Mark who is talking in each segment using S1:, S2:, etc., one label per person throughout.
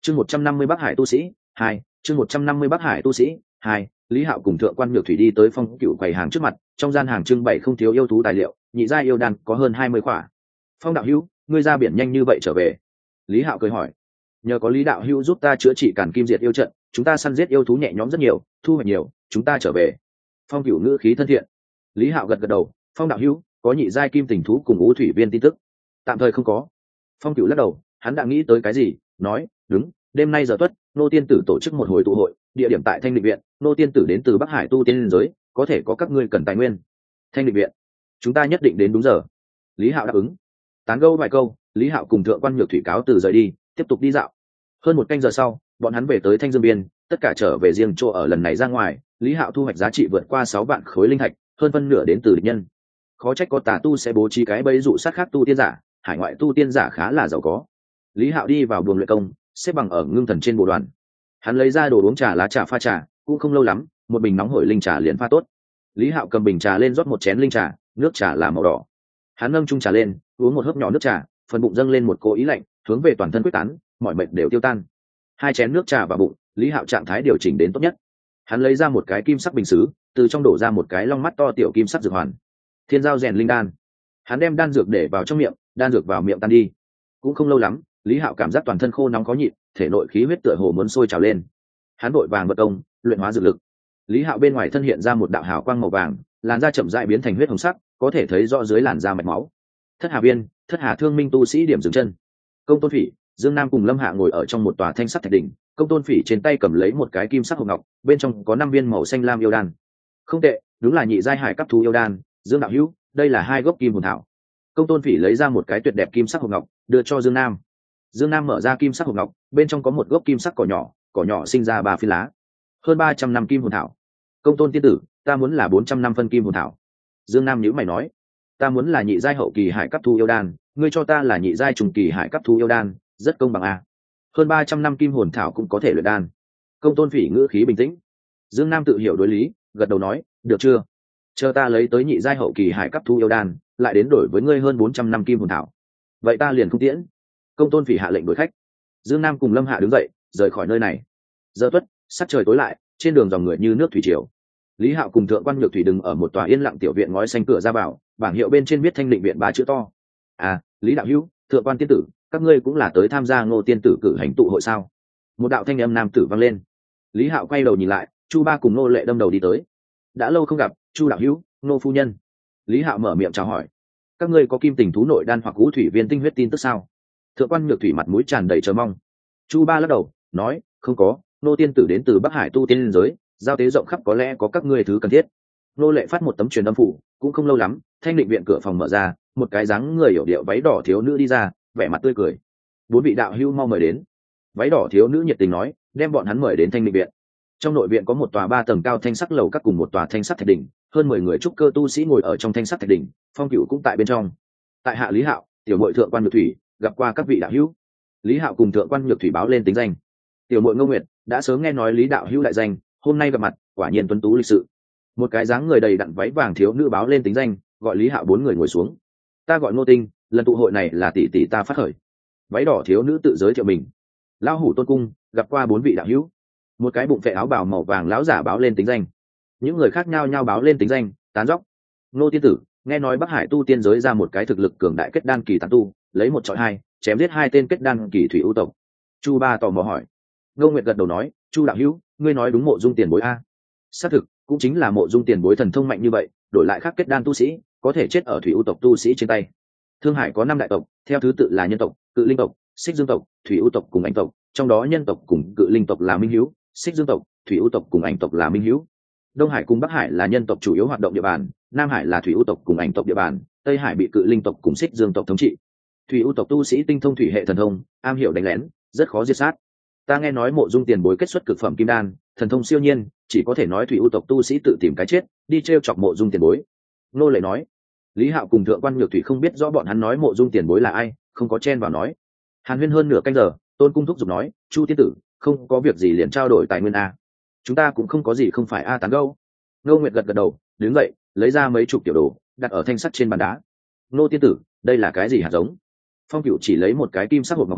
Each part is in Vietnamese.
S1: chương 150 Bắc Hải tu sĩ 2, chương 150 Bắc Hải tu sĩ 2. Lý Hạo cùng thượng quan Nhược Thủy đi tới Phong Cựu quầy hàng trước mặt, trong gian hàng trưng bày không thiếu yêu thú tài liệu, nhị giai yêu đan có hơn 20 khỏa. Phong đạo hữu, ngươi ra biển nhanh như vậy trở về? Lý Hạo cười hỏi. Nhờ có Lý đạo hữu giúp ta chữa trị Càn Kim Diệt yêu trận, chúng ta săn giết yêu thú nhẹ nhõm rất nhiều, thu hoạch nhiều, chúng ta trở về. Phong Cựu ngữ khí thân thiện. Lý Hạo gật gật đầu. Phong đạo hữu, có nhị giai kim tình thú cùng Ú Thủy Viên tin tức? Tạm thời không có. Phong Cựu lắc đầu, hắn đã nghĩ tới cái gì, nói, đúng, đêm nay giờ tuất, nô tiên tử tổ chức một hồi tụ hội, địa điểm tại Thanh Định viện, nô tiên tử đến từ Bắc Hải tu tiên liên giới, có thể có các ngươi cần tài nguyên. Thanh Định viện, chúng ta nhất định đến đúng giờ. Lý Hạo đáp ứng. Tán gẫu vài câu, Lý Hạo cùng thượng quan Nhược Thủy cáo từ rời đi, tiếp tục đi dạo. Hơn một canh giờ sau, bọn hắn về tới Thanh Dương Biên, tất cả trở về riêng chỗ ở. Lần này ra ngoài, Lý Hạo thu hoạch giá trị vượt qua 6 vạn khối linh thạch, hơn phân nửa đến từ địch nhân. Khó trách có tà tu sẽ bố trí cái bẫy dụ sát khác tu tiên giả, hải ngoại tu tiên giả khá là giàu có. Lý Hạo đi vào buồng luyện công, xếp bằng ở ngưng thần trên bộ đoàn. Hắn lấy ra đồ uống trà lá trà pha trà, cũng không lâu lắm, một bình nóng hổi linh trà liền pha tốt. Lý Hạo cầm bình trà lên rót một chén linh trà, nước trà là màu đỏ. Hắn nâng chung trà lên, uống một hớp nhỏ nước trà, phần bụng dâng lên một cỗ ý lạnh, hướng về toàn thân quyết tán, mọi mệt đều tiêu tan. Hai chén nước trà vào bụng, Lý Hạo trạng thái điều chỉnh đến tốt nhất. Hắn lấy ra một cái kim sắc bình sứ, từ trong đổ ra một cái long mắt to tiểu kim sắc dược hoàn. Thiên giao rèn linh đan. Hắn đem đan dược để vào trong miệng, đan dược vào miệng tan đi. Cũng không lâu lắm, Lý Hạo cảm giác toàn thân khô nóng khó nhịn, thể nội khí huyết tựa hồ muốn sôi trào lên. Hắn vội vàng vận công, luyện hóa dược lực. Lý Hạo bên ngoài thân hiện ra một đạo hào quang màu vàng, làn da chậm rãi biến thành huyết hồng sắc, có thể thấy rõ dưới làn da mạch máu. Thất Hà Viên, Thất Hà Thương Minh tu sĩ điểm dừng chân. Công Tôn Phỉ, Dương Nam cùng Lâm Hạ ngồi ở trong một tòa thanh sắc thạch đỉnh. Công Tôn Phỉ trên tay cầm lấy một cái kim sắc hộp ngọc, bên trong có 5 viên màu xanh lam yêu đan. Không tệ, đúng là nhị giai hải cấp thú yêu đan. Dương đạo hữu, đây là 2 gốc kim hồn thảo. Công Tôn Phỉ lấy ra một cái tuyệt đẹp kim sắc hộp ngọc, đưa cho Dương Nam. Dương Nam mở ra kim sắc hộp ngọc, bên trong có một gốc kim sắc cỏ nhỏ sinh ra 3 phiến lá. Hơn 300 năm kim hồn thảo. Công Tôn tiên tử, ta muốn là 400 năm phân kim hồn thảo. Dương Nam nhíu mày nói, ta muốn là nhị giai hậu kỳ hải cấp thú yêu đan, ngươi cho ta là nhị giai trung kỳ hải cấp thú yêu đan, rất công bằng a. Hơn 300 năm kim hồn thảo cũng có thể luyện đan. Công Tôn Phỉ ngữ khí bình tĩnh. Dương Nam tự hiểu đối lý, gật đầu nói, được chưa? Chờ ta lấy tới nhị giai hậu kỳ hải cấp thú yêu đan, lại đến đổi với ngươi hơn 400 năm kim hồn thảo. Vậy ta liền không tiễn. Công Tôn Phỉ hạ lệnh đuổi khách. Dương Nam cùng Lâm Hạ đứng dậy, rời khỏi nơi này. Giờ tuất, sắc trời tối lại, trên đường dòng người như nước thủy triều. Lý Hạo cùng thượng quan Nhược Thủy đứng ở một tòa yên lặng tiểu viện ngói xanh cửa ra vào, bảng hiệu bên trên viết Thanh Định viện 3 chữ to. À, Lý đạo hữu, thượng quan tiên tử, các ngươi cũng là tới tham gia Ngô tiên tử cử hành tụ hội sao? Một đạo thanh âm nam tử vang lên. Lý Hạo quay đầu nhìn lại, Chu Ba cùng Nô Lệ đâm đầu đi tới. Đã lâu không gặp, Chu đạo hữu, Nô phu nhân. Lý Hạo mở miệng chào hỏi. Các ngươi có kim tình thú nội đan hoặc Ú Thủy Viên tinh huyết tin tức sao? Thượng quan Nhược Thủy mặt mũi tràn đầy chờ mong. Chu Ba lắc đầu, nói, không có, Nô tiên tử đến từ Bắc Hải tu tiên liên giới, giao tế rộng khắp, có lẽ có các ngươi thứ cần thiết. Nô Lệ phát một tấm truyền âm phủ, cũng không lâu lắm, Thanh Định viện cửa phòng mở ra, một cái dáng người hiểu điệu váy đỏ thiếu nữ đi ra, vẻ mặt tươi cười. 4 vị đạo hữu mau mời đến. Váy đỏ thiếu nữ nhiệt tình nói, đem bọn hắn mời đến Thanh Định viện. Trong nội viện có một tòa 3 tầng cao thanh sắc lầu các cùng một tòa thanh sắc thạch đỉnh, hơn 10 người trúc cơ tu sĩ ngồi ở trong thanh sắc thạch đỉnh, Phong Cửu cũng tại bên trong. Tại hạ Lý Hạo, tiểu muội thượng quan Nhược Thủy, gặp qua các vị đạo hữu. Lý Hạo cùng thượng quan Nhược Thủy báo lên tính danh. Tiểu muội Ngô Nguyệt đã sớm nghe nói Lý đạo hữu đại danh, hôm nay gặp mặt, quả nhiên tuấn tú lịch sự. Một cái dáng người đầy đặn váy vàng thiếu nữ báo lên tính danh, gọi Lý Hạo 4 người ngồi xuống. Ta gọi Ngô Tinh, lần tụ hội này là tỷ tỷ ta phát khởi. Váy đỏ thiếu nữ tự giới thiệu mình. Lão hủ Tôn Cung, gặp qua 4 vị đạo hữu. Một cái bụng phệ áo bào màu vàng lão giả báo lên tính danh. Những người khác nhao nhao báo lên tính danh, tán dóc. Ngô tiên tử, nghe nói Bắc Hải tu tiên giới ra một cái thực lực cường đại kết đan kỳ tán tu, lấy 1 chọi 2, chém giết 2 tên kết đan kỳ thủy ưu tộc. Chu Ba tò mò hỏi. Ngô Nguyệt gật đầu nói, Chu đạo hữu, ngươi nói đúng, Mộ Dung tiền bối a. Xác thực, cũng chính là Mộ Dung tiền bối thần thông mạnh như vậy, đổi lại khác kết đan tu sĩ, có thể chết ở thủy ưu tộc tu sĩ trên tay. Thương Hải có 5 đại tộc, theo thứ tự là nhân tộc, cự linh tộc, xích dương tộc, thủy ưu tộc cùng ảnh tộc, trong đó nhân tộc cùng cự linh tộc là minh hữu, xích dương tộc, thủy ưu tộc cùng ảnh tộc là minh hữu. Đông Hải cùng Bắc Hải là nhân tộc chủ yếu hoạt động địa bàn, Nam Hải là thủy ưu tộc cùng ảnh tộc địa bàn, Tây Hải bị cự linh tộc cùng xích dương tộc thống trị. Thủy ưu tộc tu sĩ tinh thông thủy hệ thần thông, am hiểu đánh lén, rất khó diệt sát. Ta nghe nói Mộ Dung tiền bối kết xuất cực phẩm kim đan, thần thông siêu nhiên, chỉ có thể nói thủy ưu tộc tu sĩ tự tìm cái chết, đi trêu chọc Mộ Dung tiền bối. Nô Lệ nói. Lý Hạo cùng thượng quan Nhược Thủy không biết rõ bọn hắn nói Mộ Dung tiền bối là ai, không có chen vào nói. Hàn huyên hơn nửa canh giờ, Tôn Cung thúc giục nói, Chu tiên tử, không có việc gì liền trao đổi tài nguyên a. Chúng ta cũng không có gì không phải a tán gẫu. Ngô Nguyệt gật gật đầu, đứng dậy, lấy ra mấy chục tiểu đồ, đặt ở thanh sắt trên bàn đá. Nô tiên tử, đây là cái gì hạt giống? Phong Cửu chỉ lấy một cái kim sắc hộp ngọc hỏi,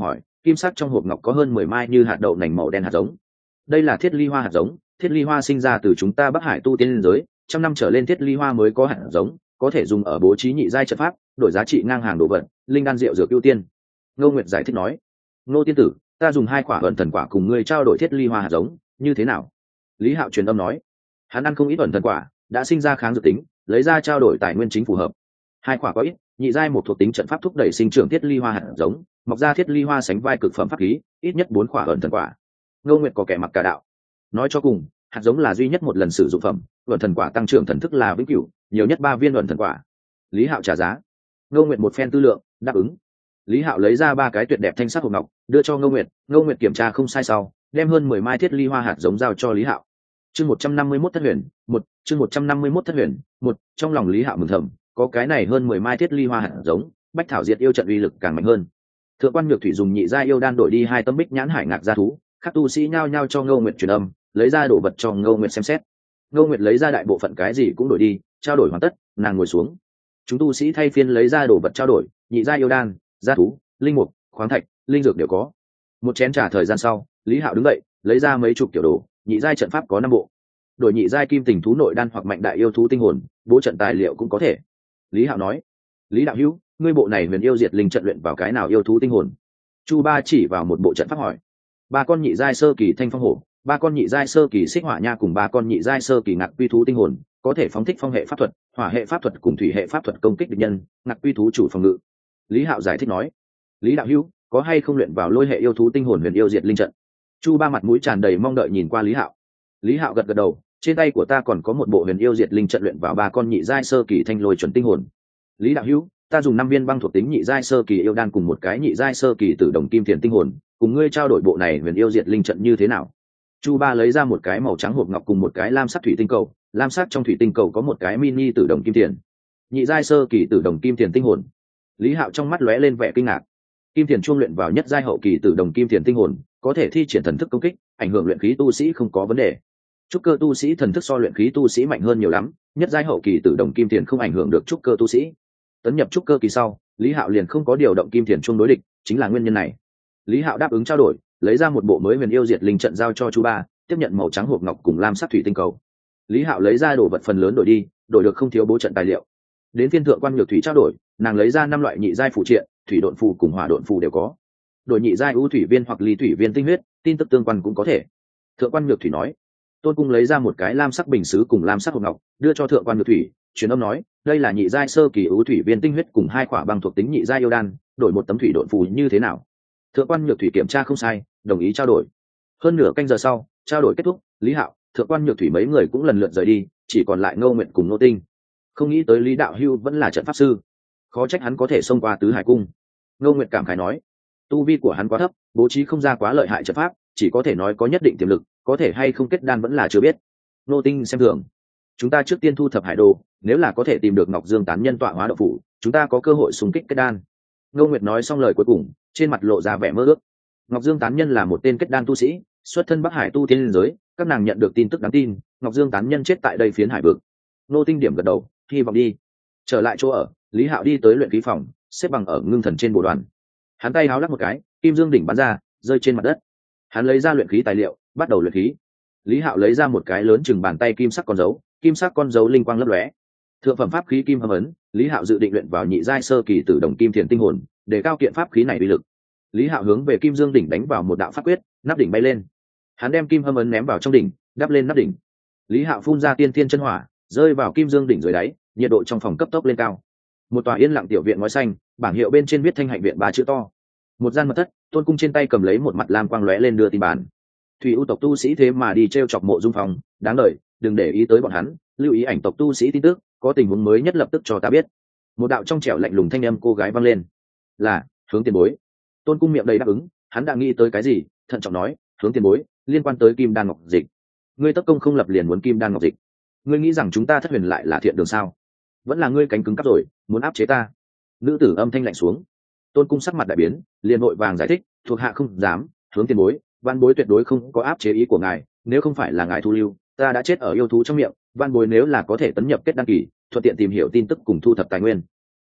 S1: kim sắc trong hộp ngọc có hơn 10 mai như hạt đậu nành màu đen hạt giống. Đây là thiết ly hoa hạt giống, thiết ly hoa sinh ra từ chúng ta Bắc Hải tu tiên liên giới, trăm năm trở lên thiết ly hoa mới có hạt giống, có thể dùng ở bố trí nhị giai trận pháp, đổi giá trị ngang hàng đồ vật, linh đan rượu dược ưu tiên. Ngô Nguyệt giải thích nói, Ngô tiên tử, ta dùng 2 quả ẩn thần quả cùng ngươi trao đổi thiết ly hoa hạt giống, như thế nào? Lý Hạo truyền âm nói, hắn ăn không ít ẩn thần quả, đã sinh ra kháng dược tính, lấy ra trao đổi tài nguyên chính phù hợp. 2 quả có ít, nhị giai một thuộc tính trận pháp thúc đẩy sinh trưởng thiết ly hoa hạt giống, mọc ra thiết ly hoa sánh vai cực phẩm pháp khí, ít nhất 4 quả ẩn thần quả. Ngô Nguyệt có kẻ mặc cả đạo. Nói cho cùng, hạt giống là duy nhất một lần sử dụng phẩm, ẩn thần quả tăng trưởng thần thức là vĩnh cửu, nhiều nhất 3 viên ẩn thần quả. Lý Hạo trả giá. Ngô Nguyệt một phen tư lượng, đáp ứng. Lý Hạo lấy ra 3 cái tuyệt đẹp thanh sắc hộp ngọc, đưa cho Ngô Nguyệt. Ngô Nguyệt kiểm tra không sai sau, đem hơn 10 mai thiết ly hoa hạt giống giao cho Lý Hạo. Chương 151 thất huyền, 1, chương 151 thất huyền, 1, trong lòng Lý Hạo mừng thầm, có cái này hơn 10 mai thiết ly hoa hạt giống, bách thảo diệt yêu trận uy lực càng mạnh hơn. Thượng quan Nhược Thủy dùng nhị giai yêu đan đổi đi 2 tấm bích nhãn hải ngạc gia thú, các tu sĩ nhao nhao cho Ngô Nguyệt truyền âm, lấy ra đồ vật cho Ngô Nguyệt xem xét. Ngô Nguyệt lấy ra đại bộ phận cái gì cũng đổi đi, trao đổi hoàn tất, nàng ngồi xuống. Chúng tu sĩ thay phiên lấy ra đồ vật trao đổi, nhị giai yêu đan, gia thú, linh mục, khoáng thạch, linh dược đều có. Một chén trà thời gian sau, Lý Hạo đứng dậy, lấy ra mấy chục kiểu đồ, nhị giai trận pháp có 5 bộ. Đổi nhị giai kim tình thú nội đan hoặc mạnh đại yêu thú tinh hồn, bố trận tài liệu cũng có thể. Lý Hạo nói, Lý đạo hữu, ngươi bộ này huyền yêu diệt linh trận luyện vào cái nào yêu thú tinh hồn? Chu Ba chỉ vào một bộ trận pháp hỏi. 3 con nhị giai sơ kỳ thanh phong hổ, 3 con nhị giai sơ kỳ xích hỏa nha cùng 3 con nhị giai sơ kỳ ngạc quy thú tinh hồn, có thể phóng thích phong hệ pháp thuật, hỏa hệ pháp thuật cùng thủy hệ pháp thuật công kích địch nhân, ngạc quy thú chủ phòng ngự. Lý Hạo giải thích nói, Lý đạo hữu, có hay không luyện vào lôi hệ yêu thú tinh hồn huyền yêu diệt linh trận? Chu Ba mặt mũi tràn đầy mong đợi nhìn qua Lý Hạo. Lý Hạo gật gật đầu, trên tay của ta còn có một bộ huyền yêu diệt linh trận luyện vào 3 con nhị giai sơ kỳ thanh lôi chuẩn tinh hồn. Lý đạo hữu, ta dùng 5 viên băng thuộc tính nhị giai sơ kỳ yêu đan cùng một cái nhị giai sơ kỳ tử đồng kim thiền tinh hồn, cùng ngươi trao đổi bộ này huyền yêu diệt linh trận như thế nào? Chu Ba lấy ra một cái màu trắng hộp ngọc cùng một cái lam sắc thủy tinh cầu, lam sắc trong thủy tinh cầu có một cái mini tử đồng kim thiền. Nhị giai sơ kỳ tử đồng kim thiền tinh hồn. Lý Hạo trong mắt lóe lên vẻ kinh ngạc. Kim thiền chuông luyện vào nhất giai hậu kỳ tử đồng kim thiền tinh hồn, có thể thi triển thần thức công kích, ảnh hưởng luyện khí tu sĩ không có vấn đề. Trúc cơ tu sĩ thần thức so luyện khí tu sĩ mạnh hơn nhiều lắm, nhất giai hậu kỳ tử đồng kim thiền không ảnh hưởng được trúc cơ tu sĩ. Tấn nhập trúc cơ kỳ sau, Lý Hạo liền không có điều động kim thiền chuông đối địch, chính là nguyên nhân này. Lý Hạo đáp ứng trao đổi, lấy ra một bộ mới huyền yêu diệt linh trận giao cho Chu Ba, tiếp nhận màu trắng hộp ngọc cùng lam sắc thủy tinh cầu. Lý Hạo lấy ra đồ vật phần lớn đổi đi, đổi được không thiếu bố trận tài liệu. Đến phiên Thượng quan Nhược Thủy trao đổi, nàng lấy ra 5 loại nhị giai phụ triện, thủy độn phù cùng hỏa độn phù đều có. Đổi nhị giai ưu thủy viên hoặc ly thủy viên tinh huyết, tin tức tương quan cũng có thể. Thượng quan Nhược Thủy nói. Tôn Cung lấy ra một cái lam sắc bình sứ cùng lam sắc hộp ngọc, đưa cho Thượng quan Nhược Thủy, truyền âm nói, đây là nhị giai sơ kỳ ưu thủy viên tinh huyết cùng 2 quả băng thuộc tính nhị giai yêu đan, đổi một tấm thủy độn phù như thế nào? Thượng quan Nhược Thủy kiểm tra không sai, đồng ý trao đổi. Hơn nửa canh giờ sau, trao đổi kết thúc, Lý Hạo, Thượng quan Nhược Thủy mấy người cũng lần lượt rời đi, chỉ còn lại Ngô Nguyệt cùng Ngô Tinh. Không nghĩ tới Lý đạo hưu vẫn là trận pháp sư, khó trách hắn có thể xông qua tứ hải cung. Ngô Nguyệt cảm khái nói, tu vi của hắn quá thấp, bố trí không ra quá lợi hại trận pháp, chỉ có thể nói có nhất định tiềm lực, có thể hay không kết đan vẫn là chưa biết. Ngô Tinh xem thường, chúng ta trước tiên thu thập hải đồ, nếu là có thể tìm được Ngọc Dương tán nhân tọa hóa độ phủ, chúng ta có cơ hội xung kích kết đan. Ngô Nguyệt nói xong lời cuối cùng, trên mặt lộ ra vẻ mơ ước. Ngọc Dương tán nhân là một tên kết đan tu sĩ, xuất thân Bắc Hải tu tiên giới, các nàng nhận được tin tức đáng tin, Ngọc Dương tán nhân chết tại đây phiến hải vực. Ngô Tinh điểm gật đầu, hy vọng đi. Trở lại chỗ ở, Lý Hạo đi tới luyện khí phòng, xếp bằng ở ngưng thần trên bộ đoàn. Hắn tay háo lắc một cái, kim dương đỉnh bắn ra, rơi trên mặt đất. Hắn lấy ra luyện khí tài liệu, bắt đầu luyện khí. Lý Hạo lấy ra một cái lớn chừng bàn tay kim sắc con dấu linh quang lấp lóe. Thượng phẩm pháp khí kim hâm ấn, Lý Hạo dự định luyện vào nhị giai sơ kỳ tử đồng kim thiền tinh hồn, để cao kiện pháp khí này uy lực. Lý Hạo hướng về kim dương đỉnh đánh vào một đạo pháp quyết, nắp đỉnh bay lên. Hắn đem kim hâm ấn ném vào trong đỉnh, đắp lên nắp đỉnh. Lý Hạo phun ra tiên thiên chân hỏa, rơi vào kim dương đỉnh dưới đáy, nhiệt độ trong phòng cấp tốc lên cao. Một tòa yên lặng tiểu viện ngói xanh, bảng hiệu bên trên viết Thanh Hạnh viện 3 chữ to. Một gian mật thất, Tôn Cung trên tay cầm lấy một mặt lam quang lóe lên đưa tin bàn. Thủy U tộc tu sĩ thế mà đi trêu chọc Mộ Dung Phong, đáng đời, đừng để ý tới bọn hắn, lưu ý ảnh tộc tu sĩ tin tức, có tình huống mới nhất lập tức cho ta biết. Một đạo trong trẻo lạnh lùng thanh âm cô gái vang lên. Là, hướng tiền bối. Tôn Cung miệng đầy đáp ứng, hắn đã nghĩ tới cái gì, thận trọng nói, hướng tiền bối, liên quan tới Kim Đan Ngọc Dịch. Ngươi tất công không lập liền muốn Kim Đan Ngọc Dịch. Ngươi nghĩ rằng chúng ta thất huyền lại là thiện đường sao? Vẫn là ngươi cánh cứng cắp rồi, muốn áp chế ta. Nữ tử âm thanh lạnh xuống. Tôn Cung sắc mặt đại biến, liền vội vàng giải thích, thuộc hạ không dám, hướng tiền bối, văn bối tuyệt đối không có áp chế ý của ngài, nếu không phải là ngài thu lưu, ta đã chết ở yêu thú trong miệng, văn bối nếu là có thể tấn nhập kết đan kỳ, thuận tiện tìm hiểu tin tức cùng thu thập tài nguyên.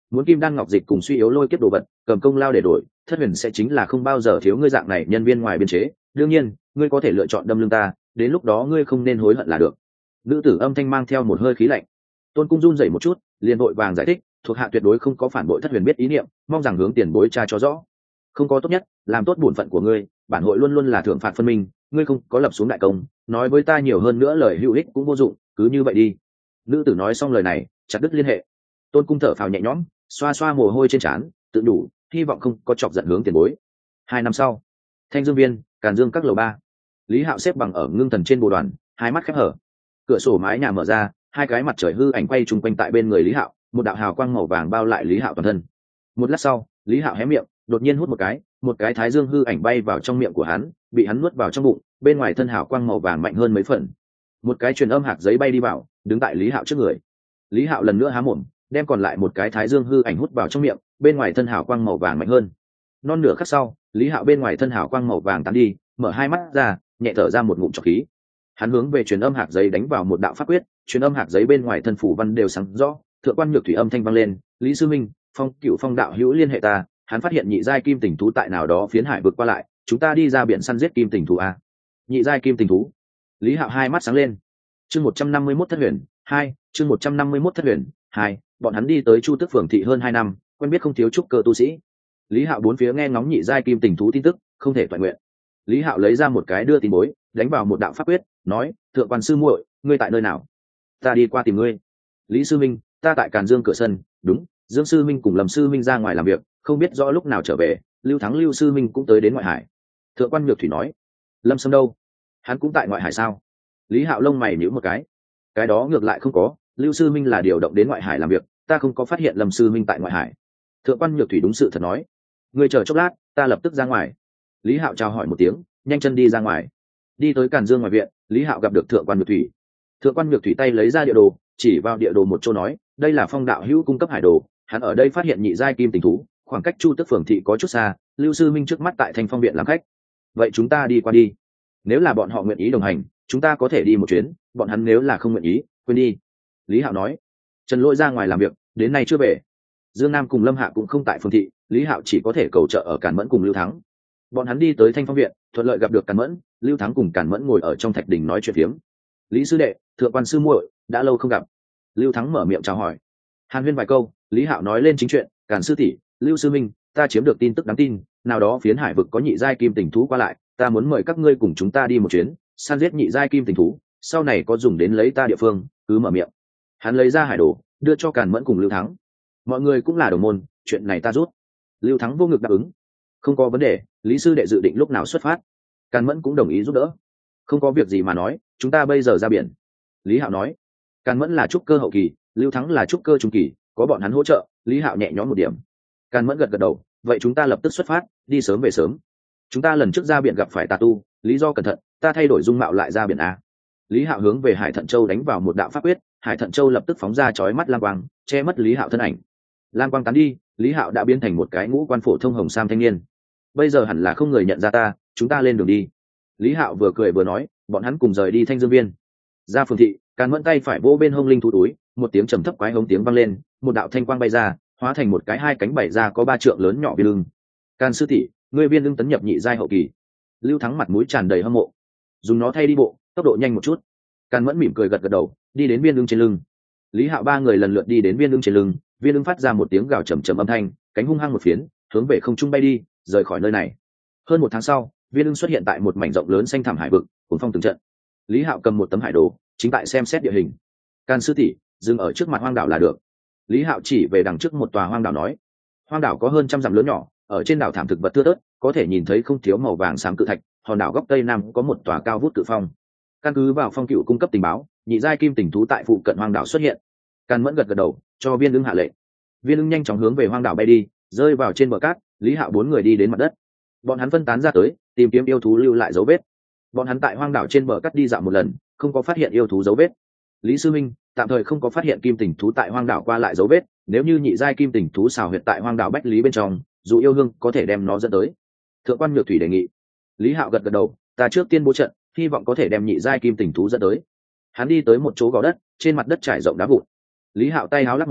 S1: muốn kim đan ngọc dịch cùng suy yếu lôi kiếp đồ vật cầm công lao để đổi, thất huyền sẽ chính là không bao giờ thiếu ngươi dạng này nhân viên ngoài biên chế. Đương nhiên ngươi có thể lựa chọn đâm lưng ta, đến lúc đó ngươi không nên hối hận là được. Nữ tử âm thanh mang theo một hơi khí lạnh. Tôn Cung run rẩy một chút, liền vội vàng giải thích, thuộc hạ tuyệt đối không có phản bội thất huyền biết ý niệm, mong rằng hướng tiền bối tra cho rõ. Không có tốt nhất, làm tốt bổn phận của ngươi, bản hội luôn luôn là thưởng phạt phân minh, ngươi không có lập xuống đại công, nói với ta nhiều hơn nữa lời hữu ích cũng vô dụng, cứ như vậy đi. Nữ tử nói xong lời này, chặt đứt liên hệ. Tôn Cung thở phào nhẹ nhõm, xoa xoa mồ hôi trên trán, tự đủ, hy vọng không có chọc giận hướng tiền bối. 2 năm sau, Thanh Dương Viên, Càn Dương các lầu 3. Lý Hạo xếp bằng ở ngưng thần trên bồ đoàn, hai mắt khép hở. Cửa sổ mái nhà mở ra, hai cái mặt trời hư ảnh quay chung quanh tại bên người Lý Hạo, một đạo hào quang màu vàng bao lại Lý Hạo toàn thân. Một lát sau, Lý Hạo hé miệng, đột nhiên hút một cái thái dương hư ảnh bay vào trong miệng của hắn, bị hắn nuốt vào trong bụng, bên ngoài thân hào quang màu vàng mạnh hơn mấy phần. Một cái truyền âm hạt giấy bay đi vào, đứng tại Lý Hạo trước người. Lý Hạo lần nữa há mồm, đem còn lại một cái thái dương hư ảnh hút vào trong miệng, bên ngoài thân hào quang màu vàng mạnh hơn. Non nửa khắc sau, Lý Hạo bên ngoài thân hào quang màu vàng tán đi, mở hai mắt ra, nhẹ thở ra một ngụm trọc khí. Hắn hướng về truyền âm hạt giấy đánh vào một đạo pháp quyết, truyền âm hạt giấy bên ngoài thân phủ văn đều sáng rõ. Thượng quan Nhược Thủy âm thanh vang lên, Lý sư minh, Cựu Phong đạo hữu liên hệ ta, hắn phát hiện nhị giai kim tình thú tại nào đó phiến hải vượt qua lại, chúng ta đi ra biển săn giết kim tình thú a. Nhị giai kim tình thú. Lý Hạo hai mắt sáng lên. Chương 151 Thất Huyền 2, chương 151 Thất Huyền 2, bọn hắn đi tới Chu Tước phường thị hơn 2 năm, quen biết không thiếu trúc cơ tu sĩ. Lý Hạo bốn phía nghe ngóng nhị giai kim tình thú tin tức, không thể toàn nguyện. Lý Hạo lấy ra một cái đưa tin bối, đánh vào một đạo pháp quyết, nói: "Thượng quan sư muội, ngươi tại nơi nào? Ta đi qua tìm ngươi." "Lý sư minh, ta tại Càn Dương cửa sân." "Đúng, Dương sư minh cùng Lâm sư minh ra ngoài làm việc, không biết rõ lúc nào trở về, Lưu Thắng Lưu sư minh cũng tới đến ngoại hải." Thượng quan Nhược Thủy nói: "Lâm Sâm đâu? Hắn cũng tại ngoại hải sao?" Lý Hạo lông mày nhíu một cái đó ngược lại không có, Lưu sư minh là điều động đến ngoại hải làm việc, ta không có phát hiện Lâm sư minh tại ngoại hải. Thượng quan Nhược Thủy đúng sự thật nói: "Ngươi chờ chốc lát, ta lập tức ra ngoài." Lý Hạo chào hỏi một tiếng, nhanh chân đi ra ngoài. Đi tới Càn Dương ngoài viện, Lý Hạo gặp được Thượng quan Nhược Thủy. Thượng quan Nhược Thủy tay lấy ra địa đồ, chỉ vào địa đồ một chỗ nói: "Đây là Phong đạo hữu cung cấp hải đồ, hắn ở đây phát hiện nhị giai kim tình thú, khoảng cách Chu Tước phường thị có chút xa, Lưu sư minh trước mắt tại Thanh Phong viện làm khách. Vậy chúng ta đi qua đi. Nếu là bọn họ nguyện ý đồng hành, chúng ta có thể đi một chuyến, bọn hắn nếu là không nguyện ý, quên đi." Lý Hạo nói. Trần Lỗi ra ngoài làm việc, đến nay chưa về. Dương Nam cùng Lâm Hạ cũng không tại phường thị, Lý Hạo chỉ có thể cầu trợ ở Càn Mẫn cùng Lưu Thắng. Bọn hắn đi tới Thanh Phong viện, thuận lợi gặp được Càn Mẫn, Lưu Thắng cùng Càn Mẫn ngồi ở trong thạch đình nói chuyện phiếm. "Lý sư đệ, Thượng quan sư muội, đã lâu không gặp." Lưu Thắng mở miệng chào hỏi. Hàn huyên vài câu, Lý Hạo nói lên chính chuyện: "Càn sư tỷ, Lưu sư minh, ta chiếm được tin tức đáng tin, nào đó phiến hải vực có nhị giai kim tình thú qua lại, ta muốn mời các ngươi cùng chúng ta đi một chuyến, săn giết nhị giai kim tình thú, sau này có dùng đến lấy ta địa phương, cứ mở miệng." Hắn lấy ra hải đồ, đưa cho Càn Mẫn cùng Lưu Thắng. "Mọi người cũng là đồng môn, chuyện này ta rút." Lưu Thắng vô ngực đáp ứng. "Không có vấn đề, Lý sư đệ dự định lúc nào xuất phát?" Càn Mẫn cũng đồng ý giúp đỡ. "Không có việc gì mà nói, chúng ta bây giờ ra biển." Lý Hạo nói. Càn Mẫn là trúc cơ hậu kỳ, Lưu Thắng là trúc cơ trung kỳ, có bọn hắn hỗ trợ, Lý Hạo nhẹ nhõm một điểm. Càn Mẫn gật gật đầu, "Vậy chúng ta lập tức xuất phát, đi sớm về sớm. Chúng ta lần trước ra biển gặp phải tà tu, lý do cẩn thận, ta thay đổi dung mạo lại ra biển a." Lý Hạo hướng về Hải Thận Châu đánh vào một đạo pháp quyết, Hải Thận Châu lập tức phóng ra chói mắt lam quang, che mất Lý Hạo thân ảnh. Lam quang tán đi, Lý Hạo đã biến thành một cái ngũ quan phổ thông hồng sam thanh niên. "Bây giờ hẳn là không người nhận ra ta, chúng ta lên đường đi." Lý Hạo vừa cười vừa nói, bọn hắn cùng rời đi Thanh Dương Viên. Ra phường thị, Càn Mẫn tay phải vỗ bên hông linh thú túi, một tiếng trầm thấp quái hống tiếng vang lên, một đạo thanh quang bay ra, hóa thành một cái hai cánh bảy ra có 3 trượng lớn nhỏ viên lưng. "Càn sư tỷ, ngươi viên lưng tấn nhập nhị giai hậu kỳ." Lưu Thắng mặt mũi tràn đầy hâm mộ. "Dùng nó thay đi bộ, tốc độ nhanh một chút." Càn Mẫn mỉm cười gật gật đầu, đi đến viên lưng trên lưng. Lý Hạo ba người lần lượt đi đến viên lưng trên lưng, viên lưng phát ra một tiếng gào trầm trầm âm thanh, cánh hung hăng một phiến, hướng về không trung bay đi, rời khỏi nơi này. Hơn 1 tháng sau, viên lưng xuất hiện tại một mảnh rộng lớn xanh thẳm hải vực, cuốn phong từng trận. Lý Hạo cầm một tấm hải đồ, chính tại xem xét địa hình. "Càn sư tỷ, dừng ở trước mặt hoang đảo là được." Lý Hạo chỉ về đằng trước một tòa hoang đảo nói. Hoang đảo có hơn 100 dặm lớn nhỏ, ở trên đảo thảm thực vật thưa thớt, có thể nhìn thấy không thiếu màu vàng xám cự thạch. Hòn đảo góc tây nam có một tòa cao vút cự phong. Căn cứ vào Phong Cựu cung cấp tình báo, nhị giai kim tình thú tại phụ cận hoang đảo xuất hiện. Càn Mẫn gật gật đầu, cho viên lưng hạ lệnh. Viên lưng nhanh chóng hướng về hoang đảo bay đi, rơi vào trên bờ cát. Lý Hạo 4 người đi đến mặt đất. Bọn hắn phân tán ra tới, tìm kiếm yêu thú lưu lại dấu vết. Bọn hắn tại hoang đảo trên bờ cát đi dạo một lần, không có phát hiện yêu thú dấu vết. Lý sư minh, tạm thời không có phát hiện kim tình thú tại hoang đảo qua lại dấu vết, nếu như nhị giai kim tình thú xào huyệt tại hoang đảo Bách Lý bên trong, dù yêu hương có thể đem nó dẫn tới. Thượng quan Nhược Thủy đề nghị. Lý Hạo gật gật đầu, ta trước tiên bố trận, hy vọng có thể đem nhị giai kim tình thú dẫn tới. Hắn đi tới một chỗ gò đất, trên mặt đất trải rộng đá vụn. Lý Hạo tay háo lắc một cái,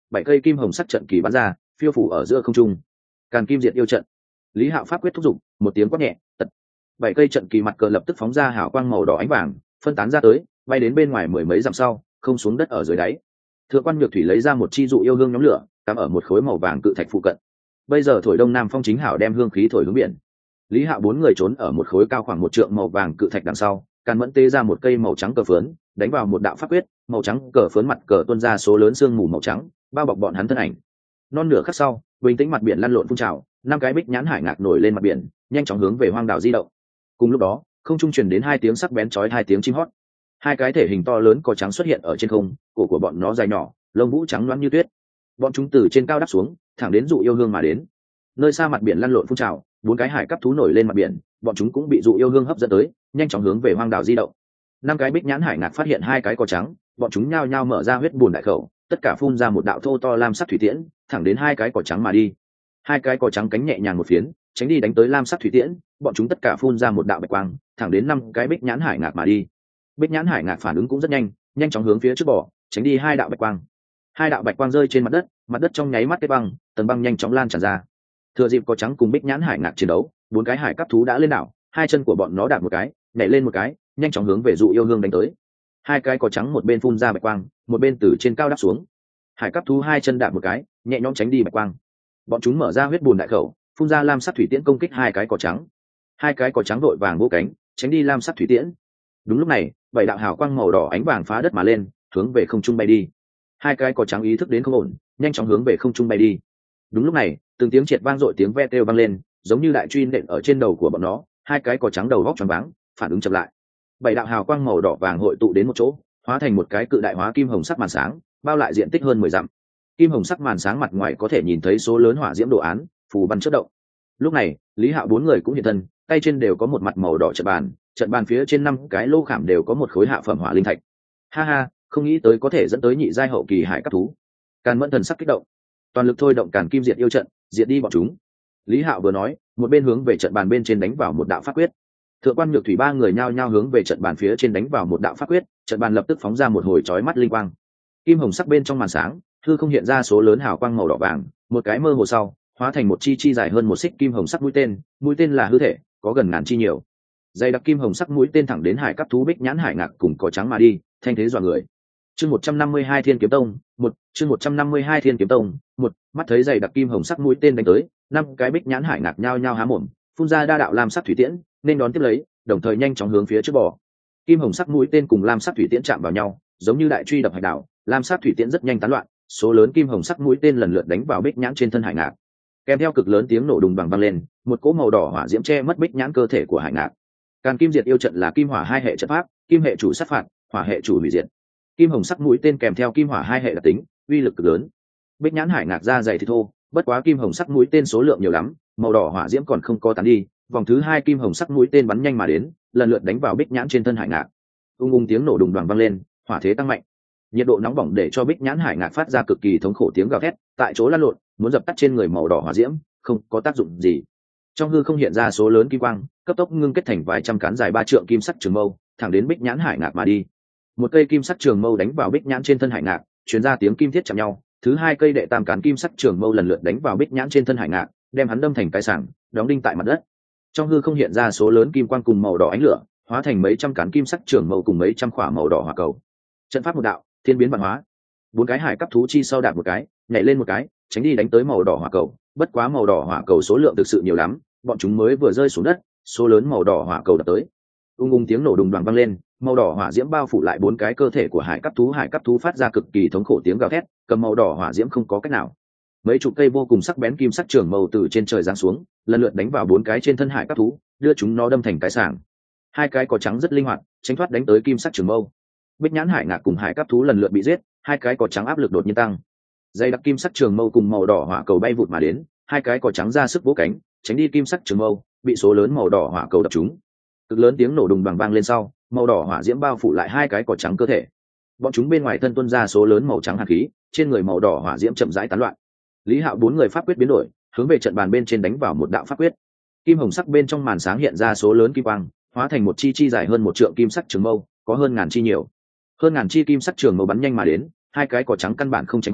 S1: 7 cây kim hồng sắc trận kỳ bắn ra, phiêu phủ ở giữa không trung. Càn kim diệt yêu trận. Lý Hạo pháp quyết thúc giục, một tiếng quát nhẹ, tật. 7 cây trận kỳ mặt cờ lập tức phóng ra hào quang màu đỏ ánh vàng, phân tán ra tới, bay đến bên ngoài mười mấy dặm sau, không xuống đất ở dưới đáy. Thượng quan Nhược Thủy lấy ra một chi dụ yêu hương nhóm lửa, cắm ở một khối màu vàng cự thạch phụ cận. Bây giờ thổi đông nam phong chính hảo đem hương khí thổi hướng biển. Lý Hạo 4 người trốn ở một khối cao khoảng 1 trượng màu vàng cự thạch đằng sau, Càn Mẫn tế ra một cây màu trắng cờ phướn, đánh vào một đạo pháp quyết, màu trắng cờ phướn mặt cờ tuôn ra số lớn sương mù màu trắng, bao bọc bọn hắn thân ảnh. Non nửa khắc sau, bình tĩnh mặt biển lăn lộn phun trào, 5 cái bích nhãn hải ngạc nổi lên mặt biển, nhanh chóng hướng về hoang đảo di động. Cùng lúc đó, không trung truyền đến 2 tiếng sắc bén chói 2 tiếng chim hót. 2 cái thể hình to lớn có trắng xuất hiện ở trên không, cổ của bọn nó dài nhỏ, lông vũ trắng loáng như tuyết. Bọn chúng từ trên cao đáp xuống, thẳng đến dụ yêu hương mà đến. Nơi xa mặt biển lăn lộn phun trào, 4 cái hải cấp thú nổi lên mặt biển, bọn chúng cũng bị dụ yêu hương hấp dẫn tới, nhanh chóng hướng về hoang đảo di động. 5 cái bích nhãn hải ngạc phát hiện 2 cái cò trắng, bọn chúng nhao nhao mở ra huyết bùn đại khẩu, tất cả phun ra một đạo thô to lam sắc thủy tiễn, thẳng đến 2 cái cò trắng mà đi. 2 cái cò trắng cánh nhẹ nhàng một phiến, tránh đi đánh tới lam sắc thủy tiễn, bọn chúng tất cả phun ra một đạo bạch quang, thẳng đến 5 cái bích nhãn hải ngạc mà đi. Bích nhãn hải ngạc phản ứng cũng rất nhanh, nhanh chóng hướng phía trước bỏ, tránh đi 2 đạo bạch quang. 2 đạo bạch quang rơi trên mặt đất trong nháy mắt kết băng, tầng băng nhanh chóng lan tràn ra. Thừa dịp có trắng cùng bích nhãn hải ngạc chiến đấu, 4 cái hải cấp thú đã lên đảo, 2 chân của bọn nó đạp một cái, nhảy lên một cái, nhanh chóng hướng về dụ yêu hương đánh tới. 2 cái có trắng một bên phun ra bạch quang, một bên từ trên cao đáp xuống. Hải cấp thú 2 chân đạp một cái, nhẹ nhõm tránh đi bạch quang. Bọn chúng mở ra huyết bùn đại khẩu, phun ra lam sắc thủy tiễn công kích 2 cái cò trắng. 2 cái cò trắng đội vàng vỗ cánh, tránh đi lam sắc thủy tiễn. Đúng lúc này, 7 đạo hào quang màu đỏ ánh vàng phá đất mà lên, hướng về không trung bay đi. 2 cái cò trắng ý thức đến không ổn, nhanh chóng hướng về không trung bay đi. Đúng lúc này, từng tiếng triệt vang dội tiếng ve kêu vang lên, giống như đại truy nện ở trên đầu của bọn nó. 2 cái cò trắng đầu góc choáng váng, phản ứng chậm lại. 7 đạo hào quang màu đỏ vàng hội tụ đến một chỗ, hóa thành một cái cự đại hóa kim hồng sắc màn sáng, bao lại diện tích hơn 10 dặm. Kim hồng sắc màn sáng mặt ngoài có thể nhìn thấy số lớn hỏa diễm đồ án, phù văn chớp động. Lúc này, Lý Hạo 4 người cũng hiện thân, tay trên đều có một mặt màu đỏ trận bàn phía trên 5 cái lô khảm đều có một khối hạ phẩm hỏa linh thạch. Ha ha, không nghĩ tới có thể dẫn tới nhị giai hậu kỳ hải cấp thú. Càn Mẫn thần sắc kích động, toàn lực thôi động Càn Kim Diệt yêu trận, diệt đi bọn chúng. Lý Hạo vừa nói, một bên hướng về trận bàn bên trên đánh vào một đạo pháp quyết. Thượng quan Nhược Thủy 3 người nhao nhao hướng về trận bàn phía trên đánh vào một đạo pháp quyết, trận bàn lập tức phóng ra một hồi chói mắt linh quang. Kim hồng sắc bên trong màn sáng, hư không hiện ra số lớn hào quang màu đỏ vàng, một cái mơ hồ sau, hóa thành một chi dài hơn 1 xích kim hồng sắc mũi tên là hư thể, có gần ngàn chi nhiều. Dày đặc kim hồng sắc mũi tên thẳng đến hải cấp thú bích nhãn hải ngạc cùng cò trắng mà đi, thanh thế dọa người. Chương 152 Thiên Kiếm Tông, chương 152 Thiên Kiếm Tông, mắt thấy dày đặc kim hồng sắc mũi tên đánh tới, 5 cái bích nhãn hải ngạc nhao nhao há mồm, phun ra đa đạo lam sắc thủy tiễn, nên đón tiếp lấy, đồng thời nhanh chóng hướng phía trước bò. Kim hồng sắc mũi tên cùng lam sắc thủy tiễn chạm vào nhau, giống như đại truy đập hải đảo, lam sắc thủy tiễn rất nhanh tán loạn, số lớn kim hồng sắc mũi tên lần lượt đánh vào bích nhãn trên thân hải ngạc. Kèm theo cực lớn tiếng nổ đùng bằng vang lên, một cỗ màu đỏ hỏa diễm che mất bích nhãn cơ thể của hải ngạc. Càn Kim Diệt yêu trận là kim hỏa 2 hệ trận pháp, kim hệ chủ sát phạt, hỏa hệ chủ hủy diệt. Kim hồng sắc mũi tên kèm theo kim hỏa 2 hệ đặc tính, uy lực cực lớn. Bích nhãn hải ngạc da dày thì thô, bất quá kim hồng sắc mũi tên số lượng nhiều lắm, màu đỏ hỏa diễm còn không có tán đi, vòng thứ 2 kim hồng sắc mũi tên bắn nhanh mà đến, lần lượt đánh vào bích nhãn trên thân hải ngạc. Ung tiếng nổ đùng đoàng vang lên, hỏa thế tăng mạnh. Nhiệt độ nóng bỏng để cho bích nhãn hải ngạc phát ra cực kỳ thống khổ tiếng gào thét, tại chỗ lăn lộn, muốn dập tắt trên người màu đỏ hỏa diễm, không có tác dụng gì. Trong hư không hiện ra số lớn kim quang, cấp tốc ngưng kết thành vài trăm cán dài 3 trượng kim sắc trường mâu, thẳng đến bích nhãn hải ngạc mà đi. Một cây kim sắc trường mâu đánh vào bích nhãn trên thân hải ngạc, truyền ra tiếng kim thiết chạm nhau. Thứ 2 cây đệ tam cán kim sắc trường mâu lần lượt đánh vào bích nhãn trên thân hải ngạc, đem hắn đâm thành cái sảng, đóng đinh tại mặt đất. Trong hư không hiện ra số lớn kim quang cùng màu đỏ ánh lửa, hóa thành mấy trăm cán kim sắc trường mâu cùng mấy trăm quả màu đỏ hỏa cầu. Trận pháp một đạo, thiên biến vạn hóa. 4 cái hải cấp thú chi sau đạp một cái, nhảy lên một cái, tránh đi đánh tới màu đỏ hỏa cầu. Bất quá màu đỏ hỏa cầu số lượng thực sự nhiều lắm, bọn chúng mới vừa rơi xuống đất, số lớn màu đỏ hỏa cầu đập tới. Tiếng nổ đùng đoàng vang lên, màu đỏ hỏa diễm bao phủ lại 4 cái cơ thể của hải cấp thú phát ra cực kỳ thống khổ tiếng gào thét, cầm màu đỏ hỏa diễm không có cách nào. Mấy chục cây vô cùng sắc bén kim sắc trường mâu từ trên trời giáng xuống, lần lượt đánh vào 4 cái trên thân hải cấp thú, đưa chúng nó đâm thành cái sảng. 2 cái cò trắng rất linh hoạt, tránh thoát đánh tới kim sắc trường mâu. Bích nhãn hải ngạc cùng hải cấp thú lần lượt bị giết, 2 cái cò trắng áp lực đột nhiên tăng. Dây đặc kim sắc trường mâu cùng màu đỏ hỏa cầu bay vụt mà đến, 2 cái cò trắng ra sức vỗ cánh, tránh đi kim sắc trường mâu, bị số lớn màu đỏ hỏa cầu đập trúng. Cực lớn tiếng nổ đùng bằng vang lên sau, màu đỏ hỏa diễm bao phủ lại 2 cái cò trắng cơ thể. Bọn chúng bên ngoài thân tuôn ra số lớn màu trắng hàn khí, trên người màu đỏ hỏa diễm chậm rãi tán loạn. Lý Hạo 4 người pháp quyết biến đổi, hướng về trận bàn bên trên đánh vào một đạo pháp quyết. Kim hồng sắc bên trong màn sáng hiện ra số lớn kim quang, hóa thành một chi dài hơn 1 trượng kim sắc trường mâu, có hơn ngàn chi nhiều. Hơn ngàn chi kim sắc trường mâu bắn nhanh mà đến, 2 cái cò trắng căn bản không tránh khỏi,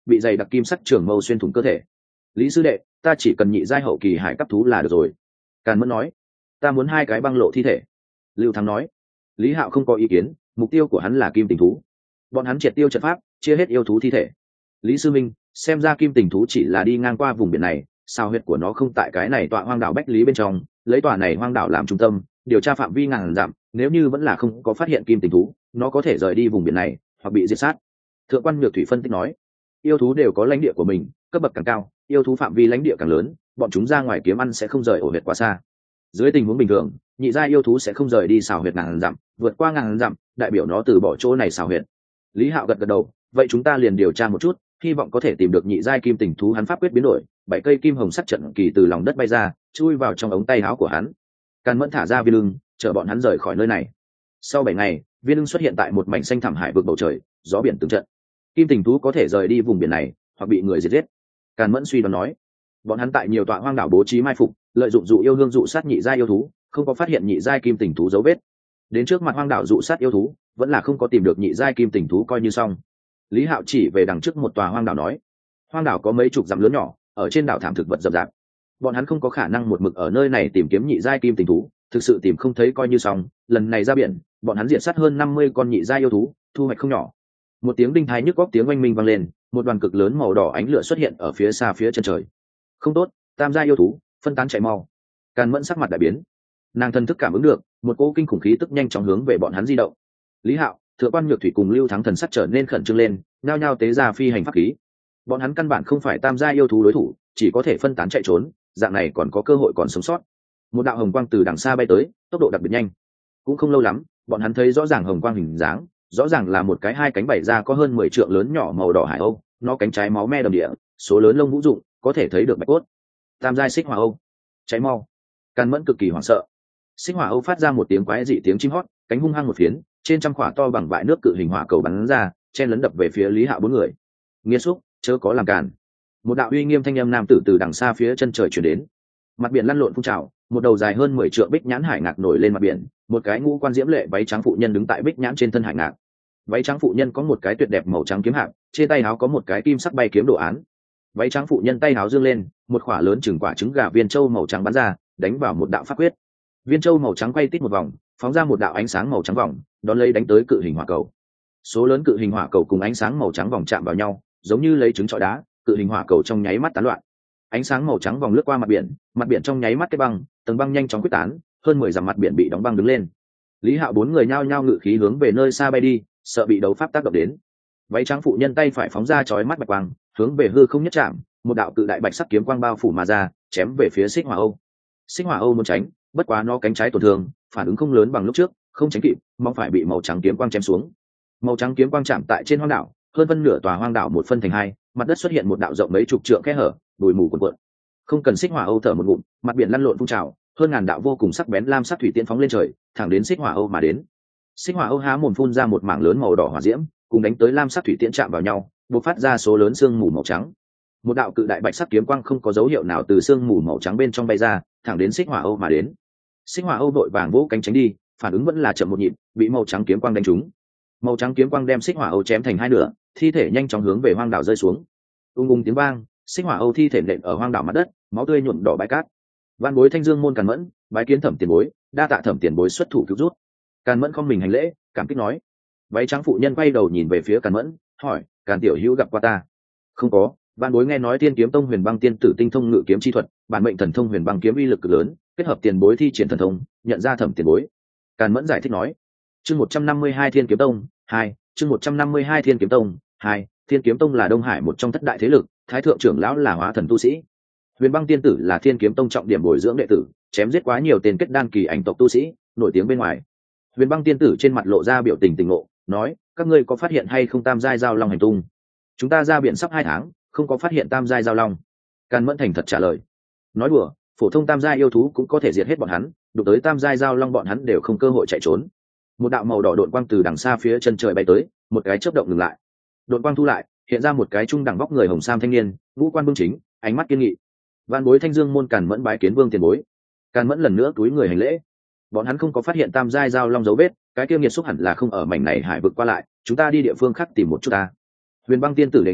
S1: bị dày đặc kim sắc trường mâu xuyên thủng cơ thể. Lý sư đệ, ta chỉ cần nhị giai hậu kỳ hải cấp thú là được rồi. Càn Mẫn nói. Ta muốn 2 cái băng lộ thi thể. Lưu Thắng nói. Lý Hạo không có ý kiến, mục tiêu của hắn là kim tình thú. Bọn hắn triệt tiêu trận pháp, chia hết yêu thú thi thể. Lý sư minh, xem ra kim tình thú chỉ là đi ngang qua vùng biển này, sao huyệt của nó không tại cái này tọa hoang đảo Bách Lý bên trong, lấy tòa này hoang đảo làm trung tâm, điều tra phạm vi ngàn dặm, nếu như vẫn là không có phát hiện kim tình thú, nó có thể rời đi vùng biển này hoặc bị diệt sát. Thượng quan Nhược Thủy phân tích nói. Yêu thú đều có lãnh địa của mình, cấp bậc càng cao, yêu thú phạm vi lãnh địa càng lớn, bọn chúng ra ngoài kiếm ăn sẽ không rời ổ huyệt quá xa. Dưới tình huống bình thường, nhị giai yêu thú sẽ không rời đi xào huyệt ngàn dặm, vượt qua ngàn dặm, đại biểu nó từ bỏ chỗ này xào huyệt. Lý Hạo gật gật đầu, vậy chúng ta liền điều tra một chút, hy vọng có thể tìm được nhị giai kim tình thú. Hắn pháp quyết biến đổi, 7 cây kim hồng sắc trận kỳ từ lòng đất bay ra, chui vào trong ống tay áo của hắn. Càn Mẫn thả ra viên lưng, chờ bọn hắn rời khỏi nơi này. Sau 7 ngày, viên lưng xuất hiện tại một mảnh xanh thẳm hải vực bầu trời, gió biển từng trận. Kim tình thú có thể rời đi vùng biển này, hoặc bị người diệt giết. Càn Mẫn suy đoán nói, bọn hắn tại nhiều tọa hoang đảo bố trí mai phục, lợi dụng dụ yêu hương dụ sát nhị giai yêu thú, không có phát hiện nhị giai kim tình thú dấu vết. Đến trước mặt hoang đảo dụ sát yêu thú, vẫn là không có tìm được nhị giai kim tình thú, coi như xong. Lý Hạo chỉ về đằng trước một tòa hoang đảo nói, hoang đảo có mấy chục dặm lớn nhỏ, ở trên đảo thảm thực vật rậm rạp, bọn hắn không có khả năng một mực ở nơi này tìm kiếm nhị giai kim tình thú, thực sự tìm không thấy coi như xong. Lần này ra biển, bọn hắn diệt sát hơn 50 con nhị giai yêu thú, thu hoạch không nhỏ. Một tiếng đinh thái nhức góc tiếng oanh minh vang lên, một đoàn cực lớn màu đỏ ánh lửa xuất hiện ở phía xa phía chân trời. Không tốt, tam giai yêu thú, phân tán chạy mau. Càn Mẫn sắc mặt đại biến, nàng thần thức cảm ứng được một cỗ kinh khủng khí tức nhanh chóng hướng về bọn hắn di động. Lý Hạo, Thượng quan Nhược Thủy cùng Lưu Thắng thần sắc trở nên khẩn trương lên, nhao nhao tế ra phi hành pháp khí. Bọn hắn căn bản không phải tam giai yêu thú đối thủ, chỉ có thể phân tán chạy trốn, dạng này còn có cơ hội còn sống sót. Một đạo hồng quang từ đằng xa bay tới, tốc độ đặc biệt nhanh. Cũng không lâu lắm, bọn hắn thấy rõ ràng hồng quang hình dáng, rõ ràng là một cái 2 cánh bày ra có hơn 10 trượng lớn nhỏ màu đỏ hải âu, nó cánh trái máu me đầm địa, số lớn lông vũ dụng, có thể thấy được bạch cốt. Tam giai xích hỏa âu, cháy mau. Càn Mẫn cực kỳ hoảng sợ. Xích hỏa âu phát ra một tiếng quái dị tiếng chim hót, cánh hung hăng một phiến, trên trăm quả to bằng vại nước cự hình hỏa cầu bắn ra, chen lấn đập về phía Lý Hạo 4 người. Nghiệt xúc, chớ có làm cản. Một đạo uy nghiêm thanh âm nam tử từ đằng xa phía chân trời truyền đến. Mặt biển lăn lộn phun trào, một đầu dài hơn 10 trượng bích nhãn hải ngạc nổi lên mặt biển, một cái ngũ quan diễm lệ váy trắng phụ nhân đứng tại bích nhãn trên thân hải ngạc. Váy trắng phụ nhân có một cái tuyệt đẹp màu trắng kiếm hạc, trên tay áo có một cái kim sắc bay kiếm đồ án. Váy trắng phụ nhân tay áo dương lên, một quả lớn chừng quả trứng gà viên châu màu trắng bắn ra, đánh vào một đạo pháp quyết. Viên châu màu trắng quay tít một vòng, phóng ra một đạo ánh sáng màu trắng vòng, đón lấy đánh tới cự hình hỏa cầu. Số lớn cự hình hỏa cầu cùng ánh sáng màu trắng vòng chạm vào nhau, giống như lấy trứng trọi đá, cự hình hỏa cầu trong nháy mắt tán loạn. Ánh sáng màu trắng vòng lướt qua mặt biển trong nháy mắt kết băng, tầng băng nhanh chóng quyết tán, hơn 10 dặm mặt biển bị đóng băng đứng lên. Lý Hạo 4 người nhao nhao ngự khí hướng về nơi xa bay đi, sợ bị đấu pháp tác động đến. Váy trắng phụ nhân tay phải phóng ra chói mắt bạch quang, hướng về hư không nhất chạm, một đạo cự đại bạch sắc kiếm quang bao phủ mà ra, chém về phía xích hỏa âu. Xích hỏa âu muốn tránh, bất quá nó cánh trái tổn thương, phản ứng không lớn bằng lúc trước, không tránh kịp, mong phải bị màu trắng kiếm quang chém xuống. Màu trắng kiếm quang chạm tại trên hoang đảo, hơn phân nửa tòa hoang đảo một phân thành hai, mặt đất xuất hiện một đạo rộng mấy chục trượng kẽ hở, bụi mù cuồn cuộn. Không cần xích hỏa âu thở một ngụm, mặt biển lăn lộn phun trào, hơn ngàn đạo vô cùng sắc bén lam sắc thủy tiễn phóng lên trời, thẳng đến xích hỏa âu mà đến. Xích hỏa âu há mồm phun ra một mảng lớn màu đỏ hỏa diễm, cùng đánh tới lam sắc thủy tiễn chạm vào nhau, bộc phát ra số lớn sương mù màu trắng. Một đạo cự đại bạch sắc kiếm quang không có dấu hiệu nào từ sương mù màu trắng bên trong bay ra, thẳng đến xích hỏa âu mà đến. Xích hỏa âu đội vàng vỗ cánh tránh đi, phản ứng vẫn là chậm một nhịp, bị màu trắng kiếm quang đánh trúng. Màu trắng kiếm quang đem xích hỏa âu chém thành hai nửa, thi thể nhanh chóng hướng về hoang đảo rơi xuống. Ung tiếng vang, xích hỏa âu thi thể nện ở hoang đảo mặt đất, máu tươi nhuộm đỏ bãi cát. Văn bối Thanh Dương môn Càn Mẫn, bái kiến Thẩm tiền bối, đa tạ Thẩm tiền bối xuất thủ cứu rút. Càn Mẫn không mình hành lễ, cảm kích nói. Váy trắng phụ nhân quay đầu nhìn về phía Càn Mẫn, hỏi: Càn tiểu hữu gặp qua ta? Không có, văn bối nghe nói Tiên Kiếm Tông Huyền Băng tiên tử tinh thông ngự kiếm chi thuật, bản mệnh thần thông Huyền Băng kiếm uy lực cực lớn, kết hợp tiền bối thi triển thần thông, nhận ra Thẩm tiền bối. Càn Mẫn giải thích nói. Chương 152 Thiên Kiếm Tông 2, chương 152 Thiên Kiếm Tông 2, Thiên Kiếm Tông là Đông Hải một trong thất đại thế lực, thái thượng trưởng lão là hóa thần tu sĩ. Huyền Băng tiên tử là Thiên Kiếm Tông trọng điểm bồi dưỡng đệ tử, chém giết quá nhiều tên kết đan kỳ ảnh tộc tu sĩ, nổi tiếng bên ngoài. Huyền Băng tiên tử trên mặt lộ ra biểu tình tỉnh ngộ, nói: các ngươi có phát hiện hay không tam giai giao long hành tung? Chúng ta ra biển sắp 2 tháng, không có phát hiện tam giai giao long. Càn Mẫn thành thật trả lời. Nói đùa, phổ thông tam giai yêu thú cũng có thể diệt hết bọn hắn, đụng tới tam giai giao long bọn hắn đều không cơ hội chạy trốn. Một đạo màu đỏ độn quang từ đằng xa phía chân trời bay tới, một cái chớp động ngừng lại. Độn quang thu lại, hiện ra một cái trung đẳng vóc người hồng sam thanh niên, ngũ quan bưng chính, ánh mắt kiên nghị. Vạn bối Thanh Dương môn Càn Mẫn bái kiến Vương tiền bối. Càn Mẫn lần nữa túi người hành lễ. Bọn hắn không có phát hiện tam giai giao long dấu vết, cái kia nghiệt xúc hẳn là không ở mảnh này hải vực qua lại, chúng ta đi địa phương khác tìm một chút ta. Huyền Băng tiên tử đề nghị,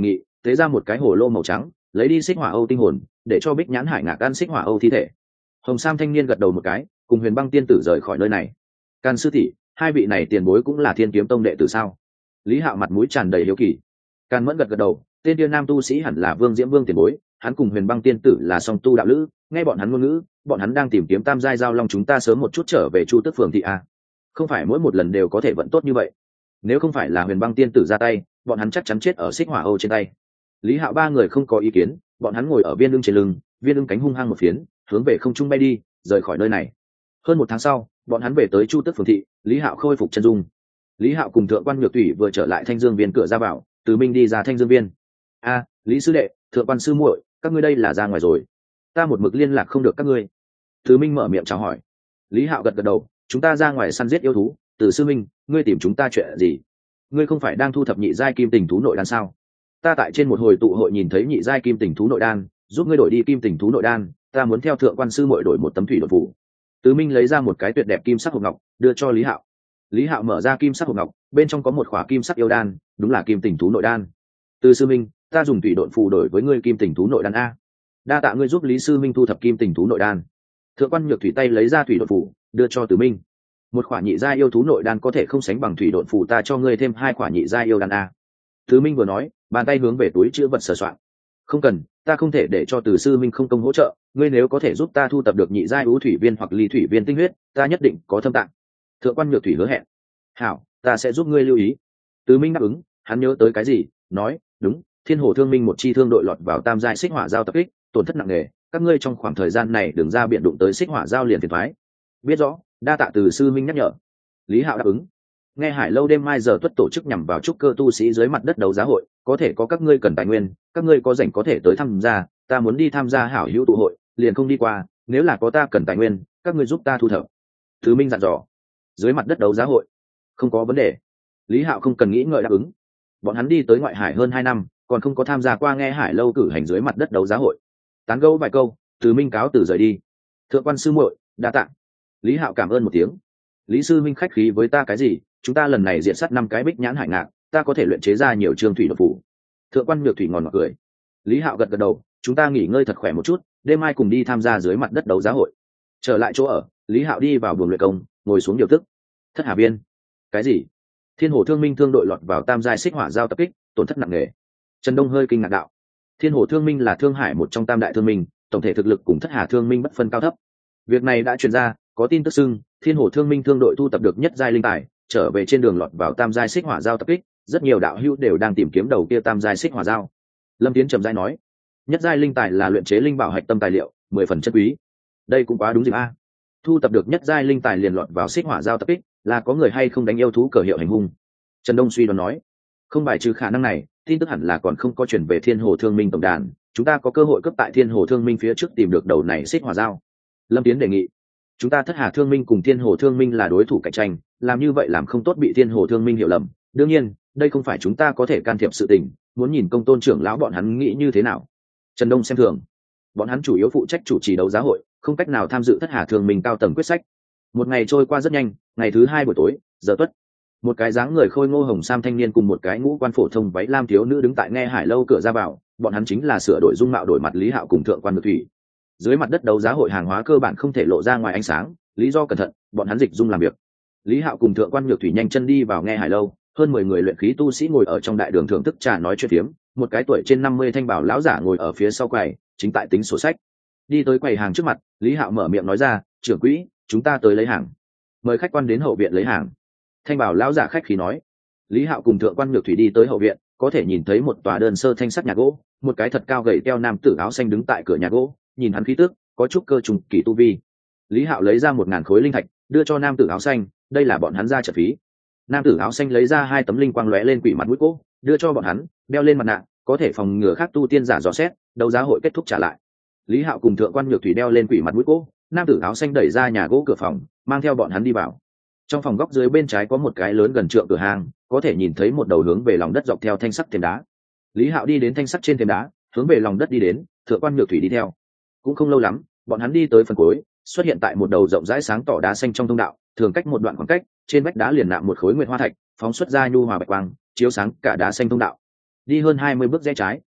S1: tế ra một cái hồ lô màu trắng, lấy đi xích hỏa âu tinh hồn, để cho Bích Nhãn Hải Ngạc ăn xích hỏa âu thi thể. Hồng Sam thanh niên gật đầu một cái, cùng Huyền Băng tiên tử rời khỏi nơi này. Càn sư tỷ, hai vị này tiền bối cũng là Thiên Kiếm tông đệ tử sao? Lý Hạo mặt mũi tràn đầy hiếu kỳ. Càn Mẫn gật gật đầu, tên tiên nam tu sĩ hẳn là Vương Diễm Vương tiền bối, hắn cùng Huyền Băng tiên tử là song tu đạo lữ, nghe bọn hắn ngôn ngữ, bọn hắn đang tìm kiếm tam giai giao long, chúng ta sớm một chút trở về Chu Tức phường thị a. Không phải mỗi một lần đều có thể vận tốt như vậy. Nếu không phải là Huyền Băng tiên tử ra tay, bọn hắn chắc chắn chết ở xích hỏa âu trên tay. Lý Hạo ba người không có ý kiến, bọn hắn ngồi ở viên ưng trên lưng, viên ưng cánh hung hăng một phiến, hướng về không trung bay đi, rời khỏi nơi này. Hơn một tháng sau, bọn hắn về tới Chu Tức phường thị, Lý Hạo khôi phục chân dung. Lý Hạo cùng Thượng quan Nhược Thủy vừa trở lại Thanh Dương viên cửa ra vào, Từ Minh đi ra Thanh Dương viên. A, Lý sư đệ, Thượng quan sư muội, các ngươi đây là ra ngoài rồi? Ta một mực liên lạc không được các ngươi. Từ Minh mở miệng chào hỏi. Lý Hạo gật gật đầu, chúng ta ra ngoài săn giết yêu thú. Từ sư minh, ngươi tìm chúng ta chuyện gì? Ngươi không phải đang thu thập nhị giai kim tình thú nội đan sao? Ta tại trên một hồi tụ hội nhìn thấy nhị giai kim tình thú nội đan, giúp ngươi đổi đi kim tình thú nội đan, ta muốn theo Thượng quan sư muội đổi một tấm thủy đột phủ. Từ Minh lấy ra một cái tuyệt đẹp kim sắc hộp ngọc, đưa cho Lý Hạo. Lý Hạo mở ra kim sắc hộp ngọc, bên trong có một khỏa kim sắc yêu đan, đúng là kim tình thú nội đan. Từ sư minh, ta dùng thủy độn phù đổi với ngươi kim tình thú nội đan a. Đa tạ ngươi giúp Lý sư minh thu thập kim tình thú nội đan. Thượng quan Nhược Thủy tay lấy ra thủy độn phù, đưa cho Từ Minh. Một khỏa nhị giai yêu thú nội đan có thể không sánh bằng thủy độn phù, ta cho ngươi thêm 2 khỏa nhị giai yêu đan a. Từ Minh vừa nói, bàn tay hướng về túi chứa vật sờ soạn. Không cần, ta không thể để cho Từ sư minh không công hỗ trợ, ngươi nếu có thể giúp ta thu tập được nhị giai ưu thủy viên hoặc ly thủy viên tinh huyết, ta nhất định có thâm tạng. Thượng quan Nhược Thủy hứa hẹn. Hảo, ta sẽ giúp ngươi lưu ý. Từ Minh đáp ứng, hắn nhớ tới cái gì, nói, đúng, Thiên Hồ Thương Minh một chi thương đội lọt vào tam giai xích hỏa giao tập kích, tổn thất nặng nề, các ngươi trong khoảng thời gian này đừng ra biển đụng tới xích hỏa giao liền phiền toái. Biết rõ, đa tạ Từ sư minh nhắc nhở. Lý Hạo đáp ứng. Nghe Hải Lâu đêm mai giờ tuất tổ chức nhằm vào trúc cơ tu sĩ dưới mặt đất đấu giá hội, có thể có các ngươi cần tài nguyên, các ngươi có rảnh có thể tới tham gia, ta muốn đi tham gia hảo hữu tụ hội, liền không đi qua, nếu là có ta cần tài nguyên, các ngươi giúp ta thu thập. Thứ Minh dặn dò. Dưới mặt đất đấu giá hội, không có vấn đề. Lý Hạo không cần nghĩ ngợi đáp ứng. Bọn hắn đi tới ngoại hải hơn 2 năm, còn không có tham gia qua nghe Hải Lâu cử hành dưới mặt đất đấu giá hội. Tán gẫu vài câu, Từ Minh cáo từ rời đi. Thượng quan sư muội, đa tạ. Lý Hạo cảm ơn một tiếng. Lý sư minh khách khí với ta cái gì, chúng ta lần này diện sát 5 cái Bích Nhãn Hải Ngạc, ta có thể luyện chế ra nhiều trường thủy đột phủ. Thượng quan Nhược Thủy ngòn ngọt cười. Lý Hạo gật gật đầu, chúng ta nghỉ ngơi thật khỏe một chút, đêm mai cùng đi tham gia dưới mặt đất đấu giá hội. Trở lại chỗ ở, Lý Hạo đi vào buồng luyện công, ngồi xuống điều tức. Thất Hà Viên. Cái gì? Thiên Hồ Thương Minh thương đội lọt vào tam giai xích hỏa giao tập kích, tổn thất nặng nề. Trần Đông hơi kinh ngạc đạo. Thiên Hồ Thương Minh là Thương Hải một trong tam đại thương minh, tổng thể thực lực cùng Thất Hà Thương Minh bất phân cao thấp. Việc này đã truyền ra, có tin tức xưng Thiên Hồ Thương Minh thương đội thu tập được nhất giai linh tài, trở về trên đường lọt vào tam giai xích hỏa giao tập kích, rất nhiều đạo hữu đều đang tìm kiếm đầu kia tam giai xích hỏa giao. Lâm Tiến trầm giai nói, nhất giai linh tài là luyện chế linh bảo hạch tâm tài liệu, 10 phần chân quý. Đây cũng quá đúng dịp a. Thu tập được nhất giai linh tài liền lọt vào xích hỏa giao tập kích, là có người hay không đánh yêu thú cờ hiệu hành hung. Trần Đông suy đoán nói, không bài trừ khả năng này, tin tức hẳn là còn không có chuyển về Thiên Hồ Thương Minh tổng đàn, chúng ta có cơ hội cướp tại Thiên Hồ Thương Minh phía trước tìm được đầu này xích hỏa giao. Lâm Tiến đề nghị, chúng ta Thất Hà Thương Minh cùng Thiên Hồ Thương Minh là đối thủ cạnh tranh, làm như vậy làm không tốt bị Thiên Hồ Thương Minh hiểu lầm. Đương nhiên, đây không phải chúng ta có thể can thiệp sự tình, muốn nhìn Công Tôn trưởng lão bọn hắn nghĩ như thế nào. Trần Đông xem thường, bọn hắn chủ yếu phụ trách chủ trì đấu giá hội, không cách nào tham dự Thất Hà Thương Minh cao tầng quyết sách. Một ngày trôi qua rất nhanh, ngày thứ 2 buổi tối, giờ tuất, một cái dáng người khôi ngô hồng sam thanh niên cùng một cái ngũ quan phổ thông váy lam thiếu nữ đứng tại nghe Hải Lâu cửa ra vào, bọn hắn chính là sửa đổi dung mạo đổi mặt Lý Hạo cùng Thượng quan Nhược Thủy. Dưới mặt đất đấu giá hội hàng hóa cơ bản không thể lộ ra ngoài ánh sáng, lý do cẩn thận, bọn hắn dịch dung làm việc. Lý Hạo cùng Thượng quan Nhược Thủy nhanh chân đi vào nghe Hải Lâu, hơn 10 người luyện khí tu sĩ ngồi ở trong đại đường thưởng thức trà nói chuyện phiếm, một cái tuổi trên 50 thanh bảo lão giả ngồi ở phía sau quầy, chính tại tính sổ sách. Đi tới quầy hàng trước mặt, Lý Hạo mở miệng nói ra, trưởng quỹ, chúng ta tới lấy hàng, mời khách quan đến hậu viện lấy hàng. Thanh bảo lão giả khách khí nói. Lý Hạo cùng Thượng quan Nhược Thủy đi tới hậu viện, có thể nhìn thấy một tòa đơn sơ thanh sắt nhà gỗ, một cái thật cao gầy teo nam tử áo xanh đứng tại cửa nhà gỗ, nhìn hắn khí tức có chút cơ trùng kỳ tu vi. Lý Hạo lấy ra 1000 khối linh thạch, đưa cho nam tử áo xanh, đây là bọn hắn ra trợ phí. Nam tử áo xanh lấy ra 2 tấm linh quang lóe lên quỷ mặt mũi cỗ, đưa cho bọn hắn, đeo lên mặt nạ, có thể phòng ngừa khác tu tiên giả dò xét, đấu giá hội kết thúc trả lại. Lý Hạo cùng Thượng quan Nhược Thủy đeo lên quỷ mặt mũi cỗ, nam tử áo xanh đẩy ra nhà gỗ cửa phòng, mang theo bọn hắn đi vào. Trong phòng góc dưới bên trái có một cái lớn gần trượng cửa hàng, có thể nhìn thấy một đầu hướng về lòng đất dọc theo thanh sắt thềm đá. Lý Hạo đi đến thanh sắt trên thềm đá, hướng về lòng đất đi đến, Thượng quan Nhược Thủy đi theo. Cũng không lâu lắm, bọn hắn đi tới phần cuối, xuất hiện tại một đầu rộng rãi sáng tỏ đá xanh trong thông đạo, thường cách một đoạn khoảng cách, trên vách đá liền nạm một khối nguyệt hoa thạch, phóng xuất ra nhu hòa bạch quang, chiếu sáng cả đá xanh thông đạo. Đi hơn 20 bước rẽ trái,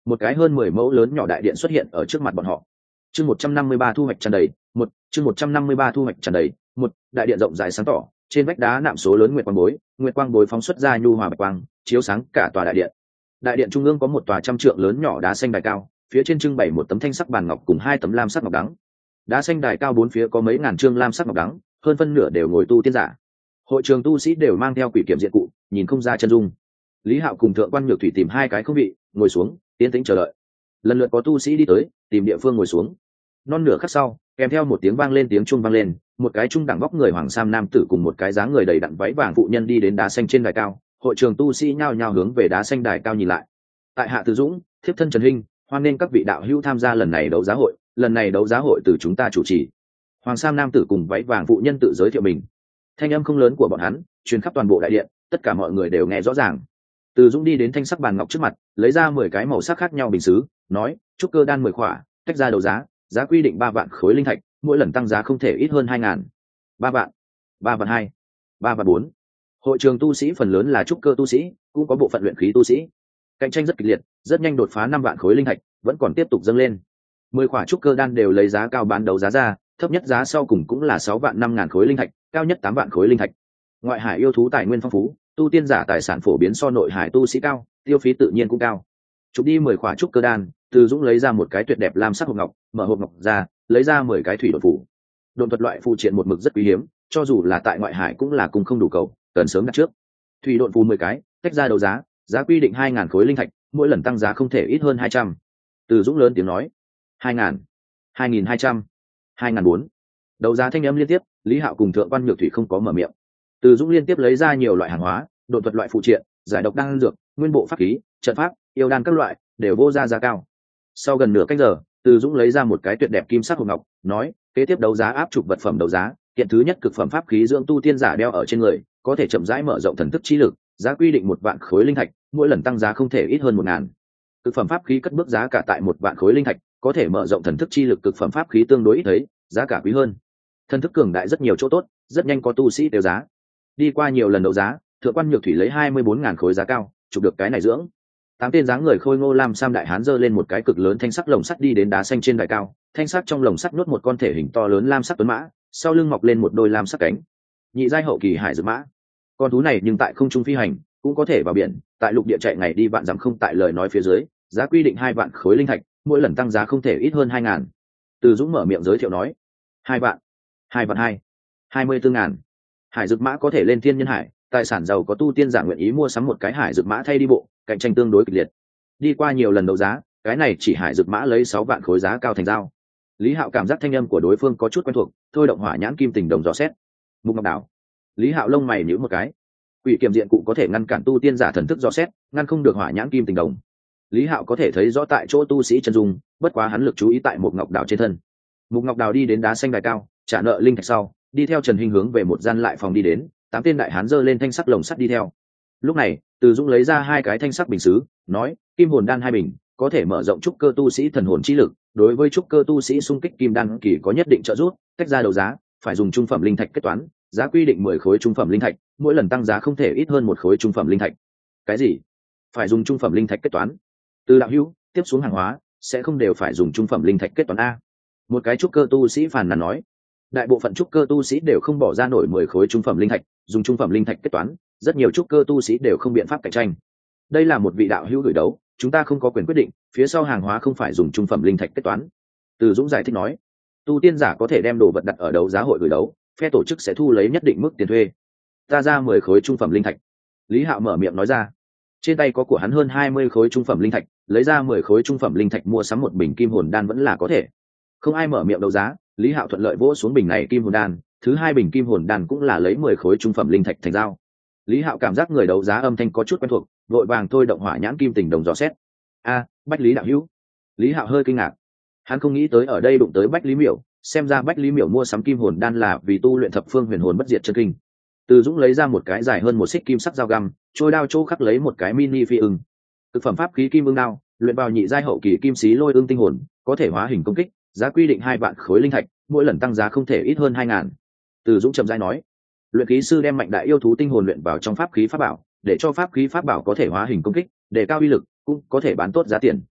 S1: một cái hơn 10 mẫu lớn nhỏ đại điện xuất hiện ở trước mặt bọn họ. Chương 153 thu hoạch tràn đầy, chương 153 thu hoạch tràn đầy, đại điện rộng rãi sáng tỏ, trên vách đá nạm số lớn nguyệt quang bối phóng xuất ra nhu hòa bạch quang, chiếu sáng cả tòa đại điện. Đại điện trung ương có một tòa trăm trượng lớn nhỏ đá xanh đài cao, phía trên trưng bày một tấm thanh sắc bàn ngọc cùng 2 tấm lam sắc ngọc đắng. Đá xanh đài cao bốn phía có mấy ngàn trương lam sắc ngọc đắng, hơn phân nửa đều ngồi tu tiên giả. Hội trường tu sĩ đều mang theo quỷ kiểm diện cụ, nhìn không ra chân dung. Lý Hạo cùng thượng quan Nhược Thủy tìm 2 cái không vị, ngồi xuống, yên tĩnh chờ đợi. Lần lượt có tu sĩ đi tới, tìm địa phương ngồi xuống. Non nửa khắc sau, kèm theo một tiếng vang lên, tiếng chuông vang lên, một cái trung đẳng vóc người hoàng sam nam tử cùng một cái dáng người đầy đặn váy vàng phụ nhân đi đến đá xanh trên đài cao. Hội trường tu sĩ nhao nhao hướng về đá xanh đài cao nhìn lại. Tại hạ Từ Dũng, thiếp thân Trần Hinh, hoan nghênh các vị đạo hữu tham gia lần này đấu giá hội. Lần này đấu giá hội từ chúng ta chủ trì. Hoàng sam nam tử cùng váy vàng phụ nhân tự giới thiệu mình. Thanh âm không lớn của bọn hắn truyền khắp toàn bộ đại điện, tất cả mọi người đều nghe rõ ràng. Từ Dũng đi đến thanh sắc bàn ngọc trước mặt, lấy ra 10 cái màu sắc khác nhau bình sứ, nói: "Trúc cơ đan 10 khỏa, tách ra đấu giá, giá quy định 3 vạn khối linh thạch, mỗi lần tăng giá không thể ít hơn 2.000. 3 vạn, 3 vạn 2, 3 vạn 4." Hội trường tu sĩ phần lớn là trúc cơ tu sĩ, cũng có bộ phận luyện khí tu sĩ. Cạnh tranh rất kịch liệt, rất nhanh đột phá 5 vạn khối linh thạch, vẫn còn tiếp tục dâng lên. 10 khỏa trúc cơ đan đều lấy giá cao bán đấu giá ra, thấp nhất giá sau cùng cũng là 6 vạn 5.000 khối linh thạch, cao nhất 8 vạn khối linh thạch. Ngoại hải yêu thú tài nguyên phong phú, tu tiên giả tài sản phổ biến so nội hải tu sĩ cao, tiêu phí tự nhiên cũng cao. Chụp đi 10 khỏa trúc cơ đan, Từ Dũng lấy ra một cái tuyệt đẹp lam sắc hộp ngọc, mở hộp ngọc ra, lấy ra 10 cái thủy độn phù. Độn thuật loại phù triện một mực rất quý hiếm, cho dù là tại ngoại hải cũng là cùng không đủ cầu, cần sớm đặt trước. Thủy độn phù 10 cái, tách ra đấu giá, giá quy định 2.000 khối linh thạch, mỗi lần tăng giá không thể ít hơn 200. Từ Dũng lớn tiếng nói: 2.000, 2.200, 2.400. Đấu giá thanh âm liên tiếp, Lý Hạo cùng thượng quan Nhược Thủy không có mở miệng. Từ Dũng liên tiếp lấy ra nhiều loại hàng hóa, độn thuật loại phụ triện, giải độc đan dược, nguyên bộ pháp khí, trận pháp, yêu đan các loại, đều vô ra giá cao. Sau gần nửa canh giờ, Từ Dũng lấy ra một cái tuyệt đẹp kim sắc hộp ngọc, nói: "Kế tiếp đấu giá áp trục vật phẩm đấu giá, kiện thứ nhất cực phẩm pháp khí dưỡng tu tiên giả đeo ở trên người, có thể chậm rãi mở rộng thần thức chi lực, giá quy định 1 vạn khối linh thạch, mỗi lần tăng giá không thể ít hơn 1.000. Cực phẩm pháp khí cất bước giá cả tại 1 vạn khối linh thạch, có thể mở rộng thần thức chi lực, cực phẩm pháp khí tương đối ít thấy, giá cả quý hơn. Thần thức cường đại rất nhiều chỗ tốt, rất nhanh có tu sĩ tiêu giá." Đi qua nhiều lần đấu giá, thượng quan Nhược Thủy lấy 24.000 khối giá cao, chụp được cái này dưỡng. 8 tên dáng người khôi ngô lam sam đại hán giơ lên một cái cực lớn thanh sắc lồng sắt đi đến đá xanh trên đài cao, thanh sắc trong lồng sắt nuốt một con thể hình to lớn lam sắc tuấn mã, sau lưng mọc lên một đôi lam sắc cánh. Nhị giai hậu kỳ hải dược mã. Con thú này nhưng tại không trung phi hành, cũng có thể vào biển, tại lục địa chạy ngày đi vạn dặm không tại lời nói phía dưới, giá quy định 2 vạn khối linh thạch, mỗi lần tăng giá không thể ít hơn 2.000. Từ Dũng mở miệng giới thiệu nói: 2 vạn, 2 vạn 2, 24.000. Hải dược mã có thể lên thiên nhân hải, tài sản giàu có tu tiên giả nguyện ý mua sắm một cái hải dược mã thay đi bộ, cạnh tranh tương đối kịch liệt. Đi qua nhiều lần đấu giá, cái này chỉ hải dược mã lấy 6 vạn khối giá cao thành giao. Lý Hạo cảm giác thanh âm của đối phương có chút quen thuộc, thôi động hỏa nhãn kim tình đồng dò xét. Mục Ngọc Đảo. Lý Hạo lông mày nhíu một cái. Quỷ kiểm diện cụ có thể ngăn cản tu tiên giả thần thức dò xét, ngăn không được hỏa nhãn kim tình đồng. Lý Hạo có thể thấy rõ tại chỗ tu sĩ chân dung, bất quá hắn lực chú ý tại Mục Ngọc Đảo trên thân. Mục Ngọc Đảo đi đến đá xanh đài cao, trả nợ linh thạch sau, đi theo Trần Hinh hướng về một gian lại phòng đi đến, 8 tên đại hán giơ lên thanh sắc lồng sắt đi theo. Lúc này, Từ Dũng lấy ra 2 cái thanh sắc bình sứ, nói: "Kim hồn đan 2 bình, có thể mở rộng trúc cơ tu sĩ thần hồn chi lực, đối với trúc cơ tu sĩ xung kích kim đan kỳ có nhất định trợ giúp, tách ra đấu giá, phải dùng trung phẩm linh thạch kết toán, giá quy định 10 khối trung phẩm linh thạch, mỗi lần tăng giá không thể ít hơn 1 khối trung phẩm linh thạch." Cái gì? Phải dùng trung phẩm linh thạch kết toán? Từ đạo hữu, tiếp xuống hàng hóa sẽ không đều phải dùng trung phẩm linh thạch kết toán a? Một cái trúc cơ tu sĩ phàn nàn nói. Đại bộ phận trúc cơ tu sĩ đều không bỏ ra nổi 10 khối trung phẩm linh thạch, dùng trung phẩm linh thạch kết toán, rất nhiều trúc cơ tu sĩ đều không biện pháp cạnh tranh. Đây là một vị đạo hữu gửi đấu, chúng ta không có quyền quyết định, phía sau hàng hóa không phải dùng trung phẩm linh thạch kết toán. Từ Dũng giải thích nói, tu tiên giả có thể đem đồ vật đặt ở đấu giá hội gửi đấu, phe tổ chức sẽ thu lấy nhất định mức tiền thuê. Ta ra 10 khối trung phẩm linh thạch. Lý Hạo mở miệng nói ra. Trên tay có của hắn hơn 20 khối trung phẩm linh thạch, lấy ra 10 khối trung phẩm linh thạch mua sắm một bình kim hồn đan vẫn là có thể. Không ai mở miệng đấu giá, Lý Hạo thuận lợi vỗ xuống bình này kim hồn đan, thứ 2 bình kim hồn đan cũng là lấy 10 khối trung phẩm linh thạch thành giao. Lý Hạo cảm giác người đấu giá âm thanh có chút quen thuộc, vội vàng thôi động hỏa nhãn kim tình đồng dò xét. A, Bách Lý đạo hữu. Lý Hạo hơi kinh ngạc. Hắn không nghĩ tới ở đây đụng tới Bách Lý Miểu, xem ra Bách Lý Miểu mua sắm kim hồn đan là vì tu luyện thập phương huyền hồn bất diệt chân kinh. Từ Dũng lấy ra một cái dài hơn 1 xích kim sắc dao găm, trôi đao chỗ khắc lấy một cái mini phi ưng. Thực phẩm pháp khí kim ưng đao, luyện vào nhị giai hậu kỳ kim xí lôi ưng tinh hồn, có thể hóa hình công kích, giá quy định 2 vạn khối linh thạch, mỗi lần tăng giá không thể ít hơn 2.000. Từ Dũng chậm rãi nói, luyện khí sư đem mạnh đại yêu thú tinh hồn luyện vào trong pháp khí pháp bảo, để cho pháp khí pháp bảo có thể hóa hình công kích, để cao uy lực, cũng có thể bán tốt giá tiền.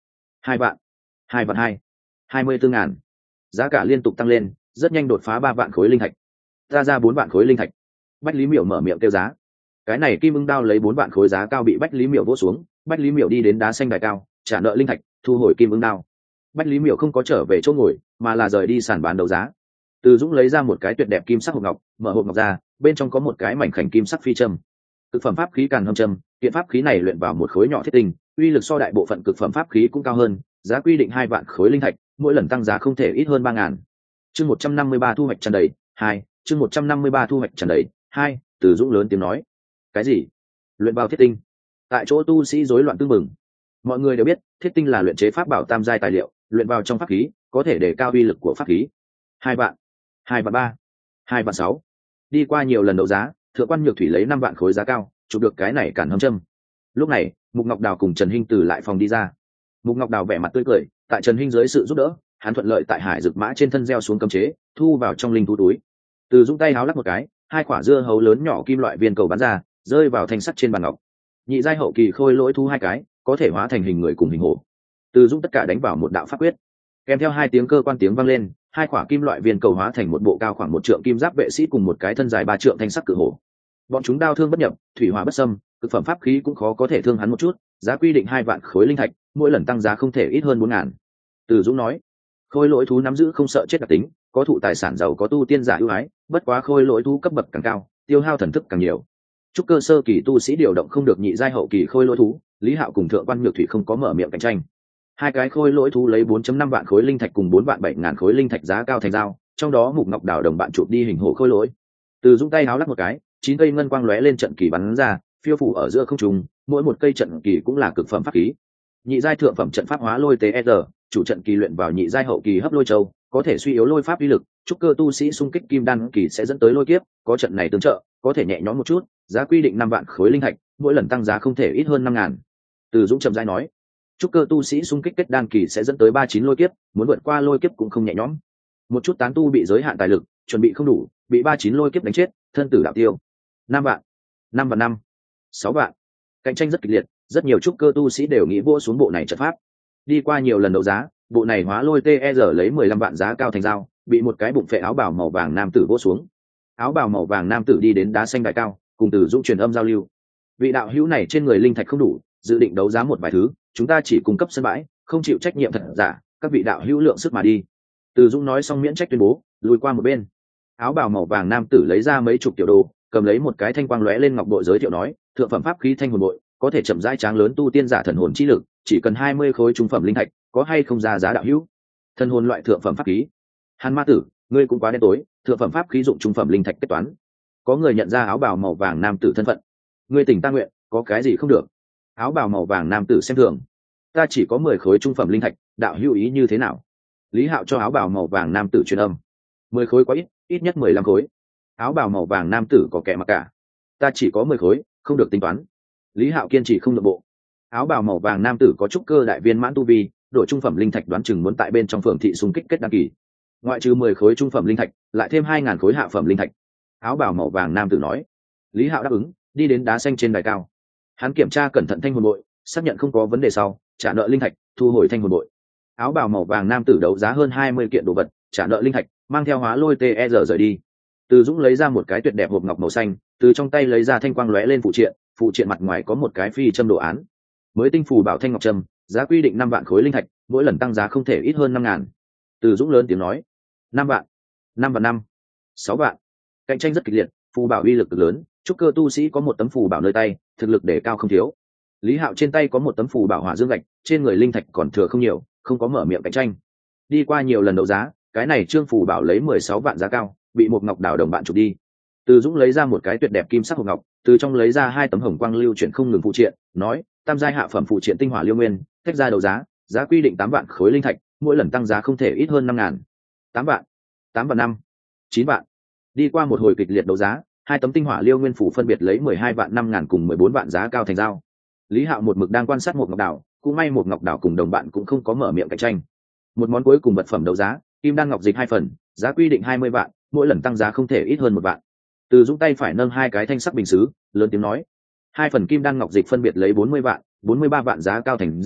S1: 2 vạn, 2 vạn 2, 24.000. Giá cả liên tục tăng lên, rất nhanh đột phá 3 vạn khối linh thạch. Ta ra 4 vạn khối linh thạch. Bách Lý Miểu mở miệng kêu giá. Cái này kim ưng đao lấy 4 vạn khối giá cao bị Bách Lý Miểu vỗ xuống. Bách Lý Miểu đi đến đá xanh đài cao, trả nợ linh thạch, thu hồi kim ưng đao. Bách Lý Miểu không có trở về chỗ ngồi, mà là rời đi sàn bán đấu giá. Từ Dũng lấy ra một cái tuyệt đẹp kim sắc hộp ngọc, mở hộp ngọc ra, bên trong có một cái mảnh khảnh kim sắc phi châm. Cực phẩm pháp khí Càn Hâm châm, kiện pháp khí này luyện vào một khối nhỏ thiết tinh, uy lực so đại bộ phận cực phẩm pháp khí cũng cao hơn, giá quy định 2 vạn khối linh thạch, mỗi lần tăng giá không thể ít hơn 3.000. Chương 153 thu hoạch tràn đầy, 2, chương 153 thu hoạch tràn đầy, 2, Từ Dũng lớn tiếng nói. Cái gì? Luyện vào thiết tinh? Tại chỗ tu sĩ rối loạn tương mừng. Mọi người đều biết, thiết tinh là luyện chế pháp bảo tam giai tài liệu, luyện vào trong pháp khí, có thể đề cao uy lực của pháp khí. 2 vạn, 2 vạn 3, 2 vạn 6. Đi qua nhiều lần đấu giá, Thượng quan Nhược Thủy lấy 5 vạn khối giá cao, chụp được cái này Càn Hâm châm. Lúc này, Mục Ngọc Đào cùng Trần Hinh từ lại phòng đi ra. Mục Ngọc Đào vẻ mặt tươi cười, tại Trần Hinh dưới sự giúp đỡ, hắn thuận lợi tại hải dược mã trên thân gieo xuống cấm chế, thu vào trong linh thú túi. Từ Dũng tay háo lắc một cái, 2 quả dưa hấu lớn nhỏ kim loại viên cầu bắn ra, rơi vào thanh sắt trên bàn ngọc. Nhị giai hậu kỳ khôi lỗi thú 2 cái, có thể hóa thành hình người cùng hình hổ. Từ Dũng tất cả đánh vào một đạo pháp quyết, kèm theo 2 tiếng cơ quan tiếng vang lên, 2 quả kim loại viên cầu hóa thành một bộ cao khoảng 1 trượng kim giáp vệ sĩ cùng một cái thân dài 3 trượng thanh sắc cự hổ. Bọn chúng đao thương bất nhập, thủy hỏa bất xâm, cực phẩm pháp khí cũng khó có thể thương hắn một chút, giá quy định 2 vạn khối linh thạch, mỗi lần tăng giá không thể ít hơn 4.000. Từ Dũng nói, khôi lỗi thú nắm giữ không sợ chết đặc tính, có thụ tài sản giàu có tu tiên giả ưu ái, bất quá khôi lỗi thú cấp bậc càng cao, tiêu hao thần thức càng nhiều. Trúc cơ sơ kỳ tu sĩ điều động không được nhị giai hậu kỳ khôi lỗi thú, Lý Hạo cùng Thượng quan Nhược Thủy không có mở miệng cạnh tranh. 2 cái khôi lỗi thú lấy 4.5 vạn khối linh thạch cùng 4 vạn 7.000 khối linh thạch giá cao thành giao, trong đó Mục Ngọc Đào đồng bạn chụp đi hình hổ khôi lỗi. Từ Dũng tay háo lắc một cái, 9 cây ngân quang lóe lên trận kỳ bắn ra, phiêu phủ ở giữa không trung, mỗi một cây trận kỳ cũng là cực phẩm pháp khí. Nhị giai thượng phẩm trận pháp hóa lôi TR, chủ trận kỳ luyện vào nhị giai hậu kỳ hấp lôi châu, có thể suy yếu lôi pháp uy lực, trúc cơ tu sĩ xung kích kim đan kỳ sẽ dẫn tới lôi kiếp, có trận này tương trợ, có thể nhẹ nhõm một chút, giá quy định 5 vạn khối linh thạch, mỗi lần tăng giá không thể ít hơn 5.000. Từ Dũng trầm rãi nói, trúc cơ tu sĩ xung kích kết đan kỳ sẽ dẫn tới 39 lôi kiếp, muốn vượt qua lôi kiếp cũng không nhẹ nhõm. Một chút tán tu bị giới hạn tài lực, chuẩn bị không đủ, bị 39 lôi kiếp đánh chết, thân tử đạo tiêu. 5 vạn, 5 vạn 5, 6 vạn. Cạnh tranh rất kịch liệt, rất nhiều trúc cơ tu sĩ đều nghĩ vua xuống bộ này trận pháp. Đi qua nhiều lần đấu giá, bộ này hóa lôi TR lấy 15 vạn giá cao thành giao, bị một cái bụng phệ áo bào màu vàng nam tử vỗ xuống. Áo bào màu vàng nam tử đi đến đá xanh đại cao, cùng Từ Dũng truyền âm giao lưu. Vị đạo hữu này trên người linh thạch không đủ, dự định đấu giá một vài thứ, chúng ta chỉ cung cấp sân bãi, không chịu trách nhiệm thật giả, các vị đạo hữu lượng sức mà đi. Từ Dũng nói xong miễn trách tuyên bố, lùi qua một bên. Áo bào màu vàng nam tử lấy ra mấy chục triệu đô, cầm lấy một cái thanh quang lóe lên ngọc bội giới thiệu nói, thượng phẩm pháp khí thanh hồn bội, có thể chậm rãi tráng lớn tu tiên giả thần hồn chi lực, chỉ cần 20 khối trung phẩm linh thạch, có hay không ra giá đạo hữu? Thần hồn loại thượng phẩm pháp khí. Hàn Ma Tử, ngươi cũng quá đen tối, thượng phẩm pháp khí dụng trung phẩm linh thạch kết toán. Có người nhận ra áo bào màu vàng nam tử thân phận. Ngươi tỉnh ta nguyện, có cái gì không được? Áo bào màu vàng nam tử xem thường. Ta chỉ có 10 khối trung phẩm linh thạch, đạo hữu ý như thế nào? Lý Hạo cho áo bào màu vàng nam tử truyền âm. 10 khối quá ít, ít nhất 15 khối. Áo bào màu vàng nam tử có kẻ mặc cả. Ta chỉ có 10 khối, không được tính toán. Lý Hạo kiên trì không được bộ. Áo bào màu vàng nam tử có trúc cơ đại viên mãn tu vi, đổi trung phẩm linh thạch đoán chừng muốn tại bên trong phường thị xung kích kết đăng kỳ. Ngoại trừ 10 khối trung phẩm linh thạch, lại thêm 2.000 khối hạ phẩm linh thạch. Áo bào màu vàng nam tử nói. Lý Hạo đáp ứng, đi đến đá xanh trên đài cao. Hắn kiểm tra cẩn thận thanh hồn bội, xác nhận không có vấn đề sau, trả nợ linh thạch, thu hồi thanh hồn bội. Áo bào màu vàng nam tử đấu giá hơn 20 kiện đồ vật, trả nợ linh thạch, mang theo hóa lôi TR rời đi. Từ Dũng lấy ra một cái tuyệt đẹp hộp ngọc màu xanh, từ trong tay lấy ra thanh quang lóe lên phụ triện mặt ngoài có một cái phi châm đồ án. Mới tinh phù bảo thanh ngọc trâm, giá quy định 5 vạn khối linh thạch, mỗi lần tăng giá không thể ít hơn 5.000. Từ Dũng lớn tiếng nói, 5 vạn, 5 vạn 5, 6 vạn. Cạnh tranh rất kịch liệt, phù bảo uy lực cực lớn, trúc cơ tu sĩ có một tấm phù bảo nơi tay, thực lực để cao không thiếu. Lý Hạo trên tay có một tấm phù bảo hỏa dương gạch, trên người linh thạch còn thừa không nhiều, không có mở miệng cạnh tranh. Đi qua nhiều lần đấu giá, cái này trương phù bảo lấy 16 vạn giá cao, bị một ngọc đào đồng bạn chụp đi. Từ Dũng lấy ra một cái tuyệt đẹp kim sắc hộp ngọc, từ trong lấy ra 2 tấm hồng quang lưu chuyển không ngừng phụ triện, nói, tam giai hạ phẩm phụ triện tinh hỏa liêu nguyên, tách ra đấu giá, giá quy định 8 vạn khối linh thạch, mỗi lần tăng giá không thể ít hơn 5.000. 8 vạn, 8 vạn 5, 9 vạn. Đi qua một hồi kịch liệt đấu giá, 2 tấm tinh hỏa liêu nguyên phủ phân biệt lấy 12 vạn 5.000 cùng 14 vạn giá cao thành giao. Lý Hạo một mực đang quan sát một ngọc đảo, cũng may một ngọc đảo cùng đồng bạn cũng không có mở miệng cạnh tranh. Một món cuối cùng vật phẩm đấu giá, kim đan ngọc dịch 2 phần, giá quy định 20 vạn, mỗi lần tăng giá không thể ít hơn 1 vạn. Từ Dũng tay phải nâng 2 cái thanh sắc bình sứ, lớn tiếng nói, 2 phần kim đan ngọc dịch phân biệt lấy 40 vạn, 43 vạn giá cao thành giao,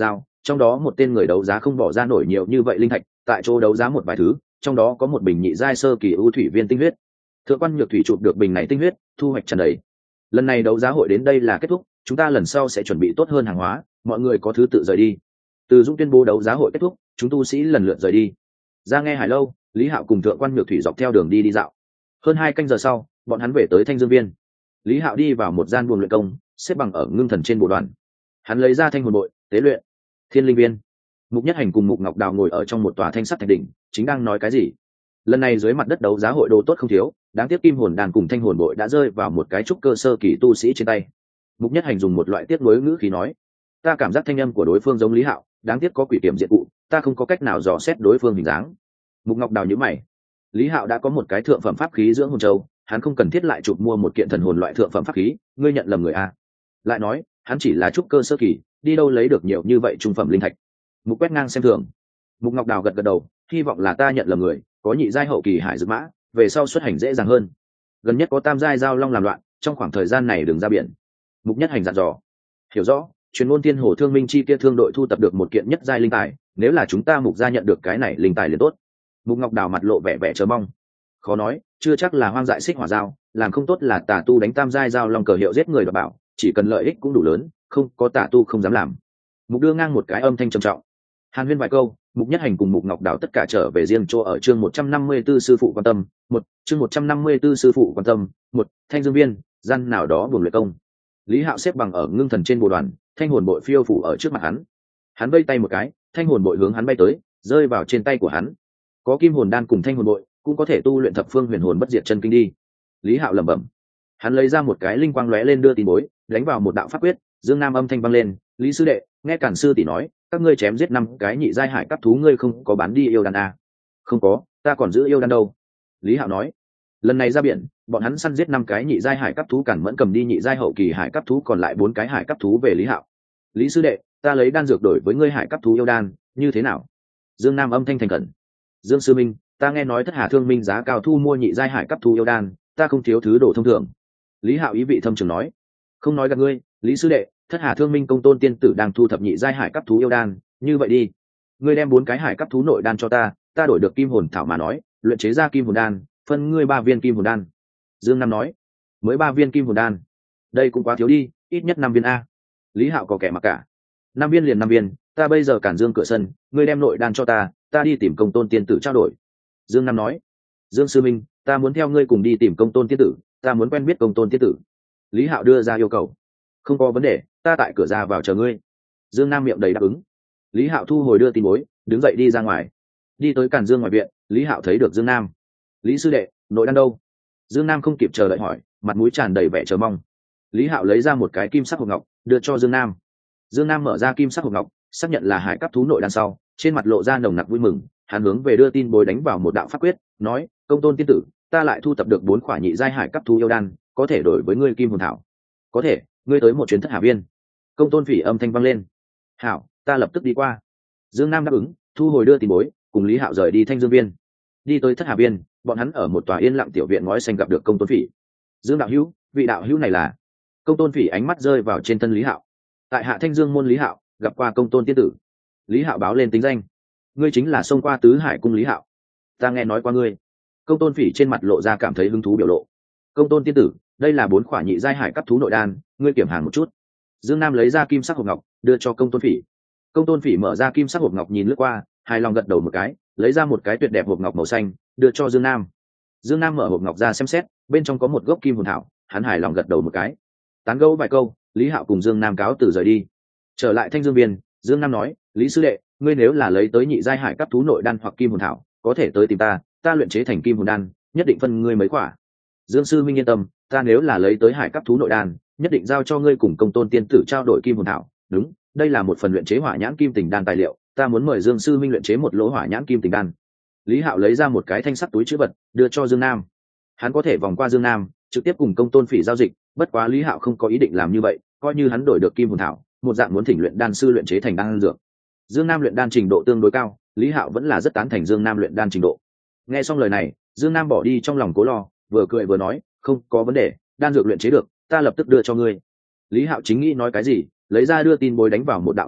S1: trong đó một tên người đấu giá không bỏ ra nổi nhiều như vậy linh thạch, tại chỗ đấu giá một vài thứ, trong đó có một bình nhị giai sơ kỳ ưu thủy viên tinh huyết. Thượng quan Nhược Thủy chụp được bình này tinh huyết, thu hoạch tràn đầy. Lần này đấu giá hội đến đây là kết thúc, chúng ta lần sau sẽ chuẩn bị tốt hơn hàng hóa, mọi người có thứ tự rời đi. Từ Dũng tuyên bố đấu giá hội kết thúc, chúng tu sĩ lần lượt rời đi. Ra nghe Hải lâu, Lý Hạo cùng Thượng quan Nhược Thủy dọc theo đường đi dạo. Hơn 2 canh giờ sau, bọn hắn về tới Thanh Dương Viên. Lý Hạo đi vào một gian buồng luyện công, xếp bằng ở ngưng thần trên bộ đoàn. Hắn lấy ra thanh hồn bội, tế luyện. Thiên Linh Viên. Mục Nhất Hành cùng Mục Ngọc Đào ngồi ở trong một tòa thanh sắt thạch đỉnh, chính đang nói cái gì. Lần này dưới mặt đất đấu giá hội đồ tốt không thiếu, đáng tiếc kim hồn đàn cùng thanh hồn bội đã rơi vào một cái trúc cơ sơ kỳ tu sĩ trên tay. Mục Nhất Hành dùng một loại tiếc nuối ngữ khí nói: ta cảm giác thanh âm của đối phương giống Lý Hạo, đáng tiếc có quỷ kiểm diện cụ, ta không có cách nào dò xét đối phương hình dáng. Mục Ngọc Đào nhíu mày. Lý Hạo đã có một cái thượng phẩm pháp khí dưỡng hồn châu, hắn không cần thiết lại chụp mua một kiện thần hồn loại thượng phẩm pháp khí, ngươi nhận lầm người a. Lại nói, hắn chỉ là trúc cơ sơ kỳ, đi đâu lấy được nhiều như vậy trung phẩm linh thạch. Mục quét ngang xem thường. Mục Ngọc Đào gật gật đầu, hy vọng là ta nhận lầm người, có nhị giai hậu kỳ hải dược mã, về sau xuất hành dễ dàng hơn. Gần nhất có tam giai giao long làm loạn, trong khoảng thời gian này đừng ra biển. Mục Nhất Hành dặn dò. Hiểu rõ, truyền ngôn Thiên Hồ Thương Minh chi kia thương đội thu tập được một kiện nhất giai linh tài, nếu là chúng ta Mục gia nhận được cái này linh tài liền tốt. Mục Ngọc Đào mặt lộ vẻ vẻ chờ mong. Khó nói, chưa chắc là hoang dại xích hỏa dao, làm không tốt là tà tu đánh tam giai giao long cờ hiệu giết người đoạt bảo, chỉ cần lợi ích cũng đủ lớn, không có tà tu không dám làm. Mục đưa ngang một cái âm thanh trầm trọng. Hàn huyên vài câu, Mục Nhất Hành cùng Mục Ngọc Đào tất cả trở về riêng chỗ ở chương 154 sư phụ quan tâm, chương 154 sư phụ quan tâm, Thanh Dương Viên, gian nào đó buồng luyện công. Lý Hạo xếp bằng ở ngưng thần trên bồ đoàn, thanh hồn bội phiêu phủ ở trước mặt hắn. Hắn vây tay một cái, thanh hồn bội hướng hắn bay tới, rơi vào trên tay của hắn. Có kim hồn đan cùng thanh hồn bội, cũng có thể tu luyện thập phương huyền hồn bất diệt chân kinh đi. Lý Hạo lẩm bẩm. Hắn lấy ra một cái linh quang lóe lên đưa tin bối, đánh vào một đạo pháp quyết, Dương Nam âm thanh vang lên, "Lý sư đệ, nghe Cản sư tỷ nói, các ngươi chém giết 5 cái nhị giai hải cấp thú, ngươi không có bán đi yêu đan à? Không có, ta còn giữ yêu đan đâu." Lý Hạo nói. Lần này ra biển, bọn hắn săn giết 5 cái nhị giai hải cấp thú, Cản Mẫn cầm đi nhị giai hậu kỳ hải cấp thú, còn lại 4 cái hải cấp thú về Lý Hạo. "Lý sư đệ, ta lấy đan dược đổi với ngươi hải cấp thú yêu đan, như thế nào?" Dương Nam âm thanh thành khẩn. "Dương sư minh, ta nghe nói Thất Hà Thương Minh giá cao thu mua nhị giai hải cấp thú yêu đan, ta không thiếu thứ đồ thông thường." Lý Hạo ý vị thâm trường nói. "Không nói gạt ngươi, Lý sư đệ, Thất Hà Thương Minh công tôn tiên tử đang thu thập nhị giai hải cấp thú yêu đan, như vậy đi, ngươi đem 4 cái hải cấp thú nội đan cho ta, ta đổi được kim hồn thảo mà nói, luyện chế ra kim hồn đan, phân ngươi 3 viên kim hồn đan." Dương Nam nói. "Mới 3 viên kim hồn đan, đây cũng quá thiếu đi, ít nhất 5 viên a." Lý Hạo có kẻ mặc cả. 5 viên liền 5 viên, ta bây giờ cản Dương cửa sân, ngươi đem nội đan cho ta, ta đi tìm công tôn tiên tử trao đổi." Dương Nam nói. "Dương sư minh, ta muốn theo ngươi cùng đi tìm công tôn tiên tử, ta muốn quen biết công tôn tiên tử." Lý Hạo đưa ra yêu cầu. "Không có vấn đề, ta tại cửa ra vào chờ ngươi." Dương Nam miệng đầy đáp ứng. Lý Hạo thu hồi đưa tin bối, đứng dậy đi ra ngoài. Đi tới Càn Dương ngoài viện, Lý Hạo thấy được Dương Nam. "Lý sư đệ, nội đan đâu?" Dương Nam không kịp chờ đợi hỏi, mặt mũi tràn đầy vẻ chờ mong. Lý Hạo lấy ra một cái kim sắc hộp ngọc, đưa cho Dương Nam. Dương Nam mở ra kim sắc hộp ngọc, xác nhận là hải cấp thú nội đan sau, trên mặt lộ ra nồng nặc vui mừng, hắn hướng về đưa tin bối đánh vào một đạo pháp quyết, nói: "Công tôn tiên tử, ta lại thu tập được 4 khỏa nhị giai hải cấp thú yêu đan, có thể đổi với ngươi kim hồn thảo." "Có thể, ngươi tới một chuyến Thất Hà Viên." Công tôn Phỉ âm thanh vang lên. "Hảo, ta lập tức đi qua." Dương Nam đáp ứng, thu hồi đưa tin bối, cùng Lý Hạo rời đi Thanh Dương Viên. Đi tới Thất Hà Viên, bọn hắn ở một tòa yên lặng tiểu viện ngói xanh gặp được công tôn Phỉ. "Dương đạo hữu, vị đạo hữu này là?" Công tôn Phỉ ánh mắt rơi vào trên thân Lý Hạo. "Tại hạ Thanh Dương môn Lý Hạo, gặp qua công tôn tiên tử." Lý Hạo báo lên tính danh. "Ngươi chính là xông qua Tứ Hải cung Lý Hạo, ta nghe nói qua ngươi." Công tôn Phỉ trên mặt lộ ra cảm thấy hứng thú biểu lộ. "Công tôn tiên tử, đây là 4 khỏa nhị giai hải cấp thú nội đan, ngươi kiểm hàng một chút." Dương Nam lấy ra kim sắc hộp ngọc, đưa cho công tôn Phỉ. Công tôn Phỉ mở ra kim sắc hộp ngọc nhìn lướt qua, hài lòng gật đầu một cái, lấy ra một cái tuyệt đẹp hộp ngọc màu xanh, đưa cho Dương Nam. Dương Nam mở hộp ngọc ra xem xét, bên trong có một gốc kim hồn thảo, hắn hài lòng gật đầu một cái. Tán gẫu vài câu, Lý Hạo cùng Dương Nam cáo từ rời đi. Trở lại Thanh Dương Viên, Dương Nam nói: "Lý sư đệ, ngươi nếu là lấy tới nhị giai hải cấp thú nội đan hoặc kim hồn thảo, có thể tới tìm ta, ta luyện chế thành kim hồn đan, nhất định phân ngươi mấy quả." "Dương sư minh yên tâm, ta nếu là lấy tới hải cấp thú nội đan, nhất định giao cho ngươi cùng công tôn tiên tử trao đổi kim hồn thảo. Đúng, đây là một phần luyện chế hỏa nhãn kim tình đan tài liệu, ta muốn mời Dương sư minh luyện chế một lỗ hỏa nhãn kim tình đan." Lý Hạo lấy ra một cái thanh sắt túi trữ vật, đưa cho Dương Nam. Hắn có thể vòng qua Dương Nam, trực tiếp cùng công tôn Phỉ giao dịch, bất quá Lý Hạo không có ý định làm như vậy, coi như hắn đổi được kim hồn thảo, một dạng muốn thỉnh luyện đan sư luyện chế thành đan dược. Dương Nam luyện đan trình độ tương đối cao, Lý Hạo vẫn là rất tán thành Dương Nam luyện đan trình độ. Nghe xong lời này, Dương Nam bỏ đi trong lòng cố lo, vừa cười vừa nói: "Không có vấn đề, đan dược luyện chế được, ta lập tức đưa cho ngươi." Lý Hạo chính nghĩ nói cái gì, lấy ra đưa tin bối đánh vào một đạo pháp quyết,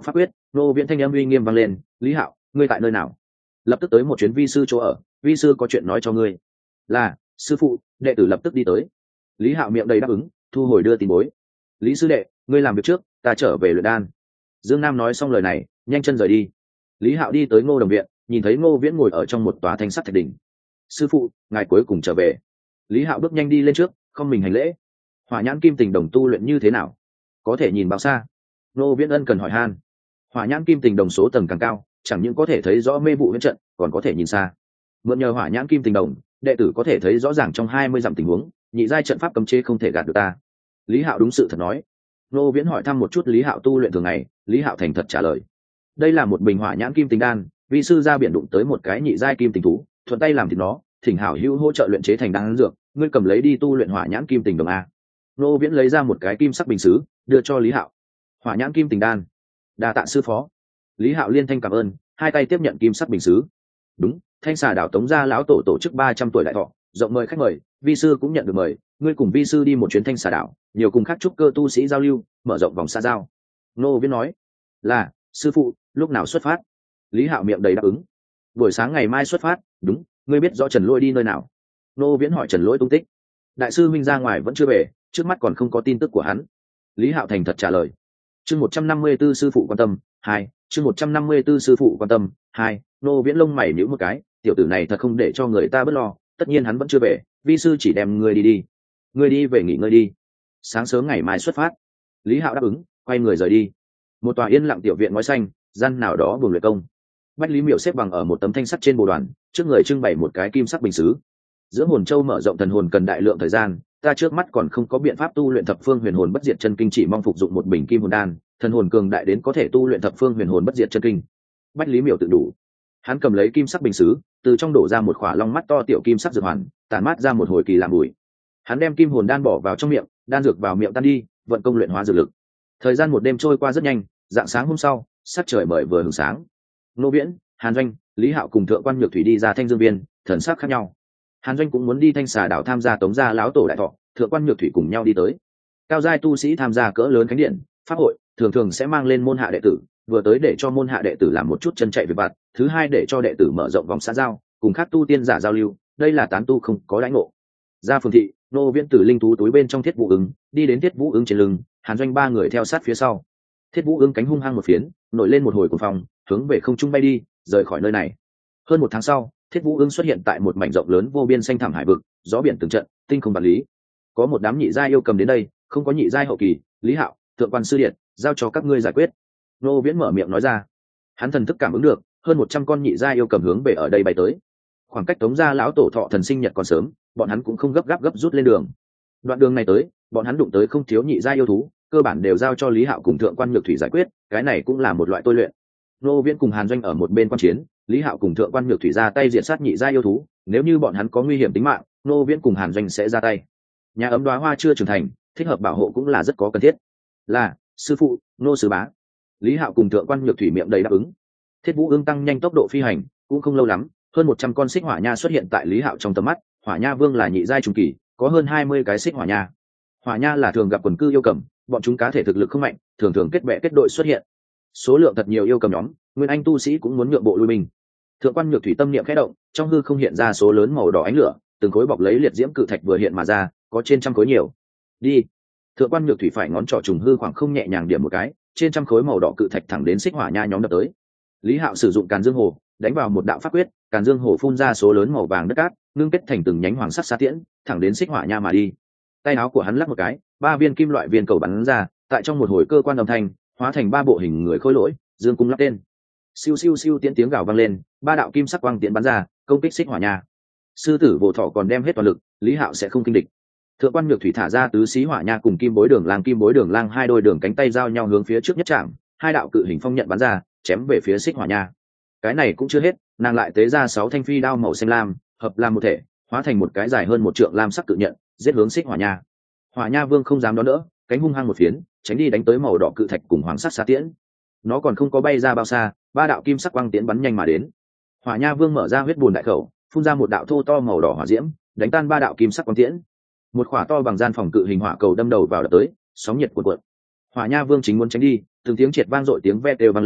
S1: Ngô Viễn thanh âm uy nghiêm vang lên, lý hạo, ngươi tại nơi nào? Lập tức tới một chuyến vi sư chỗ ở, vi sư có chuyện nói cho ngươi. Là, sư phụ. Đệ tử lập tức đi tới. Lý hạo miệng đầy đáp ứng, thu hồi đưa tin bối. Lý sư đệ, ngươi làm việc trước, ta trở về luyện đan. Dương Nam nói xong lời này, nhanh chân rời đi. Lý hạo đi tới Ngô Đồng viện, nhìn thấy Ngô Viễn ngồi ở trong một tòa thanh sắt thạch đỉnh. Sư phụ, ngài cuối cùng trở về. Lý hạo bước nhanh đi lên trước, không mình hành lễ. Hỏa nhãn kim tình đồng tu luyện như thế nào? Có thể nhìn bao xa? Ngô Viễn ân cần hỏi han. Hỏa nhãn kim tình đồng số tầng càng cao, chẳng những có thể thấy rõ mê vụ huyễn trận, còn có thể nhìn xa. Mượn nhờ hỏa nhãn kim tình đồng, đệ tử có thể thấy rõ ràng trong 20 dặm tình huống, nhị giai trận pháp cấm chế không thể gạt được ta. Lý hạo đúng sự thật nói. Ngô Viễn hỏi thăm một chút Lý hạo tu luyện thường ngày, Lý hạo thành thật trả lời. Đây là một bình hỏa nhãn kim tình đan, vi sư ra biển đụng tới một cái nhị giai kim tình thú, thuận tay làm thịt nó, thỉnh hảo hữu hỗ trợ luyện chế thành đan dược, ngươi cầm lấy đi tu luyện hỏa nhãn kim tình đồng a. Ngô Viễn lấy ra một cái kim sắc bình sứ, đưa cho Lý hạo. Hỏa nhãn kim tình đan. Đa tạ sư phó. Lý hạo liên thanh cảm ơn, hai tay tiếp nhận kim sắc bình sứ. Đúng, Thanh Xà đảo Tống gia lão tổ tổ chức 300 tuổi đại thọ, rộng mời khách mời, vi sư cũng nhận được mời, ngươi cùng vi sư đi một chuyến Thanh Xà đảo, nhiều cùng các trúc cơ tu sĩ giao lưu, mở rộng vòng xa giao. Ngô Viễn nói. Là, sư phụ, lúc nào xuất phát? Lý hạo miệng đầy đáp ứng. Buổi sáng ngày mai xuất phát. Đúng, ngươi biết rõ Trần Lỗi đi nơi nào? Ngô Viễn hỏi Trần Lỗi tung tích. Đại sư huynh ra ngoài vẫn chưa về, trước mắt còn không có tin tức của hắn. Lý hạo thành thật trả lời. Chương 154 sư phụ quan tâm 2, chương 154 sư phụ quan tâm 2. Ngô Viễn lông mày nhíu một cái, tiểu tử này thật không để cho người ta bớt lo, tất nhiên hắn vẫn chưa về, vi sư chỉ đem ngươi đi. Ngươi đi về nghỉ ngơi đi, sáng sớm ngày mai xuất phát. Lý hạo đáp ứng, quay người rời đi. Một tòa yên lặng tiểu viện ngói xanh, gian nào đó buồng luyện công. Bách Lý Miểu xếp bằng ở một tấm thanh sắt trên bồ đoàn, trước người trưng bày một cái kim sắc bình sứ. Giữa hồn châu mở rộng thần hồn cần đại lượng thời gian, ta trước mắt còn không có biện pháp tu luyện thập phương huyền hồn bất diệt chân kinh, chỉ mong phục dụng một bình kim hồn đan, thần hồn cường đại đến có thể tu luyện thập phương huyền hồn bất diệt chân kinh. Bách Lý Miểu tự đủ. Hắn cầm lấy kim sắc bình sứ, từ trong đổ ra một khỏa long mắt to tiểu kim sắc dược hoàn, tản mát ra một hồi kỳ làm bụi. Hắn đem kim hồn đan bỏ vào trong miệng, đan dược vào miệng tan đi, vận công luyện hóa dược lực. Thời gian một đêm trôi qua rất nhanh, dạng sáng hôm sau, sắc trời mời vừa hửng sáng. Ngô Viễn, Hàn Doanh, Lý Hạo cùng thượng quan Nhược Thủy đi ra Thanh Dương Viên, thần sắc khác nhau. Hàn Doanh cũng muốn đi Thanh Xà đảo tham gia Tống gia lão tổ đại thọ, thượng quan Nhược Thủy cùng nhau đi tới. Cao giai tu sĩ tham gia cỡ lớn khánh điện, pháp hội, thường thường sẽ mang lên môn hạ đệ tử, vừa tới để cho môn hạ đệ tử làm một chút chân chạy việc vặt, thứ hai để cho đệ tử mở rộng vòng xã giao, cùng khác tu tiên giả giao lưu, đây là tán tu không có đãi ngộ. Ra phường thị, Ngô Viễn từ linh thú túi bên trong Thiết Vũ Ứng, đi đến Thiết Vũ Ứng trên lưng, Hàn Doanh ba người theo sát phía sau. Thiết Vũ Ứng cánh hung hăng một phiến, nổi lên một hồi cuồng phong, hướng về không trung bay đi, rời khỏi nơi này. Hơn một tháng sau, Thiết Vũ Ứng xuất hiện tại một mảnh rộng lớn vô biên xanh thẳm hải vực, gió biển từng trận, tinh không bản lý. Có một đám nhị giai yêu cầm đến đây, không có nhị giai hậu kỳ, Lý Hạo, thượng quan sư điện, giao cho các ngươi giải quyết. Ngô Viễn mở miệng nói ra. Hắn thần thức cảm ứng được, hơn 100 con nhị giai yêu cầm hướng về ở đây bay tới. Khoảng cách Tống gia lão tổ thọ thần sinh nhật còn sớm, bọn hắn cũng không gấp rút lên đường. Đoạn đường này tới, bọn hắn đụng tới không thiếu nhị giai yêu thú, cơ bản đều giao cho Lý Hạo cùng thượng quan Nhược Thủy giải quyết, cái này cũng là một loại tôi luyện. Ngô Viễn cùng Hàn Doanh ở một bên quan chiến, Lý Hạo cùng thượng quan Nhược Thủy ra tay diệt sát nhị giai yêu thú, nếu như bọn hắn có nguy hiểm tính mạng, Ngô Viễn cùng Hàn Doanh sẽ ra tay. Nhà ấm đóa hoa chưa trưởng thành, thích hợp bảo hộ cũng là rất có cần thiết. Là, sư phụ, Ngô sư bá. Lý Hạo cùng thượng quan Nhược Thủy miệng đầy đáp ứng. Thiết Vũ Ương tăng nhanh tốc độ phi hành, cũng không lâu lắm, hơn 100 con xích hỏa nha xuất hiện tại Lý Hạo trong tầm mắt. Hỏa nha vương là nhị giai trung kỳ, có hơn 20 cái xích hỏa nha. Hỏa nha là thường gặp quần cư yêu cầm, bọn chúng cá thể thực lực không mạnh, thường thường kết bè kết đội xuất hiện. Số lượng thật nhiều yêu cầm nhóm, nguyên anh tu sĩ cũng muốn nhượng bộ lui binh. Thượng quan Nhược Thủy tâm niệm khẽ động, trong hư không hiện ra số lớn màu đỏ ánh lửa, từng khối bọc lấy liệt diễm cự thạch vừa hiện mà ra, có trên trăm khối nhiều. Đi. Thượng quan Nhược Thủy phải ngón trỏ trùng hư khoảng không nhẹ nhàng điểm một cái, trên trăm khối màu đỏ cự thạch thẳng đến xích hỏa nha nhóm đập tới. Lý Hạo sử dụng Càn Dương Hồ, đánh vào một đạo pháp quyết, Càn Dương Hồ phun ra số lớn màu vàng đất cát, ngưng kết thành từng nhánh hoàng sắc sa tiễn, thẳng đến xích hỏa nha mà đi. Tay áo của hắn lắc một cái, 3 viên kim loại viên cầu bắn ra, tại trong một hồi cơ quan âm thanh, hóa thành 3 bộ hình người khôi lỗi, dương cung lắp tên. Siêu siêu siêu tiếng gào vang lên, 3 đạo kim sắc quang tiễn bắn ra, công kích xích hỏa nha. Sư tử Vô Thọ còn đem hết toàn lực, Lý Hạo sẽ không kinh địch. Thượng quan Nhược Thủy thả ra tứ xí hỏa nha cùng kim bối đường lang hai đôi đường cánh tay giao nhau hướng phía trước nhất chạm, 2 đạo cự hình phong nhận bắn ra, chém về phía xích hỏa nha. Cái này cũng chưa hết, nàng lại tế ra 6 thanh phi đao màu xanh lam, hợp làm một thể, hóa thành một cái dài hơn 1 trượng lam sắc cự nhận, giết hướng xích hỏa nha. Hỏa nha vương không dám đón đỡ, cánh hung hăng một phiến, tránh đi đánh tới màu đỏ cự thạch cùng hoàng sắc sa tiễn. Nó còn không có bay ra bao xa, 3 đạo kim sắc quang tiễn bắn nhanh mà đến. Hỏa nha vương mở ra huyết bùn đại khẩu, phun ra một đạo thô to màu đỏ hỏa diễm, đánh tan 3 đạo kim sắc quang tiễn. Một khỏa to bằng gian phòng cự hình hỏa cầu đâm đầu vào đập tới, sóng nhiệt cuộn cuộn. Hỏa nha vương chính muốn tránh đi, từng tiếng triệt vang dội tiếng ve đều vang lên,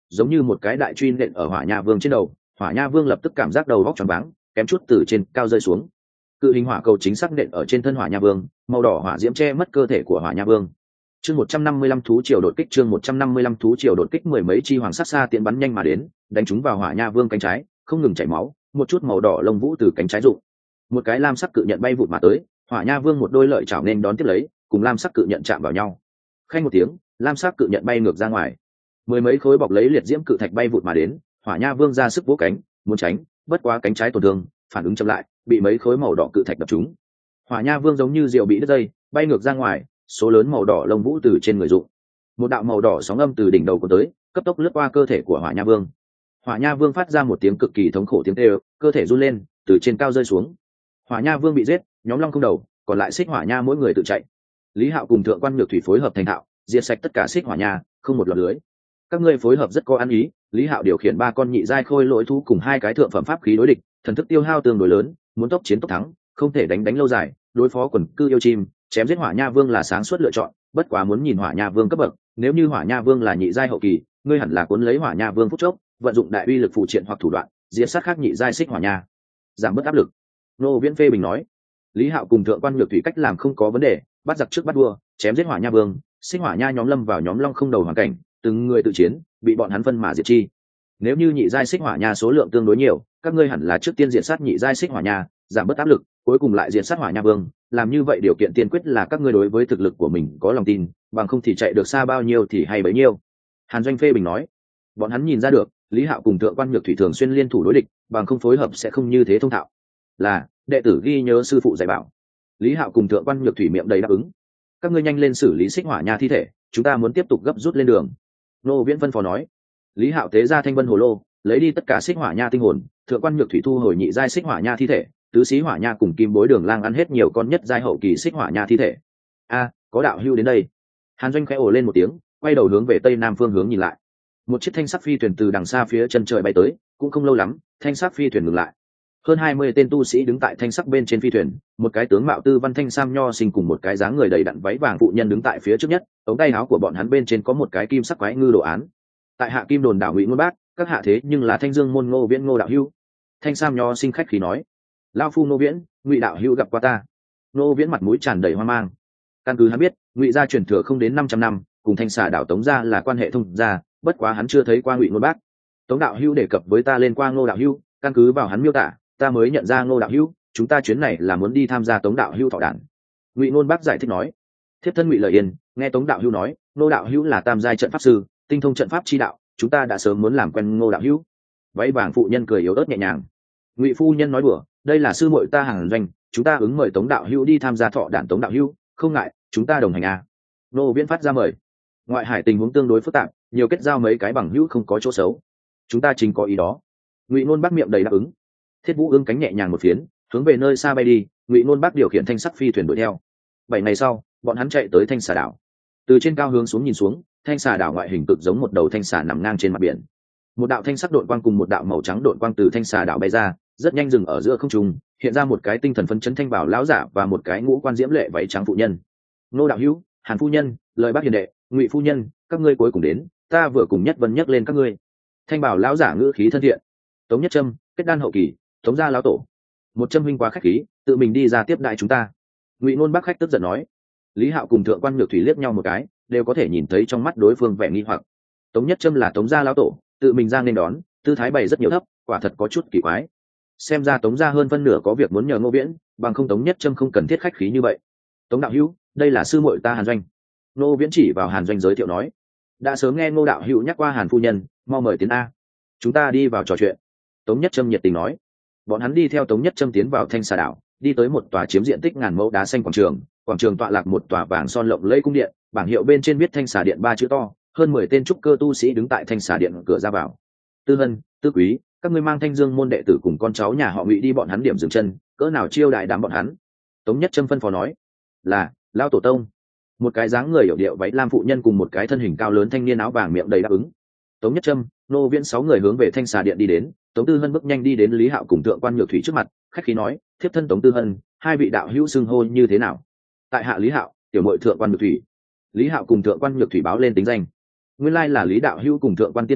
S1: giống như một cái đại truy nện ở Hỏa Nha Vương trên đầu. Hỏa Nha Vương lập tức cảm giác đầu óc choáng váng, kém chút từ trên cao rơi xuống. Cự hình hỏa cầu chính xác nện ở trên thân Hỏa Nha Vương, màu đỏ hỏa diễm che mất cơ thể của Hỏa Nha Vương. Chương 155 thú triều đột kích, chương 155 thú triều đột kích, mười mấy chi hoàng sát xa tiện bắn nhanh mà đến, đánh trúng vào Hỏa Nha Vương cánh trái, không ngừng chảy máu, một chút màu đỏ lông vũ từ cánh trái rụng. Một cái lam sắc cự nhận bay vụt mà tới, Hỏa Nha Vương một đôi lợi chảo nên đón tiếp lấy, cùng lam sắc cự nhận chạm vào nhau. Khanh một tiếng, lam sắc cự nhận bay ngược ra ngoài. Mười mấy khối bọc lấy liệt diễm cự thạch bay vụt mà đến, Hỏa Nha Vương ra sức vỗ cánh, muốn tránh, bất quá cánh trái tổn thương, phản ứng chậm lại, bị mấy khối màu đỏ cự thạch đập trúng. Hỏa Nha Vương giống như diều bị đứt dây, bay ngược ra ngoài, số lớn màu đỏ lông vũ từ trên người rụng. Một đạo màu đỏ sóng âm từ đỉnh đầu của tới, cấp tốc lướt qua cơ thể của Hỏa Nha Vương. Hỏa Nha Vương phát ra một tiếng cực kỳ thống khổ tiếng kêu, cơ thể run lên, từ trên cao rơi xuống. Hỏa Nha Vương bị giết, nhóm long không đầu, còn lại xích hỏa nha mỗi người tự chạy. Lý Hạo cùng Thượng Quan Nhược Thủy phối hợp thành thạo, diệt sạch tất cả xích hỏa nha, không một lọt lưới. Các ngươi phối hợp rất có ăn ý. Lý Hạo điều khiển 3 con nhị giai khôi lỗi thú cùng 2 cái thượng phẩm pháp khí đối địch, thần thức tiêu hao tương đối lớn, muốn tốc chiến tốc thắng, không thể đánh lâu dài, đối phó quần cư yêu chim, chém giết Hỏa Nha Vương là sáng suốt lựa chọn, bất quá muốn nhìn Hỏa Nha Vương cấp bậc, nếu như Hỏa Nha Vương là nhị giai hậu kỳ, ngươi hẳn là cuốn lấy Hỏa Nha Vương phút chốc, vận dụng đại uy lực phụ triện hoặc thủ đoạn, diệt sát khác nhị giai xích hỏa nha, giảm bớt áp lực. Nô Viễn phê bình nói. Lý Hạo cùng Thượng Quan Nhược Thủy cách làm không có vấn đề, bắt giặc trước bắt vua, chém giết Hỏa Nha Vương, xích hỏa nha nhóm lâm vào nhóm long không đầu hoàn cảnh, từng người tự chiến, bị bọn hắn phân mà diệt chi. Nếu như nhị giai xích hỏa nha số lượng tương đối nhiều, các ngươi hẳn là trước tiên diệt sát nhị giai xích hỏa nha, giảm bớt áp lực, cuối cùng lại diệt sát Hỏa Nha Vương. Làm như vậy điều kiện tiên quyết là các ngươi đối với thực lực của mình có lòng tin, bằng không thì chạy được xa bao nhiêu thì hay bấy nhiêu. Hàn Doanh phê bình nói. Bọn hắn nhìn ra được, Lý Hạo cùng Thượng Quan Nhược Thủy thường xuyên liên thủ đối địch, bằng không phối hợp sẽ không như thế thông thạo. Là, đệ tử ghi nhớ sư phụ dạy bảo. Lý Hạo cùng Thượng Quan Nhược Thủy miệng đầy đáp ứng. Các ngươi nhanh lên xử lý xích hỏa nha thi thể, chúng ta muốn tiếp tục gấp rút lên đường. Nô Viễn phân phó nói. Lý Hạo tế ra thanh vân hồ lô, lấy đi tất cả xích hỏa nha tinh hồn. Thượng Quan Nhược Thủy thu hồi nhị giai xích hỏa nha thi thể, tứ sĩ hỏa nha cùng kim bối đường lang ăn hết nhiều con nhất giai hậu kỳ xích hỏa nha thi thể. A, có đạo hưu đến đây. Hàn Doanh khẽ ồ lên một tiếng, quay đầu hướng về tây nam phương hướng nhìn lại. Một chiếc thanh sắc phi thuyền từ đằng xa phía chân trời bay tới, cũng không lâu lắm, thanh sắc phi thuyền ngừng lại. Hơn 20 tên tu sĩ đứng tại thanh sắc bên trên phi thuyền, một cái tướng mạo tư văn thanh sam nho sinh cùng một cái dáng người đầy đặn váy vàng phụ nhân đứng tại phía trước nhất, ống tay áo của bọn hắn bên trên có một cái kim sắc quái ngư đồ án. Tại Hạ Kim Đồn đảo Ngụy Ngôn Bác, các hạ thế nhưng là Thanh Dương môn Ngô Viễn Ngô đạo hữu. Thanh sam nho sinh khách khí nói. Lão phu Ngô Viễn, Ngụy đạo hữu gặp qua ta. Ngô Viễn mặt mũi tràn đầy hoang mang. Căn cứ hắn biết, Ngụy gia truyền thừa không đến 500 năm, cùng Thanh Xà đảo Tống gia là quan hệ thông gia, bất quá hắn chưa thấy qua Ngụy Ngôn Bác. Tống đạo hữu đề cập với ta lên qua Ngô đạo hữu, căn cứ vào hắn miêu tả, ta mới nhận ra Ngô đạo hữu, chúng ta chuyến này là muốn đi tham gia Tống đạo hữu thọ đản. Ngụy Ngôn Bác giải thích nói. Thiếp thân Ngụy Lợi Yên, nghe Tống đạo hữu nói, Ngô đạo hữu là tam giai trận pháp sư, tinh thông trận pháp chi đạo, chúng ta đã sớm muốn làm quen Ngô đạo hữu. Váy vàng phụ nhân cười yếu ớt nhẹ nhàng. Ngụy phu nhân nói đùa, đây là sư muội ta Hàn Doanh, chúng ta ứng mời Tống đạo hữu đi tham gia thọ đản Tống đạo hữu, không ngại, chúng ta đồng hành à. Nô Viễn phát ra mời. Ngoại hải tình huống tương đối phức tạp, nhiều kết giao mấy cái bằng hữu không có chỗ xấu. Chúng ta chính có ý đó. Ngụy Nôn Bắc miệng đầy đáp ứng. Thiết Vũ ương cánh nhẹ nhàng một phiến, hướng về nơi xa bay đi, Ngụy Nôn Bắc điều khiển thanh sắc phi thuyền đuổi theo. 7 ngày sau, bọn hắn chạy tới Thanh Xà đảo. Từ trên cao hướng xuống nhìn xuống, Thanh Xà đảo ngoại hình cực giống một đầu thanh xà nằm ngang trên mặt biển. Một đạo thanh sắc độn quang cùng một đạo màu trắng độn quang từ Thanh Xà đảo bay ra, rất nhanh dừng ở giữa không trung, hiện ra một cái tinh thần phấn chấn thanh bảo lão giả và một cái ngũ quan diễm lệ váy trắng phụ nhân. Nô đạo hữu, Hàn phu nhân, lời bác hiền đệ, Ngụy phu nhân, các ngươi cuối cùng đến, ta vừa cùng nhất vân nhắc lên các ngươi. Thanh bảo lão giả ngữ khí thân thiện. Tống Nhất Trâm, kết đan hậu kỳ, Tống gia lão tổ. Một Trâm huynh quá khách khí, tự mình đi ra tiếp đại chúng ta. Ngụy Nôn Bắc khách tức giận nói. Lý Hạo cùng Thượng Quan Nhược Thủy liếc nhau một cái, đều có thể nhìn thấy trong mắt đối phương vẻ nghi hoặc. Tống Nhất Trâm là Tống gia lão tổ, tự mình ra nên đón, tư thái bày rất nhiều thấp, quả thật có chút kỳ quái. Xem ra Tống gia hơn phân nửa có việc muốn nhờ Ngô Viễn, bằng không Tống Nhất Trâm không cần thiết khách khí như vậy. Tống đạo hữu, đây là sư muội ta Hàn Doanh. Ngô Viễn chỉ vào Hàn Doanh giới thiệu nói. Đã sớm nghe Ngô đạo hữu nhắc qua Hàn phu nhân, mau mời tiến a. Chúng ta đi vào trò chuyện. Tống Nhất Trâm nhiệt tình nói. Bọn hắn đi theo Tống Nhất Trâm tiến vào Thanh Xà đảo, đi tới một tòa chiếm diện tích ngàn mẫu đá xanh quảng trường tọa lạc một tòa vàng son lộng lẫy cung điện, bảng hiệu bên trên viết Thanh Xà điện 3 chữ to, hơn 10 tên trúc cơ tu sĩ đứng tại Thanh Xà điện cửa ra vào. Tư Hân, Tư Quý, các ngươi mang Thanh Dương môn đệ tử cùng con cháu nhà họ Ngụy đi bọn hắn điểm dừng chân, cỡ nào chiêu đại đám bọn hắn. Tống Nhất Trâm phân phó nói. Là, lão tổ tông. Một cái dáng người hiểu điệu váy lam phụ nhân cùng một cái thân hình cao lớn thanh niên áo vàng miệng đầy đáp ứng. Tống Nhất Trâm, Nô Viễn 6 người hướng về Thanh Xà điện đi đến. Tống Tư Hân bước nhanh đi đến Lý Hạo cùng Thượng Quan Nhược Thủy trước mặt, khách khí nói, thiếp thân Tống Tư Hân, hai vị đạo hữu xưng hô như thế nào? Tại hạ Lý Hạo, tiểu muội Thượng Quan Nhược Thủy. Lý Hạo cùng Thượng Quan Nhược Thủy báo lên tính danh. Nguyên lai là Lý đạo hữu cùng Thượng Quan tiên tử,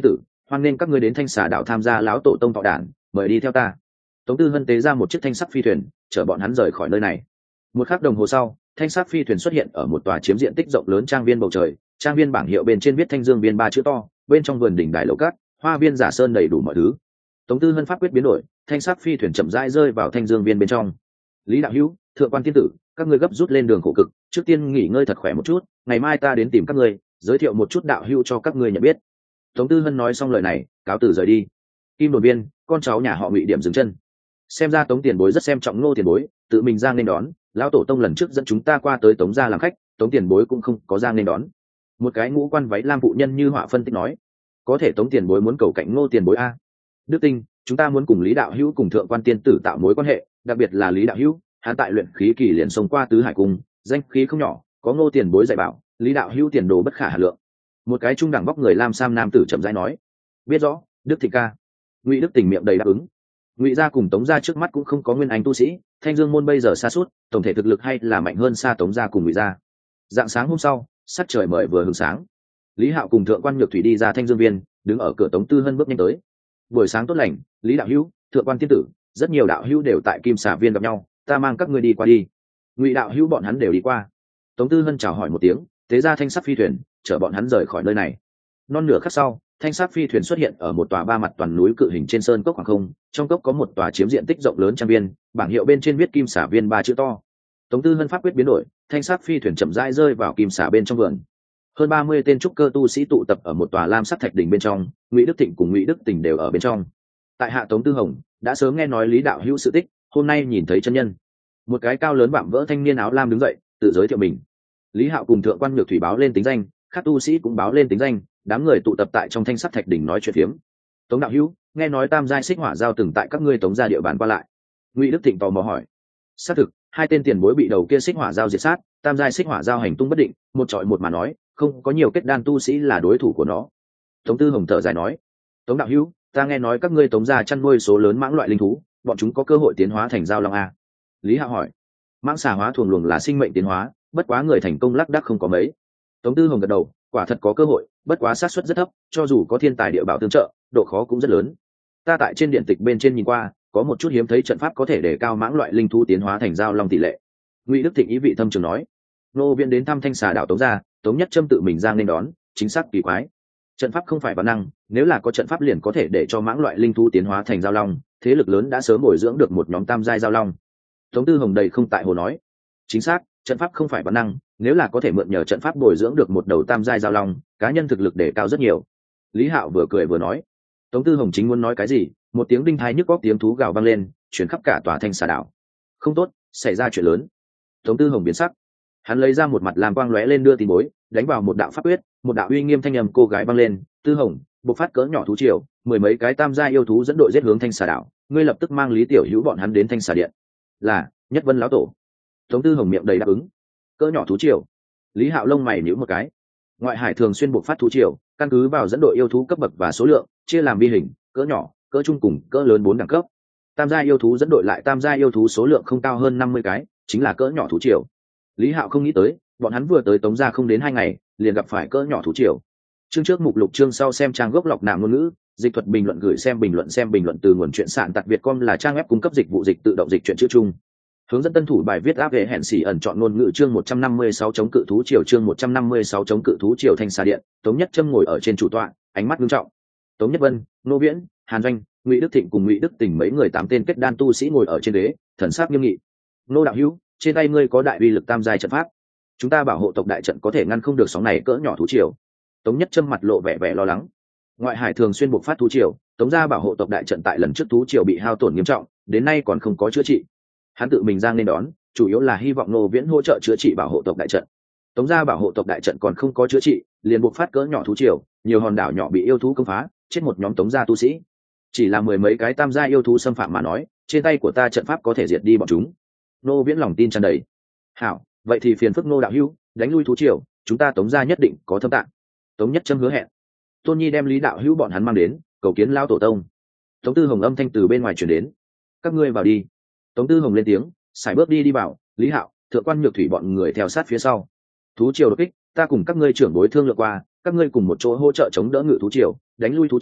S1: hoan nên các ngươi đến thanh xà đảo tham gia lão tổ tông thọ đản, mời đi theo ta. Tống Tư Hân tế ra một chiếc thanh sắc phi thuyền, chở bọn hắn rời khỏi nơi này. Một khắc đồng hồ sau, thanh sắc phi thuyền xuất hiện ở một tòa chiếm diện tích rộng lớn trang viên bầu trời. Trang viên bảng hiệu bên trên viết Thanh Dương Viên 3 chữ to, bên trong vườn đỉnh đài lầu cát, hoa viên giả sơn đầy đủ mọi thứ. Tống Tư Hân pháp quyết biến đổi, thanh sắc phi thuyền chậm rãi rơi vào Thanh Dương Viên bên trong. Lý đạo hữu, thượng quan tiên tử, các ngươi gấp rút lên đường khổ cực, trước tiên nghỉ ngơi thật khỏe một chút, ngày mai ta đến tìm các ngươi, giới thiệu một chút đạo hữu cho các ngươi nhận biết. Tống Tư Hân nói xong lời này, cáo từ rời đi. Kim Đồn Viên, con cháu nhà họ Ngụy điểm dừng chân. Xem ra Tống tiền bối rất xem trọng Ngô tiền bối, tự mình ra nên đón. Lão tổ tông lần trước dẫn chúng ta qua tới Tống gia làm khách, Tống tiền bối cũng không có ra nên đón. Một cái ngũ quan váy lam phụ nhân như họa phân tích nói, có thể Tống tiền bối muốn cầu cạnh Ngô tiền bối a. Đức Tinh, chúng ta muốn cùng Lý đạo hữu cùng thượng quan tiên tử tạo mối quan hệ, đặc biệt là Lý đạo hữu, hắn tại luyện khí kỳ liền xông qua tứ hải cung, danh khí không nhỏ, có Ngô tiền bối dạy bảo, Lý đạo hữu tiền đồ bất khả hà lượng. Một cái trung đẳng bóc người lam sam nam tử chậm rãi nói, biết rõ, Đức Thịnh ca. Ngụy Đức Tình miệng đầy đáp ứng. Ngụy gia cùng Tống gia trước mắt cũng không có nguyên anh tu sĩ, Thanh Dương môn bây giờ sa sút, tổng thể thực lực hay là mạnh hơn xa Tống gia cùng Ngụy gia. Dạng sáng hôm sau, sắc trời mời vừa hừng sáng. Lý Hạo cùng thượng quan Nhược Thủy đi ra Thanh Dương Viên, đứng ở cửa. Tống Tư Hân bước nhanh tới. Buổi sáng tốt lành, Lý đạo hữu, thượng quan tiên tử, rất nhiều đạo hữu đều tại Kim Xà Viên gặp nhau, ta mang các ngươi đi qua đi. Ngụy đạo hữu bọn hắn đều đi qua. Tống Tư Hân chào hỏi một tiếng, tế ra thanh sắc phi thuyền, chở bọn hắn rời khỏi nơi này. Non nửa khắc sau, thanh sắc phi thuyền xuất hiện ở một tòa ba mặt toàn núi cự hình trên sơn cốc khoảng không, trong cốc có một tòa chiếm diện tích rộng lớn trang viên, bảng hiệu bên trên viết Kim Xà Viên 3 chữ to. Tống Tư Hân pháp quyết biến đổi, thanh sắc phi thuyền chậm rãi rơi vào kim xà bên trong vườn. Hơn 30 tên trúc cơ tu sĩ tụ tập ở một tòa lam sắc thạch đỉnh bên trong, Ngụy Đức Thịnh cùng Ngụy Đức Tình đều ở bên trong. Tại hạ Tống Tư Hồng đã sớm nghe nói Lý đạo hữu sự tích, hôm nay nhìn thấy chân nhân. Một cái cao lớn vạm vỡ thanh niên áo lam đứng dậy, tự giới thiệu mình. Lý Hạo cùng thượng quan Nhược Thủy báo lên tính danh, các tu sĩ cũng báo lên tính danh, đám người tụ tập tại trong thanh sắc thạch đỉnh nói chuyện phiếm. Tống đạo hữu, nghe nói tam giai xích hỏa giao từng tại các ngươi Tống gia địa bàn qua lại. Ngụy Đức Thịnh tò mò hỏi. Xác thực, hai tên tiền bối bị đầu kia xích hỏa giao diệt sát, tam giai xích hỏa giao hành tung bất định, một trọi một mà nói, không có nhiều kết đan tu sĩ là đối thủ của nó. Tống Tư Hồng thở dài nói. Tống đạo hữu, ta nghe nói các ngươi Tống gia chăn nuôi số lớn mãng loại linh thú, bọn chúng có cơ hội tiến hóa thành giao long a? Lý Hạo hỏi. Mãng xà hóa thuần luồng là sinh mệnh tiến hóa, bất quá người thành công lác đác không có mấy. Tống Tư Hồng gật đầu, quả thật có cơ hội, bất quá xác suất rất thấp, cho dù có thiên tài địa bảo tương trợ, độ khó cũng rất lớn. Ta tại trên điện tịch bên trên nhìn qua, có một chút hiếm thấy trận pháp có thể để cao mãng loại linh thú tiến hóa thành giao long tỷ lệ. Ngụy Đức Thịnh ý vị thâm trường nói. Nô viện đến thăm thanh xà đảo Tống gia, Tống Nhất Trâm tự mình ra nên đón, chính xác kỳ quái. Trận pháp không phải bản năng, nếu là có trận pháp liền có thể để cho mãng loại linh thú tiến hóa thành giao long, thế lực lớn đã sớm bồi dưỡng được một nhóm tam giai giao long. Tống Tư Hồng đầy không tại hồ nói. Chính xác, trận pháp không phải bản năng, nếu là có thể mượn nhờ trận pháp bồi dưỡng được một đầu tam giai giao long, cá nhân thực lực để cao rất nhiều. Lý Hạo vừa cười vừa nói. Tống Tư Hồng chính muốn nói cái gì, một tiếng đinh thái nhức góc tiếng thú gào vang lên, chuyển khắp cả tòa thanh xà đảo. Không tốt, xảy ra chuyện lớn. Tống Tư Hồng biến sắc, hắn lấy ra một mặt làm quang lóe lên đưa tin bối, đánh vào một đạo pháp quyết, một đạo uy nghiêm thanh âm cô gái vang lên. Tư Hồng, bộc phát cỡ nhỏ thú triều, mười mấy cái tam gia yêu thú dẫn đội giết hướng thanh xà đảo, ngươi lập tức mang Lý tiểu hữu bọn hắn đến thanh xà điện. Là, Nhất Vân lão tổ. Tống Tư Hồng miệng đầy đáp ứng. Cỡ nhỏ thú triều. Lý Hạo lông mày nhíu một cái. Ngoại hải thường xuyên bộc phát thú triều, căn cứ vào dẫn đội yêu thú cấp bậc và số lượng, chia làm vi hình, cỡ nhỏ, cỡ trung cùng cỡ lớn 4 đẳng cấp. Tam gia yêu thú dẫn đội lại tam gia yêu thú số lượng không cao hơn 50 cái, chính là cỡ nhỏ thú triều. Lý Hạo không nghĩ tới, bọn hắn vừa tới Tống gia không đến 2 ngày, liền gặp phải cỡ nhỏ thú triều. Chương trước mục lục chương sau xem trang gốc lọc nạm ngôn ngữ, dịch thuật bình luận gửi xem bình luận từ nguồn truyện sạn tặc Việt.com là trang web cung cấp dịch vụ dịch tự động dịch truyện chữ chung. Hướng dẫn tân thủ bài viết áp về hẹn xỉ ẩn chọn ngôn ngữ chương 156 chống cự thú triều chương 156 chống cự thú triều thanh xà điện, Tống Nhất Trâm ngồi ở trên chủ tọa, ánh mắt nghiêm trọng. Tống Nhất Vân, Nô Viễn, Hàn Doanh, Ngụy Đức Thịnh cùng Ngụy Đức Tình mấy người 8 tên kết đan tu sĩ ngồi ở trên ghế, thần sắc nghiêm nghị. Nô đạo hữu, trên tay ngươi có đại uy lực tam giai trận pháp, chúng ta bảo hộ tộc đại trận có thể ngăn không được sóng này cỡ nhỏ thú triều. Tống Nhất Trâm mặt lộ vẻ lo lắng. Ngoại hải thường xuyên bộc phát thú triều, Tống gia bảo hộ tộc đại trận tại lần trước thú triều bị hao tổn nghiêm trọng, đến nay còn không có chữa trị. Hắn tự mình giang nên đón, chủ yếu là hy vọng Nô Viễn hỗ trợ chữa trị bảo hộ tộc đại trận. Tống gia bảo hộ tộc đại trận còn không có chữa trị, liền bộc phát cỡ nhỏ thú triều, nhiều hòn đảo nhỏ bị yêu thú công phá, chết một nhóm Tống gia tu sĩ. Chỉ là mười mấy cái tam gia yêu thú xâm phạm mà nói, trên tay của ta trận pháp có thể diệt đi bọn chúng. Nô Viễn lòng tin tràn đầy. Hảo, vậy thì phiền phức Nô đạo hữu, đánh lui thú triều, chúng ta Tống gia nhất định có thâm tạng. Tống Nhất Trâm hứa hẹn. Tôn Nhi đem Lý đạo hữu bọn hắn mang đến, cầu kiến lao tổ tông. Tống Tư Hồng âm thanh từ bên ngoài truyền đến. Các ngươi vào đi. Tống Tư Hồng lên tiếng, sải bước đi vào. Lý Hạo, thượng quan Nhược Thủy bọn người theo sát phía sau. Thú triều đột kích, ta cùng các ngươi trưởng đối thương lượng qua, các ngươi cùng một chỗ hỗ trợ chống đỡ ngự thú triều, đánh lui thú triều,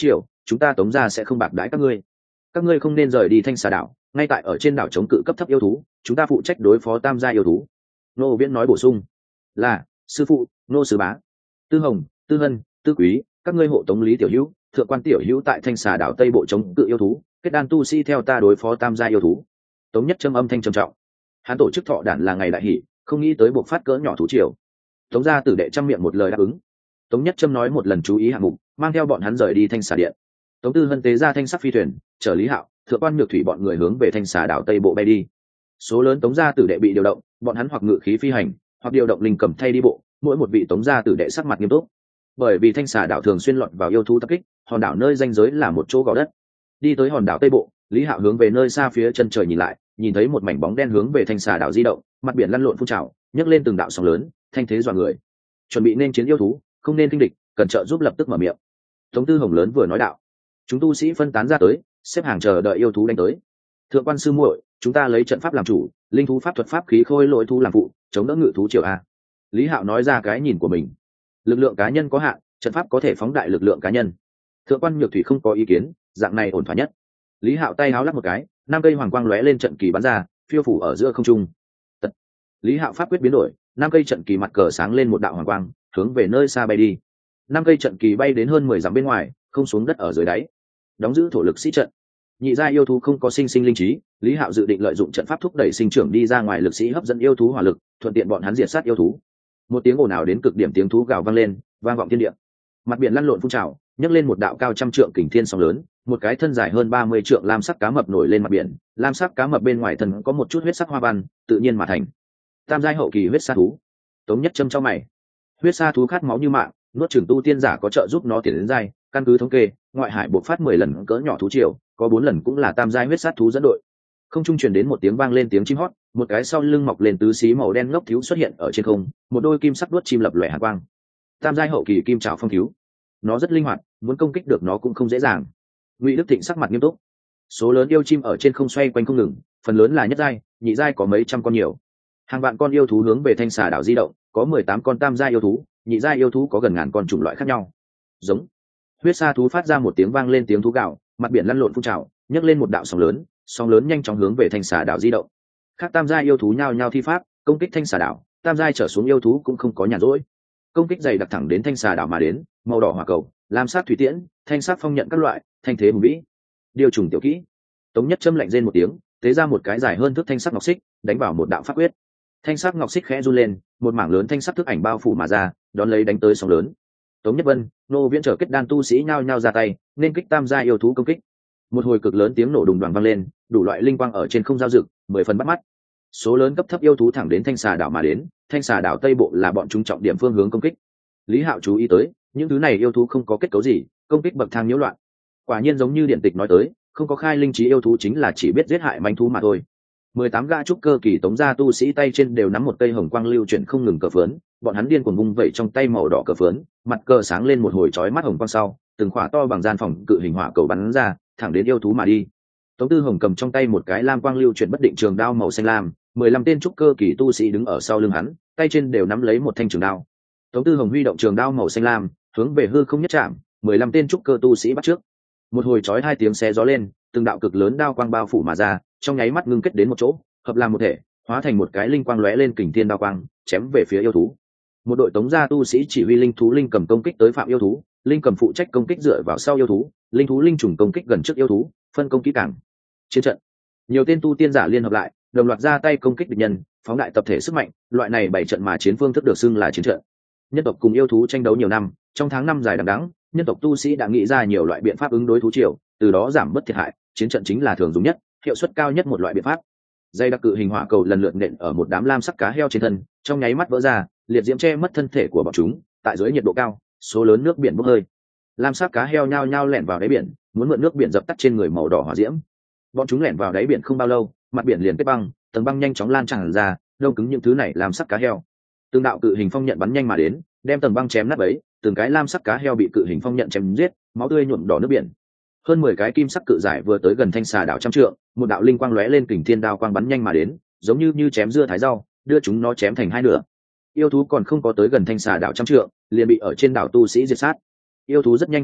S1: chúng ta Tống gia sẽ không bạc đãi các ngươi không nên rời đi Thanh Xà đảo, ngay tại ở trên đảo chống cự cấp thấp yêu thú, chúng ta phụ trách đối phó tam gia yêu thú. Nô Viễn nói bổ sung. Là, sư phụ. Nô sứ bá. Tư Hồng, Tư Hân, Tư Quý, các ngươi hộ tống Lý tiểu hữu, thượng quan tiểu hữu tại Thanh Xà đảo tây bộ chống cự yêu thú, kết đan tu sĩ theo ta đối phó tam gia yêu thú. Tống Nhất Trâm âm thanh trầm trọng. Hắn tổ chức thọ đản là ngày đại hỷ, không nghĩ tới buộc phát cỡ nhỏ thú triều. Tống gia tử đệ trăm miệng một lời đáp ứng. Tống Nhất Trâm nói một lần chú ý hạng mục, mang theo bọn hắn rời đi Thanh Xà điện. Tống Tư Hân tế ra thanh sắc phi thuyền, chở Lý Hạo, thượng quan nhược thủy bọn người hướng về Thanh Xà đảo tây bộ bay đi. Số lớn Tống gia tử đệ bị điều động, bọn hắn hoặc ngự khí phi hành, hoặc điều động linh cầm thay đi bộ, mỗi một vị Tống gia tử đệ sắc mặt nghiêm túc. Bởi vì Thanh Xà đảo thường xuyên lọt vào yêu thú tập kích, hòn đảo nơi ranh giới là một chỗ gò đất. Đi tới hòn đảo tây bộ, Lý Hạo hướng về nơi xa phía chân trời nhìn lại, nhìn thấy một mảnh bóng đen hướng về Thanh Xà đảo di động, mặt biển lăn lộn phun trào, nhấc lên từng đạo sóng lớn, thanh thế dọa người. Chuẩn bị nên chiến yêu thú, không nên kinh địch, cần trợ giúp lập tức mở miệng. Tống Tư Hồng lớn vừa nói đạo. Chúng tu sĩ phân tán ra tới, xếp hàng chờ đợi yêu thú đánh tới. Thượng quan sư muội, chúng ta lấy trận pháp làm chủ, linh thú pháp thuật pháp khí khôi lỗi thú làm phụ, chống đỡ ngự thú triều a. Lý Hạo nói ra cái nhìn của mình. Lực lượng cá nhân có hạn, trận pháp có thể phóng đại lực lượng cá nhân. Thượng quan nhược thủy không có ý kiến, dạng này ổn thỏa nhất. Lý Hạo tay háo lắc một cái, 5 cây hoàng quang lóe lên trận kỳ bắn ra, phiêu phủ ở giữa không trung. Lý Hạo pháp quyết biến đổi, 5 cây trận kỳ mặt cờ sáng lên một đạo hoàng quang, hướng về nơi xa bay đi. 5 cây trận kỳ bay đến hơn 10 dặm bên ngoài, không xuống đất ở dưới đáy. Đóng giữ thổ lực sĩ trận. Nhị gia yêu thú không có sinh linh trí, Lý Hạo dự định lợi dụng trận pháp thúc đẩy sinh trưởng đi ra ngoài lực sĩ hấp dẫn yêu thú hỏa lực, thuận tiện bọn hắn diệt sát yêu thú. Một tiếng ồn ào đến cực điểm tiếng thú gào vang lên, vang vọng thiên địa. Mặt biển lăn lộn phun trào, nhấc lên một đạo cao trăm trượng kình thiên sóng lớn, một cái thân dài hơn 30 trượng lam sắc cá mập nổi lên mặt biển, lam sắc cá mập bên ngoài thân có một chút huyết sắc hoa văn, tự nhiên mà thành. Tam giai hậu kỳ huyết sa thú. Tống Nhất Trâm trong mày. Huyết sa thú khát máu như mạng, nuốt chửng tu tiên giả có trợ giúp nó tiến đến giai, căn cứ thống kê, ngoại hải bộc phát 10 lần cỡ nhỏ thú triều, có 4 lần cũng là tam giai huyết sát thú dẫn đội. Không trung truyền đến một tiếng vang lên tiếng chim hót, một cái sau lưng mọc lên tứ xí màu đen ngốc thiếu xuất hiện ở trên không, một đôi kim sắc đuốt chim lập lòe hàn quang. Tam giai hậu kỳ kim trảo phong thiếu. Nó rất linh hoạt, muốn công kích được nó cũng không dễ dàng. Ngụy Đức Thịnh sắc mặt nghiêm túc. Số lớn yêu chim ở trên không xoay quanh không ngừng, phần lớn là nhất giai, nhị giai có mấy trăm con nhiều. Hàng vạn con yêu thú hướng về Thanh Xà đảo di động, có 18 con tam giai yêu thú, nhị giai yêu thú có gần ngàn con chủng loại khác nhau. Giống. Huyết sa thú phát ra một tiếng vang lên tiếng thú gào, mặt biển lăn lộn phun trào, nhấc lên một đạo sóng lớn nhanh chóng hướng về Thanh Xà đảo di động. Các tam giai yêu thú nhao nhao thi pháp, công kích Thanh Xà đảo, tam giai trở xuống yêu thú cũng không có nhàn rỗi. Công kích dày đặc thẳng đến Thanh Xà đảo mà đến, màu đỏ hỏa cầu, lam sắc thủy tiễn, thanh sắc phong nhận các loại, thanh thế hùng vĩ. Điều trùng tiểu kỹ. Tống Nhất Trâm lạnh rên một tiếng, tế ra một cái dài hơn thước thanh sắc ngọc xích, đánh vào một đạo pháp quyết. Thanh sắc ngọc xích khẽ run lên, một mảng lớn thanh sắc thức ảnh bao phủ mà ra, đón lấy đánh tới sóng lớn. Tống Nhất Vân, Nô Viễn trở kết đan tu sĩ nhao nhao ra tay, nên kích tam gia yêu thú công kích. Một hồi cực lớn tiếng nổ đùng đoàng vang lên, đủ loại linh quang ở trên không giao rực, 10 phần bắt mắt. Số lớn cấp thấp yêu thú thẳng đến Thanh Xà đảo mà đến, Thanh Xà đảo tây bộ là bọn chúng trọng điểm phương hướng công kích. Lý Hạo chú ý tới, những thứ này yêu thú không có kết cấu gì, công kích bậc thang nhiễu loạn. Quả nhiên giống như điện tịch nói tới, không có khai linh trí yêu thú chính là chỉ biết giết hại manh thú mà thôi. 18 gã trúc cơ kỳ Tống gia tu sĩ tay trên đều nắm một cây hồng quang lưu chuyển không ngừng cờ phướn, bọn hắn điên cuồng vung vẩy trong tay màu đỏ cờ phướn, mặt cờ sáng lên một hồi chói mắt hồng quang sau, từng khỏa to bằng gian phòng cự hình hỏa cầu bắn ra, thẳng đến yêu thú mà đi. Tống Tư Hồng cầm trong tay một cái lam quang lưu chuyển bất định trường đao màu xanh lam, 15 tên trúc cơ kỳ tu sĩ đứng ở sau lưng hắn, tay trên đều nắm lấy một thanh trường đao. Tống Tư Hồng huy động trường đao màu xanh lam, hướng về hư không nhất chạm, 15 tên trúc cơ tu sĩ bắt trước. Một hồi chói hai tiếng xé gió lên, từng đạo cực lớn đao quang bao phủ mà ra, trong nháy mắt ngưng kết đến một chỗ, hợp làm một thể, hóa thành một cái linh quang lóe lên kình thiên đao quang, chém về phía yêu thú. Một đội Tống gia tu sĩ chỉ huy linh thú linh cầm công kích tới phạm yêu thú, linh cầm phụ trách công kích dựa vào sau yêu thú, linh thú linh trùng công kích gần trước yêu thú, phân công kỹ càng. Chiến trận, nhiều tên tu tiên giả liên hợp lại, đồng loạt ra tay công kích địch nhân, phóng đại tập thể sức mạnh, loại này bảy trận mà chiến phương thức được xưng là chiến trận. Nhân tộc cùng yêu thú tranh đấu nhiều năm, trong tháng năm dài đằng đẵng, nhân tộc tu sĩ đã nghĩ ra nhiều loại biện pháp ứng đối thú triều, từ đó giảm bớt thiệt hại, chiến trận chính là thường dùng nhất, hiệu suất cao nhất một loại biện pháp. Dây đặc cự hình hỏa cầu lần lượt nện ở một đám lam sắc cá heo trên thân, trong nháy mắt vỡ ra, liệt diễm che mất thân thể của bọn chúng, tại dưới nhiệt độ cao, số lớn nước biển bốc hơi. Lam sắc cá heo nhao nhao lẻn vào đáy biển, muốn mượn nước biển dập tắt trên người màu đỏ hỏa diễm. Bọn chúng lẻn vào đáy biển không bao lâu, mặt biển liền kết băng, tầng băng nhanh chóng lan tràn ra, đông cứng những thứ này làm sắc cá heo. Từng đạo cự hình phong nhận bắn nhanh mà đến, đem tầng băng chém nát bấy, từng cái lam sắc cá heo bị cự hình phong nhận chém giết, máu tươi nhuộm đỏ nước biển. Hơn 10 cái kim sắc cự giải vừa tới gần Thanh Xà đảo trăm trượng, một đạo linh quang lóe lên kình thiên đao quang bắn nhanh mà đến, giống như chém dưa thái rau, đưa chúng nó chém thành hai nửa. Yêu thú còn không có tới gần Thanh Xà đảo trăm trượng, liền bị ở trên đảo tu sĩ diệt sát. Yêu thú rất nhanh phản kích,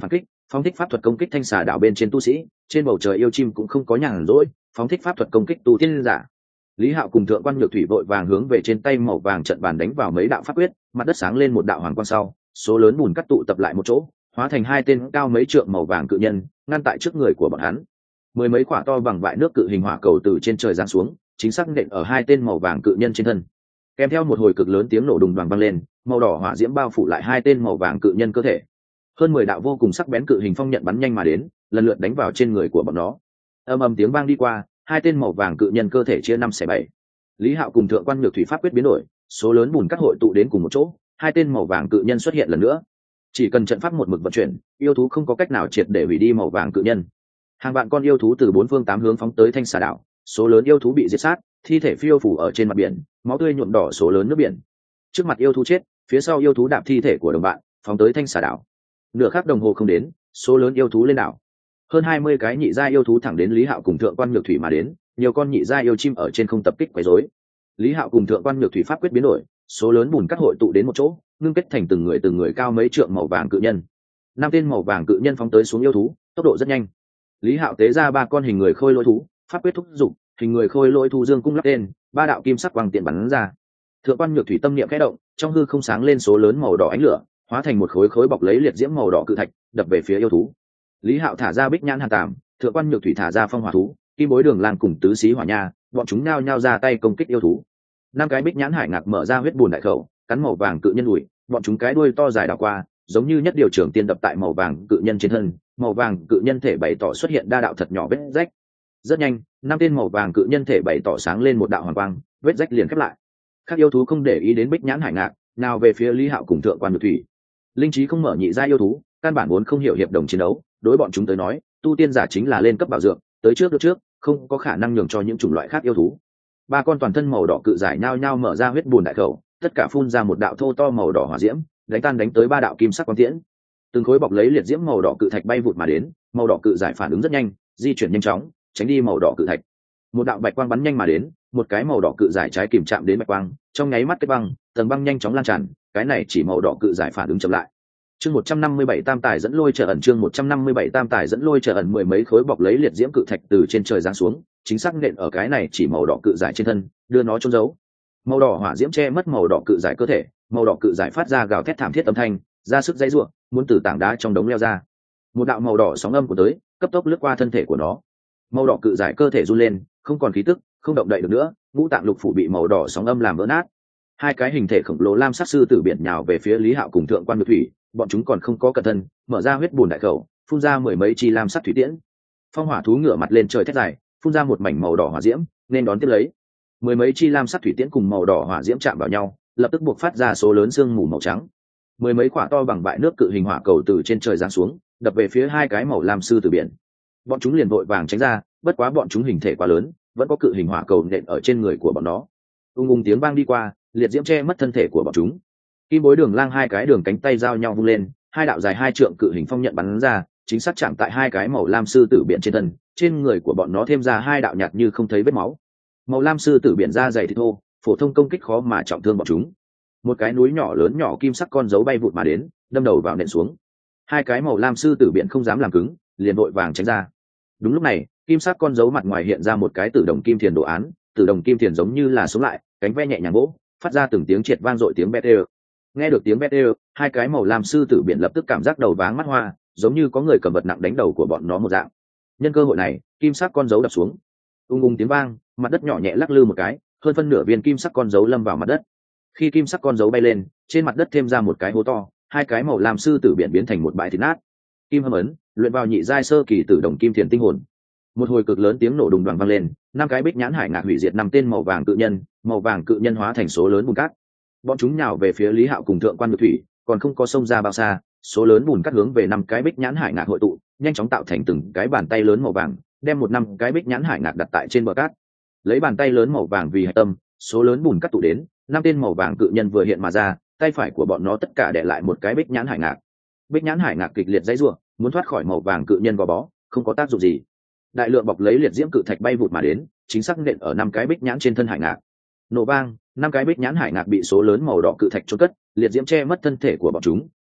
S1: phóng thích pháp thuật công kích thanh xà đảo bên trên tu sĩ. Trên bầu trời yêu chim cũng không có nhàn rỗi, phóng thích pháp thuật công kích tu tiên giả. Lý Hạo cùng thượng quan nhược thủy vội vàng hướng về trên tay màu vàng trận bàn đánh vào mấy đạo pháp quyết, mặt đất sáng lên một đạo hoàng quang sau, số lớn bùn cắt tụ tập lại một chỗ, hóa thành hai tên cao mấy trượng màu vàng cự nhân, ngăn tại trước người của bọn hắn. Mười mấy quả to bằng vại nước cự hình hỏa cầu từ trên trời giáng xuống, chính xác nện ở hai tên màu vàng cự nhân trên thân. Kèm theo một hồi cực lớn tiếng nổ đùng đoàng vang lên, màu đỏ hỏa diễm bao phủ lại hai tên màu vàng cự nhân cơ thể. Hơn 10 đạo vô cùng sắc bén cự hình phong nhận bắn nhanh mà đến, lần lượt đánh vào trên người của bọn nó. Ầm ầm tiếng vang đi qua, hai tên màu vàng cự nhân cơ thể chia 5/7. Lý Hạo cùng thượng quan nhược thủy pháp quyết biến đổi, số lớn bùn cát hội tụ đến cùng một chỗ, hai tên màu vàng cự nhân xuất hiện lần nữa. Chỉ cần trận pháp một mực vận chuyển, yêu thú không có cách nào triệt để hủy đi màu vàng cự nhân. Hàng vạn con yêu thú từ bốn phương tám hướng phóng tới thanh xà đảo, số lớn yêu thú bị diệt sát, thi thể phiêu phủ ở trên mặt biển, máu tươi nhuộm đỏ số lớn nước biển. Trước mặt yêu thú chết, phía sau yêu thú đạp thi thể của đồng bạn, phóng tới thanh xà đảo. Nửa khắc đồng hồ không đến, số lớn yêu thú lên đảo. Hơn 20 cái nhị gia yêu thú thẳng đến Lý Hạo cùng thượng quan nhược thủy mà đến, nhiều con nhị gia yêu chim ở trên không tập kích quấy rối. Lý Hạo cùng thượng quan nhược thủy pháp quyết biến đổi, số lớn bùn cát hội tụ đến một chỗ, ngưng kết thành từng người cao mấy trượng màu vàng cự nhân. 5 tên màu vàng cự nhân phóng tới xuống yêu thú, tốc độ rất nhanh. Lý Hạo tế ra 3 con hình người khôi lỗi thú, pháp quyết thúc dục, hình người khôi lỗi thú dương cung lắp tên, 3 đạo kim sắc quang tiện bắn ra. Thượng quan nhược thủy tâm niệm khẽ động, trong hư không sáng lên số lớn màu đỏ ánh lửa, hóa thành một khối bọc lấy liệt diễm màu đỏ cự thạch, đập về phía yêu thú. Lý Hạo thả ra bích nhãn hàn tàm, thượng quan nhược thủy thả ra phong hỏa thú, kim bối đường lang cùng tứ xí hỏa nha, bọn chúng nhao nhao ra tay công kích yêu thú. 5 cái bích nhãn hải ngạc mở ra huyết bùn đại khẩu, cắn màu vàng cự nhân đùi, bọn chúng cái đuôi to dài đảo qua, giống như nhất điều trưởng tiên đập tại màu vàng cự nhân trên thân, màu vàng cự nhân thể bày tỏ xuất hiện đa đạo thật nhỏ vết rách. Rất nhanh, 5 tên màu vàng cự nhân thể bày tỏ sáng lên một đạo hoàng quang, vết rách liền khép lại. Các yêu thú không để ý đến bích nhãn hải ngạc, nào về phía Lý Hạo cùng thượng quan nhược thủy. Linh trí không mở nhị gia yêu thú, căn bản vốn không hiểu hiệp đồng chiến đấu, đối bọn chúng tới nói, tu tiên giả chính là lên cấp bảo dược, tới trước được trước, không có khả năng nhường cho những chủng loại khác yêu thú. 3 con toàn thân màu đỏ cự giải nhao nhao mở ra huyết bùn đại khẩu, tất cả phun ra một đạo thô to màu đỏ hỏa diễm, đánh tới 3 đạo kim sắc quang tiễn. Từng khối bọc lấy liệt diễm màu đỏ cự thạch bay vụt mà đến, màu đỏ cự giải phản ứng rất nhanh, di chuyển nhanh chóng, tránh đi màu đỏ cự thạch. Một đạo bạch quang bắn nhanh mà đến, một cái màu đỏ cự giải trái kìm chạm đến bạch quang, trong nháy mắt kết băng, tầng băng nhanh chóng lan tràn, cái này chỉ màu đỏ cự giải phản ứng chậm lại. Chương 157 tam tài dẫn lôi trở ẩn, chương 157 tam tài dẫn lôi trở ẩn, mười mấy khối bọc lấy liệt diễm cự thạch từ trên trời giáng xuống, chính xác nện ở cái này chỉ màu đỏ cự giải trên thân, đưa nó chôn giấu. Màu đỏ hỏa diễm che mất màu đỏ cự giải cơ thể, màu đỏ cự giải phát ra gào thét thảm thiết âm thanh, ra sức giãy giụa, muốn từ tảng đá trong đống leo ra. Một đạo màu đỏ sóng âm của tới, cấp tốc lướt qua thân thể của nó. Màu đỏ cự giải cơ thể run lên, không còn khí tức, không động đậy được nữa, ngũ tạng lục phủ bị màu đỏ sóng âm làm vỡ nát. 2 cái hình thể khổng lồ lam sắc sư tử biển nhào về phía Lý Hạo cùng thượng quan nhược thủy, bọn chúng còn không có cẩn thân, mở ra huyết bùn đại khẩu, phun ra mười mấy chi lam sắc thủy tiễn. Phong hỏa thú ngửa mặt lên trời thét dài, phun ra một mảnh màu đỏ hỏa diễm, nên đón tiếp lấy. Mười mấy chi lam sắc thủy tiễn cùng màu đỏ hỏa diễm chạm vào nhau, lập tức buộc phát ra số lớn sương mù màu trắng. Mười mấy quả to bằng bãi nước cự hình hỏa cầu từ trên trời giáng xuống, đập về phía 2 cái màu lam sư tử biển. Bọn chúng liền vội vàng tránh ra, bất quá bọn chúng hình thể quá lớn, vẫn có cự hình hỏa cầu nện ở trên người của bọn nó. Ung tiếng vang đi qua, liệt diễm che mất thân thể của bọn chúng. Kim bối đường lang 2 cái đường cánh tay giao nhau vung lên, 2 đạo dài 2 trượng cự hình phong nhận bắn ra, chính xác chạm tại 2 cái màu lam sư tử biển trên thân, trên người của bọn nó thêm ra 2 đạo nhạt như không thấy vết máu. Màu lam sư tử biển da dày thịt thô, phổ thông công kích khó mà trọng thương bọn chúng. Một cái núi nhỏ lớn nhỏ kim sắc con dấu bay vụt mà đến, đâm đầu vào nện xuống. 2 cái màu lam sư tử biển không dám làm cứng, liền vội vàng tránh ra. Đúng lúc này, kim sắc con dấu mặt ngoài hiện ra một cái tử đồng kim thiền đồ án, tử đồng kim thiền giống như là sống lại, cánh ve nhẹ nhàng vỗ, phát ra từng tiếng triệt vang dội tiếng bét ê. Nghe được tiếng bét ê, 2 cái màu lam sư tử biển lập tức cảm giác đầu váng mắt hoa, giống như có người cầm vật nặng đánh đầu của bọn nó một dạng. Nhân cơ hội này, kim sắc con dấu đập xuống. Tiếng vang, mặt đất nhỏ nhẹ lắc lư một cái, hơn phân nửa viên kim sắc con dấu lâm vào mặt đất. Khi kim sắc con dấu bay lên, trên mặt đất thêm ra một cái hố to, 2 cái màu lam sư tử biển biến thành một bãi thịt nát. Kim hâm ấn, luyện vào nhị giai sơ kỳ tử đồng kim thiền tinh hồn. Một hồi cực lớn tiếng nổ đùng đoàng vang lên, 5 cái bích nhãn hải ngạc hủy diệt 5 tên màu vàng cự nhân hóa thành số lớn bùn cát. Bọn chúng nhào về phía Lý Hạo cùng thượng quan nhược thủy, còn không có xông ra bao xa, số lớn bùn cát hướng về 5 cái bích nhãn hải ngạc hội tụ, nhanh chóng tạo thành từng cái bàn tay lớn màu vàng, đem 5 cái bích nhãn hải ngạc đặt tại trên bờ cát. Lấy bàn tay lớn màu vàng vì hạch tâm, số lớn bùn cát tụ đến, 5 tên màu vàng cự nhân vừa hiện mà ra, tay phải của bọn nó tất cả để lại một cái bích nhãn hải ngạc. Bích nhãn hải ngạc kịch liệt giãy giụa, muốn thoát khỏi màu vàng cự nhân gò bó, không có tác dụng gì. Đại lượng bọc lấy liệt diễm cự thạch bay vụt mà đến, chính xác nện ở 5 cái bích nhãn trên thân hải ngạc. Nổ vang, 5 cái bích nhãn hải ngạc bị số lớn màu đỏ cự thạch chôn cất, liệt diễm che mất thân thể của bọn chúng,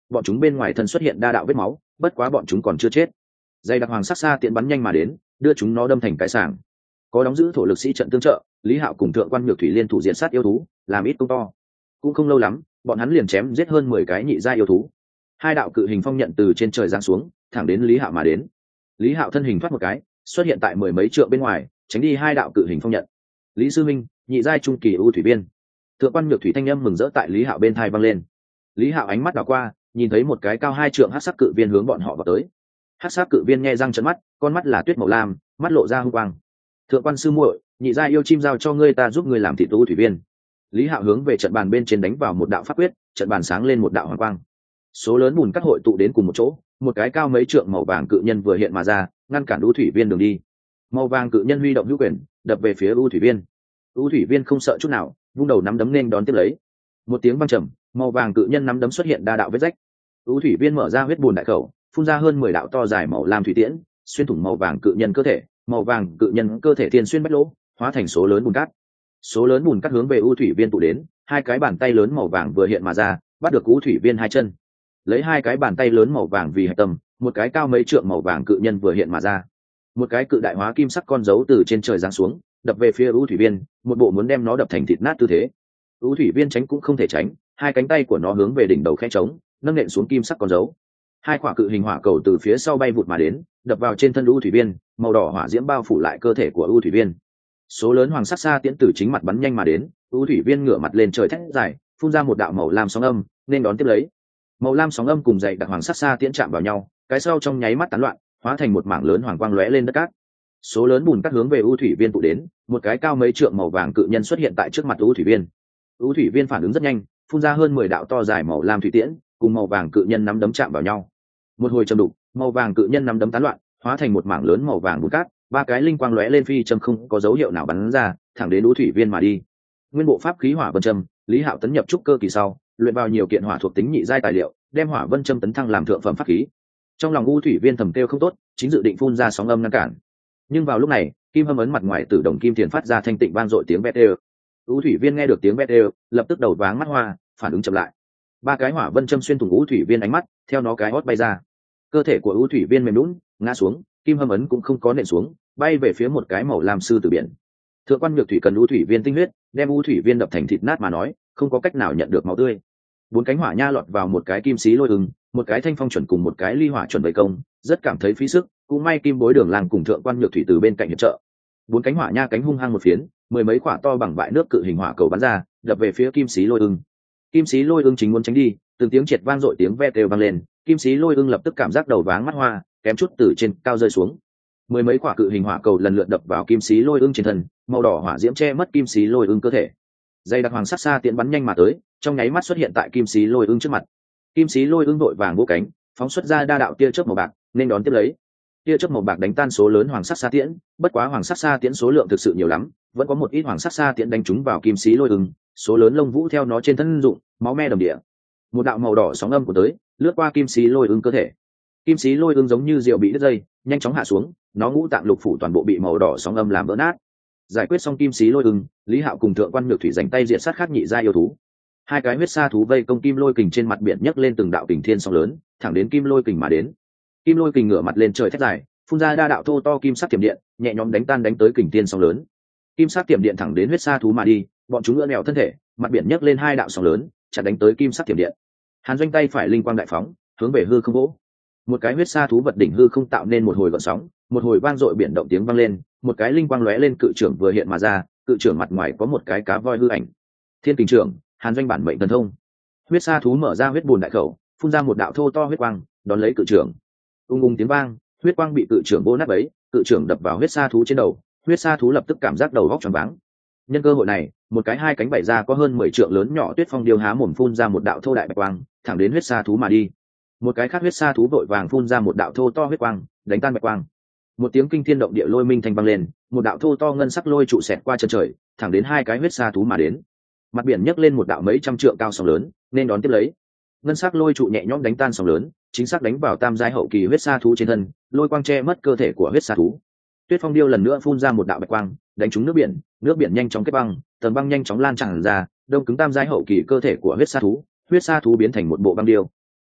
S1: bọn chúng bên ngoài thân xuất hiện đa đạo vết máu, bất quá bọn chúng còn chưa chết. Dây đặc hoàng sát xa tiện bắn nhanh mà đến, đưa chúng nó đâm thành cái sàng. Có đóng giữ thổ lực sĩ trận tương trợ, Lý Hạo cùng thượng quan Nhược Thủy liên thủ diện sát yêu thú, làm ít công to. Cũng không lâu lắm, bọn hắn liền chém giết hơn 10 cái nhị gia yêu thú. Hai đạo cự hình phong nhận từ trên trời giáng xuống, thẳng đến Lý Hạo mà đến. Lý Hạo thân hình thoát một cái, xuất hiện tại 10 mấy trượng bên ngoài, tránh đi hai đạo cự hình phong nhận. Lý sư minh, nhị giai trung kỳ ưu thủy biên. Thượng quan Nhược Thủy thanh âm mừng rỡ tại Lý Hạo bên tai vang lên. Lý Hạo ánh mắt đảo qua, nhìn thấy một cái cao 2 trượng hắc sắc cự viên hướng bọn họ vào tới. Hắc sắc cự viên nhe răng trợn mắt, con mắt là tuyết màu lam, mắt lộ ra hung quang. Thượng quan sư muội, nhị giai yêu chim giao cho ngươi, ta giúp ngươi làm thịt ưu thủy viên. Lý Hạo hướng về trận bàn bên trên đánh vào một đạo pháp quyết, trận bàn sáng lên một đạo hoàng quang. Số lớn bùn cát hội tụ đến cùng một chỗ, một cái cao mấy trượng màu vàng cự nhân vừa hiện mà ra, ngăn cản ưu thủy viên đường đi. Màu vàng cự nhân huy động hữu quyền, đập về phía ưu thủy viên. Ưu thủy viên không sợ chút nào, vung đầu nắm đấm nên đón tiếp lấy. Một tiếng vang trầm, màu vàng cự nhân nắm đấm xuất hiện đa đạo vết rách. Ưu thủy viên mở ra huyết bùn đại khẩu, phun ra hơn 10 đạo to dài màu lam thủy tiễn, xuyên thủng màu vàng cự nhân cơ thể. Màu vàng cự nhân cơ thể tiền xuyên bách lỗ, hóa thành số lớn bùn cát. Số lớn bùn cát hướng về ưu thủy viên tụ đến, hai cái bàn tay lớn màu vàng vừa hiện mà ra, bắt được ưu thủy viên hai chân. Lấy hai cái bàn tay lớn màu vàng vì hạch tâm, một cái cao mấy trượng màu vàng cự nhân vừa hiện mà ra. Một cái cự đại hóa kim sắc con dấu từ trên trời giáng xuống, đập về phía ưu thủy viên, một bộ muốn đem nó đập thành thịt nát tư thế. Ưu thủy viên tránh cũng không thể tránh, hai cánh tay của nó hướng về đỉnh đầu khẽ trống, nâng nện xuống kim sắc con dấu. Hai quả cự hình hỏa cầu từ phía sau bay vụt mà đến, đập vào trên thân ưu thủy viên, màu đỏ hỏa diễm bao phủ lại cơ thể của ưu thủy viên. Số lớn hoàng sắc xa tiễn từ chính mặt bắn nhanh mà đến, ưu thủy viên ngửa mặt lên trời thét dài, phun ra một đạo màu lam sóng âm, nên đón tiếp lấy. Màu lam sóng âm cùng dày đặc hoàng sắc xa tiễn chạm vào nhau, cái sau trong nháy mắt tán loạn, hóa thành một mảng lớn hoàng quang lóe lên đất cát. Số lớn bùn cát hướng về ưu thủy viên tụ đến, một cái cao mấy trượng màu vàng cự nhân xuất hiện tại trước mặt ưu thủy viên. Ưu thủy viên phản ứng rất nhanh, phun ra hơn 10 đạo to dài màu lam thủy tiễn, cùng màu vàng cự nhân nắm đấm chạm vào nhau. Một hồi trầm đục, màu vàng cự nhân nắm đấm tán loạn, hóa thành một mảng lớn màu vàng bùn cát, ba cái linh quang lóe lên phi châm không có dấu hiệu nào bắn ra, thẳng đến ưu thủy viên mà đi. Nguyên bộ pháp khí hỏa vân châm, Lý Hạo tấn nhập trúc cơ kỳ sau, luyện vào nhiều kiện hỏa thuộc tính nhị giai tài liệu, đem hỏa vân châm tấn thăng làm thượng phẩm pháp khí. Trong lòng ưu thủy viên thầm kêu không tốt, chính dự định phun ra sóng âm ngăn cản. Nhưng vào lúc này, kim hâm ấn mặt ngoài tử đồng kim tiền phát ra thanh tịnh vang dội tiếng vét đều. Ưu thủy viên nghe được tiếng vét đều, lập tức đầu váng mắt hoa, phản ứng chậm lại. Ba cái hỏa vân châm xuyên thủng ưu thủy viên ánh mắt, theo nó cái hót bay ra. Cơ thể của ưu thủy viên mềm nhũn, ngã xuống, kim hâm ấn cũng không có nện xuống, bay về phía một cái màu lam sư tử biển. Thượng quan Nhược Thủy cần ưu thủy viên tinh huyết, đem ưu thủy viên đập thành thịt nát mà nói, không có cách nào nhận được máu tươi. Bốn cánh hỏa nha lọt vào một cái kim xí lôi ưng, một cái thanh phong chuẩn cùng một cái ly hỏa chuẩn vây công, rất cảm thấy phí sức, cũng may kim bối đường làng cùng thượng quan Nhược Thủy từ bên cạnh hiệp trợ. Bốn cánh hỏa nha cánh hung hăng một phiến, mười mấy quả to bằng bãi nước cự hình hỏa cầu bắn ra, đập về phía kim xí lôi ưng. Kim xí lôi ưng chính muốn tránh đi, từng tiếng triệt vang dội tiếng ve đều vang lên, kim xí lôi ưng lập tức cảm giác đầu váng mắt hoa, kém chút từ trên cao rơi xuống. Mười mấy quả cự hình hỏa cầu lần lượt đập vào kim xí lôi ưng trên thân, màu đỏ hỏa diễm che mất kim xí lôi ưng cơ thể. Dây đặc hoàng sát xa tiễn bắn nhanh mà tới, trong nháy mắt xuất hiện tại kim xí lôi ưng trước mặt. Kim xí lôi ưng vội vàng vỗ cánh, phóng xuất ra đa đạo tia chớp màu bạc, nên đón tiếp lấy. Tia chớp màu bạc đánh tan số lớn hoàng sát xa tiễn, bất quá hoàng sát xa tiễn số lượng thực sự nhiều lắm, vẫn có một ít hoàng sát xa tiễn đánh trúng vào kim xí lôi ưng, số lớn lông vũ theo nó trên thân rụng, máu me đầm địa. Một đạo màu đỏ sóng âm của tới, lướt qua kim xí lôi ưng cơ thể. Kim xí lôi ưng giống như diều bị đứt dây, nhanh chóng hạ xuống, nó ngũ tạng lục phủ toàn bộ bị màu đỏ sóng âm làm vỡ nát. Giải quyết xong kim xí lôi ưng, Lý Hạo cùng thượng quan Nhược Thủy giành tay diệt sát khác nhị gia yêu thú. Hai cái huyết sa thú vây công kim lôi kình trên mặt biển nhấc lên từng đạo kình thiên sóng lớn, thẳng đến kim lôi kình mà đến. Kim lôi kình ngửa mặt lên trời thét dài, phun ra đa đạo thô to kim sắc tiềm điện, nhẹ nhõm đánh tan đánh tới kình thiên sóng lớn. Kim sắc tiềm điện thẳng đến huyết sa thú mà đi, bọn chúng ngửa nẻo thân thể, mặt biển nhấc lên hai đạo sóng lớn, chặn đánh tới kim sắc tiềm điện. Hàn Doanh tay phải linh quang đại phóng, hướng về hư không vỗ. Một cái huyết sa thú vật đỉnh hư không tạo nên một hồi gợn sóng, một hồi vang dội biển động tiếng vang lên, một cái linh quang lóe lên cự trưởng vừa hiện mà ra, cự trưởng mặt ngoài có một cái cá voi hư ảnh. Thiên Kình trưởng, Hàn Doanh bản mệnh thần thông. Huyết sa thú mở ra huyết bùn đại khẩu, phun ra một đạo thô to huyết quang, đón lấy cự trưởng. Ung ung tiếng vang, huyết quang bị cự trưởng vỗ nát bấy, cự trưởng đập vào huyết sa thú trên đầu, huyết sa thú lập tức cảm giác đầu óc choáng váng. Nhân cơ hội này, một cái hai cánh bảy ra có hơn 10 trượng lớn nhỏ tuyết phong điêu há mồm phun ra một đạo thô đại bạch quang, thẳng đến huyết sa thú mà đi. Một cái khác huyết sa thú vội vàng phun ra một đạo thô to huyết quang, đánh tan bạch quang. Một tiếng kinh thiên động địa lôi minh thanh vang lên, một đạo thô to ngân sắc lôi trụ xẹt qua chân trời, thẳng đến hai cái huyết sa thú mà đến. Mặt biển nhấc lên một đạo mấy trăm trượng cao sóng lớn, nên đón tiếp lấy. Ngân sắc lôi trụ nhẹ nhõm đánh tan sóng lớn, chính xác đánh vào tam giai hậu kỳ huyết sa thú trên thân, lôi quang che mất cơ thể của huyết sa thú. Tuyết phong điêu lần nữa phun ra một đạo bạch quang, đánh trúng nước biển nhanh chóng kết băng, tầng băng nhanh chóng lan tràn ra, đông cứng tam giai hậu kỳ cơ thể của huyết sa thú biến thành một bộ băng điêu.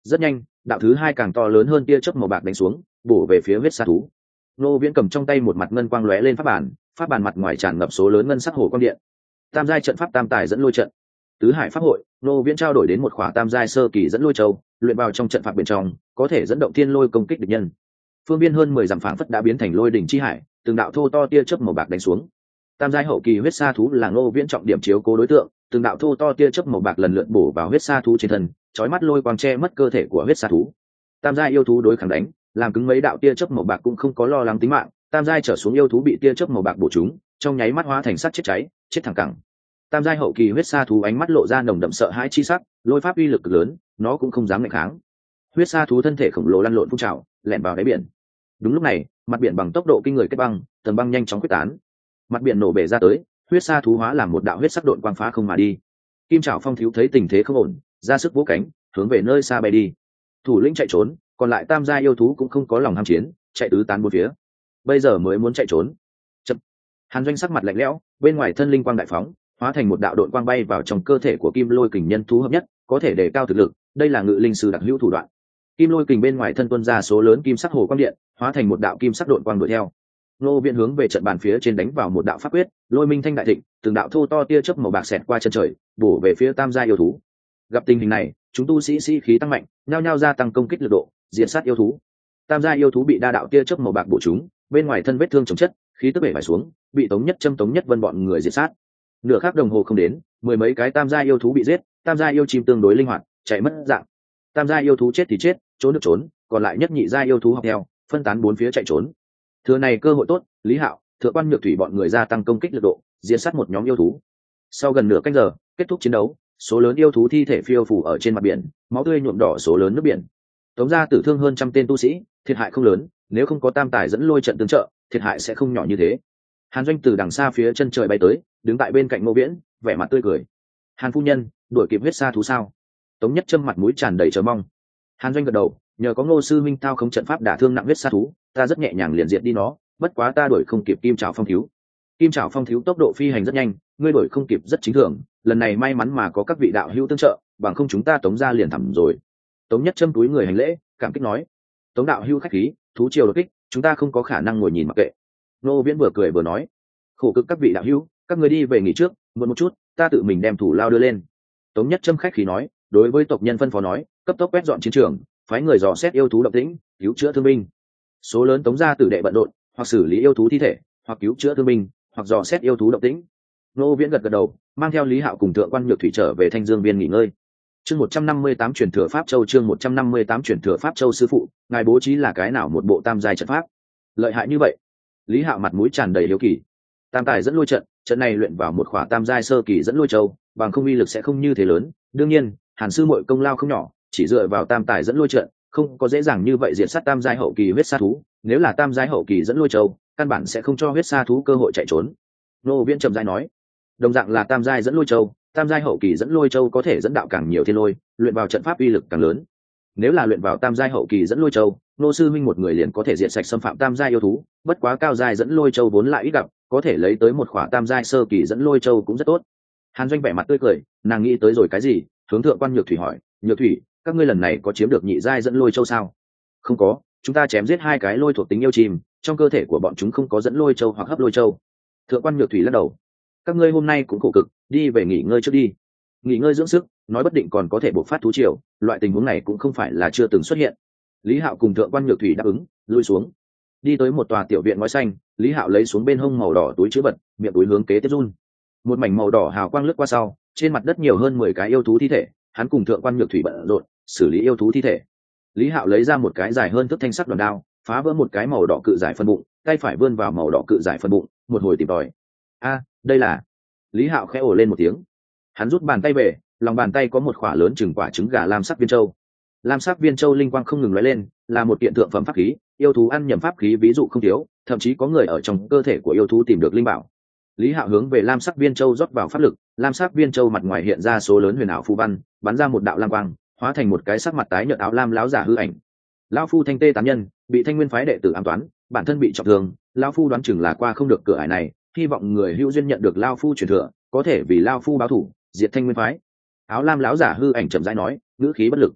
S1: Rất nhanh, đạo thứ hai càng to lớn hơn tia chớp màu bạc đánh xuống, bổ về phía huyết sa thú. Ngô Viễn cầm trong tay một mặt ngân quang lóe lên pháp bản mặt ngoài tràn ngập số lớn ngân sắc hồ quang điện. Tam giai trận pháp tam tài dẫn lôi trận. Tứ hải pháp hội, Ngô Viễn trao đổi đến một khỏa tam giai sơ kỳ dẫn lôi châu, luyện vào trong trận pháp bên trong, có thể dẫn động thiên lôi công kích địch nhân. Phương viên hơn 10 dặm phảng phất đã biến thành lôi đỉnh chi hải, từng đạo thô to tia chớp màu bạc đánh xuống. Tam giai hậu kỳ huyết sa thú là Ngô Viễn trọng điểm chiếu cố đối tượng, từng đạo thô to tia chớp màu bạc lần lượt bổ vào huyết sa thú trên thân, chói mắt lôi quang che mất cơ thể của huyết sa thú. Tam giai yêu thú đối kháng đánh, làm cứng mấy đạo tia chớp màu bạc cũng không có lo lắng tính mạng, tam giai trở xuống yêu thú bị tia chớp màu bạc bổ trúng, trong nháy mắt hóa thành sắt chết cháy, chết thẳng cẳng. Tam giai hậu kỳ huyết sa thú ánh mắt lộ ra nồng đậm sợ hãi chi sắc, lôi pháp uy lực cực lớn, nó cũng không dám nghịch kháng. Huyết sa thú thân thể khổng lồ lăn lộn phun trào, lẻn vào đáy biển. Đúng lúc này, mặt biển bằng tốc độ kinh người kết băng, tầng băng nhanh chóng quyết tán. Mặt biển nổ bể ra tới, huyết sa thú hóa làm một đạo huyết sắc độn quang phá không mà đi. Kim Trảo Phong thiếu thấy tình thế không ổn, ra sức vỗ cánh, hướng về nơi xa bay đi. Thủ lĩnh chạy trốn, còn lại tam gia yêu thú cũng không có lòng ham chiến, chạy tứ tán bốn phía. Bây giờ mới muốn chạy trốn. Chậm. Hàn Doanh sắc mặt lạnh lẽo, bên ngoài thân linh quang đại phóng, hóa thành một đạo độn quang bay vào trong cơ thể của Kim Lôi Kình nhân thú hợp nhất, có thể đề cao thực lực, đây là ngự linh sư đặc hữu thủ đoạn. Kim Lôi Kình bên ngoài thân tuôn ra số lớn kim sắc hồ quang điện, hóa thành một đạo kim sắc độn quang đuổi theo. Ngô Viễn hướng về trận bàn phía trên đánh vào một đạo pháp quyết, lôi minh thanh đại thịnh, từng đạo thô to tia chớp màu bạc xẹt qua chân trời, bổ về phía tam gia yêu thú. Gặp tình hình này, chúng tu sĩ sĩ khí tăng mạnh, nhao nhao gia tăng công kích lực độ, diệt sát yêu thú. Tam gia yêu thú bị đa đạo tia chớp màu bạc bổ trúng, bên ngoài thân vết thương chồng chất, khí tức bể vải xuống, bị Tống Nhất Vân bọn người diệt sát. Nửa khắc đồng hồ không đến, mười mấy cái tam gia yêu thú bị giết, tam gia yêu chim tương đối linh hoạt, chạy mất dạng. Tam gia yêu thú chết thì chết, trốn được trốn, còn lại nhất nhị gia yêu thú học theo, phân tán bốn phía chạy trốn. Thừa này cơ hội tốt, Lý Hạo, Thượng quan Nhược Thủy bọn người gia tăng công kích lực độ, diệt sát một nhóm yêu thú. Sau gần nửa canh giờ, kết thúc chiến đấu, số lớn yêu thú thi thể phiêu phù ở trên mặt biển, máu tươi nhuộm đỏ số lớn nước biển. Tống gia tử thương hơn trăm tên tu sĩ, thiệt hại không lớn, nếu không có tam tài dẫn lôi trận tương trợ, thiệt hại sẽ không nhỏ như thế. Hàn Doanh từ đằng xa phía chân trời bay tới, đứng tại bên cạnh Ngô Viễn, vẻ mặt tươi cười. Hàn phu nhân, đuổi kịp huyết sa thú sao? Tống Nhất Trâm mặt mũi tràn đầy chờ mong. Hàn Doanh gật đầu, nhờ có Ngô sư minh thao khống trận pháp đả thương nặng huyết sa thú, ta rất nhẹ nhàng liền diệt đi nó, bất quá ta đuổi không kịp Kim Trảo Phong thiếu. Kim Trảo Phong thiếu tốc độ phi hành rất nhanh, ngươi đuổi không kịp rất chính thường, lần này may mắn mà có các vị đạo hữu tương trợ, bằng không chúng ta Tống gia liền thẳm rồi. Tống Nhất Trâm túi người hành lễ, cảm kích nói. Tống đạo hữu khách khí, thú triều đột kích, chúng ta không có khả năng ngồi nhìn mặc kệ. Ngô Viễn vừa cười vừa nói, khổ cực các vị đạo hữu, các người đi về nghỉ trước, muộn một chút, ta tự mình đem thủ lao đưa lên. Tống Nhất Trâm khách khí nói, đối với tộc nhân phân phó nói, cấp tốc quét dọn chiến trường, phái người dò xét yêu thú động tĩnh, cứu chữa thương binh. Số lớn Tống gia tử đệ bận rộn, hoặc xử lý yêu thú thi thể, hoặc cứu chữa thương binh, hoặc dò xét yêu thú động tĩnh. Ngô Viễn gật gật đầu, mang theo Lý Hạo cùng Thượng quan Nhược Thủy trở về Thanh Dương Viên nghỉ ngơi. Chương 158 truyền thừa Pháp Châu, chương 158 truyền thừa Pháp Châu sư phụ, ngài bố trí là cái nào một bộ tam giai trận pháp? Lợi hại như vậy? Lý Hạo mặt mũi tràn đầy hiếu kỳ. Tam tài dẫn lôi trận, trận này luyện vào một khỏa tam giai sơ kỳ dẫn lôi châu, bằng không uy lực sẽ không như thế lớn. Đương nhiên, Hàn sư muội công lao không nhỏ, chỉ dựa vào tam tài dẫn lôi trận, không có dễ dàng như vậy diệt sát tam giai hậu kỳ huyết sa thú. Nếu là tam giai hậu kỳ dẫn lôi châu, căn bản sẽ không cho huyết sa thú cơ hội chạy trốn. Ngô Viễn trầm giai nói, đồng dạng là tam giai dẫn lôi châu, tam giai hậu kỳ dẫn lôi châu có thể dẫn đạo càng nhiều thiên lôi, luyện vào trận pháp uy lực càng lớn. Nếu là luyện vào tam giai hậu kỳ dẫn lôi châu, Ngô sư minh một người liền có thể diệt sạch xâm phạm tam giai yêu thú, bất quá cao giai dẫn lôi châu vốn lại ít gặp, có thể lấy tới một khỏa tam giai sơ kỳ dẫn lôi châu cũng rất tốt. Hàn Doanh vẻ mặt tươi cười, nàng nghĩ tới rồi cái gì, hướng Thượng quan Nhược Thủy hỏi, Nhược Thủy, các ngươi lần này có chiếm được nhị giai dẫn lôi châu sao? Không có, chúng ta chém giết hai cái lôi thuộc tính yêu chim, trong cơ thể của bọn chúng không có dẫn lôi châu hoặc hấp lôi châu. Thượng quan Nhược Thủy lắc đầu, các ngươi hôm nay cũng khổ cực, đi về nghỉ ngơi trước đi, nghỉ ngơi dưỡng sức, nói bất định còn có thể bộc phát thú triều, loại tình huống này cũng không phải là chưa từng xuất hiện. Lý Hạo cùng Thượng quan Nhược Thủy đáp ứng, lui xuống, đi tới một tòa tiểu viện ngói xanh. Lý Hạo lấy xuống bên hông màu đỏ túi chữ vật, miệng túi hướng kế tiếp run, một mảnh màu đỏ hào quang lướt qua sau, trên mặt đất nhiều hơn 10 cái yêu thú thi thể, hắn cùng Thượng quan Nhược Thủy bận rộn xử lý yêu thú thi thể. Lý Hạo lấy ra một cái dài hơn thước thanh sắc đòn đao, phá vỡ một cái màu đỏ cự giải phân bụng, tay phải vươn vào màu đỏ cự giải phân bụng, một hồi tìm tòi. A, đây là... Lý Hạo khẽ ồ lên một tiếng, hắn rút bàn tay về, lòng bàn tay có một quả lớn chừng quả trứng gà lam sắc viên châu. Lam sắc viên châu linh quang không ngừng lóe lên, là một kiện thượng phẩm pháp khí, yêu thú ăn nhầm pháp khí ví dụ không thiếu, thậm chí có người ở trong cơ thể của yêu thú tìm được linh bảo. Lý Hạo hướng về lam sắc viên châu rót vào pháp lực, lam sắc viên châu mặt ngoài hiện ra số lớn huyền ảo phù văn, bắn ra một đạo lam quang, hóa thành một cái sắc mặt tái nhợt áo lam láo giả hư ảnh. Lão phu Thanh Tê tán nhân, bị Thanh Nguyên phái đệ tử ám toán, bản thân bị trọng thương, lão phu đoán chừng là qua không được cửa ải này, hy vọng người hữu duyên nhận được lão phu truyền thừa, có thể vì lão phu báo thù, diệt Thanh Nguyên phái. Áo lam láo giả hư ảnh chậm rãi nói, ngữ khí bất lực.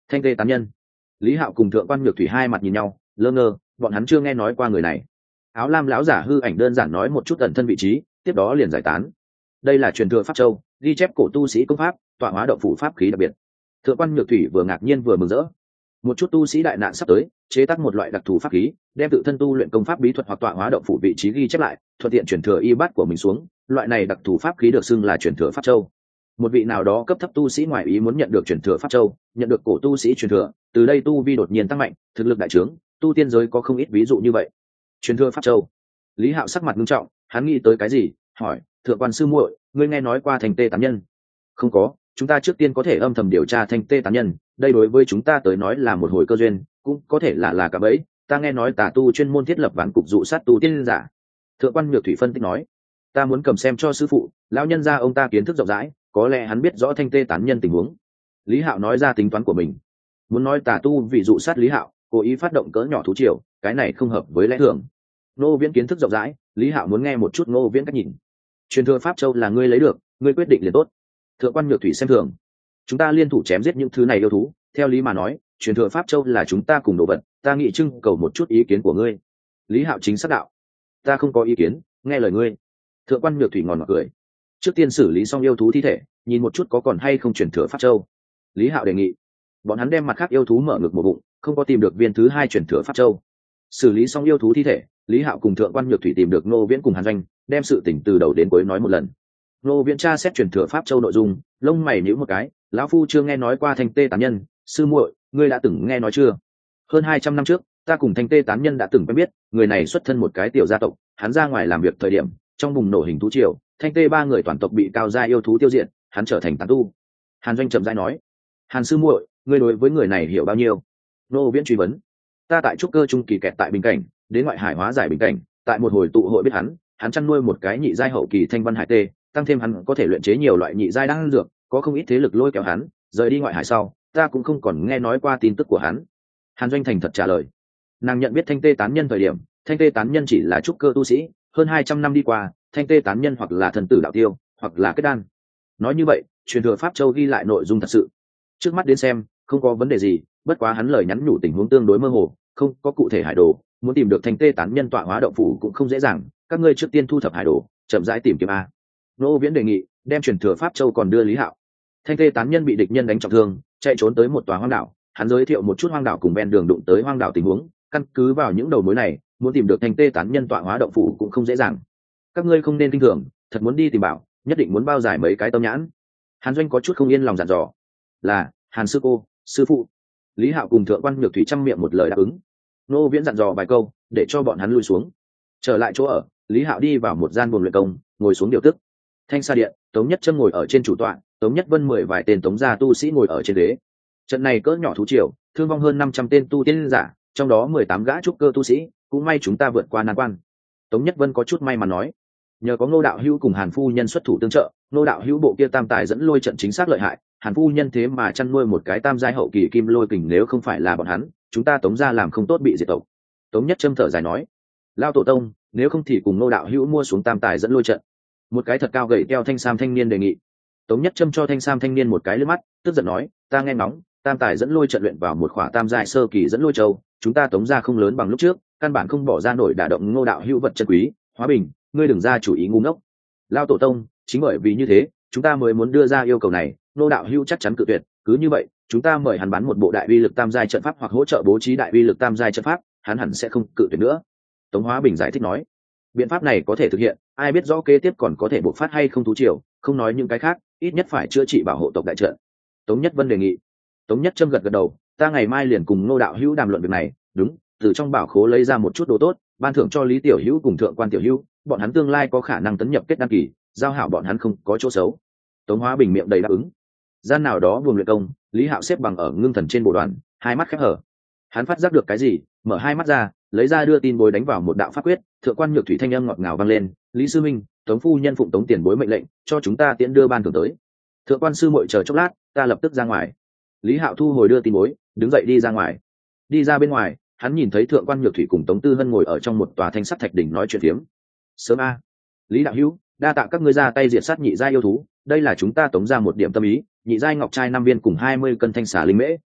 S1: Thanh tê tán nhân. Lý Hạo cùng thượng quan nhược thủy hai mặt nhìn nhau, lơ ngơ, bọn hắn chưa nghe nói qua người này. Áo lam lão giả hư ảnh đơn giản nói một chút ẩn thân vị trí, tiếp đó liền giải tán. Đây là truyền thừa pháp châu, ghi chép cổ tu sĩ công pháp, tọa hóa động phủ pháp khí đặc biệt. Thượng quan nhược thủy vừa ngạc nhiên vừa mừng rỡ. Một chút tu sĩ đại nạn sắp tới, chế tác một loại đặc thù pháp khí, đem tự thân tu luyện công pháp bí thuật hoặc tọa hóa động phủ vị trí ghi chép lại, thuận tiện truyền thừa y bát của mình xuống. Loại này đặc thù pháp khí được xưng là truyền thừa pháp châu. Một vị nào đó cấp thấp tu sĩ ngoài ý muốn nhận được truyền thừa pháp châu, nhận được cổ tu sĩ truyền thừa, từ đây tu vi đột nhiên tăng mạnh, thực lực đại trướng, tu tiên giới có không ít ví dụ như vậy. Truyền thừa pháp châu. Lý Hạo sắc mặt nghiêm trọng, hắn nghĩ tới cái gì, hỏi: "Thượng quan sư muội, ngươi nghe nói qua thành tê tán nhân?" "Không có, chúng ta trước tiên có thể âm thầm điều tra thành tê tán nhân, đây đối với chúng ta tới nói là một hồi cơ duyên, cũng có thể là cả bẫy. Ta nghe nói tà tu chuyên môn thiết lập ván cục dụ sát tu tiên giả." Thượng quan Nhược Thủy phân tích nói: "Ta muốn cầm xem cho sư phụ, lão nhân gia ông ta kiến thức rộng rãi, có lẽ hắn biết rõ thanh tê tán nhân tình huống." Lý Hạo nói ra tính toán của mình. Muốn nói tà tu vì dụ sát Lý Hạo, cố ý phát động cỡ nhỏ thú triều, cái này không hợp với lẽ thường. Ngô Viễn kiến thức rộng rãi, Lý Hạo muốn nghe một chút Ngô Viễn cách nhìn. Truyền thừa pháp châu là ngươi lấy được, ngươi quyết định liền tốt. Thượng quan Nhược Thủy xem thường: "Chúng ta liên thủ chém giết những thứ này yêu thú, theo lý mà nói, truyền thừa pháp châu là chúng ta cùng đồ vật, ta nghĩ trưng cầu một chút ý kiến của ngươi." Lý Hạo chính xác đạo: "Ta không có ý kiến, nghe lời ngươi." Thượng quan Nhược Thủy ngòn ngọt cười: "Trước tiên xử lý xong yêu thú thi thể, nhìn một chút có còn hay không truyền thừa pháp châu." Lý Hạo đề nghị. Bọn hắn đem mặt khác yêu thú mở ngực một bụng, không có tìm được viên thứ hai truyền thừa pháp châu. Xử lý xong yêu thú thi thể, Lý Hạo cùng thượng quan Nhược Thủy tìm được Ngô Viễn cùng Hàn Doanh, đem sự tình từ đầu đến cuối nói một lần. Ngô Viễn tra xét truyền thừa pháp châu nội dung, lông mày nhíu một cái: "Lão phu chưa nghe nói qua thanh tê tán nhân, sư muội, ngươi đã từng nghe nói chưa?" "Hơn 200 năm trước, ta cùng thanh tê tán nhân đã từng quen biết, người này xuất thân một cái tiểu gia tộc, hắn ra ngoài làm việc thời điểm, trong bùng nổ hình thú triều, thanh tê ba người toàn tộc bị cao gia yêu thú tiêu diệt, hắn trở thành tán tu." Hàn Doanh chậm rãi nói: "Hàn sư muội, ngươi đối với người này hiểu bao nhiêu?" Ngô Viễn truy vấn. "Ta tại trúc cơ trung kỳ kẹt tại bình cảnh, đến ngoại hải hóa giải bình cảnh, tại một hồi tụ hội biết hắn chăn nuôi một cái nhị giai hậu kỳ thanh văn hải tê, tăng thêm hắn có thể luyện chế nhiều loại nhị giai đan dược, có không ít thế lực lôi kéo hắn, rời đi ngoại hải sau, ta cũng không còn nghe nói qua tin tức của hắn." Hàn Doanh thành thật trả lời. Nàng nhận biết thanh tê tán nhân thời điểm, thanh tê tán nhân chỉ là trúc cơ tu sĩ, hơn 200 năm đi qua, thanh tê tán nhân hoặc là thần tử đạo tiêu, hoặc là kết đan. Nói như vậy, truyền thừa pháp châu ghi lại nội dung thật sự. Trước mắt đến xem, không có vấn đề gì, bất quá hắn lời nhắn nhủ tình huống tương đối mơ hồ, không có cụ thể hải đồ, muốn tìm được thanh tê tán nhân tọa hóa động phủ cũng không dễ dàng, các ngươi trước tiên thu thập hải đồ, chậm rãi tìm kiếm a. Ngô Viễn đề nghị, đem truyền thừa pháp châu còn đưa Lý Hạo. Thanh tê tán nhân bị địch nhân đánh trọng thương, chạy trốn tới một tòa hoang đảo, hắn giới thiệu một chút hoang đảo cùng ven đường đụng tới hoang đảo tình huống, căn cứ vào những đầu mối này, muốn tìm được thanh tê tán nhân tọa hóa động phủ cũng không dễ dàng. Các ngươi không nên kinh thường, thật muốn đi tìm bảo, nhất định muốn bao giải mấy cái tâm nhãn. Hàn Doanh có chút không yên lòng dặn dò. Là, Hàn sư cô, sư phụ. Lý Hạo cùng thượng quan Nhược Thủy trăm miệng một lời đáp ứng. Ngô Viễn dặn dò vài câu, để cho bọn hắn lui xuống. Trở lại chỗ ở, Lý Hạo đi vào một gian buồng luyện công, ngồi xuống điều tức. Thanh Sa điện, Tống Nhất Trâm ngồi ở trên chủ tọa, Tống Nhất Vân 10 vài tên Tống gia tu sĩ ngồi ở trên ghế. Trận này cỡ nhỏ thú triều, thương vong hơn 500 tên tu tiên giả, trong đó 18 gã trúc cơ tu sĩ, cũng may chúng ta vượt qua nan quan. Tống Nhất Vân có chút may mắn nói, nhờ có Ngô đạo hữu cùng Hàn phu nhân xuất thủ tương trợ, Ngô đạo hữu bộ kia tam tài dẫn lôi trận chính xác lợi hại, Hàn phu nhân thế mà chăn nuôi một cái tam giai hậu kỳ kim lôi kình, nếu không phải là bọn hắn, chúng ta Tống gia làm không tốt bị diệt tộc. Tống Nhất Trâm thở dài nói, lao tổ tông, nếu không thì cùng Ngô đạo hữu mua xuống tam tài dẫn lôi trận. Một cái thật cao gầy teo thanh sam thanh niên đề nghị. Tống Nhất Trâm cho thanh sam thanh niên một cái lướt mắt, tức giận nói, ta nghe ngóng, tam tài dẫn lôi trận luyện vào một khỏa tam giai sơ kỳ dẫn lôi châu, chúng ta Tống gia không lớn bằng lúc trước, căn bản không bỏ ra nổi đả động Ngô đạo hữu vật chân quý. Hóa Bình, ngươi đừng ra chủ ý ngu ngốc. Lao tổ tông, chính bởi vì như thế, chúng ta mới muốn đưa ra yêu cầu này, Ngô đạo hữu chắc chắn cự tuyệt, cứ như vậy, chúng ta mời hắn bán một bộ đại uy lực tam giai trận pháp hoặc hỗ trợ bố trí đại uy lực tam giai trận pháp, hắn hẳn sẽ không cự tuyệt nữa. Tống Hóa Bình giải thích nói, biện pháp này có thể thực hiện, ai biết rõ kế tiếp còn có thể bộc phát hay không thú triều, không nói những cái khác, ít nhất phải chữa trị bảo hộ tộc đại trận. Tống Nhất Vân đề nghị. Tống Nhất Trâm gật gật đầu, ta ngày mai liền cùng Ngô đạo hữu đàm luận việc này, đúng, từ trong bảo khố lấy ra một chút đồ tốt, ban thưởng cho Lý tiểu hữu cùng thượng quan tiểu hữu, bọn hắn tương lai có khả năng tấn nhập kết đăng kỳ, giao hảo bọn hắn không có chỗ xấu. Tống Hóa Bình miệng đầy đáp ứng. Gian nào đó buồng luyện công, Lý Hạo xếp bằng ở ngưng thần trên bộ đoàn, hai mắt khép hở. Hắn phát giác được cái gì, mở hai mắt ra, lấy ra đưa tin bối đánh vào một đạo pháp quyết, thượng quan Nhược Thủy thanh âm ngọt ngào vang lên, Lý sư minh, Tống phu nhân phụng Tống tiền bối mệnh lệnh, cho chúng ta tiễn đưa ban thưởng tới. Thượng quan sư muội chờ chốc lát, ta lập tức ra ngoài. Lý Hạo thu hồi đưa tin bối, đứng dậy đi ra ngoài. Đi ra bên ngoài, hắn nhìn thấy thượng quan Nhược Thủy cùng Tống Tư Hân ngồi ở trong một tòa thanh sắt thạch đỉnh nói chuyện phiếm. Sớm a, Lý đạo hữu, đa tạ các ngươi ra tay diệt sát nhị giai yêu thú, đây là chúng ta Tống ra một điểm tâm ý, nhị giai ngọc trai 5 viên cùng 20 cân thanh xà linh mễ.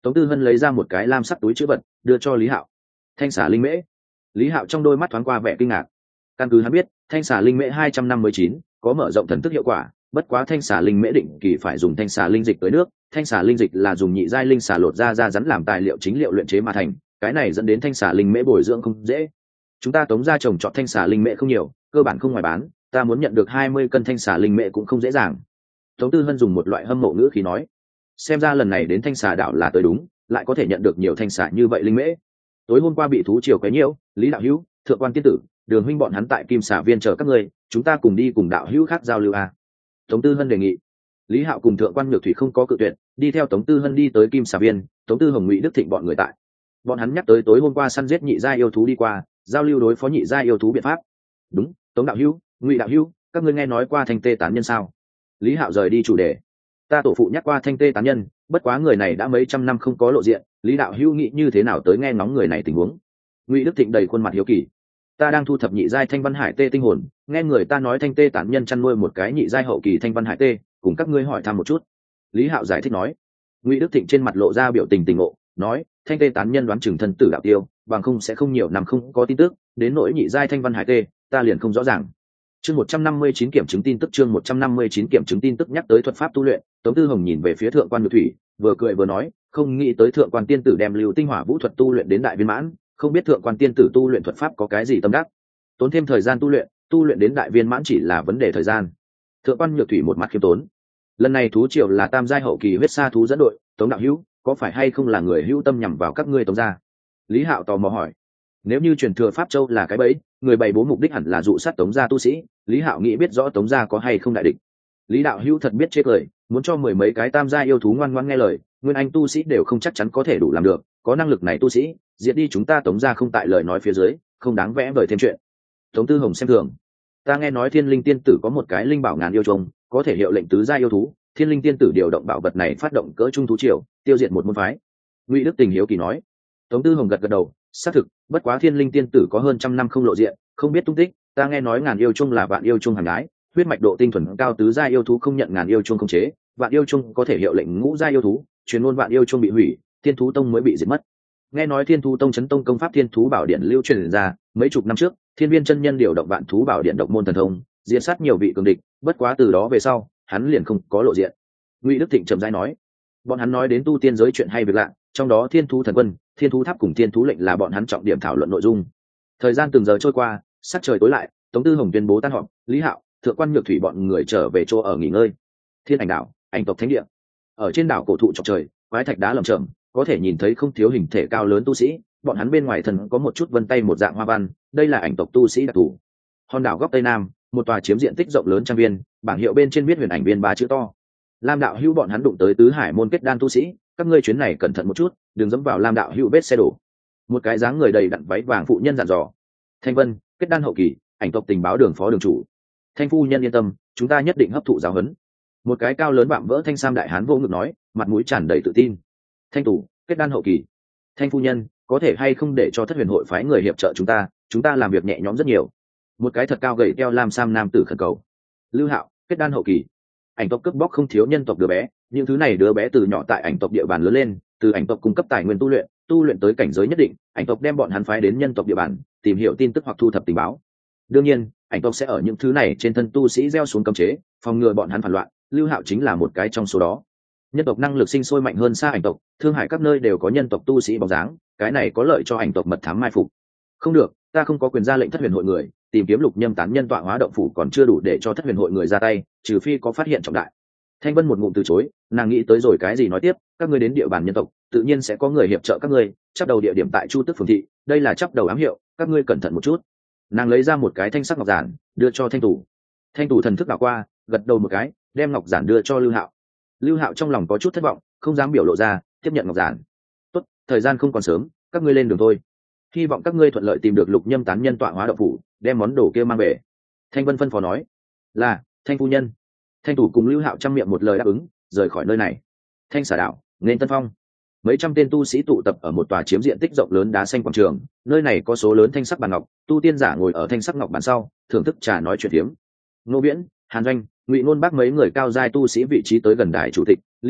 S1: Tống Tư Hân lấy ra một cái lam sắc túi chữ vật đưa cho Lý Hạo. Thanh xà linh mễ. Lý Hạo trong đôi mắt thoáng qua vẻ kinh ngạc. Căn cứ hắn biết, thanh xà linh mễ 259 có mở rộng thần thức hiệu quả, bất quá thanh xà linh mễ định kỳ phải dùng thanh xà linh dịch tới nước. Thanh xà linh dịch là dùng nhị giai linh xà lột ra rắn làm tài liệu chính liệu luyện chế mà thành, cái này dẫn đến thanh xà linh mễ bồi dưỡng không dễ. Chúng ta Tống gia trồng trọt thanh xà linh mễ không nhiều, cơ bản không ngoài bán, ta muốn nhận được 20 cân thanh xà linh mễ cũng không dễ dàng. Tống Tư Hân dùng một loại hâm mộ ngữ khí nói, xem ra lần này đến thanh xà đảo là tới đúng, lại có thể nhận được nhiều thanh xà như vậy linh mễ. Tối hôm qua bị thú triều quấy nhiễu, Lý đạo hữu, thượng quan tiên tử, Đường huynh bọn hắn tại Kim Xà viên chờ các ngươi, chúng ta cùng đi cùng đạo hữu khác giao lưu à. Tống Tư Hân đề nghị. Lý Hạo cùng thượng quan Nhược Thủy không có cự tuyệt, đi theo Tống Tư Hân đi tới Kim Xà viên. Tống Tư Hồng, Ngụy Đức Thịnh bọn người tại. Bọn hắn nhắc tới tối hôm qua săn giết nhị gia yêu thú đi qua, giao lưu đối phó nhị gia yêu thú biện pháp. Đúng, Tống đạo hữu, Ngụy đạo hữu, các ngươi nghe nói qua thanh tê tán nhân sao? Lý Hạo rời đi chủ đề. Ta tổ phụ nhắc qua thanh tê tán nhân, bất quá người này đã mấy trăm năm không có lộ diện, Lý đạo hữu nghĩ như thế nào tới nghe ngóng người này tình huống? Ngụy Đức Thịnh đầy khuôn mặt hiếu kỳ. Ta đang thu thập nhị giai thanh văn hải tê tinh hồn, nghe người ta nói thanh tê tán nhân chăn nuôi một cái nhị giai hậu kỳ thanh văn hải tê, cùng các ngươi hỏi thăm một chút. Lý Hạo giải thích nói. Ngụy Đức Thịnh trên mặt lộ ra biểu tình tình ngộ, nói thanh tê tán nhân đoán chừng thân tử đạo tiêu, bằng không sẽ không nhiều năm không có tin tức, đến nỗi nhị giai thanh văn hải tê ta liền không rõ ràng. Chương 159 kiểm chứng tin tức. Chương 159 kiểm chứng tin tức nhắc tới thuật pháp tu luyện, Tống Tư Hồng nhìn về phía thượng quan Nhược Thủy, vừa cười vừa nói, không nghĩ tới thượng quan tiên tử đem lưu tinh hỏa vũ thuật tu luyện đến đại viên mãn, không biết thượng quan tiên tử tu luyện thuật pháp có cái gì tâm đắc, tốn thêm thời gian tu luyện đến đại viên mãn chỉ là vấn đề thời gian. Thượng quan Nhược Thủy một mặt khiêm tốn. Lần này thú triều là tam giai hậu kỳ huyết sa thú dẫn đội, Tống đạo hữu có phải hay không là người hữu tâm nhằm vào các ngươi Tống gia? Lý Hạo tò mò hỏi. Nếu như truyền thừa pháp châu là cái bẫy, người bày bố mục đích hẳn là dụ sát Tống gia tu sĩ. Lý Hạo nghĩ biết rõ Tống gia có hay không đại địch. Lý đạo hữu thật biết chê cười, muốn cho mười mấy cái tam gia yêu thú ngoan ngoãn nghe lời, nguyên anh tu sĩ đều không chắc chắn có thể đủ làm được, có năng lực này tu sĩ diệt đi chúng ta Tống gia không tại lời nói phía dưới, không đáng vẽ vời thêm chuyện. Tống Tư Hồng xem thường. Ta nghe nói Thiên Linh tiên tử có một cái linh bảo ngàn yêu trùng, có thể hiệu lệnh tứ gia yêu thú, Thiên Linh tiên tử điều động bảo vật này phát động cỡ trung thú triều, tiêu diệt một môn phái. Ngụy Đức Tình hiếu kỳ nói. Tống Tư Hồng gật gật đầu, xác thực, bất quá Thiên Linh tiên tử có hơn trăm năm không lộ diện, không biết tung tích, ta nghe nói ngàn yêu chung là vạn yêu chung hàng gái, huyết mạch độ tinh thuần cao tứ gia yêu thú không nhận ngàn yêu chung khống chế, vạn yêu chung có thể hiệu lệnh ngũ gia yêu thú, truyền ngôn vạn yêu chung bị hủy, Thiên Thú Tông mới bị diệt mất. Nghe nói Thiên Thú Tông chấn tông công pháp Thiên Thú Bảo Điện lưu truyền ra, mấy chục năm trước, Thiên Viên chân nhân điều động vạn thú bảo điện độc môn thần thông, diệt sát nhiều vị cường địch, bất quá từ đó về sau, hắn liền không có lộ diện. Ngụy Đức Thịnh trầm rãi nói, bọn hắn nói đến tu tiên giới chuyện hay việc lạ, trong đó Thiên Thú thần quân, Thiên Thú tháp cùng Thiên Thú lệnh là bọn hắn trọng điểm thảo luận nội dung. Thời gian từng giờ trôi qua, sắc trời tối lại, Tống Tư Hồng tuyên bố tan họp, Lý Hạo, thượng quan Nhược Thủy bọn người trở về chỗ ở nghỉ ngơi. Thiên Ảnh đảo, ảnh tộc thánh địa. Ở trên đảo cổ thụ chọc trời, quái thạch đá lởm chởm, có thể nhìn thấy không thiếu hình thể cao lớn tu sĩ, bọn hắn bên ngoài thần có một chút vân tay một dạng hoa văn, đây là ảnh tộc tu sĩ đặc thù. Hòn đảo góc tây nam, một tòa chiếm diện tích rộng lớn trang viên, bảng hiệu bên trên viết huyền ảnh viên ba chữ to. Lam đạo hữu bọn hắn đụng tới tứ hải môn kết đan tu sĩ, các ngươi chuyến này cẩn thận một chút, đừng dẫm vào Lam đạo hữu vết xe đổ. Một cái dáng người đầy đặn váy vàng phụ nhân dặn dò. Thanh Vân, kết đan hậu kỳ, ảnh tộc tình báo đường phó đường chủ. Thanh phu nhân yên tâm, chúng ta nhất định hấp thụ giáo huấn. Một cái cao lớn vạm vỡ thanh sam đại hán vô ngực nói, mặt mũi tràn đầy tự tin. Thanh tù, kết đan hậu kỳ. Thanh phu nhân, có thể hay không để cho Thất Huyền hội phái người hiệp trợ chúng ta làm việc nhẹ nhõm rất nhiều. Một cái thật cao gầy teo lam sam nam tử khẩn cầu. Lưu Hạo, kết đan hậu kỳ. Ảnh tộc cướp bóc không thiếu nhân tộc đứa bé, những thứ này đứa bé từ nhỏ tại ảnh tộc địa bàn lớn lên, từ ảnh tộc cung cấp tài nguyên tu luyện tới cảnh giới nhất định, ảnh tộc đem bọn hắn phái đến nhân tộc địa bàn, tìm hiểu tin tức hoặc thu thập tình báo. Đương nhiên, ảnh tộc sẽ ở những thứ này trên thân tu sĩ gieo xuống cấm chế, phòng ngừa bọn hắn phản loạn, Lưu Hạo chính là một cái trong số đó. Nhân tộc năng lực sinh sôi mạnh hơn xa ảnh tộc, Thương Hải các nơi đều có nhân tộc tu sĩ bóng dáng, cái này có lợi cho ảnh tộc mật thám mai phục. Không được, ta không có quyền ra lệnh Thất Huyền hội người tìm kiếm Lục Nhâm tán nhân tọa hóa động phủ, còn chưa đủ để cho Thất Huyền hội người ra tay, trừ phi có phát hiện trọng đại. Thanh Vân một ngụm từ chối, nàng nghĩ tới rồi cái gì nói tiếp, các ngươi đến địa bàn nhân tộc, tự nhiên sẽ có người hiệp trợ các ngươi, chắp đầu địa điểm tại Chu Tức phường thị, đây là chắp đầu ám hiệu, các ngươi cẩn thận một chút. Nàng lấy ra một cái thanh sắc ngọc giản, đưa cho Thanh Tù. Thanh Tù thần thức đảo qua, gật đầu một cái, đem ngọc giản đưa cho Lưu Hạo. Lưu Hạo trong lòng có chút thất vọng, không dám biểu lộ ra, tiếp nhận ngọc giản. Tốt, thời gian không còn sớm, các ngươi lên đường thôi. Hy vọng các ngươi thuận lợi tìm được Lục Nhâm tán nhân tọa hóa động phủ, đem món đồ kia mang về. Thanh Vân phân phó nói. Là, Thanh phu nhân. Thanh Tù cùng Lưu Hạo trăm miệng một lời đáp ứng, rời khỏi nơi này. Thanh Xà đảo, nên Tân Phong. Mấy trăm tên tu sĩ tụ tập ở một tòa chiếm diện tích rộng lớn đá xanh quảng trường, nơi này có số lớn thanh sắc bàn ngọc, tu tiên giả ngồi ở thanh sắc ngọc bàn sau, thưởng thức trà nói chuyện phiếm. Ngô Viễn, Hàn Doanh, Ngụy Nôn Bác mấy người cao giai tu sĩ vị trí tới gần đài chủ tịch, Lý Hạo,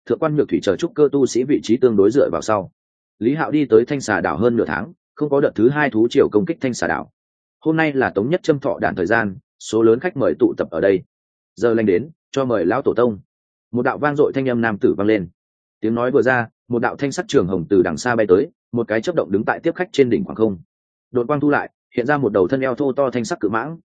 S1: thượng quan nhược thủy chờ trúc cơ tu sĩ vị trí tương đối dựa vào sau. Lý Hạo đi tới Thanh Xà đảo hơn nửa tháng, không có đợt thứ 2 thú triều công kích Thanh Xà đảo. Hôm nay là Tống Nhất Châm thọ đản thời gian, số lớn khách mời tụ tập ở đây. Giờ lành đến, cho mời lão tổ tông. Một đạo vang dội thanh âm nam tử vang lên. Tiếng nói vừa ra, một đạo thanh sắc trường hồng từ đằng xa bay tới, một cái chớp động đứng tại tiếp khách trên đỉnh khoảng không. Đột quang thu lại, hiện ra một đầu thân eo thô to thanh sắc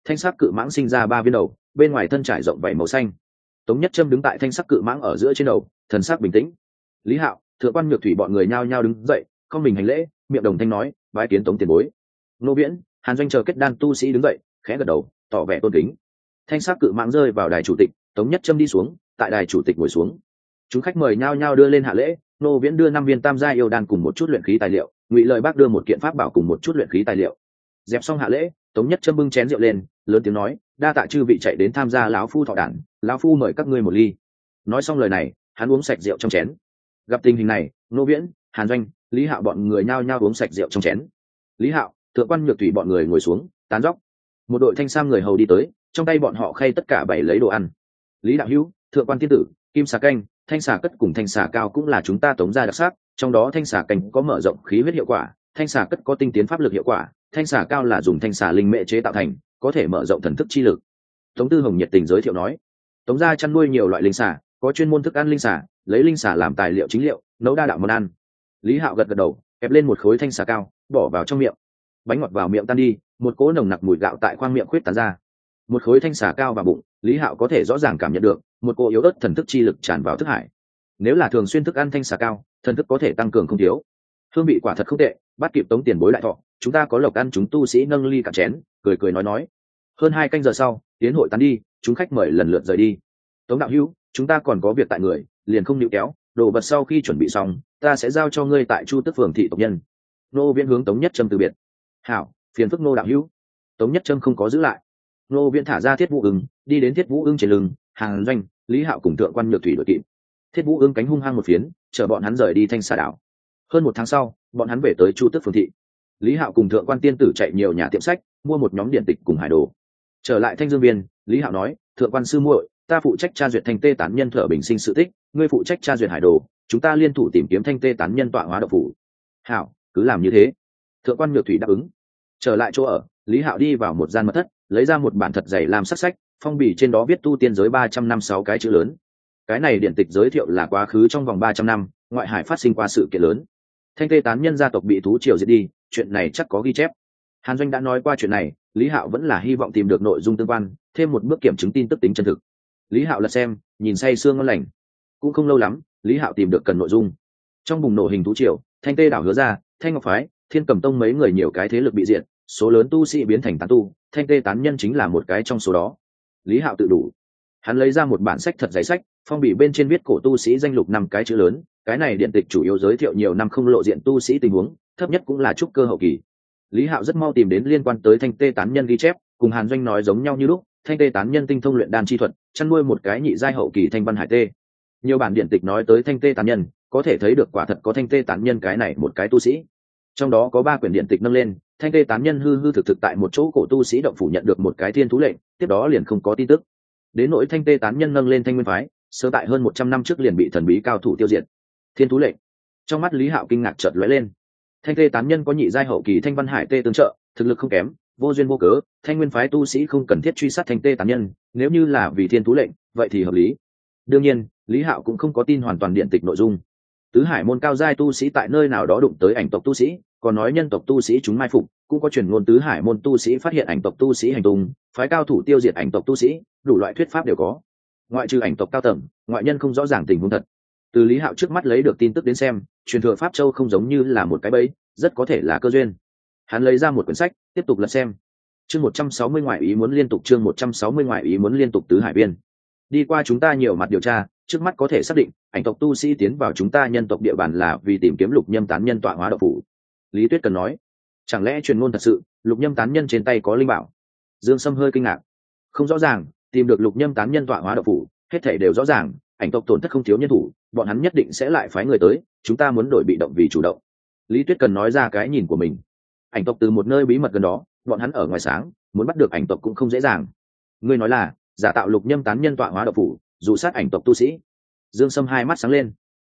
S1: cự mãng sinh ra 3 viên đầu, bên ngoài thân trải rộng vảy màu xanh. Tống Nhất Châm đứng tại thanh sắc cự mãng ở giữa trên đầu, thần sắc bình tĩnh. Lý Hạo, thượng quan nhược thủy bọn người nhao nhao đứng dậy, không mình hành lễ, miệng đồng thanh nói, bái kiến Tống tiền bối. Nô Viễn, Hàn Doanh chờ kết đan tu sĩ đứng dậy, khẽ gật đầu, tỏ vẻ tôn kính. Thanh sắc cự mãng rơi vào đài chủ tịch, Tống Nhất Châm đi xuống, tại đài chủ tịch ngồi xuống. Chúng khách mời nhao nhao đưa lên hạ lễ, Nô Viễn đưa 5 viên tam gia yêu đan cùng một chút luyện khí tài liệu, Ngụy Lợi Bác đưa một kiện pháp bảo cùng một chút luyện khí tài liệu. Dẹp xong hạ lễ, Tống Nhất Châm bưng chén rượu lên, lớn tiếng nói, đa tạ chư vị chạy đến tham gia lão phu thọ đản, lão phu mời các ngươi một ly. Nói xong lời này, hắn uống sạch rượu trong chén. Gặp tình hình này, Nô Viễn, Hàn Doanh, Lý Hạo bọn người nhao nhao uống sạch rượu trong chén. Lý Hạo, thượng quan nhược thủy bọn người ngồi xuống, tán dóc. Một đội thanh sam người hầu đi tới, trong tay bọn họ khay tất cả 7 lấy đồ ăn. Lý đạo hữu, thượng quan tiên tử, kim xà canh, thanh xà cất cùng thanh xà cao cũng là chúng ta Tống gia đặc sắc, trong đó thanh xà canh có mở rộng khí huyết hiệu quả, thanh xà cất có tinh tiến pháp lực hiệu quả, thanh xà cao là dùng thanh xà linh mệ chế tạo thành, có thể mở rộng thần thức chi lực. Tống Tư Hồng nhiệt tình giới thiệu nói, Tống gia chăn nuôi nhiều loại linh xà, có chuyên môn thức ăn linh xà, lấy linh xà làm tài liệu chính liệu, nấu đa đạo món ăn. Lý Hạo gật gật đầu, kẹp lên một khối thanh xà cao, bỏ vào trong miệng. Bánh ngọt vào miệng tan đi, một cỗ nồng nặc mùi gạo tại khoang miệng khuyết tán ra. Một khối thanh xà cao vào bụng, Lý Hạo có thể rõ ràng cảm nhận được một cỗ yếu ớt thần thức chi lực tràn vào thức hải. Nếu là thường xuyên thức ăn thanh xà cao, thần thức có thể tăng cường không thiếu. Hương vị quả thật không tệ, bắt kịp Tống tiền bối đại thọ, chúng ta có lộc ăn, chúng tu sĩ nâng ly cạn chén, cười cười nói. Hơn 2 canh giờ sau, tiến hội tán đi, chúng khách mời lần lượt rời đi. Tống đạo hữu, chúng ta còn có việc tại người, liền không níu kéo, đồ vật sau khi chuẩn bị xong, ta sẽ giao cho ngươi tại Chu Tức phường thị tộc nhân. Nô Viễn hướng Tống Nhất Trâm từ biệt. Hảo, phiền phức Nô đạo hữu. Tống Nhất Trâm không có giữ lại. Nô Viễn thả ra Thiết Vũ Ưng, đi đến Thiết Vũ Ưng trên lưng, Hàn Doanh, Lý Hạo cùng thượng quan nhược thủy đội kịp. Thiết Vũ Ưng cánh hung hăng một phiến, chờ bọn hắn rời đi Thanh Xà đảo. Hơn 1 tháng sau, bọn hắn về tới Chu Tức phường thị. Lý Hạo cùng thượng quan tiên tử chạy nhiều nhà tiệm sách, mua một nhóm điện tịch cùng hải đồ. Trở lại Thanh Dương Viên, Lý Hạo nói, thượng quan sư muội, ta phụ trách tra duyệt thanh tê tán nhân thở bình sinh sự tích, ngươi phụ trách tra duyệt hải đồ, chúng ta liên thủ tìm kiếm thanh tê tán nhân tọa hóa độc phủ. Hảo, cứ làm như thế. Thượng quan nhược thủy đáp ứng. Trở lại chỗ ở, Lý Hạo đi vào một gian mật thất, lấy ra một bản thật dày làm sắc sách, phong bì trên đó viết tu tiên giới 356 cái chữ lớn. Cái này điện tịch giới thiệu là quá khứ trong vòng 300 năm, ngoại hải phát sinh qua sự kiện lớn. Thanh tê tán nhân gia tộc bị thú triều diệt đi, chuyện này chắc có ghi chép. Hàn Doanh đã nói qua chuyện này, Lý Hạo vẫn là hy vọng tìm được nội dung tương quan, thêm một bước kiểm chứng tin tức tính chân thực. Lý Hạo lật xem, nhìn say sương ngon lành. Cũng không lâu lắm, Lý Hạo tìm được cần nội dung. Trong bùng nổ hình thú triều, Thanh Tê đảo Hứa ra, Thanh Ngọc phái, Thiên Cầm tông mấy người nhiều cái thế lực bị diệt, số lớn tu sĩ biến thành tán tu, Thanh Tê tán nhân chính là một cái trong số đó. Lý Hạo tự đủ. Hắn lấy ra một bản sách thật dày sách, phong bì bên trên viết cổ tu sĩ danh lục 5 cái chữ lớn, cái này điện tịch chủ yếu giới thiệu nhiều năm không lộ diện tu sĩ tình huống, thấp nhất cũng là trúc cơ hậu kỳ. Lý Hạo rất mau tìm đến liên quan tới Thanh Tê tán nhân ghi chép, cùng Hàn Doanh nói giống nhau như lúc, Thanh Tê tán nhân tinh thông luyện đan chi thuật, chăn nuôi một cái nhị giai hậu kỳ thanh văn hải tê. Nhiều bản điện tịch nói tới Thanh Tê tán nhân, có thể thấy được quả thật có Thanh Tê tán nhân cái này một cái tu sĩ. Trong đó có 3 quyển điện tịch nâng lên, Thanh Tê tán nhân hư hư thực thực tại một chỗ cổ tu sĩ động phủ nhận được một cái thiên thú lệnh, tiếp đó liền không có tin tức. Đến nỗi Thanh Tê tán nhân nâng lên Thanh Nguyên phái, sơ tại hơn 100 năm trước liền bị thần bí cao thủ tiêu diệt. Thiên thú lệnh. Trong mắt Lý Hạo kinh ngạc chợt lóe lên. Thanh Tê tán nhân có nhị giai hậu kỳ thanh văn hải tê tương trợ, thực lực không kém, vô duyên vô cớ, Thanh Nguyên phái tu sĩ không cần thiết truy sát Thanh Tê tán nhân, nếu như là vì thiên thú lệnh, vậy thì hợp lý. Đương nhiên, Lý Hạo cũng không có tin hoàn toàn điện tịch nội dung. Tứ Hải môn cao giai tu sĩ tại nơi nào đó đụng tới ảnh tộc tu sĩ, còn nói nhân tộc tu sĩ chúng mai phục, cũng có truyền ngôn Tứ Hải môn tu sĩ phát hiện ảnh tộc tu sĩ hành tung, phái cao thủ tiêu diệt ảnh tộc tu sĩ, đủ loại thuyết pháp đều có. Ngoại trừ ảnh tộc cao tầng, ngoại nhân không rõ ràng tình huống thật. Từ Lý Hạo trước mắt lấy được tin tức đến xem, truyền thừa Pháp Châu không giống như là một cái bẫy, rất có thể là cơ duyên. Hắn lấy ra một quyển sách, tiếp tục lật xem. Chương 160 ngoại ý muốn liên tục, chương 160 ngoại ý muốn liên tục. Tứ Hải Biên. Đi qua chúng ta nhiều mặt điều tra, trước mắt có thể xác định, ảnh tộc tu sĩ tiến vào chúng ta nhân tộc địa bàn là vì tìm kiếm Lục Nhâm tán nhân tọa hóa độc phủ. Lý Tuyết cần nói, chẳng lẽ truyền ngôn thật sự, Lục Nhâm tán nhân trên tay có linh bảo? Dương Sâm hơi kinh ngạc. Không rõ ràng, tìm được Lục Nhâm tán nhân tọa hóa độc phủ, hết thảy đều rõ ràng, ảnh tộc tổn thất không thiếu nhân thủ, bọn hắn nhất định sẽ lại phái người tới, chúng ta muốn đổi bị động vì chủ động. Lý Tuyết cần nói ra cái nhìn của mình. Ảnh tộc từ một nơi bí mật gần đó, bọn hắn ở ngoài sáng, muốn bắt được ảnh tộc cũng không dễ dàng. Ngươi nói là giả tạo Lục Nhâm tán nhân tọa hóa độc phủ, dù sát ảnh tộc tu sĩ. Dương Sâm hai mắt sáng lên.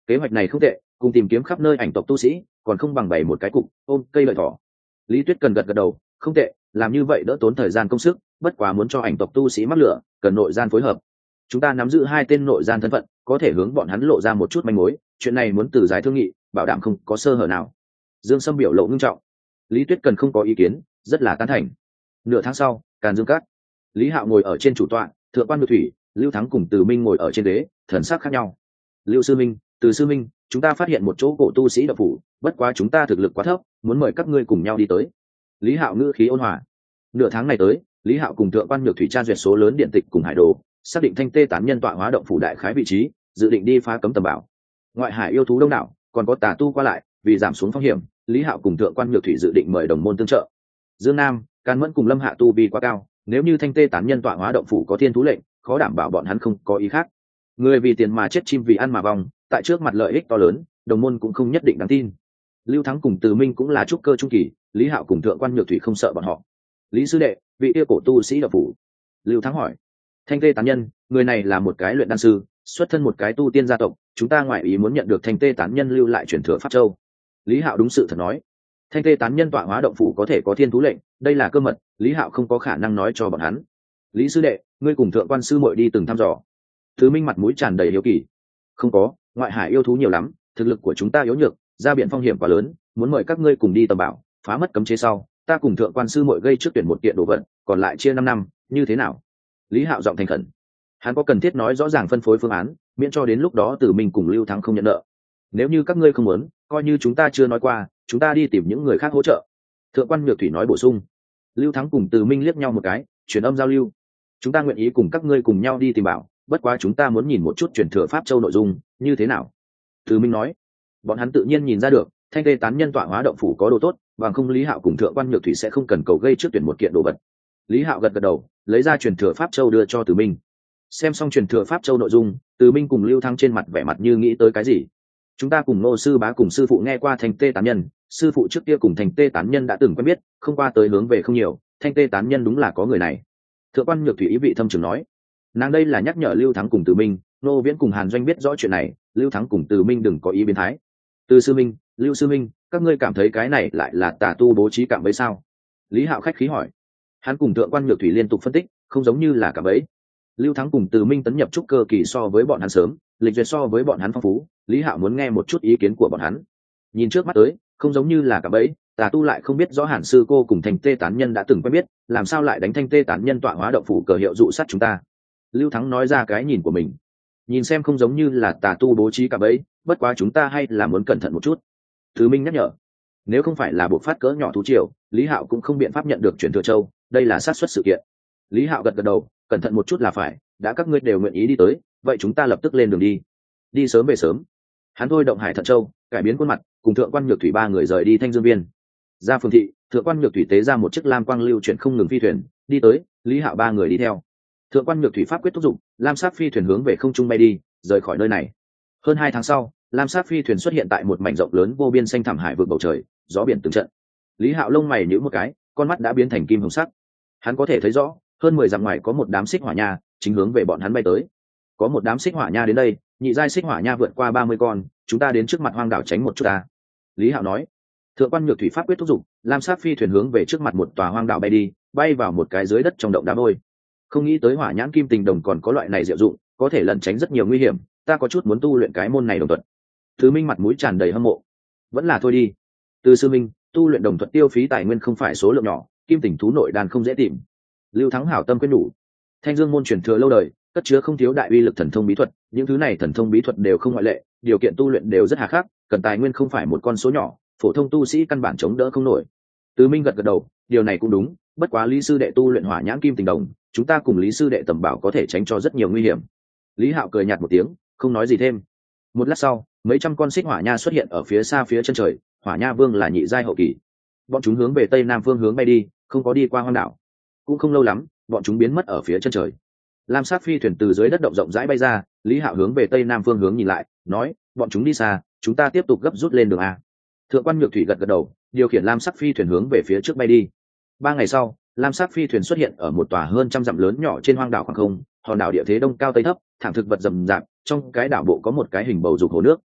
S1: Kế hoạch này không tệ, cùng tìm kiếm khắp nơi ảnh tộc tu sĩ còn không bằng bày một cái cục ôm cây lợi thỏ. Lý Tuyết cần gật gật đầu, không tệ, làm như vậy đỡ tốn thời gian công sức, bất quá muốn cho ảnh tộc tu sĩ mắc lửa cần nội gian phối hợp. Chúng ta nắm giữ 2 tên nội gian thân phận, có thể hướng bọn hắn lộ ra một chút manh mối, chuyện này muốn từ giải thương nghị, bảo đảm không có sơ hở nào. Dương Sâm biểu lộ ngưng trọng. Lý Tuyết cần không có ý kiến, rất là tán thành. Nửa tháng sau, Càn Dương Các. Lý Hạo ngồi ở trên chủ tọa, Thượng quan Nhược Thủy, Lưu Thắng cùng Từ Minh ngồi ở trên ghế, thần sắc khác nhau. Lưu sư minh, Từ sư minh, chúng ta phát hiện một chỗ cổ tu sĩ đạo phủ, bất quá chúng ta thực lực quá thấp, muốn mời các ngươi cùng nhau đi tới. Lý Hạo ngữ khí ôn hòa. Nửa tháng này tới, Lý Hạo cùng Thượng quan Nhược Thủy tra duyệt số lớn điện tịch cùng hải đồ, xác định thanh tê tán nhân tọa hóa động phủ đại khái vị trí, dự định đi phá cấm tầm bảo. Ngoại hải yêu thú đông đảo, còn có tà tu qua lại, vì giảm xuống phong hiểm, Lý Hạo cùng Thượng quan Nhược Thủy dự định mời đồng môn tương trợ. Dương Nam, Càn Mẫn cùng Lâm Hạ tu vi quá cao, nếu như thanh tê tán nhân tọa hóa động phủ có thiên thú lệnh, khó đảm bảo bọn hắn không có ý khác. Người vì tiền mà chết, chim vì ăn mà vong, tại trước mặt lợi ích to lớn, đồng môn cũng không nhất định đáng tin. Lưu Thắng cùng Từ Minh cũng là trúc cơ trung kỳ, Lý Hạo cùng Thượng quan Nhược Thủy không sợ bọn họ. Lý sư đệ, vị yêu cổ tu sĩ đạo phủ. Lưu Thắng hỏi. Thanh tê tán nhân, người này là một cái luyện đan sư, xuất thân một cái tu tiên gia tộc, chúng ta ngoại ý muốn nhận được thanh tê tán nhân lưu lại truyền thừa pháp châu. Lý Hạo đúng sự thật nói. Thanh tê tán nhân tọa hóa động phủ có thể có thiên thú lệnh, đây là cơ mật, Lý Hạo không có khả năng nói cho bọn hắn. Lý sư đệ, ngươi cùng Thượng quan sư muội đi từng thăm dò. Thứ Minh mặt mũi tràn đầy hiếu kỳ. Không có, ngoại hải yêu thú nhiều lắm, thực lực của chúng ta yếu nhược, ra biển phong hiểm quá lớn, muốn mời các ngươi cùng đi tầm bảo, phá mất cấm chế sau, ta cùng Thượng quan sư muội gây trước tuyển một kiện đồ vật, còn lại chia 5 năm, như thế nào? Lý Hạo giọng thành khẩn. Hắn có cần thiết nói rõ ràng phân phối phương án, miễn cho đến lúc đó Từ Minh cùng Lưu Thắng không nhận nợ. Nếu như các ngươi không muốn, coi như chúng ta chưa nói qua, chúng ta đi tìm những người khác hỗ trợ. Thượng quan Nhược Thủy nói bổ sung. Lưu Thắng cùng Từ Minh liếc nhau một cái, truyền âm giao lưu. Chúng ta nguyện ý cùng các ngươi cùng nhau đi tìm bảo, bất quá chúng ta muốn nhìn một chút truyền thừa pháp châu nội dung như thế nào. Từ Minh nói. Bọn hắn tự nhiên nhìn ra được, thanh tê tán nhân tọa hóa động phủ có đồ tốt, bằng không Lý Hạo cùng Thượng quan Nhược Thủy sẽ không cần cầu gây trước tuyển một kiện đồ vật. Lý Hạo gật gật đầu, lấy ra truyền thừa pháp châu đưa cho Từ Minh. Xem xong truyền thừa pháp châu nội dung, Từ Minh cùng Lưu Thắng trên mặt vẻ mặt như nghĩ tới cái gì. Chúng ta cùng Ngô sư bá cùng sư phụ nghe qua thanh tê tán nhân, sư phụ trước kia cùng thanh tê tán nhân đã từng quen biết, không qua tới hướng về không nhiều, thanh tê tán nhân đúng là có người này. Thượng quan Nhược Thủy ý vị thâm trường nói. Nàng đây là nhắc nhở Lưu Thắng cùng Từ Minh, Nô Viễn cùng Hàn Doanh biết rõ chuyện này, Lưu Thắng cùng Từ Minh đừng có ý biến thái. Từ sư minh, Lưu sư minh, các ngươi cảm thấy cái này lại là tà tu bố trí cạm bẫy sao? Lý Hạo khách khí hỏi. Hắn cùng Thượng quan Nhược Thủy liên tục phân tích, không giống như là cạm bẫy. Lưu Thắng cùng Từ Minh tấn nhập trúc cơ kỳ so với bọn hắn sớm, lịch duyệt so với bọn hắn phong phú, Lý Hạo muốn nghe một chút ý kiến của bọn hắn. Nhìn trước mắt tới, không giống như là cạm bẫy, tà tu lại không biết rõ Hàn sư cô cùng thanh tê tán nhân đã từng quen biết, làm sao lại đánh thanh tê tán nhân tọa hóa động phủ cờ hiệu dụ sát chúng ta. Lưu Thắng nói ra cái nhìn của mình. Nhìn xem không giống như là tà tu bố trí cạm bẫy, bất quá chúng ta hay là muốn cẩn thận một chút. Từ Minh nhắc nhở. Nếu không phải là bộ phát cỡ nhỏ thú triều, Lý Hạo cũng không biện pháp nhận được truyền thừa châu, đây là xác suất sự kiện. Lý Hạo gật gật đầu, cẩn thận một chút là phải, đã các ngươi đều nguyện ý đi tới, vậy chúng ta lập tức lên đường đi. Đi sớm về sớm. Hắn thôi động Hải Thận Châu, cải biến khuôn mặt, cùng Thượng quan Nhược Thủy 3 người rời đi Thanh Dương Viên. Ra phường thị, Thượng quan Nhược Thủy tế ra một chiếc lam quang lưu chuyển không ngừng phi thuyền, đi tới, Lý Hạo 3 người đi theo. Thượng quan Nhược Thủy pháp quyết thúc giục, lam sắc phi thuyền hướng về không trung bay đi, rời khỏi nơi này. Hơn 2 tháng sau, lam sắc phi thuyền xuất hiện tại một mảnh rộng lớn vô biên xanh thẳm hải vực bầu trời, gió biển từng trận. Lý Hạo lông mày nhíu một cái, con mắt đã biến thành kim hồng sắc. Hắn có thể thấy rõ, hơn 10 dặm ngoài có một đám xích hỏa nha, chính hướng về bọn hắn bay tới. Có một đám xích hỏa nha đến đây, nhị giai xích hỏa nha vượt qua 30 con, chúng ta đến trước mặt hoang đảo tránh một chút ta. Lý Hạo nói. Thượng quan Nhược Thủy pháp quyết thúc giục, lam sắc phi thuyền hướng về trước mặt một tòa hoang đảo bay đi, bay vào một cái dưới đất trong động đá vôi. Không nghĩ tới hỏa nhãn kim tình đồng còn có loại này diệu dụng, có thể lẩn tránh rất nhiều nguy hiểm, ta có chút muốn tu luyện cái môn này đồng thuật. Thứ Minh mặt mũi tràn đầy hâm mộ. Vẫn là thôi đi. Từ sư minh, tu luyện đồng thuật tiêu phí tài nguyên không phải số lượng nhỏ, kim tình thú nội đàn không dễ tìm. Lưu Thắng hảo tâm quyết đủ. Thanh Dương môn truyền thừa lâu đời, cất chứa không thiếu đại uy lực thần thông bí thuật, những thứ này thần thông bí thuật đều không ngoại lệ, điều kiện tu luyện đều rất hà khắc, cần tài nguyên không phải một con số nhỏ, phổ thông tu sĩ căn bản chống đỡ không nổi. Từ Minh gật gật đầu, điều này cũng đúng, bất quá Lý sư đệ tu luyện hỏa nhãn kim tình đồng, chúng ta cùng Lý sư đệ tầm bảo có thể tránh cho rất nhiều nguy hiểm. Lý Hạo cười nhạt một tiếng, không nói gì thêm. Một lát sau, mấy trăm con xích hỏa nha xuất hiện ở phía xa phía chân trời, hỏa nha vương là nhị giai hậu kỳ. Bọn chúng hướng về tây nam phương hướng bay đi, không có đi qua hoang đảo. Cũng không lâu lắm, bọn chúng biến mất ở phía chân trời. Lam sắc phi thuyền từ dưới đất động rộng rãi bay ra, Lý Hạo hướng về tây nam phương hướng nhìn lại, nói, bọn chúng đi xa, chúng ta tiếp tục gấp rút lên đường a. Thượng quan Nhược Thủy gật gật đầu, điều khiển lam sắc phi thuyền hướng về phía trước bay đi. 3 ngày sau, lam sắc phi thuyền xuất hiện ở một tòa hơn trăm dặm lớn nhỏ trên hoang đảo khoảng không, hòn đảo địa thế đông cao tây thấp, thảm thực vật rậm rạp, trong cái đảo bộ có một cái hình bầu dục hồ nước.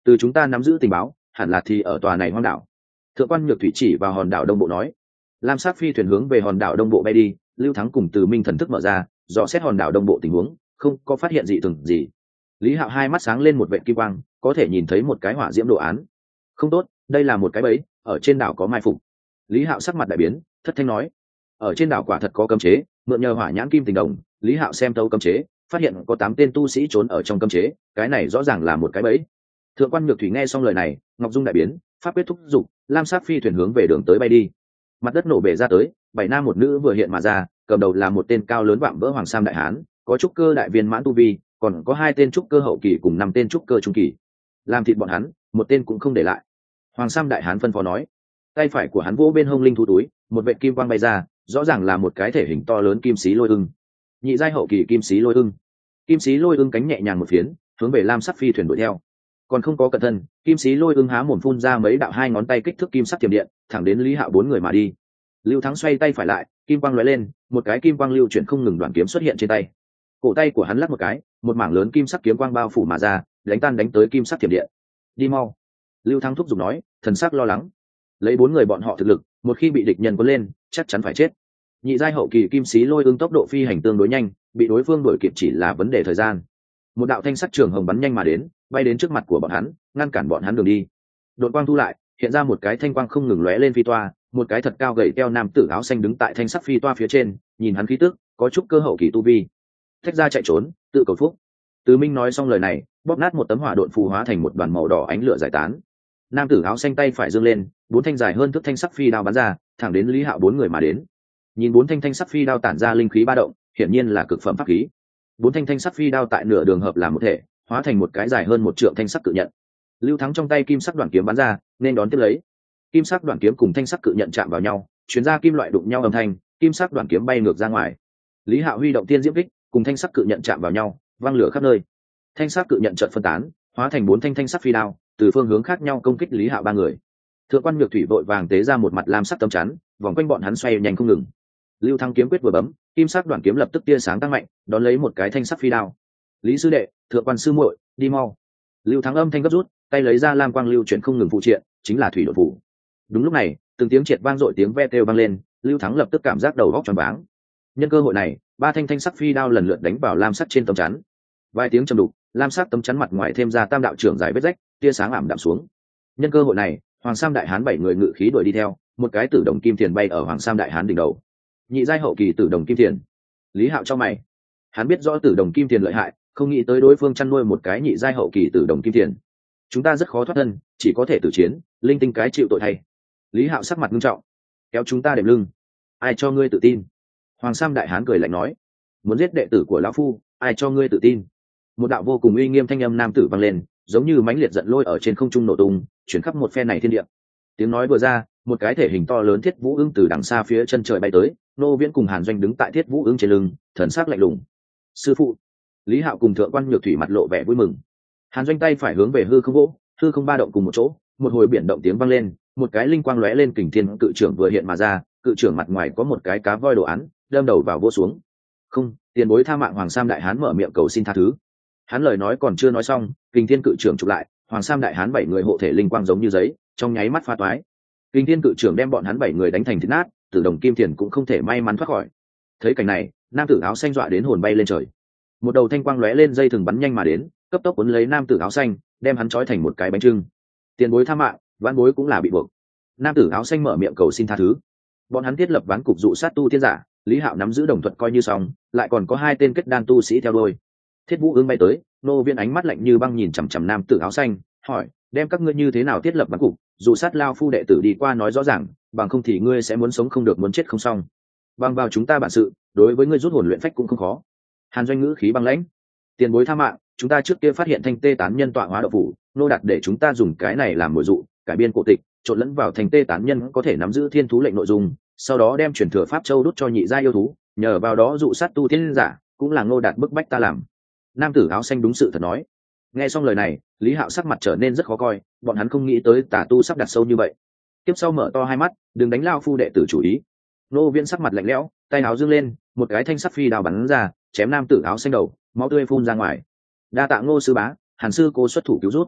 S1: Từ chúng ta nắm giữ tình báo, hẳn là thì ở tòa này hoang đảo. Thượng quan Nhược Thủy chỉ vào hòn đảo đông bộ nói. Lam sắc phi thuyền hướng về hòn đảo đông bộ bay đi, Lưu Thắng cùng Từ Minh thần thức mở ra, dò xét hòn đảo đông bộ tình huống, không có phát hiện gì thường gì. Lý Hạo hai mắt sáng lên một vệt kim quang, có thể nhìn thấy một cái hỏa diễm đồ án. Không tốt, đây là một cái bẫy, ở trên đảo có mai phục. Lý Hạo sắc mặt đại biến, thất thanh nói: ở trên đảo quả thật có cấm chế, mượn nhờ hỏa nhãn kim tình đồng, Lý Hạo xem thấu cấm chế, phát hiện có 8 tên tu sĩ trốn ở trong cấm chế, cái này rõ ràng là một cái bẫy. Thượng quan Nhược Thủy nghe xong lời này, ngọc dung đại biến, pháp quyết thúc giục, lam sắc phi thuyền hướng về đường tới bay đi. Mặt đất nổ bể ra tới, 7 nam một nữ vừa hiện mà ra, cầm đầu là một tên cao lớn vạm vỡ hoàng sam đại hán, có trúc cơ đại viên mãn tu vi, còn có 2 tên trúc cơ hậu kỳ cùng 5 tên trúc cơ trung kỳ. Làm thịt bọn hắn, một tên cũng không để lại. Hoàng sam đại hán phân phó nói. Tay phải của hắn vỗ bên hông linh thú túi, một vệt kim quang bay ra, rõ ràng là một cái thể hình to lớn kim xí lôi ưng. Nhị giai hậu kỳ kim xí lôi ưng. Kim xí lôi ưng cánh nhẹ nhàng một phiến, hướng về lam sắc phi thuyền đuổi theo. Còn không có cẩn thân, kim xí lôi ưng há mồm phun ra mấy đạo 2 ngón tay kích thước kim sắc tiềm điện, thẳng đến Lý Hạo 4 người mà đi. Lưu Thắng xoay tay phải lại, kim quang lóe lên, một cái kim quang lưu chuyển không ngừng đoạn kiếm xuất hiện trên tay. Cổ tay của hắn lắc một cái, một mảng lớn kim sắc kiếm quang bao phủ mà ra, đánh tan đánh tới kim sắc tiềm điện. Đi mau! Lưu Thắng thúc giục nói, thần sắc lo lắng. Lấy 4 người bọn họ thực lực, một khi bị địch nhân cuốn lên, chắc chắn phải chết. Nhị giai hậu kỳ kim xí lôi ưng tốc độ phi hành tương đối nhanh, bị đối phương đuổi kịp chỉ là vấn đề thời gian. Một đạo thanh sắc trường hồng bắn nhanh mà đến, bay đến trước mặt của bọn hắn, ngăn cản bọn hắn đường đi. Đột quang thu lại, hiện ra một cái thanh quang không ngừng lóe lên phi toa, một cái thật cao gầy teo nam tử áo xanh đứng tại thanh sắc phi toa phía trên, nhìn hắn khí tức, có chút cơ hậu kỳ tu vi. Thách ra chạy trốn, tự cầu phúc. Từ Minh nói xong lời này, bóp nát một tấm hỏa độn phù hóa thành một đoàn màu đỏ ánh lửa giải tán. Nam tử áo xanh tay phải giương lên, 4 thanh dài hơn thước thanh sắc phi đao bắn ra, thẳng đến Lý Hạo 4 người mà đến. Nhìn 4 thanh thanh sắc phi đao tản ra linh khí ba động, hiển nhiên là cực phẩm pháp khí. 4 thanh thanh sắc phi đao tại nửa đường hợp làm một thể, hóa thành một cái dài hơn 1 trượng thanh sắc cự nhận. Lưu Thắng trong tay kim sắc đoạn kiếm bắn ra, nên đón tiếp lấy. Kim sắc đoạn kiếm cùng thanh sắc cự nhận chạm vào nhau, truyền ra kim loại đụng nhau âm thanh, kim sắc đoạn kiếm bay ngược ra ngoài. Lý Hạo huy động tiên diễm kích, cùng thanh sắc cự nhận chạm vào nhau, vang lửa khắp nơi. Thanh sắc cự nhận chợt phân tán, hóa thành 4 thanh thanh sắc phi đao, từ phương hướng khác nhau công kích Lý Hạo 3 người. Thượng quan Nhược Thủy vội vàng tế ra một mặt lam sắc tấm chắn, vòng quanh bọn hắn xoay nhanh không ngừng. Lưu Thắng kiếm quyết vừa bấm, kim sắc đoạn kiếm lập tức tia sáng tăng mạnh, đón lấy một cái thanh sắc phi đao. Lý sư đệ, thượng quan sư muội, đi mau! Lưu Thắng âm thanh gấp rút, tay lấy ra lam quang lưu chuyển không ngừng phụ triện, chính là thủy đột phủ. Đúng lúc này, từng tiếng triệt vang dội tiếng ve kêu vang lên, Lưu Thắng lập tức cảm giác đầu óc choáng váng. Nhân cơ hội này, 3 thanh thanh sắc phi đao lần lượt đánh vào lam sắc trên tấm chắn. Vài tiếng trầm đục, lam sắc tấm chắn mặt ngoài thêm ra tam đạo trưởng dài vết rách, tia sáng ảm đạm xuống. Nhân cơ hội này, Hoàng Sam đại hán 7 người ngự khí đuổi đi theo, một cái tử đồng kim tiền bay ở Hoàng Sam đại hán đỉnh đầu. Nhị giai hậu kỳ tử đồng kim tiền. Lý Hạo cho mày. Hắn biết rõ tử đồng kim tiền lợi hại, không nghĩ tới đối phương chăn nuôi một cái nhị giai hậu kỳ tử đồng kim tiền. Chúng ta rất khó thoát thân, chỉ có thể tử chiến, linh tinh cái chịu tội thay. Lý Hạo sắc mặt nghiêm trọng. Kéo chúng ta đệm lưng. Ai cho ngươi tự tin? Hoàng Sam đại hán cười lạnh nói. Muốn giết đệ tử của lão phu, ai cho ngươi tự tin? Một đạo vô cùng uy nghiêm thanh âm nam tử vang lên, giống như mãnh liệt giận lôi ở trên không trung nổ tung, chuyển khắp một phe này thiên địa. Tiếng nói vừa ra, một cái thể hình to lớn thiết vũ ưng từ đằng xa phía chân trời bay tới, Nô Viễn cùng Hàn Doanh đứng tại thiết vũ ưng trên lưng, thần sắc lạnh lùng. Sư phụ! Lý Hạo cùng thượng quan Nhược Thủy mặt lộ vẻ vui mừng. Hàn Doanh tay phải hướng về hư không vỗ, hư không ba động cùng một chỗ, một hồi biển động tiếng vang lên, một cái linh quang lóe lên, kình thiên cự trưởng vừa hiện mà ra, cự trưởng mặt ngoài có một cái cá voi đồ án, đâm đầu vào vô xuống. Không, tiền bối tha mạng! Hoàng Sam đại hán mở miệng cầu xin tha thứ. Hắn lời nói còn chưa nói xong, kình thiên cự trưởng chụp lại, Hoàng Sam đại hán 7 người hộ thể linh quang giống như giấy, trong nháy mắt pha toái. Kình thiên cự trưởng đem bọn hắn 7 người đánh thành thịt nát, tử đồng kim tiền cũng không thể may mắn thoát khỏi. Thấy cảnh này, nam tử áo xanh dọa đến hồn bay lên trời. Một đầu thanh quang lóe lên, dây thừng bắn nhanh mà đến, cấp tốc cuốn lấy nam tử áo xanh, đem hắn trói thành một cái bánh trưng. Tiền bối tha mạng, vãn bối cũng là bị buộc. Nam tử áo xanh mở miệng cầu xin tha thứ. Bọn hắn thiết lập ván cục dụ sát tu tiên giả, Lý Hạo nắm giữ đồng thuật coi như xong, lại còn có 2 tên kết đan tu sĩ theo đuôi. Thiết Vũ Ưng bay tới, Nô Viễn ánh mắt lạnh như băng nhìn chằm chằm nam tử áo xanh, hỏi: đem các ngươi như thế nào thiết lập ván cục, dụ sát lao phu đệ tử đi qua nói rõ ràng, bằng không thì ngươi sẽ muốn sống không được muốn chết không xong. Bằng vào chúng ta bản sự, đối với ngươi rút hồn luyện phách cũng không khó. Hàn Doanh ngữ khí băng lãnh. Tiền bối tha mạng, chúng ta trước kia phát hiện thanh tê tán nhân tọa hóa đậu phủ, nô đặt để chúng ta dùng cái này làm mồi dụ, cải biên cổ tịch, trộn lẫn vào thanh tê tán nhân có thể nắm giữ thiên thú lệnh nội dung, sau đó đem truyền thừa pháp châu đút cho nhị gia yêu thú, nhờ vào đó dụ sát tu tiên giả, cũng là ngô đạt bức bách ta làm. Nam tử áo xanh đúng sự thật nói. Nghe xong lời này, Lý Hạo sắc mặt trở nên rất khó coi, bọn hắn không nghĩ tới tà tu sắp đặt sâu như vậy. Tiếp sau mở to hai mắt, đừng đánh lao phu đệ tử chủ ý. Nô Viễn sắc mặt lạnh lẽo, tay áo dương lên, một cái thanh sắc phi đao bắn ra, chém nam tử áo xanh đầu, máu tươi phun ra ngoài. Đa tạ Ngô sư bá, Hàn sư cô xuất thủ cứu rút.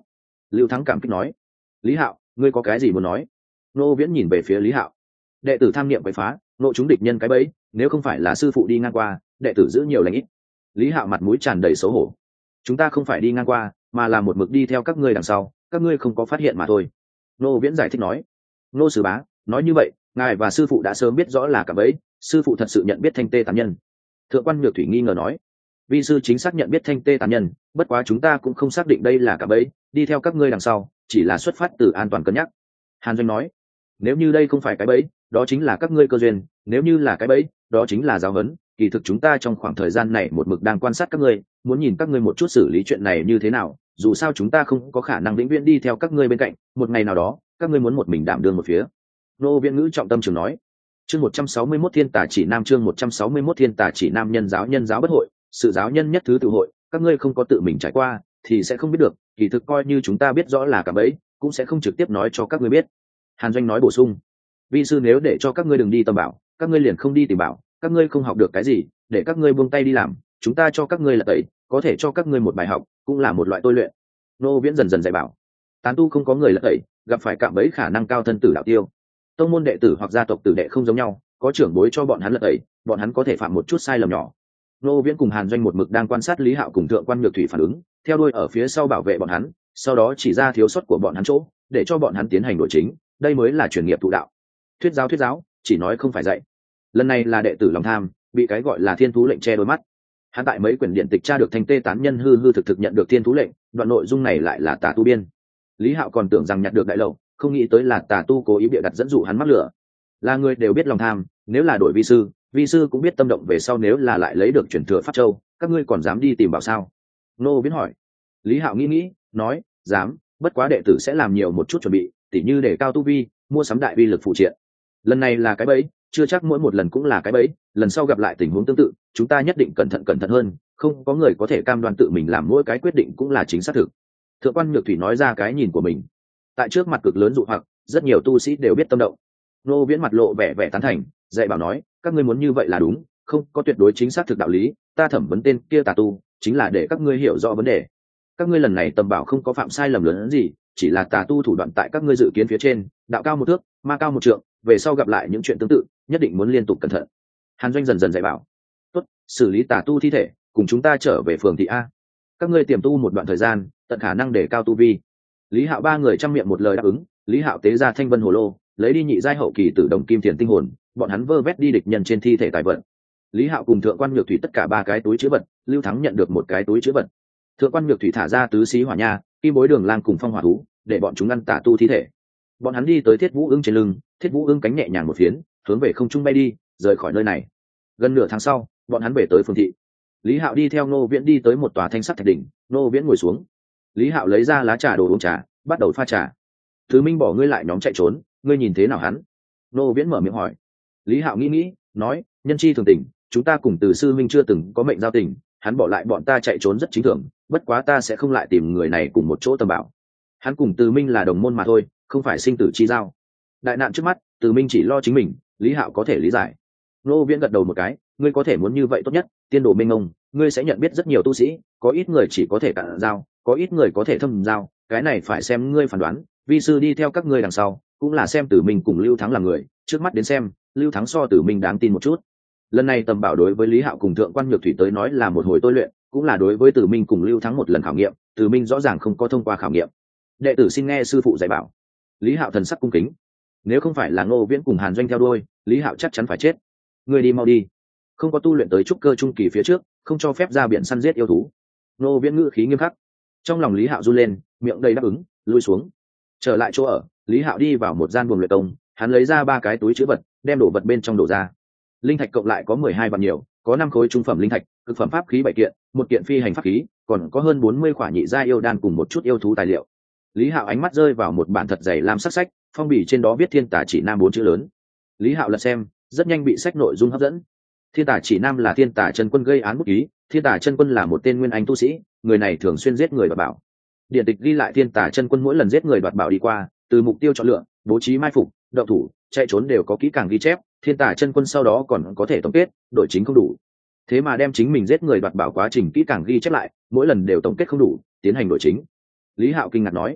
S1: Lưu Thắng cảm kích nói. Lý Hạo, ngươi có cái gì muốn nói? Ngô Viễn nhìn về phía Lý Hạo. Đệ tử tham niệm quậy phá, nộ chúng địch nhân cái bẫy, nếu không phải là sư phụ đi ngang qua, đệ tử giữ nhiều lành ít. Lý Hạo mặt mũi tràn đầy xấu hổ. Chúng ta không phải đi ngang qua, mà là một mực đi theo các ngươi đằng sau, các ngươi không có phát hiện mà thôi. Ngô Viễn giải thích nói. Ngô Sư Bá, nói như vậy, ngài và sư phụ đã sớm biết rõ là cả bẫy, sư phụ thật sự nhận biết Thanh Tê tán nhân. Thượng quan Nhược Thủy nghi ngờ nói. Vi sư chính xác nhận biết Thanh Tê tán nhân, bất quá chúng ta cũng không xác định đây là cả bẫy, đi theo các ngươi đằng sau, chỉ là xuất phát từ an toàn cân nhắc. Hàn Doanh nói. Nếu như đây không phải cái bẫy, đó chính là các ngươi cơ duyên, nếu như là cái bẫy, đó chính là giáo huấn. Kỳ thực chúng ta trong khoảng thời gian này một mực đang quan sát các ngươi, muốn nhìn các ngươi một chút xử lý chuyện này như thế nào, dù sao chúng ta không có khả năng vĩnh viễn đi theo các ngươi bên cạnh, một ngày nào đó các ngươi muốn một mình đảm đương một phía. Nô Viễn ngữ trọng tâm trường nói. Chương 161 Thiên Tà Chỉ Nam, chương 161 Thiên Tà Chỉ Nam. Nhân giáo bất hội, sự giáo nhân nhất thứ tự hội, các ngươi không có tự mình trải qua thì sẽ không biết được, kỳ thực coi như chúng ta biết rõ là cả bẫy, cũng sẽ không trực tiếp nói cho các ngươi biết. Hàn Doanh nói bổ sung. Vi sư nếu để cho các ngươi đừng đi tầm bảo, các ngươi liền không đi tìm bảo, các ngươi không học được cái gì, để các ngươi buông tay đi làm, chúng ta cho các ngươi là tẩy, có thể cho các ngươi một bài học, cũng là một loại tôi luyện. Nô Viễn dần dần dạy bảo. Tán tu không có người là tẩy, gặp phải cạm bẫy khả năng cao thân tử đạo tiêu. Tông môn đệ tử hoặc gia tộc tử đệ không giống nhau, có trưởng bối cho bọn hắn là tẩy, bọn hắn có thể phạm một chút sai lầm nhỏ. Nô Viễn cùng Hàn Doanh một mực đang quan sát Lý Hạo cùng Thượng quan Nhược Thủy phản ứng, theo đuôi ở phía sau bảo vệ bọn hắn, sau đó chỉ ra thiếu sót của bọn hắn chỗ, để cho bọn hắn tiến hành đổi chính, đây mới là truyền nghiệp thụ đạo. Thuyết giáo, chỉ nói không phải dạy. Lần này là đệ tử lòng tham, bị cái gọi là thiên thú lệnh che đôi mắt. Hắn tại mấy quyển điện tịch tra được Thanh Tê tán nhân hư hư thực nhận được thiên thú lệnh, đoạn nội dung này lại là tà tu biên. Lý Hạo còn tưởng rằng nhặt được đại lầu, không nghĩ tới là tà tu cố ý bịa đặt dẫn dụ hắn mắc lửa. Là người đều biết lòng tham, nếu là đổi vi sư cũng biết tâm động về sau nếu là lại lấy được truyền thừa pháp châu, các ngươi còn dám đi tìm bảo sao? Nô Viễn hỏi. Lý Hạo nghĩ, nói, dám, bất quá đệ tử sẽ làm nhiều một chút chuẩn bị, tỉ như để cao tu vi, mua sắm đại vi lực phụ triện. Lần này là cái bẫy, chưa chắc mỗi một lần cũng là cái bẫy, lần sau gặp lại tình huống tương tự, chúng ta nhất định cẩn thận hơn, không có người có thể cam đoan tự mình làm mỗi cái quyết định cũng là chính xác thực. Thượng quan Nhược Thủy nói ra cái nhìn của mình. Tại trước mặt cực lớn dụ hoặc, rất nhiều tu sĩ đều biết tâm động. Nô Viễn mặt lộ vẻ tán thành, dạy bảo nói, các ngươi muốn như vậy là đúng, không có tuyệt đối chính xác thực đạo lý, ta thẩm vấn tên kia tà tu, chính là để các ngươi hiểu rõ vấn đề. Các ngươi lần này tầm bảo không có phạm sai lầm lớn hơn gì, chỉ là tà tu thủ đoạn tại các ngươi dự kiến phía trên, đạo cao một thước, ma cao một trượng, về sau gặp lại những chuyện tương tự, nhất định muốn liên tục cẩn thận. Hàn Doanh dần dần dạy bảo. Tốt, xử lý tà tu thi thể, cùng chúng ta trở về phường thị a. Các ngươi tiềm tu một đoạn thời gian, tận khả năng để cao tu vi. Lý Hạo ba người trăm miệng một lời đáp ứng. Lý Hạo tế ra Thanh Vân Hồ Lô, lấy đi nhị giai hậu kỳ tử đồng kim tiền tinh hồn, bọn hắn vơ vét đi địch nhân trên thi thể tài vật. Lý Hạo cùng Thượng quan Nhược Thủy tất cả ba cái túi chứa vật, Lưu Thắng nhận được một cái túi chứa vật. Thượng quan Nhược Thủy thả ra tứ xí hỏa nha, kim bối đường lang cùng phong hỏa thú, để bọn chúng ăn tà tu thi thể. Bọn hắn đi tới Thiết Vũ Ưng trên lưng, Thiết Vũ Ưng cánh nhẹ nhàng một phiến, hướng về không trung bay đi, rời khỏi nơi này. Gần nửa tháng sau, bọn hắn về tới phường thị. Lý Hạo đi theo Ngô Viễn đi tới một tòa thanh sắt thạch đỉnh, Ngô Viễn ngồi xuống. Lý Hạo lấy ra lá trà đồ uống trà, bắt đầu pha trà. Thứ Minh bỏ ngươi lại nhóm chạy trốn, ngươi nhìn thế nào hắn? Ngô Viễn mở miệng hỏi. Lý Hạo nghĩ, nói, nhân chi thường tình, chúng ta cùng Từ sư minh chưa từng có mệnh giao tình, hắn bỏ lại bọn ta chạy trốn rất chính thường, bất quá ta sẽ không lại tìm người này cùng một chỗ tầm bảo. Hắn cùng Từ Minh là đồng môn mà thôi, không phải sinh tử chi giao. Đại nạn trước mắt, Từ Minh chỉ lo chính mình, Lý Hạo có thể lý giải. Ngô Viễn gật đầu một cái, ngươi có thể muốn như vậy tốt nhất, tiên đồ minh ông, ngươi sẽ nhận biết rất nhiều tu sĩ, có ít người chỉ có thể cạn giao, có ít người có thể thâm giao, cái này phải xem ngươi phán đoán. Vi sư đi theo các ngươi đằng sau, cũng là xem Tử Minh cùng Lưu Thắng là người, trước mắt đến xem, Lưu Thắng so Tử Minh đáng tin một chút. Lần này tầm bảo đối với Lý Hạo cùng Thượng quan Nhược Thủy tới nói là một hồi tôi luyện, cũng là đối với Tử Minh cùng Lưu Thắng một lần khảo nghiệm, Tử Minh rõ ràng không có thông qua khảo nghiệm. Đệ tử xin nghe sư phụ dạy bảo. Lý Hạo thần sắc cung kính. Nếu không phải là Ngô Viễn cùng Hàn Doanh theo đuôi, Lý Hạo chắc chắn phải chết. Ngươi đi mau đi, không có tu luyện tới trúc cơ trung kỳ phía trước, không cho phép ra biển săn giết yêu thú. Ngô Viễn ngữ khí nghiêm khắc. Trong lòng Lý Hạo run lên, miệng đầy đáp ứng, lui xuống. Trở lại chỗ ở, Lý Hạo đi vào một gian buồng luyện công, hắn lấy ra ba cái túi trữ vật, đem đồ vật bên trong đổ ra. Linh thạch cộng lại có 12 vạn nhiều, có 5 khối trung phẩm linh thạch, cực phẩm pháp khí 7 kiện, một kiện phi hành pháp khí, còn có hơn 40 khỏa nhị giai yêu đan cùng một chút yêu thú tài liệu. Lý Hạo ánh mắt rơi vào một bản thật dày lam sắc sách, phong bì trên đó viết Thiên Tà Chỉ Nam 4 chữ lớn. Lý Hạo lật xem, rất nhanh bị sách nội dung hấp dẫn. Thiên Tà Chỉ Nam là Thiên Tà chân quân gây án bút ký, Thiên Tà chân quân là một tên nguyên anh tu sĩ, người này thường xuyên giết người đoạt bảo. Điển tịch ghi lại Thiên Tà chân quân mỗi lần giết người đoạt bảo đi qua, từ mục tiêu chọn lựa, bố trí mai phục, động thủ, chạy trốn đều có kỹ càng ghi chép. Thiên Tà chân quân sau đó còn có thể tổng kết, đội chính không đủ, thế mà đem chính mình giết người đoạt bảo quá trình kỹ càng ghi chép lại, mỗi lần đều tổng kết không đủ, tiến hành đội chính. Lý Hạo kinh ngạc nói,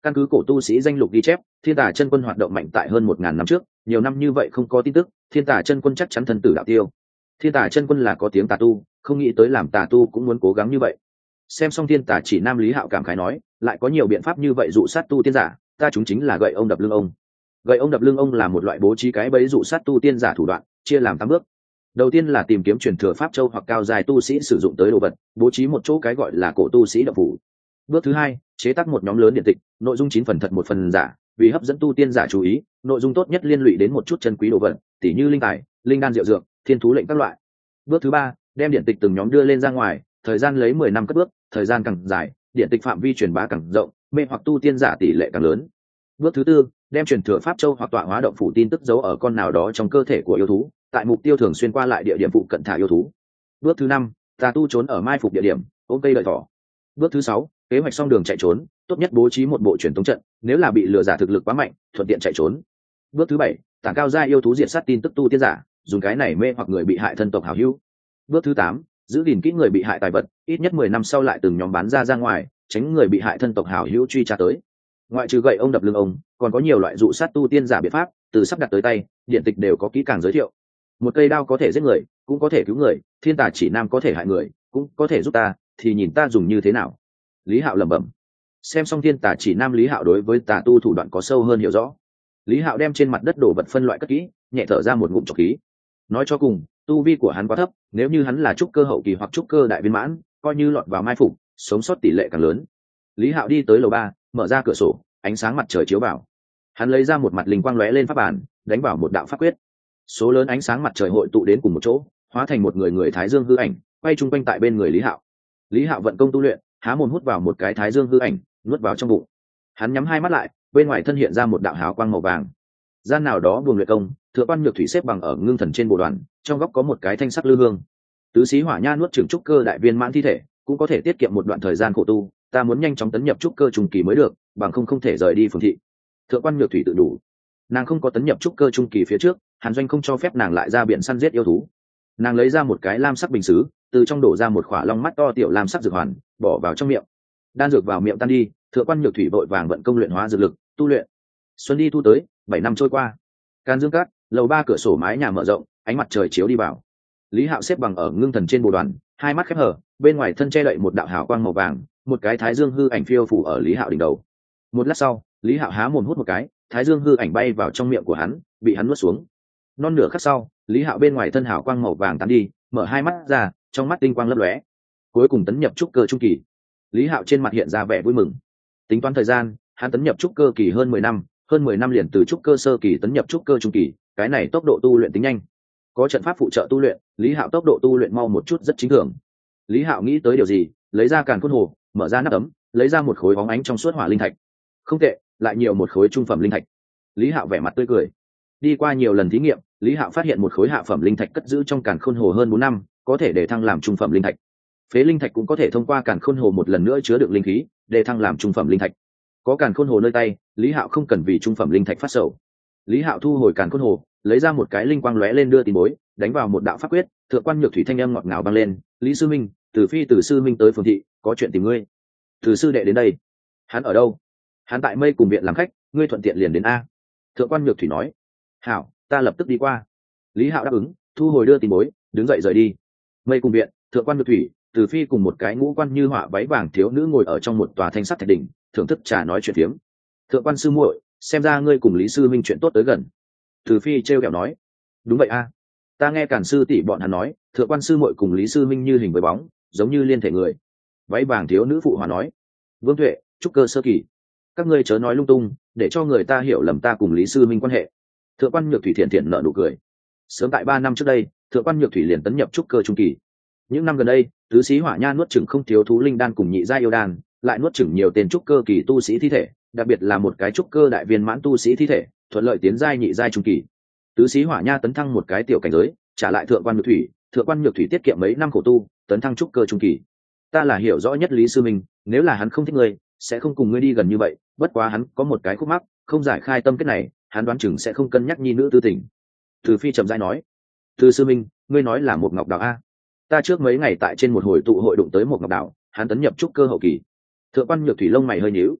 S1: Căn cứ cổ tu sĩ danh lục ghi chép, Thiên Tà chân quân hoạt động mạnh tại hơn 1000 năm trước, nhiều năm như vậy không có tin tức, Thiên Tà chân quân chắc chắn thân tử đạo tiêu. Thiên Tà chân quân là có tiếng tà tu, không nghĩ tới làm tà tu cũng muốn cố gắng như vậy. Xem xong Thiên Tà chỉ nam, Lý Hạo cảm khái nói, lại có nhiều biện pháp như vậy dụ sát tu tiên giả, ta chúng chính là gậy ông đập lưng ông. Gậy ông đập lưng ông là một loại bố trí cái bẫy dụ sát tu tiên giả thủ đoạn, chia làm 8 bước. Đầu tiên là tìm kiếm truyền thừa pháp châu hoặc cao dài tu sĩ sử dụng tới đồ vật, bố trí một chỗ cái gọi là cổ tu sĩ động phủ. Bước thứ hai, chế tác một nhóm lớn điện tịch, nội dung 9 phần thật 1 phần giả, vì hấp dẫn tu tiên giả chú ý, nội dung tốt nhất liên lụy đến một chút chân quý đồ vật, tỉ như linh tài, linh đan diệu dược, thiên thú lệnh các loại. Bước thứ ba, đem điện tịch từng nhóm đưa lên ra ngoài, thời gian lấy 10 năm cất bước, thời gian càng dài, điện tịch phạm vi truyền bá càng rộng, mê hoặc tu tiên giả tỷ lệ càng lớn. Bước thứ tư, đem truyền thừa pháp châu hoặc tọa hóa động phủ tin tức giấu ở con nào đó trong cơ thể của yêu thú, tại mục tiêu thường xuyên qua lại địa điểm phụ cận thả yêu thú. Bước thứ năm, tà tu trốn ở mai phục địa điểm, ôm cây đợi thỏ. Bước thứ sáu, kế hoạch xong đường chạy trốn, tốt nhất bố trí một bộ truyền tống trận, nếu là bị lừa giả thực lực quá mạnh, thuận tiện chạy trốn. Bước thứ bảy, tản cao gia yêu thú diệt sát tin tức tu tiên giả, dùng cái này mê hoặc người bị hại thân tộc hảo hữu. Bước thứ 8, giữ gìn kỹ người bị hại tài vật, ít nhất 10 năm sau lại từng nhóm bán ra ngoài, tránh người bị hại thân tộc hảo hữu truy tra tới. Ngoại trừ gậy ông đập lưng ông, còn có nhiều loại dụ sát tu tiên giả biện pháp, từ sắp đặt tới tay, điện tịch đều có kỹ càng giới thiệu. Một cây đao có thể giết người, cũng có thể cứu người, Thiên Tà chỉ nam có thể hại người, cũng có thể giúp ta, thì nhìn ta dùng như thế nào. Lý Hạo lẩm bẩm. Xem xong Thiên Tà chỉ nam, Lý Hạo đối với tà tu thủ đoạn có sâu hơn hiểu rõ. Lý Hạo đem trên mặt đất đồ vật phân loại cất kỹ, nhẹ thở ra một ngụm trọc khí. Nói cho cùng, tu vi của hắn quá thấp, nếu như hắn là trúc cơ hậu kỳ hoặc trúc cơ đại viên mãn, coi như lọt vào mai phục, sống sót tỷ lệ càng lớn. Lý Hạo đi tới lầu 3, mở ra cửa sổ, ánh sáng mặt trời chiếu vào. Hắn lấy ra một mặt linh quang lóe lên pháp bản, đánh vào một đạo pháp quyết. Số lớn ánh sáng mặt trời hội tụ đến cùng một chỗ, hóa thành một người thái dương hư ảnh, quay chung quanh tại bên người Lý Hạo. Lý Hạo vận công tu luyện, há mồm hút vào một cái thái dương hư ảnh, nuốt vào trong bụng. Hắn nhắm hai mắt lại, bên ngoài thân hiện ra một đạo hào quang màu vàng. Gian nào đó buồng luyện công, Thượng quan Nhược Thủy xếp bằng ở ngưng thần trên bộ đoàn, trong góc có một cái thanh sắc lư hương. Tứ sĩ hỏa nha nuốt trưởng trúc cơ đại viên mãn thi thể, cũng có thể tiết kiệm một đoạn thời gian khổ tu, ta muốn nhanh chóng tấn nhập trúc cơ trung kỳ mới được, bằng không thể rời đi phường thị. Thượng quan Nhược Thủy tự đủ. Nàng không có tấn nhập trúc cơ trung kỳ phía trước, Hàn Doanh không cho phép nàng lại ra biển săn giết yêu thú. Nàng lấy ra một cái lam sắc bình sứ, từ trong đổ ra một khỏa long mắt to tiểu lam sắc dược hoàn, bỏ vào trong miệng. Đan dược vào miệng tan đi, Thượng quan Nhược Thủy vội vàng vận công luyện hóa dược lực, tu luyện. Xuân đi thu tới, 7 năm trôi qua. Can Dương Cát, lầu 3 cửa sổ mái nhà mở rộng, ánh mặt trời chiếu đi vào. Lý Hạo xếp bằng ở ngưng thần trên bồ đoàn, hai mắt khép hờ, bên ngoài thân che đậy một đạo hào quang màu vàng, một cái thái dương hư ảnh phiêu phủ ở Lý Hạo đỉnh đầu. Một lát sau, Lý Hạo há mồm hút một cái, thái dương hư ảnh bay vào trong miệng của hắn, bị hắn nuốt xuống. Non nửa khắc sau, Lý Hạo bên ngoài thân hào quang màu vàng tán đi, mở hai mắt ra, trong mắt tinh quang lấp lóe. Cuối cùng tấn nhập trúc cơ trung kỳ. Lý Hạo trên mặt hiện ra vẻ vui mừng. Tính toán thời gian, hắn tấn nhập trúc cơ kỳ hơn 10 năm, hơn 10 năm liền từ trúc cơ sơ kỳ tấn nhập trúc cơ trung kỳ, cái này tốc độ tu luyện tính nhanh. Có trận pháp phụ trợ tu luyện, Lý Hạo tốc độ tu luyện mau một chút rất chính thường. Lý Hạo nghĩ tới điều gì, lấy ra càn khôn hồ, mở ra nắp ấm, lấy ra một khối bóng ánh trong suốt hỏa linh thạch. Không tệ, lại nhiều một khối trung phẩm linh thạch. Lý Hạo vẻ mặt tươi cười. Đi qua nhiều lần thí nghiệm, Lý Hạo phát hiện một khối hạ phẩm linh thạch cất giữ trong càn khôn hồ hơn 4 năm, có thể để thăng làm trung phẩm linh thạch. Phế linh thạch cũng có thể thông qua càn khôn hồ một lần nữa chứa được linh khí, để thăng làm trung phẩm linh thạch. Có càn khôn hồ nơi tay, Lý Hạo không cần vì trung phẩm linh thạch phát sầu. Lý Hạo thu hồi càn khôn hồ, lấy ra một cái linh quang lóe lên đưa tin bối, đánh vào một đạo pháp quyết, Thượng quan Nhược Thủy thanh âm ngọt ngào vang lên, "Lý sư minh, Từ sư minh tới phường thị, có chuyện tìm ngươi." "Từ sư đệ đến đây?" "Hắn ở đâu?" "Hắn tại Mây cùng viện làm khách, ngươi thuận tiện liền đến a." Thượng quan Nhược Thủy nói. "Hảo, ta lập tức đi qua." Lý Hạo đáp ứng, thu hồi đưa tin bối, đứng dậy rời đi. Mây cùng viện, Thượng quan Nhược Thủy, Từ Phi cùng một cái ngũ quan như họa váy vàng thiếu nữ ngồi ở trong một tòa thanh sắt thạch đỉnh, thưởng thức trà nói chuyện phiếm. "Thượng quan sư muội, xem ra ngươi cùng Lý sư minh chuyện tốt tới gần." Từ Phi trêu ghẹo nói. "Đúng vậy a, ta nghe Càn sư tỷ bọn hắn nói, Thượng quan sư muội cùng Lý sư minh như hình với bóng, giống như liên thể người." Váy vàng thiếu nữ phụ hòa nói. "Vương Tuệ, trúc cơ sơ kỳ, các ngươi chớ nói lung tung, để cho người ta hiểu lầm ta cùng Lý sư minh quan hệ." Thượng quan Nhược Thủy thiện thiện nở nụ cười. Sớm tại 3 năm trước đây, Thượng quan Nhược Thủy liền tấn nhập trúc cơ trung kỳ. Những năm gần đây, tứ sĩ hỏa nha nuốt chửng không thiếu thú linh đan cùng nhị gia yêu đan, lại nuốt chửng nhiều tên trúc cơ kỳ tu sĩ thi thể, đặc biệt là một cái trúc cơ đại viên mãn tu sĩ thi thể, thuận lợi tiến giai nhị giai trung kỳ. Tứ sĩ hỏa nha tấn thăng một cái tiểu cảnh giới, trả lại Thượng quan Nhược Thủy, Thượng quan Nhược Thủy tiết kiệm mấy năm khổ tu, tấn thăng trúc cơ trung kỳ. Ta là hiểu rõ nhất Lý sư minh, nếu là hắn không thích ngươi, sẽ không cùng ngươi đi gần như vậy, bất quá hắn có một cái khúc mắc, không giải khai tâm kết này, hắn đoán chừng sẽ không cân nhắc nhi nữ tư tình. Từ Phi trầm rãi nói. "Từ sư minh, ngươi nói là một ngọc đào a?" "Ta trước mấy ngày tại trên một hồi tụ hội đụng tới một ngọc đào, hắn tấn nhập trúc cơ hậu kỳ." Thượng quan Nhược Thủy lông mày hơi nhíu.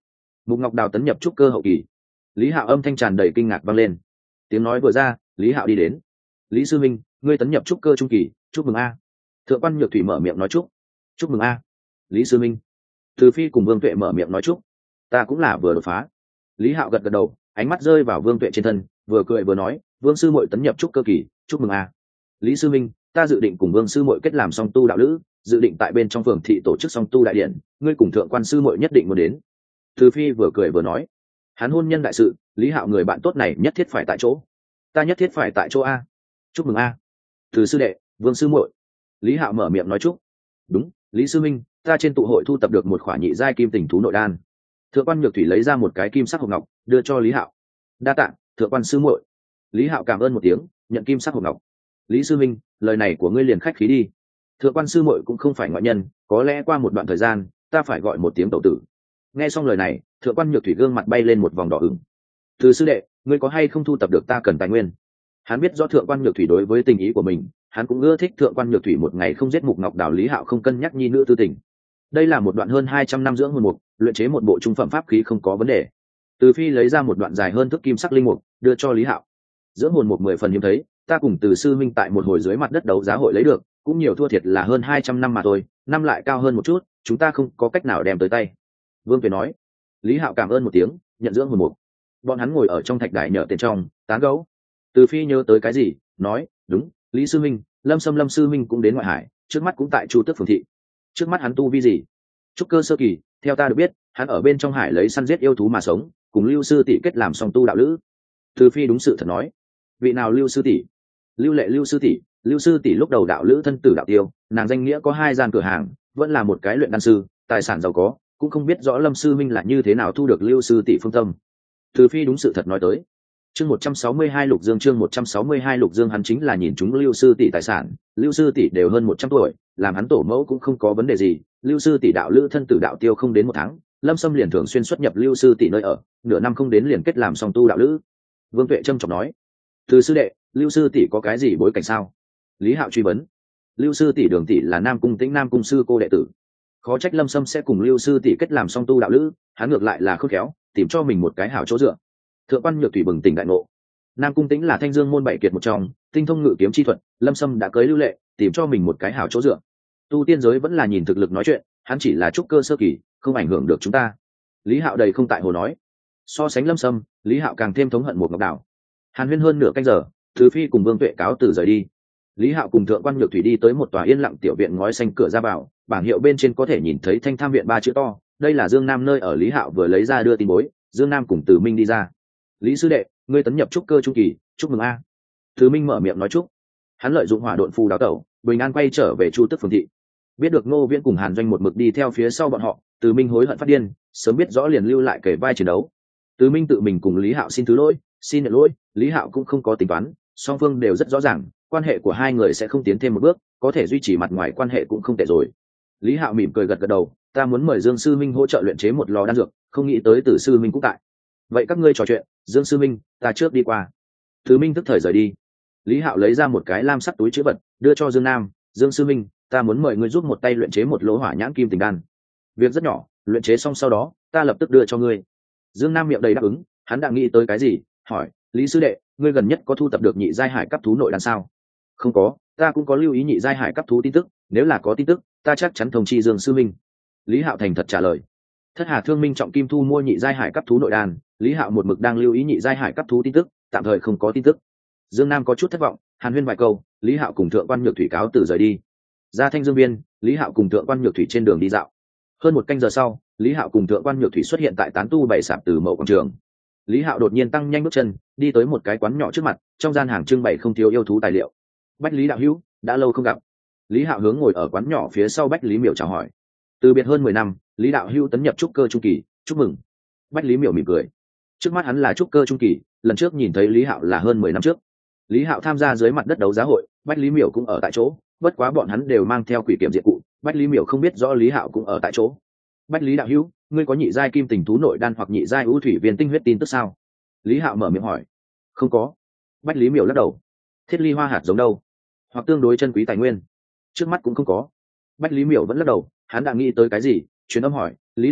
S1: Mục Ngọc Đào tấn nhập trúc cơ hậu kỳ. Lý Hạo âm thanh tràn đầy kinh ngạc vang lên. Tiếng nói vừa ra, Lý Hạo đi đến. Lý sư minh, ngươi tấn nhập trúc cơ trung kỳ, chúc mừng a. Thượng quan Nhược Thủy mở miệng nói chúc mừng a. Lý sư minh. Từ Phi cùng Vương Tuệ mở miệng nói chúc. Ta cũng là vừa đột phá. Lý Hạo gật gật đầu, ánh mắt rơi vào Vương Tuệ trên thân, vừa cười vừa nói, Vương sư muội tấn nhập trúc cơ kỳ, chúc mừng a. Lý sư minh, ta dự định cùng Vương sư muội kết làm song tu đạo lữ, dự định tại bên trong phường thị tổ chức song tu đại điện, ngươi cùng thượng quan sư muội nhất định muốn đến. Từ Phi vừa cười vừa nói, hắn hôn nhân đại sự, Lý Hạo người bạn tốt này nhất thiết phải tại chỗ. Ta nhất thiết phải tại chỗ a. Chúc mừng a. Từ sư đệ, Vương sư muội. Lý Hạo mở miệng nói chúc. Đúng, Lý sư minh, ta trên tụ hội thu tập được một khoản nhị giai kim tình thú nội đan. Thượng quan Nhược Thủy lấy ra một cái kim sắc hộp ngọc, đưa cho Lý Hạo. Đa tạ, thượng quan sư muội. Lý Hạo cảm ơn một tiếng, nhận kim sắc hộp ngọc. Lý sư minh, lời này của ngươi liền khách khí đi. Thượng quan sư muội cũng không phải ngoại nhân, có lẽ qua một đoạn thời gian, ta phải gọi một tiếng tẩu tử. Nghe xong lời này, thượng quan Nhược Thủy gương mặt bay lên một vòng đỏ ửng. Từ sư đệ, ngươi có hay không thu tập được ta cần tài nguyên? Hắn biết rõ thượng quan Nhược Thủy đối với tình ý của mình, hắn cũng ưa thích thượng quan Nhược Thủy một ngày không giết Mục Ngọc Đào. Lý Hạo không cân nhắc nhi nữ tư tình. Đây là một đoạn hơn 200 năm dưỡng hồn mục, luyện chế một bộ trung phẩm pháp khí không có vấn đề. Từ Phi lấy ra một đoạn dài hơn thước kim sắc linh mục, đưa cho Lý Hạo. Dưỡng hồn mục 10 phần hiếm thấy, ta cùng Từ sư minh tại một hồi dưới mặt đất đấu giá hội lấy được, cũng nhiều thua thiệt là hơn 200 năm mà thôi, năm lại cao hơn một chút, chúng ta không có cách nào đem tới tay. Vương Tuệ nói. Lý Hạo cảm ơn một tiếng, nhận dưỡng hồn mục. Bọn hắn ngồi ở trong thạch đài nhở tiền trong, tán gẫu. Từ Phi nhớ tới cái gì, nói, đúng, Lý sư minh, Lâm sư minh cũng đến ngoại hải, trước mắt cũng tại Chu Tước phường thị. Trước mắt hắn tu vi gì? Trúc cơ sơ kỳ, theo ta được biết, hắn ở bên trong hải lấy săn giết yêu thú mà sống, cùng Lưu sư tỷ kết làm song tu đạo lữ. Từ Phi đúng sự thật nói. Vị nào Lưu sư tỷ? Lưu Lệ Lưu sư tỷ. Lưu sư tỷ lúc đầu đạo lữ thân tử đạo tiêu, nàng danh nghĩa có 2 gian cửa hàng, vẫn là một cái luyện đan sư, tài sản giàu có, cũng không biết rõ Lâm sư minh là như thế nào thu được Lưu sư tỷ phương tâm. Từ Phi đúng sự thật nói tới. Chương 162 Lục Dương, chương 162 Lục Dương, hắn chính là nhìn chúng Lưu sư tỷ tài sản, Lưu sư tỷ đều hơn 100 tuổi, làm hắn tổ mẫu cũng không có vấn đề gì, Lưu sư tỷ đạo lữ thân tử đạo tiêu không đến 1 tháng, Lâm Sâm liền thường xuyên xuất nhập Lưu sư tỷ nơi ở, nửa năm không đến liền kết làm song tu đạo lữ. Vương Tuệ trầm trọng nói, từ sư đệ, Lưu sư tỷ có cái gì bối cảnh sao? Lý Hạo truy vấn. Lưu sư tỷ Đường tỷ là Nam Cung Tĩnh Nam Cung sư cô đệ tử, khó trách Lâm Sâm sẽ cùng Lưu sư tỷ kết làm song tu đạo lữ, hắn ngược lại là khôn khéo, tìm cho mình một cái hảo chỗ dựa. Thượng quan Nhược Thủy bừng tỉnh đại ngộ. Nam Cung Tĩnh là Thanh Dương môn 7 kiệt một trong, tinh thông ngự kiếm chi thuật, Lâm Sâm đã cưới Lưu Lệ, tìm cho mình một cái hảo chỗ dựa. Tu tiên giới vẫn là nhìn thực lực nói chuyện, hắn chỉ là trúc cơ sơ kỳ, không ảnh hưởng được chúng ta. Lý Hạo đầy không tại hồ nói. So sánh Lâm Sâm, Lý Hạo càng thêm thống hận Mục Ngọc Đào. Hàn huyên hơn nửa canh giờ, Từ Phi cùng Vương Tuệ cáo từ rời đi. Lý Hạo cùng Thượng quan Nhược Thủy đi tới một tòa yên lặng tiểu viện ngói xanh cửa ra vào, bảng hiệu bên trên có thể nhìn thấy Thanh Tham viện 3 chữ to, đây là Dương Nam nơi ở. Lý Hạo vừa lấy ra đưa tin bối, Dương Nam cùng Từ Minh đi ra. Lý sư đệ, ngươi tấn nhập trúc cơ trung kỳ, chúc mừng a. Từ Minh mở miệng nói chúc. Hắn lợi dụng hỏa độn phù đáo tẩu, bình an quay trở về Chu Tước phường thị. Biết được Ngô Viễn cùng Hàn Doanh một mực đi theo phía sau bọn họ, Từ Minh hối hận phát điên, sớm biết rõ liền lưu lại kể vai chiến đấu. Từ Minh tự mình cùng Lý Hạo xin thứ lỗi, xin nhận lỗi, Lý Hạo cũng không có tính toán, song phương đều rất rõ ràng, quan hệ của hai người sẽ không tiến thêm một bước, có thể duy trì mặt ngoài quan hệ cũng không tệ rồi. Lý Hạo mỉm cười gật gật đầu, ta muốn mời Dương sư minh hỗ trợ luyện chế một lò đan dược, không nghĩ tới Từ sư minh cũng tại. Vậy các ngươi trò chuyện, Dương sư minh, ta trước đi qua. Từ Minh tức thời rời đi. Lý Hạo lấy ra một cái lam sắc túi chữ vật, đưa cho Dương Nam, Dương sư minh, ta muốn mời ngươi giúp một tay luyện chế một lỗ hỏa nhãn kim tình đan. Việc rất nhỏ, luyện chế xong sau đó, ta lập tức đưa cho ngươi. Dương Nam miệng đầy đáp ứng, hắn đã nghĩ tới cái gì, hỏi, Lý sư đệ, ngươi gần nhất có thu tập được nhị giai hải cấp thú nội đan sao? Không có, ta cũng có lưu ý nhị giai hải cấp thú tin tức, nếu là có tin tức, ta chắc chắn thông chi Dương sư minh. Lý Hạo thành thật trả lời. Thất Hà Thương Minh trọng kim thu mua nhị giai hải cấp thú nội đan, Lý Hạo một mực đang lưu ý nhị giai hải cấp thú tin tức, tạm thời không có tin tức. Dương Nam có chút thất vọng, hàn huyên vài câu, Lý Hạo cùng Thượng quan Nhược Thủy cáo từ rời đi. Ra Thanh Dương Viên, Lý Hạo cùng Thượng quan Nhược Thủy trên đường đi dạo. Hơn 1 canh giờ sau, Lý Hạo cùng Thượng quan Nhược Thủy xuất hiện tại tán tu bảy sạp Từ Mậu quảng trường. Lý Hạo đột nhiên tăng nhanh bước chân, đi tới một cái quán nhỏ trước mặt, trong gian hàng trưng bày không thiếu yêu thú tài liệu. Bách Lý đạo hữu, đã lâu không gặp. Lý Hạo hướng ngồi ở quán nhỏ phía sau Bách Lý Miểu chào hỏi. Từ biệt hơn 10 năm, Lý đạo hữu tấn nhập trúc cơ trung kỳ, chúc mừng. Bách Lý Miểu mỉm cười. Trước mắt hắn là trúc cơ trung kỳ, lần trước nhìn thấy Lý Hạo là hơn 10 năm trước. Lý Hạo tham gia dưới mặt đất đấu giá hội, Bách Lý Miểu cũng ở tại chỗ, bất quá bọn hắn đều mang theo quỷ kiểm diện cụ, Bách Lý Miểu không biết rõ Lý Hạo cũng ở tại chỗ. Bách Lý đạo hữu, ngươi có nhị giai kim tình thú nội đan hoặc nhị giai ưu thủy viên tinh huyết tin tức sao? Lý Hạo mở miệng hỏi. Không có. Bách Lý Miểu lắc đầu. Thiết ly hoa hạt giống đâu? Hoặc tương đối chân quý tài nguyên? Trước mắt cũng không có. Bách Lý Miểu vẫn lắc đầu, hắn đã nghĩ tới cái gì, truyền âm hỏi, Lý đạo hữu,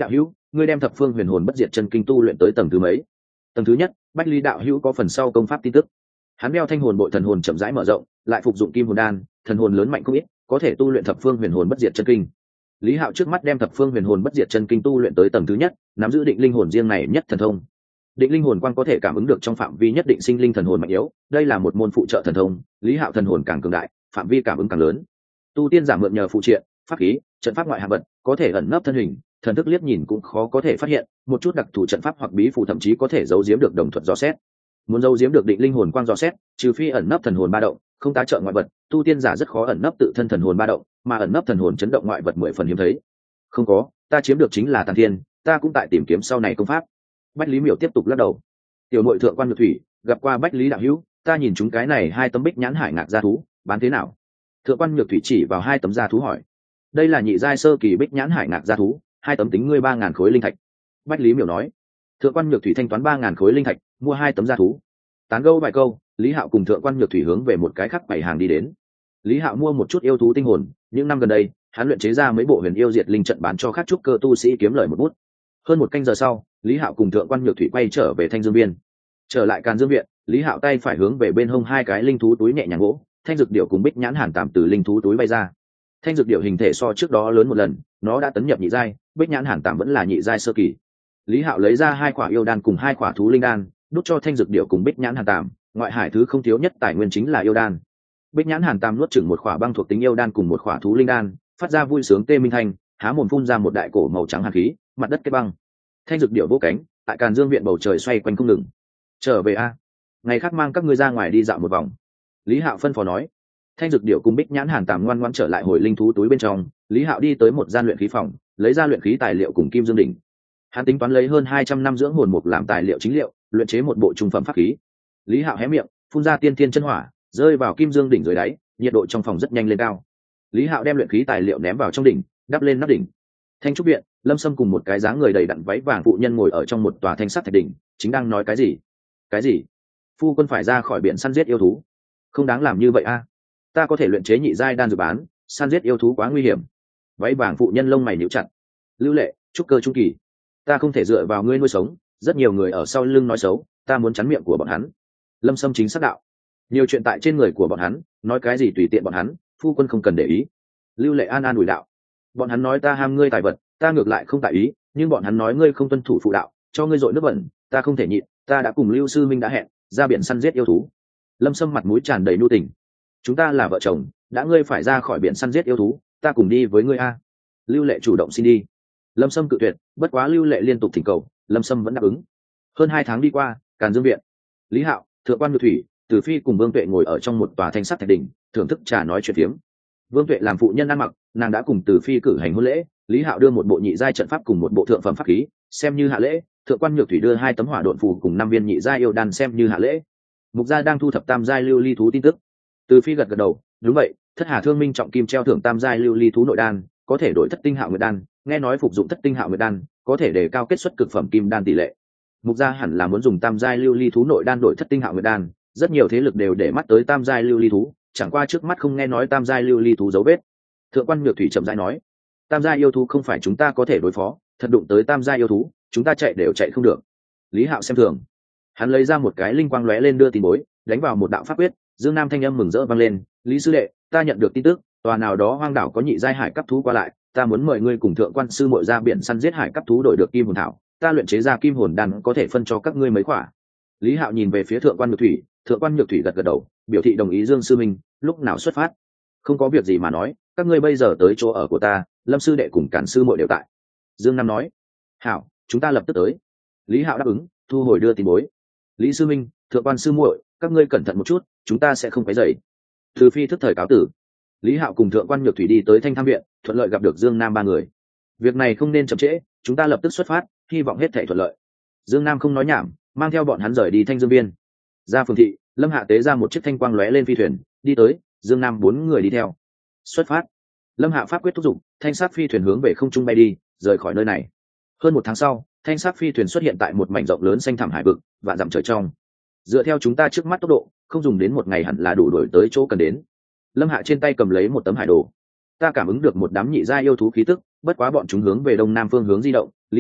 S1: ngươi đem thập phương huyền hồn bất diệt chân kinh tu luyện tới tầng thứ mấy? Tầng thứ nhất. Bách Lý đạo hữu có phần sau công pháp tin tức. Hắn đeo thanh hồn bội thần hồn chậm rãi mở rộng, lại phục dụng kim hồn đan, thần hồn lớn mạnh không ít, có thể tu luyện thập phương huyền hồn bất diệt chân kinh. Lý Hạo trước mắt đem thập phương huyền hồn bất diệt chân kinh tu luyện tới tầng thứ nhất, nắm giữ định linh hồn riêng này nhất thần thông. Định linh hồn quang có thể cảm ứng được trong phạm vi nhất định sinh linh thần hồn mạnh yếu, đây là một môn phụ trợ thần thông. Lý Hạo thần hồn càng cường đại, phạm vi cảm ứng càng lớn. Tu tiên giả mượn nhờ phụ triện, pháp khí, trận pháp ngoại hạng vật, có thể ẩn nấp thân hình, thần thức liếc nhìn cũng khó có thể phát hiện, một chút đặc thù trận pháp hoặc bí phù thậm chí có thể giấu giếm được đồng thuật dò xét. Muốn giấu giếm được định linh hồn quang dò xét, trừ phi ẩn nấp thần hồn ba động, không tá trợ ngoại vật, tu tiên giả rất khó ẩn nấp tự thân thần hồn ba động, mà ẩn nấp thần hồn chấn động ngoại vật 10 phần hiếm thấy. Không có, ta chiếm được chính là Tàn Thiên, ta cũng tại tìm kiếm sau này công pháp. Bách Lý Miểu tiếp tục lắc đầu. Tiểu nội thượng quan Nhược Thủy gặp qua Bách Lý đạo hữu, ta nhìn chúng cái này 2 tấm bích nhãn hải ngạc gia thú, bán thế nào? Thượng quan Nhược Thủy chỉ vào 2 tấm gia thú hỏi. Đây là nhị giai sơ kỳ bích nhãn hải ngạc gia thú, 2 tấm tính ngươi 3000 khối linh thạch. Bách Lý Miểu nói. Thượng quan Nhược Thủy thanh toán 3000 khối linh thạch, mua 2 tấm gia thú. Tán gẫu vài câu, Lý Hạo cùng Thượng quan Nhược Thủy hướng về một cái khác quầy hàng đi đến. Lý Hạo mua một chút yêu thú tinh hồn, những năm gần đây, hắn luyện chế ra mấy bộ huyền yêu diệt linh trận bán cho các trúc cơ tu sĩ kiếm lời một bút. Hơn 1 canh giờ sau, Lý Hạo cùng Thượng quan Nhược Thủy quay trở về Thanh Dương Viên. Trở lại Càn Dương Viện, Lý Hạo tay phải hướng về bên hông 2 cái linh thú túi nhẹ nhàng gỗ, thanh dược điểu cùng bích nhãn hàn tạm từ linh thú túi bay ra. Thanh dược điểu hình thể so trước đó lớn một lần, nó đã tấn nhập nhị giai, bích nhãn hàn tạm vẫn là nhị giai sơ kỳ. Lý Hạo lấy ra 2 quả yêu đan cùng 2 quả thú linh đan, đút cho thanh dược điểu cùng bích nhãn hàn tạm, ngoại hải thứ không thiếu nhất tài nguyên chính là yêu đan. Bích nhãn hàn tạm nuốt chửng một quả băng thuộc tính yêu đan cùng một quả thú linh đan, phát ra vui sướng tê minh thanh, há mồm phun ra một đại cổ màu trắng hàn khí, mặt đất kết băng. Thanh dược điểu vỗ cánh, tại Càn Dương Viện bầu trời xoay quanh không ngừng. Trở về a, ngày khác mang các ngươi ra ngoài đi dạo một vòng. Lý Hạo phân phó nói. Thanh dược điểu cùng bích nhãn hàn tạm ngoan ngoãn trở lại hồi linh thú túi bên trong. Lý Hạo đi tới một gian luyện khí phòng, lấy ra luyện khí tài liệu cùng kim dương đỉnh. Hắn tính toán lấy hơn 200 năm dưỡng hồn mục làm tài liệu chính liệu, luyện chế một bộ trung phẩm pháp khí. Lý Hạo hé miệng, phun ra tiên thiên chân hỏa, rơi vào kim dương đỉnh dưới đáy, nhiệt độ trong phòng rất nhanh lên cao. Lý Hạo đem luyện khí tài liệu ném vào trong đỉnh, đắp lên nắp đỉnh. Thanh trúc viện, Lâm Sâm cùng một cái dáng người đầy đặn váy vàng phụ nhân ngồi ở trong một tòa thanh sắt thạch đỉnh, chính đang nói cái gì? Cái gì? Phu quân phải ra khỏi biển săn giết yêu thú, không đáng làm như vậy a. Ta có thể luyện chế nhị giai đan dược bán, săn giết yêu thú quá nguy hiểm. Váy vàng phụ nhân lông mày nhíu chặt. Lưu Lệ, trúc cơ trung kỳ, ta không thể dựa vào ngươi nuôi sống, rất nhiều người ở sau lưng nói xấu, ta muốn chắn miệng của bọn hắn. Lâm Sâm chính xác đạo. Nhiều chuyện tại trên người của bọn hắn, nói cái gì tùy tiện bọn hắn, phu quân không cần để ý. Lưu Lệ an ủi đạo. Bọn hắn nói ta ham ngươi tài vật, ta ngược lại không tại ý, nhưng bọn hắn nói ngươi không tuân thủ phụ đạo, cho ngươi dội nước bẩn, ta không thể nhịn, ta đã cùng Lưu sư minh đã hẹn, ra biển săn giết yêu thú. Lâm Sâm mặt mũi tràn đầy nhu tình. Chúng ta là vợ chồng, đã ngươi phải ra khỏi biển săn giết yêu thú, ta cùng đi với ngươi a. Lưu Lệ chủ động xin đi. Lâm Sâm cự tuyệt, bất quá Lưu Lệ liên tục thỉnh cầu, Lâm Sâm vẫn đáp ứng. Hơn 2 tháng đi qua, Càn Dương Viện, Lý Hạo, Thượng quan Nhược Thủy, Từ Phi cùng Vương Tuệ ngồi ở trong một tòa thanh sắt thạch đỉnh, thưởng thức trà nói chuyện phiếm. Vương Tuệ làm phụ nhân ăn mặc, nàng đã cùng Từ Phi cử hành hôn lễ, Lý Hạo đưa một bộ nhị giai trận pháp cùng một bộ thượng phẩm pháp khí, xem như hạ lễ. Thượng quan Nhược Thủy đưa 2 tấm hỏa độn phù cùng 5 viên nhị giai yêu đan xem như hạ lễ. Mục gia đang thu thập tam giai lưu ly thú tin tức. Từ Phi gật gật đầu, đúng vậy, Thất Hà Thương Minh trọng kim treo thưởng tam giai lưu ly thú nội đan, có thể đổi thất tinh hạo nguyệt đan, nghe nói phục dụng thất tinh hạo nguyệt đan có thể đề cao kết xuất cực phẩm kim đan tỷ lệ. Mục gia hẳn là muốn dùng tam giai lưu ly thú nội đan đổi thất tinh hạo nguyệt đan, rất nhiều thế lực đều để mắt tới tam giai lưu ly thú, chẳng qua trước mắt không nghe nói tam giai lưu ly thú dấu vết. Thượng quan Nhược Thủy chậm rãi nói, tam giai yêu thú không phải chúng ta có thể đối phó, thật đụng tới tam giai yêu thú, chúng ta chạy đều chạy không được. Lý Hạo xem thường, hắn lấy ra một cái linh quang lóe lên đưa tin bối, đánh vào một đạo pháp quyết, Dương Nam thanh âm mừng rỡ vang lên, Lý sư đệ, ta nhận được tin tức, tòa nào đó hoang đảo có nhị giai hải cấp thú qua lại, ta muốn mời ngươi cùng thượng quan sư muội ra biển săn giết hải cấp thú đổi được kim hồn thảo, ta luyện chế ra kim hồn đan có thể phân cho các ngươi mấy quả. Lý Hạo nhìn về phía Thượng quan Nhược Thủy, Thượng quan Nhược Thủy gật gật đầu, biểu thị đồng ý. Dương sư minh, lúc nào xuất phát? Không có việc gì mà nói, các ngươi bây giờ tới chỗ ở của ta, Lâm sư đệ cùng Cản sư muội đều tại. Dương Nam nói. Hảo, chúng ta lập tức tới. Lý Hạo đáp ứng, thu hồi đưa tin bối. Lý sư minh, Thượng quan sư muội, các ngươi cẩn thận một chút, chúng ta sẽ không quấy rầy. Từ Phi thức thời cáo tử. Lý Hạo cùng Thượng quan Nhược Thủy đi tới Thanh Tham viện, thuận lợi gặp được Dương Nam 3 người. Việc này không nên chậm trễ, chúng ta lập tức xuất phát, hy vọng hết thảy thuận lợi. Dương Nam không nói nhảm, mang theo bọn hắn rời đi Thanh Dương Viên. Ra phường thị, Lâm Hạ tế ra một chiếc thanh quang lóe lên phi thuyền, đi tới, Dương Nam 4 người đi theo. Xuất phát. Lâm Hạ pháp quyết thúc giục, thanh sắc phi thuyền hướng về không trung bay đi, rời khỏi nơi này. Hơn 1 tháng sau, thanh sắc phi thuyền xuất hiện tại một mảnh rộng lớn xanh thẳm hải vực, vạn dặm trời trong. Dựa theo chúng ta trước mắt tốc độ, không dùng đến 1 ngày hẳn là đủ đuổi tới chỗ cần đến. Lâm Hạ trên tay cầm lấy một tấm hải đồ. Ta cảm ứng được một đám nhị giai yêu thú khí tức, bất quá bọn chúng hướng về đông nam phương hướng di động. Lý sư đệ,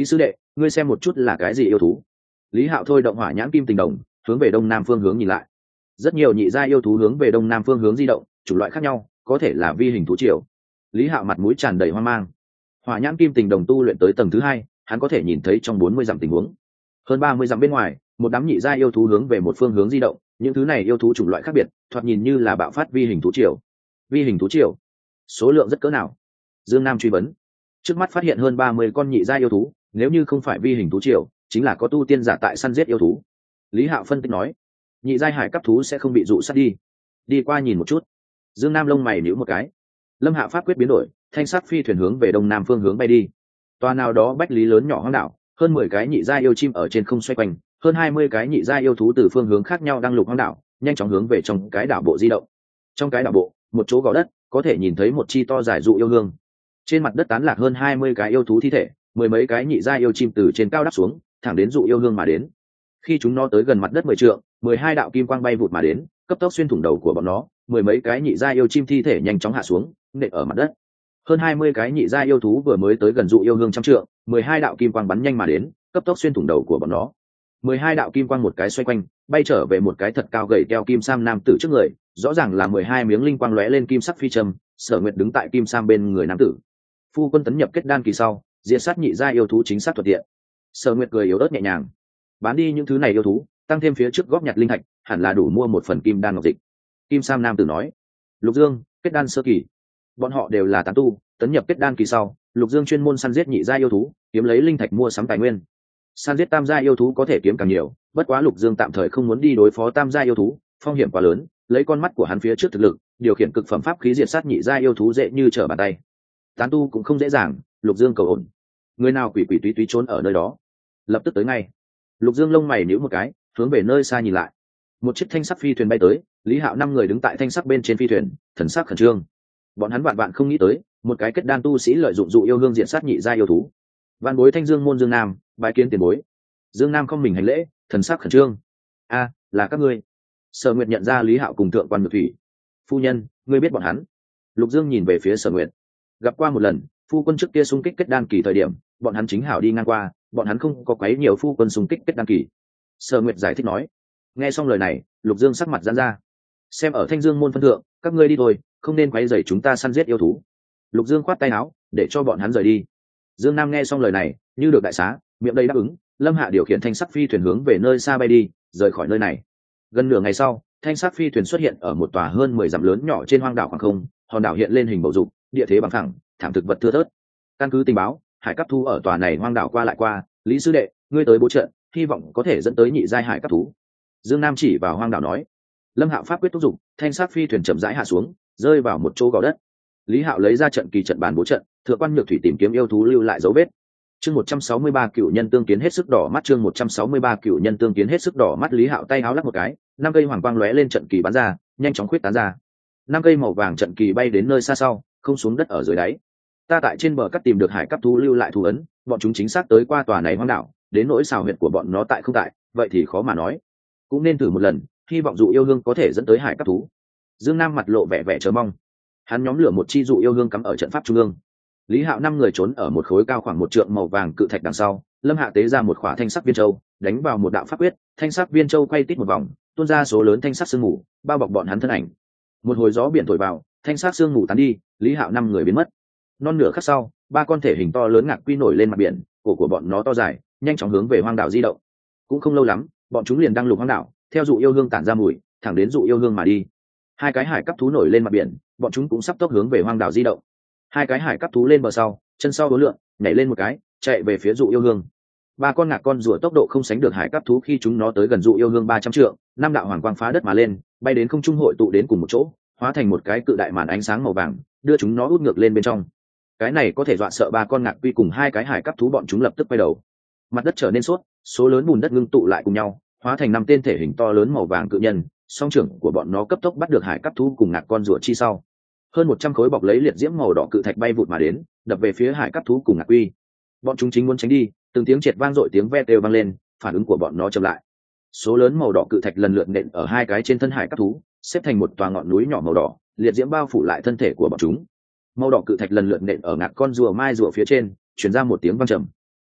S1: ngươi xem một chút là cái gì yêu thú. Lý Hạo thôi động hỏa nhãn kim tình đồng hướng về đông nam phương hướng nhìn lại. Rất nhiều nhị gia yêu thú hướng về đông nam phương hướng di động, chủng loại khác nhau, có thể là vi hình thú triều. Lý Hạo mặt mũi tràn đầy hoang mang. Hỏa nhãn kim tình đồng tu luyện tới tầng thứ 2, hắn có thể nhìn thấy trong 40 dặm tình huống. Hơn 30 dặm bên ngoài, một đám nhị gia yêu thú hướng về một phương hướng di động, những thứ này yêu thú chủng loại khác biệt, thoạt nhìn như là bạo phát vi hình thú triều. Vi hình thú triều, số lượng rất cỡ nào? Dương Nam truy vấn. Trước mắt phát hiện hơn 30 con nhị gia yêu thú, nếu như không phải vi hình thú triều, chính là có tu tiên giả tại săn giết yêu thú. Lý Hạo phân tích nói, nhị giai hải cấp thú sẽ không bị dụ sát đi qua nhìn một chút. Dương Nam lông mày nhíu một cái. Lâm Hạ pháp quyết biến đổi, thanh sắc phi thuyền hướng về đông nam phương hướng bay đi. Toa nào đó bách lý lớn nhỏ hoang đảo, hơn 10 cái nhị gia yêu chim ở trên không xoay quanh, hơn 20 cái nhị gia yêu thú từ phương hướng khác nhau đang lục hoang đảo, nhanh chóng hướng về trong cái đảo bộ di động. Trong cái đảo bộ, một chỗ gò đất, có thể nhìn thấy một chi to dài dụ yêu hương. Trên mặt đất tán lạc hơn 20 cái yêu thú thi thể, mười mấy cái nhị gia yêu chim từ trên cao đáp xuống, thẳng đến dụ yêu hương mà đến. Khi chúng nó tới gần mặt đất 10 trượng, 12 đạo kim quang bay vụt mà đến, cấp tốc xuyên thủng đầu của bọn nó, mười mấy cái nhị gia yêu chim thi thể nhanh chóng hạ xuống, nện ở mặt đất. Hơn 20 cái nhị gia yêu thú vừa mới tới gần dụ yêu hương trăm trượng, 12 đạo kim quang bắn nhanh mà đến, cấp tốc xuyên thủng đầu của bọn nó. 12 đạo kim quang một cái xoay quanh, bay trở về một cái thật cao gầy keo kim sam nam tử trước người, rõ ràng là 12 miếng linh quang lóe lên kim sắc phi châm. Sở Nguyệt đứng tại kim sam bên người nam tử. Phu quân tấn nhập kết đan kỳ sau, diệt sát nhị gia yêu thú chính xác thuận tiện. Sở Nguyệt cười yếu ớt nhẹ nhàng. Bán đi những thứ này yêu thú, tăng thêm phía trước góp nhặt linh thạch, hẳn là đủ mua một phần kim đan ngọc dịch. Kim sam nam tử nói. Lục Dương, kết đan sơ kỳ. Bọn họ đều là tán tu, tấn nhập kết đan kỳ sau, Lục Dương chuyên môn săn giết nhị gia yêu thú, kiếm lấy linh thạch mua sắm tài nguyên. Săn giết tam gia yêu thú có thể kiếm càng nhiều, bất quá Lục Dương tạm thời không muốn đi đối phó tam gia yêu thú, phong hiểm quá lớn, lấy con mắt của hắn phía trước thực lực, điều khiển cực phẩm pháp khí diệt sát nhị gia yêu thú dễ như trở bàn tay. Tán tu cũng không dễ dàng, Lục Dương cầu ổn. Người nào quỷ quỷ túy túy trốn ở nơi đó, lập tức tới ngay. Lục Dương lông mày nhíu một cái, hướng về nơi xa nhìn lại. Một chiếc thanh sắc phi thuyền bay tới, Lý Hạo 5 người đứng tại thanh sắc bên trên phi thuyền, thần sắc khẩn trương. Bọn hắn vạn vạn không nghĩ tới, một cái kết đan tu sĩ lợi dụng dụ yêu hương diện sát nhị gia yêu thú. Vạn bối Thanh Dương môn Dương Nam, bái kiến tiền bối. Dương Nam không mình hành lễ, thần sắc khẩn trương. A, là các ngươi. Sở Nguyệt nhận ra Lý Hạo cùng thượng quan Nhược Thủy. Phu nhân, ngươi biết bọn hắn? Lục Dương nhìn về phía Sở Nguyệt. Gặp qua một lần, phu quân trước kia xung kích kết đan kỳ thời điểm, bọn hắn chính hảo đi ngang qua, bọn hắn không có quấy nhiều phu quân xung kích kết đan kỳ. Sở Nguyệt giải thích nói. Nghe xong lời này, Lục Dương sắc mặt giãn ra. Xem ở Thanh Dương môn phân thượng, các ngươi đi thôi, không nên quấy rầy chúng ta săn giết yêu thú. Lục Dương khoát tay áo, để cho bọn hắn rời đi. Dương Nam nghe xong lời này, như được đại xá, miệng đầy đáp ứng. Lâm Hạ điều khiển thanh sắc phi thuyền hướng về nơi xa bay đi, rời khỏi nơi này. Gần nửa ngày sau, thanh sắc phi thuyền xuất hiện ở một tòa hơn 10 dặm lớn nhỏ trên hoang đảo khoảng không, hòn đảo hiện lên hình bầu dục, địa thế bằng phẳng, thảm thực vật thưa thớt. Căn cứ tình báo, hải cấp thú ở tòa này hoang đảo qua lại qua, Lý sư đệ, ngươi tới bố trận, hy vọng có thể dẫn tới nhị giai hải cấp thú. Dương Nam chỉ vào hoang đảo nói. Lâm Hạo pháp quyết thúc giục, thanh sắc phi thuyền chậm rãi hạ xuống, rơi vào một chỗ gò đất. Lý Hạo lấy ra trận kỳ trận bàn bố trận, Thượng quan Nhược Thủy tìm kiếm yêu thú lưu lại dấu vết. Chương 163 cựu nhân tương kiến hết sức đỏ mắt, chương 163 cựu nhân tương kiến hết sức đỏ mắt. Lý Hạo tay áo lắc một cái, 5 cây hoàng quang lóe lên trận kỳ bắn ra, nhanh chóng khuyết tán ra. 5 cây màu vàng trận kỳ bay đến nơi xa sau, không xuống đất ở dưới đáy. Ta tại trên bờ cát tìm được hải cấp thú lưu lại thủ ấn, bọn chúng chính xác tới qua tòa này hoang đảo, đến nỗi xào huyệt của bọn nó tại không tại, vậy thì khó mà nói. Cũng nên thử một lần, hy vọng dụ yêu hương có thể dẫn tới hải cấp thú. Dương Nam mặt lộ vẻ vẻ chờ mong. Hắn nhóm lửa một chi dụ yêu hương cắm ở trận pháp trung ương. Lý Hạo 5 người trốn ở một khối cao khoảng 1 trượng màu vàng cự thạch đằng sau. Lâm Hạ tế ra một khỏa thanh sắc viên châu, đánh vào một đạo pháp quyết, thanh sắc viên châu quay tít một vòng, tuôn ra số lớn thanh sắc sương mù, bao bọc bọn hắn thân ảnh. Một hồi gió biển thổi vào, thanh sắc sương mù tán đi, Lý Hạo 5 người biến mất. Non nửa khắc sau, 3 con thể hình to lớn ngạc quy nổi lên mặt biển, cổ của bọn nó to dài, nhanh chóng hướng về hoang đảo di động. Cũng không lâu lắm, bọn chúng liền đăng lục hoang đảo, theo dụ yêu hương tản ra mùi, thẳng đến dụ yêu hương mà đi. 2 cái hải cấp thú nổi lên mặt biển, bọn chúng cũng sắp tốc hướng về hoang đảo di động. 2 cái hải cấp thú lên bờ sau, chân sau đối lượng, nhảy lên một cái, chạy về phía dụ yêu hương. 3 con ngạc con rùa tốc độ không sánh được hải cấp thú khi chúng nó tới gần dụ yêu hương 300 trượng, 5 đạo hoàng quang phá đất mà lên, bay đến không trung hội tụ đến cùng một chỗ, hóa thành một cái cự đại màn ánh sáng màu vàng, đưa chúng nó út ngược lên bên trong. Cái này có thể dọa sợ 3 con ngạc quy cùng 2 cái hải cấp thú, bọn chúng lập tức quay đầu. Mặt đất trở nên sốt, số lớn bùn đất ngưng tụ lại cùng nhau, hóa thành 5 tên thể hình to lớn màu vàng cự nhân. Song trưởng của bọn nó cấp tốc bắt được hải cấp thú cùng ngạc con rùa chi sau. Hơn 100 khối bọc lấy liệt diễm màu đỏ cự thạch bay vụt mà đến, đập về phía hải cấp thú cùng ngạc quy. Bọn chúng chính muốn tránh đi, từng tiếng triệt vang dội, tiếng ve kêu vang lên, phản ứng của bọn nó chậm lại. Số lớn màu đỏ cự thạch lần lượt nện ở 2 cái trên thân hải cấp thú, xếp thành một tòa ngọn núi nhỏ màu đỏ, liệt diễm bao phủ lại thân thể của bọn chúng. Màu đỏ cự thạch lần lượt nện ở ngạc con rùa mai rùa phía trên, truyền ra một tiếng vang trầm.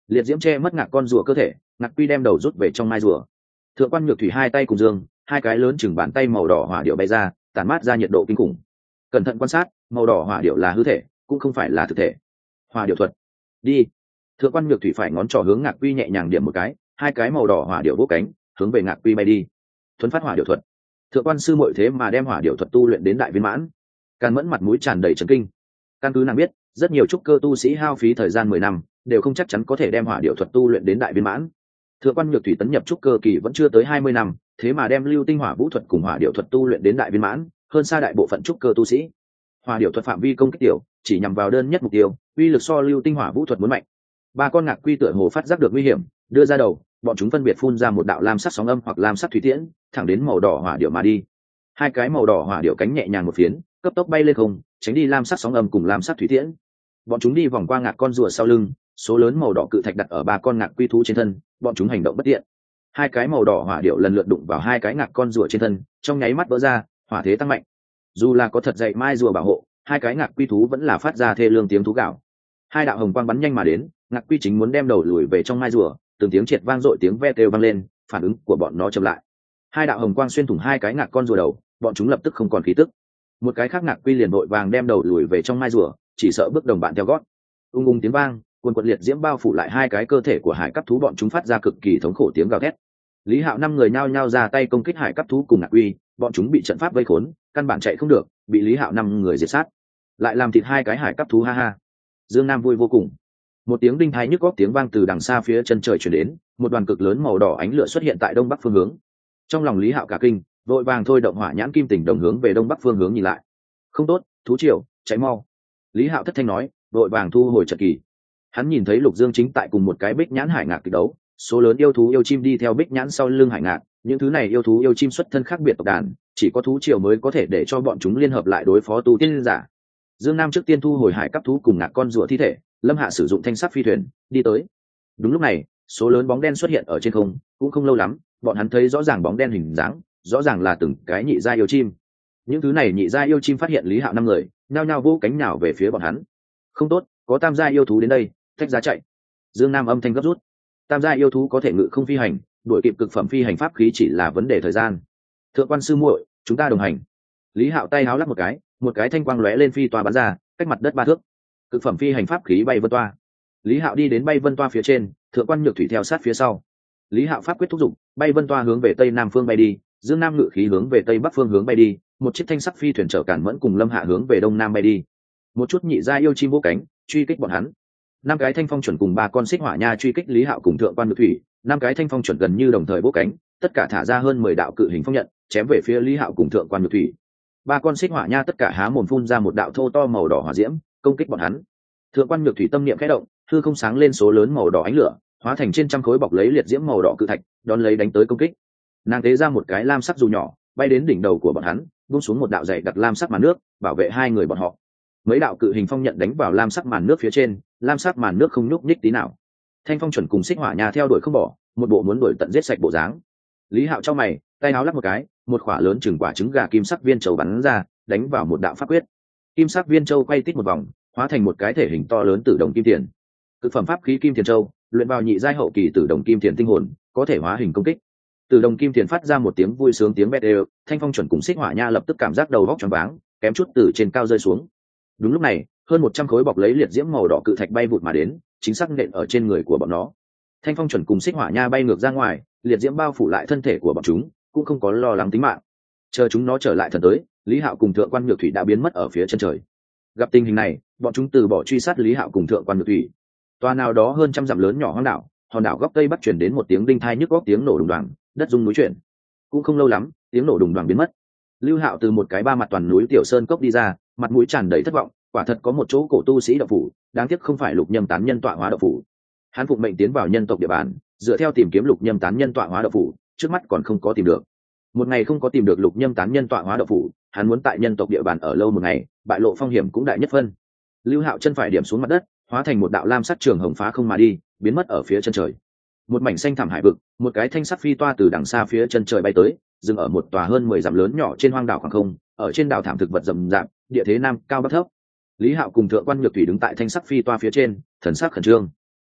S1: liệt diễm che mất ngạc con rùa cơ thể, ngạc quy đem đầu rút về trong mai rùa. Thượng quan Nhược Thủy hai tay cùng dương, hai cái lớn chừng bàn tay màu đỏ hỏa điệu bay ra, tản mát ra nhiệt độ kinh khủng. Cẩn thận quan sát, màu đỏ hỏa điệu là hư thể, cũng không phải là thực thể. Hỏa điệu thuật, đi. Thượng quan Nhược Thủy phải ngón trỏ hướng ngạc quy nhẹ nhàng điểm một cái, hai cái màu đỏ hỏa điệu vỗ cánh, hướng về ngạc quy bay đi. Thuấn phát hỏa điệu thuật. Thượng quan sư muội thế mà đem hỏa điệu thuật tu luyện đến đại viên mãn. Càn Mẫn mặt mũi tràn đầy chấn kinh. Căn cứ nàng biết, rất nhiều trúc cơ tu sĩ hao phí thời gian 10 năm, đều không chắc chắn có thể đem hỏa điệu thuật tu luyện đến đại viên mãn. Thượng quan Nhược Thủy tấn nhập trúc cơ kỳ vẫn chưa tới 20 năm, thế mà đem lưu tinh hỏa vũ thuật cùng hỏa điệu thuật tu luyện đến đại viên mãn, hơn xa đại bộ phận trúc cơ tu sĩ. Hỏa điệu thuật phạm vi công kích tiểu, chỉ nhằm vào đơn nhất mục tiêu, uy lực so lưu tinh hỏa vũ thuật muốn mạnh. Ba con ngạc quy tựa hồ phát giác được nguy hiểm, đưa ra đầu, bọn chúng phân biệt phun ra một đạo lam sắc sóng âm hoặc lam sắc thủy tiễn, thẳng đến màu đỏ hỏa điệu mà đi. Hai cái màu đỏ hỏa điệu cánh nhẹ nhàng một phiến, cấp tốc bay lên không, tránh đi lam sắc sóng âm cùng lam sắc thủy tiễn. Bọn chúng đi vòng qua ngạc con rùa sau lưng, số lớn màu đỏ cự thạch đặt ở ba con ngạc quy thú trên thân, bọn chúng hành động bất tiện. Hai cái màu đỏ hỏa điệu lần lượt đụng vào hai cái ngạc con rùa trên thân, trong nháy mắt vỡ ra, hỏa thế tăng mạnh. Dù là có thật dày mai rùa bảo hộ, hai cái ngạc quy thú vẫn là phát ra thê lương tiếng thú gào. Hai đạo hồng quang bắn nhanh mà đến, ngạc quy chính muốn đem đầu lùi về trong mai rùa, từng tiếng triệt vang dội tiếng ve kêu vang lên, phản ứng của bọn nó chậm lại. Hai đạo hồng quang xuyên thủng hai cái ngạc con rùa đầu, bọn chúng lập tức không còn khí tức. Một cái khác ngạc quy liền vội vàng đem đầu lùi về trong mai rùa, chỉ sợ bước đồng bạn theo gót. Ung ung tiếng vang, cuồn cuộn liệt diễm bao phủ lại hai cái cơ thể của hải cấp thú, bọn chúng phát ra cực kỳ thống khổ tiếng gào thét. Lý Hạo năm người nhao nhao ra tay công kích hải cấp thú cùng ngạc quy, bọn chúng bị trận pháp vây khốn, căn bản chạy không được, bị Lý Hạo năm người diệt sát. Lại làm thịt hai cái hải cấp thú, ha ha. Dương Nam vui vô cùng. Một tiếng đinh thái nhức góc tiếng vang từ đằng xa phía chân trời truyền đến, một đoàn cực lớn màu đỏ ánh lửa xuất hiện tại đông bắc phương hướng. Trong lòng Lý Hạo cả kinh, vội vàng thôi động hỏa nhãn kim tình đồng hướng về đông bắc phương hướng nhìn lại. Không tốt, thú triều, cháy mau. Lý Hạo thất thanh nói, vội vàng thu hồi trận kỳ. Hắn nhìn thấy Lục Dương chính tại cùng một cái bích nhãn hải ngạc kịch đấu, số lớn yêu thú yêu chim đi theo bích nhãn sau lưng hải ngạc, những thứ này yêu thú yêu chim xuất thân khác biệt tộc đàn, chỉ có thú triều mới có thể để cho bọn chúng liên hợp lại đối phó tu tiên giả. Dương Nam trước tiên thu hồi hải cấp thú cùng ngạc con rùa thi thể, Lâm Hạ sử dụng thanh sắc phi thuyền đi tới. Đúng lúc này, số lớn bóng đen xuất hiện ở trên không, cũng không lâu lắm, bọn hắn thấy rõ ràng bóng đen hình dáng, rõ ràng là từng cái nhị gia yêu chim. Những thứ này nhị gia yêu chim phát hiện Lý Hạo năm người, nhao nhao vỗ cánh nhào về phía bọn hắn. Không tốt, có tam gia yêu thú đến đây, tách ra chạy. Dương Nam âm thanh gấp rút. Tam gia yêu thú có thể ngự không phi hành, đuổi kịp cực phẩm phi hành pháp khí chỉ là vấn đề thời gian. Thượng quan sư muội, chúng ta đồng hành. Lý Hạo tay háo lắc một cái thanh quang lóe lên phi toa bắn ra, cách mặt đất 3 thước. Cực phẩm phi hành pháp khí bay vân toa. Lý Hạo đi đến bay vân toa phía trên, Thượng quan Nhược Thủy theo sát phía sau. Lý Hạo pháp quyết thúc giục, bay vân toa hướng về tây nam phương bay đi, Dương Nam ngự khí hướng về tây bắc phương hướng bay đi, một chiếc thanh sắc phi thuyền chở Cản Mẫn cùng Lâm Hạ hướng về đông nam bay đi. Một chút nhị gia yêu chim vỗ cánh, truy kích bọn hắn. 5 cái thanh phong chuẩn cùng 3 con xích hỏa nha truy kích Lý Hạo cùng Thượng quan Nhược Thủy, 5 cái thanh phong chuẩn gần như đồng thời vỗ cánh, tất cả thả ra hơn 10 đạo cự hình phong nhận, chém về phía Lý Hạo cùng Thượng quan Nhược Thủy. 3 con xích hỏa nha tất cả há mồm phun ra một đạo thô to màu đỏ hỏa diễm, công kích bọn hắn. Thượng quan Nhược Thủy tâm niệm khẽ động, hư không sáng lên số lớn màu đỏ ánh lửa, hóa thành trên trăm khối bọc lấy liệt diễm màu đỏ cự thạch, đón lấy đánh tới công kích. Nàng tế ra một cái lam sắc dù nhỏ, bay đến đỉnh đầu của bọn hắn, buông xuống một đạo dày đặc lam sắc màn nước, bảo vệ hai người bọn họ. Mấy đạo cự hình phong nhận đánh vào lam sắc màn nước phía trên, lam sắc màn nước không nhúc nhích tí nào. Thanh phong chuẩn cùng xích hỏa nha theo đuổi không bỏ, một bộ muốn đuổi tận giết sạch bộ dáng. Lý Hạo trong mày, tay áo lắc một cái, một quả lớn chừng quả trứng gà kim sắc viên châu bắn ra, đánh vào một đạo pháp quyết. Kim sắc viên châu quay tít một vòng, hóa thành một cái thể hình to lớn tử đồng kim tiền. Cực phẩm pháp khí kim tiền châu, luyện vào nhị giai hậu kỳ tử đồng kim tiền tinh hồn, có thể hóa hình công kích. Tử đồng kim tiền phát ra một tiếng vui sướng tiếng bét đều, thanh phong chuẩn cùng xích hỏa nha lập tức cảm giác đầu óc choáng váng, kém chút từ trên cao rơi xuống. Đúng lúc này, hơn 100 khối bọc lấy liệt diễm màu đỏ cự thạch bay vụt mà đến, chính xác nện ở trên người của bọn nó. Thanh phong chuẩn cùng xích hỏa nha bay ngược ra ngoài, liệt diễm bao phủ lại thân thể của bọn chúng, cũng không có lo lắng tính mạng. Chờ chúng nó trở lại thần tới, Lý Hạo cùng Thượng quan Nhược Thủy đã biến mất ở phía chân trời. Gặp tình hình này, bọn chúng từ bỏ truy sát Lý Hạo cùng Thượng quan Nhược Thủy. Toa nào đó hơn trăm dặm lớn nhỏ hoang đảo, hòn đảo góc tây bắc truyền đến một tiếng đinh thai nhức góc tiếng nổ đùng đoàng, đất rung núi chuyển. Cũng không lâu lắm, tiếng nổ đùng đoàng biến mất. Lưu Hạo từ một cái ba mặt toàn núi tiểu sơn cốc đi ra, mặt mũi tràn đầy thất vọng, quả thật có một chỗ cổ tu sĩ đạo phủ, đáng tiếc không phải Lục Nhâm tán nhân tọa hóa đạo phủ. Hắn phụng mệnh tiến vào nhân tộc địa bàn, dựa theo tìm kiếm Lục Nhâm tán nhân tọa hóa đạo phủ, trước mắt còn không có tìm được. Một ngày không có tìm được Lục Nhâm tán nhân tọa hóa đạo phủ, hắn muốn tại nhân tộc địa bàn ở lâu một ngày, bại lộ phong hiểm cũng đại nhất phân. Lưu Hạo chân phải điểm xuống mặt đất, hóa thành một đạo lam sắc trường hồng phá không mà đi, biến mất ở phía chân trời. Một mảnh xanh thẳm hải vực, một cái thanh sắc phi toa từ đằng xa phía chân trời bay tới, dừng ở một tòa hơn 10 dặm lớn nhỏ trên hoang đảo khoảng không, ở trên đảo thảm thực vật rậm rạp, địa thế nam cao bắc thấp. Lý Hạo cùng Thượng quan Nhược Thủy đứng tại thanh sắc phi toa phía trên, thần sắc khẩn trương.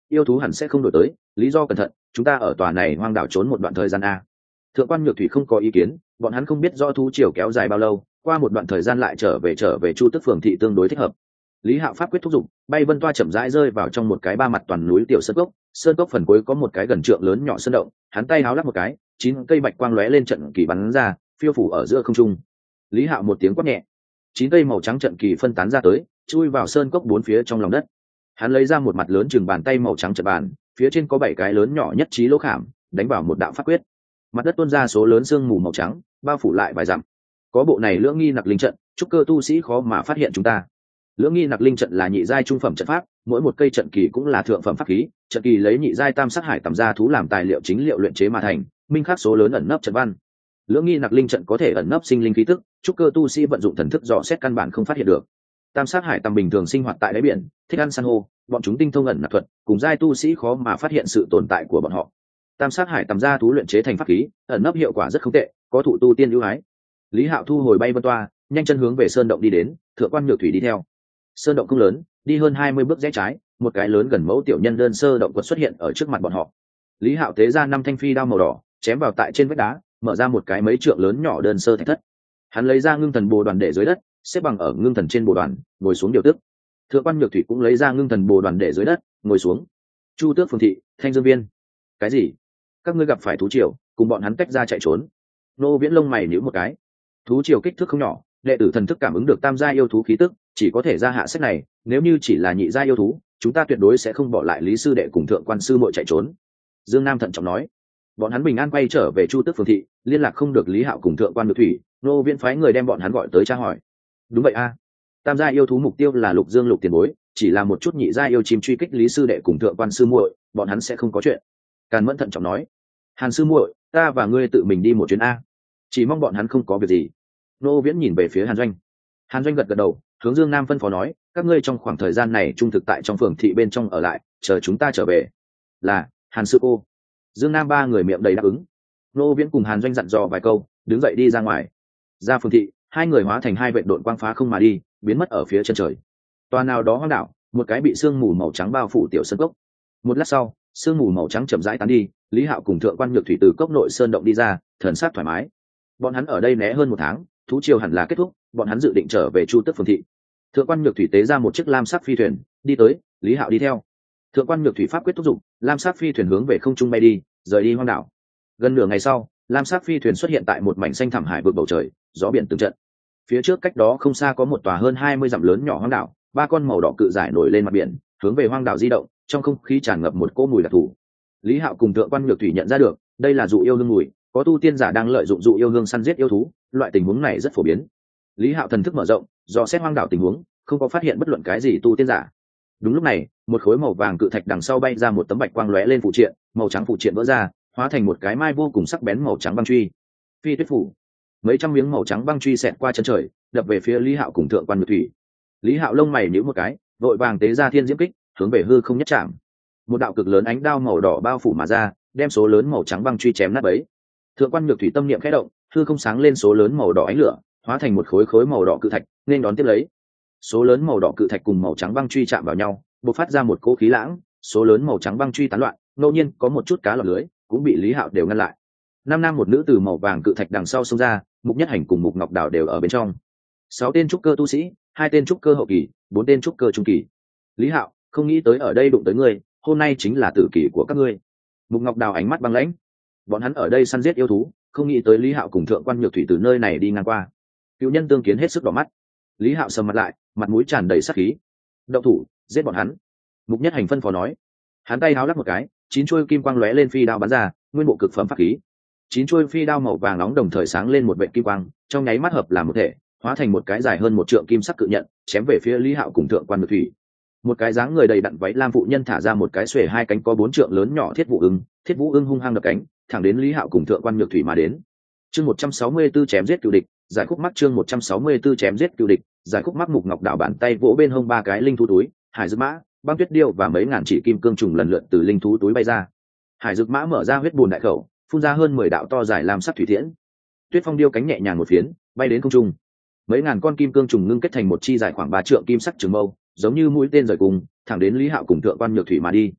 S1: yêu thú hẳn sẽ không đổi tới, lý do cẩn thận, chúng ta ở tòa này hoang đảo trốn một đoạn thời gian a. Thượng quan Nhược Thủy không có ý kiến, bọn hắn không biết do thú triều kéo dài bao lâu, qua một đoạn thời gian lại trở về Chu Tức phường thị tương đối thích hợp. Lý Hạo pháp quyết thúc giục, bay vân toa chậm rãi rơi vào trong một cái ba mặt toàn núi tiểu sơn cốc phần cuối có một cái gần trượng lớn nhỏ sơn động, hắn tay háo lắc một cái, 9 cây bạch quang lóe lên trận kỳ bắn ra, phiêu phủ ở giữa không trung. Lý Hạo một tiếng quát nhẹ, 9 cây màu trắng trận kỳ phân tán ra tới, chui vào sơn cốc bốn phía trong lòng đất. Hắn lấy ra một mặt lớn chừng bàn tay màu trắng trận bàn, phía trên có 7 cái lớn nhỏ nhất trí lỗ khảm, đánh vào một đạo pháp quyết. Mặt đất tuôn ra số lớn sương mù màu trắng, bao phủ lại vài dặm. Có bộ này lưỡng nghi nặc linh trận, trúc cơ tu sĩ khó mà phát hiện chúng ta. Lưỡng nghi nặc linh trận là nhị giai trung phẩm trận pháp, mỗi một cây trận kỳ cũng là thượng phẩm pháp khí, trận kỳ lấy nhị giai tam sát hải tầm ra thú làm tài liệu chính liệu luyện chế mà thành, minh khắc số lớn ẩn nấp trận văn. Lưỡng nghi nặc linh trận có thể ẩn nấp sinh linh khí tức, trúc cơ tu sĩ vận dụng thần thức dò xét căn bản không phát hiện được. Tam sát hải tầm bình thường sinh hoạt tại đáy biển, thích ăn san hô, bọn chúng tinh thông ẩn nặc thuật, cùng giai tu sĩ khó mà phát hiện sự tồn tại của bọn họ. Tam sát hải tầm ra thú luyện chế thành pháp khí, ẩn nấp hiệu quả rất không tệ, có thụ tu tiên ưu ái. Lý Hạo thu hồi bay vân toa, nhanh chân hướng về sơn động đi đến, Thượng quan Nhược Thủy đi theo. Sơn động không lớn, đi hơn 20 bước rẽ trái, một cái lớn gần mẫu tiểu nhân đơn sơ động quật xuất hiện ở trước mặt bọn họ. Lý Hạo tế ra 5 thanh phi đao màu đỏ, chém vào tại trên vách đá, mở ra một cái mấy trượng lớn nhỏ đơn sơ thạch thất. Hắn lấy ra ngưng thần bồ đoàn để dưới đất, xếp bằng ở ngưng thần trên bồ đoàn, ngồi xuống điều tức. Thượng quan Nhược Thủy cũng lấy ra ngưng thần bồ đoàn để dưới đất, ngồi xuống. Chu Tước phường thị, Thanh Dương viên. Cái gì? Các ngươi gặp phải thú triều, cùng bọn hắn tách ra chạy trốn? Nô Viễn lông mày nhíu một cái. Thú triều kích thước không nhỏ, đệ tử thần thức cảm ứng được tam gia yêu thú khí tức, chỉ có thể ra hạ sách này, nếu như chỉ là nhị gia yêu thú, chúng ta tuyệt đối sẽ không bỏ lại Lý sư đệ cùng thượng quan sư muội chạy trốn. Dương Nam thận trọng nói. Bọn hắn bình an quay trở về Chu Tước phường thị, liên lạc không được Lý Hạo cùng thượng quan Nhược Thủy, Nô Viễn phái người đem bọn hắn gọi tới tra hỏi. Đúng vậy a. Tam gia yêu thú mục tiêu là Lục Dương Lục tiền bối, chỉ là một chút nhị gia yêu chim truy kích Lý sư đệ cùng thượng quan sư muội, bọn hắn sẽ không có chuyện. Càn Mẫn thận trọng nói. Hàn sư muội, ta và ngươi tự mình đi một chuyến a, chỉ mong bọn hắn không có việc gì. Nô Viễn nhìn về phía Hàn Doanh. Hàn Doanh gật gật đầu, hướng Dương Nam phân phó nói, các ngươi trong khoảng thời gian này trung thực tại trong phường thị bên trong ở lại, chờ chúng ta trở về. Là, Hàn sư cô. Dương Nam ba người miệng đầy đáp ứng. Nô Viễn cùng Hàn Doanh dặn dò vài câu, đứng dậy đi ra ngoài. Ra phường thị, hai người hóa thành hai vệt độn quang phá không mà đi, biến mất ở phía chân trời. Toa nào đó hoang đảo, một cái bị sương mù màu trắng bao phủ tiểu sơn cốc. Một lát sau, sương mù màu trắng chậm rãi tán đi, Lý Hạo cùng thượng quan Nhược Thủy từ cốc nội sơn động đi ra, thần sắc thoải mái. Bọn hắn ở đây né hơn 1 tháng, thú triều hẳn là kết thúc, bọn hắn dự định trở về Chu Tước phường thị. Thượng quan Nhược Thủy tế ra một chiếc lam sắc phi thuyền, đi tới, Lý Hạo đi theo. Thượng quan Nhược Thủy pháp quyết thúc dụng, lam sắc phi thuyền hướng về không trung bay đi, rời đi hoang đảo. Gần nửa ngày sau, lam sắc phi thuyền xuất hiện tại một mảnh xanh thẳm hải vực bầu trời, gió biển từng trận. Phía trước cách đó không xa có một tòa hơn 20 dặm lớn nhỏ hoang đảo, 3 con màu đỏ cự giải nổi lên mặt biển, hướng về hoang đảo di động, trong không khí tràn ngập một cỗ mùi đặc thù. Lý Hạo cùng thượng quan Nhược Thủy nhận ra được, đây là dụ yêu hương mùi, có tu tiên giả đang lợi dụng dụ yêu hương săn giết yêu thú, loại tình huống này rất phổ biến. Lý Hạo thần thức mở rộng, dò xét hoang đảo tình huống, không có phát hiện bất luận cái gì tu tiên giả. Đúng lúc này, một khối màu vàng cự thạch đằng sau bay ra một tấm bạch quang lóe lên phụ triện, màu trắng phụ triện vỡ ra, hóa thành một cái mai vô cùng sắc bén màu trắng băng truy. Phi tuyết phủ. Mấy trăm miếng màu trắng băng truy xẹt qua chân trời, đập về phía Lý Hạo cùng thượng quan Nhược Thủy. Lý Hạo lông mày nhíu một cái, vội vàng tế ra thiên diễm kích, hướng về hư không nhất chạm. Một đạo cực lớn ánh đao màu đỏ bao phủ mà ra, đem số lớn màu trắng băng truy chém nát bấy. Thượng quan Nhược Thủy tâm niệm khẽ động, hư không sáng lên số lớn màu đỏ ánh lửa, hóa thành một khối khối màu đỏ cự thạch, nên đón tiếp lấy. Số lớn màu đỏ cự thạch cùng màu trắng băng truy chạm vào nhau, bộc phát ra một cỗ khí lãng, số lớn màu trắng băng truy tán loạn, ngẫu nhiên có một chút cá lọt lưới, cũng bị Lý Hạo đều ngăn lại. 5 nam một nữ từ màu vàng cự thạch đằng sau xông ra, Mục Nhất Hành cùng Mục Ngọc Đào đều ở bên trong. 6 tên trúc cơ tu sĩ, 2 tên trúc cơ hậu kỳ, 4 tên trúc cơ trung kỳ. Lý Hạo, không nghĩ tới ở đây đụng tới ngươi, hôm nay chính là tử kỳ của các ngươi. Mục Ngọc Đào ánh mắt băng lãnh. Bọn hắn ở đây săn giết yêu thú, không nghĩ tới Lý Hạo cùng thượng quan Nhược Thủy từ nơi này đi ngang qua. Cựu nhân tương kiến hết sức đỏ mắt. Lý Hạo sầm mặt lại, mặt mũi tràn đầy sát khí. Động thủ, giết bọn hắn. Mục Nhất Hành phân phó nói. Hắn tay háo lắc một cái, 9 chuôi kim quang lóe lên phi đao bắn ra, nguyên bộ cực phẩm pháp khí. 9 chuôi phi đao màu vàng nóng đồng thời sáng lên một vệt kim quang, trong nháy mắt hợp làm một thể, hóa thành một cái dài hơn 1 trượng kim sắc cự nhận, chém về phía Lý Hạo cùng thượng quan Nhược Thủy. Một cái dáng người đầy đặn váy lam phụ nhân thả ra một cái xuề 2 cánh có 4 trượng lớn nhỏ thiết vũ ưng hung hăng đập cánh, thẳng đến Lý Hạo cùng thượng quan Nhược Thủy mà đến. Chương 164 chém giết cựu địch, giải khúc mắc chương 164 chém giết cựu địch, giải khúc mắc. Mục Ngọc Đảo bàn tay vỗ bên hông 3 cái linh thú túi, hải dược mã, băng tuyết điêu và mấy ngàn chỉ kim cương trùng lần lượt từ linh thú túi bay ra. Hải dược mã mở ra huyết bùn đại khẩu, phun ra hơn 10 đạo to dài làm sắc thủy tiễn. Tuyết phong điêu cánh nhẹ nhàng một phiến, bay đến không trung. Mấy ngàn con kim cương trùng ngưng kết thành một chi dài khoảng 3 trượng kim sắc trường mâu, giống như mũi tên rời cùng, thẳng đến Lý Hạo cùng thượng quan Nhược Thủy mà đi.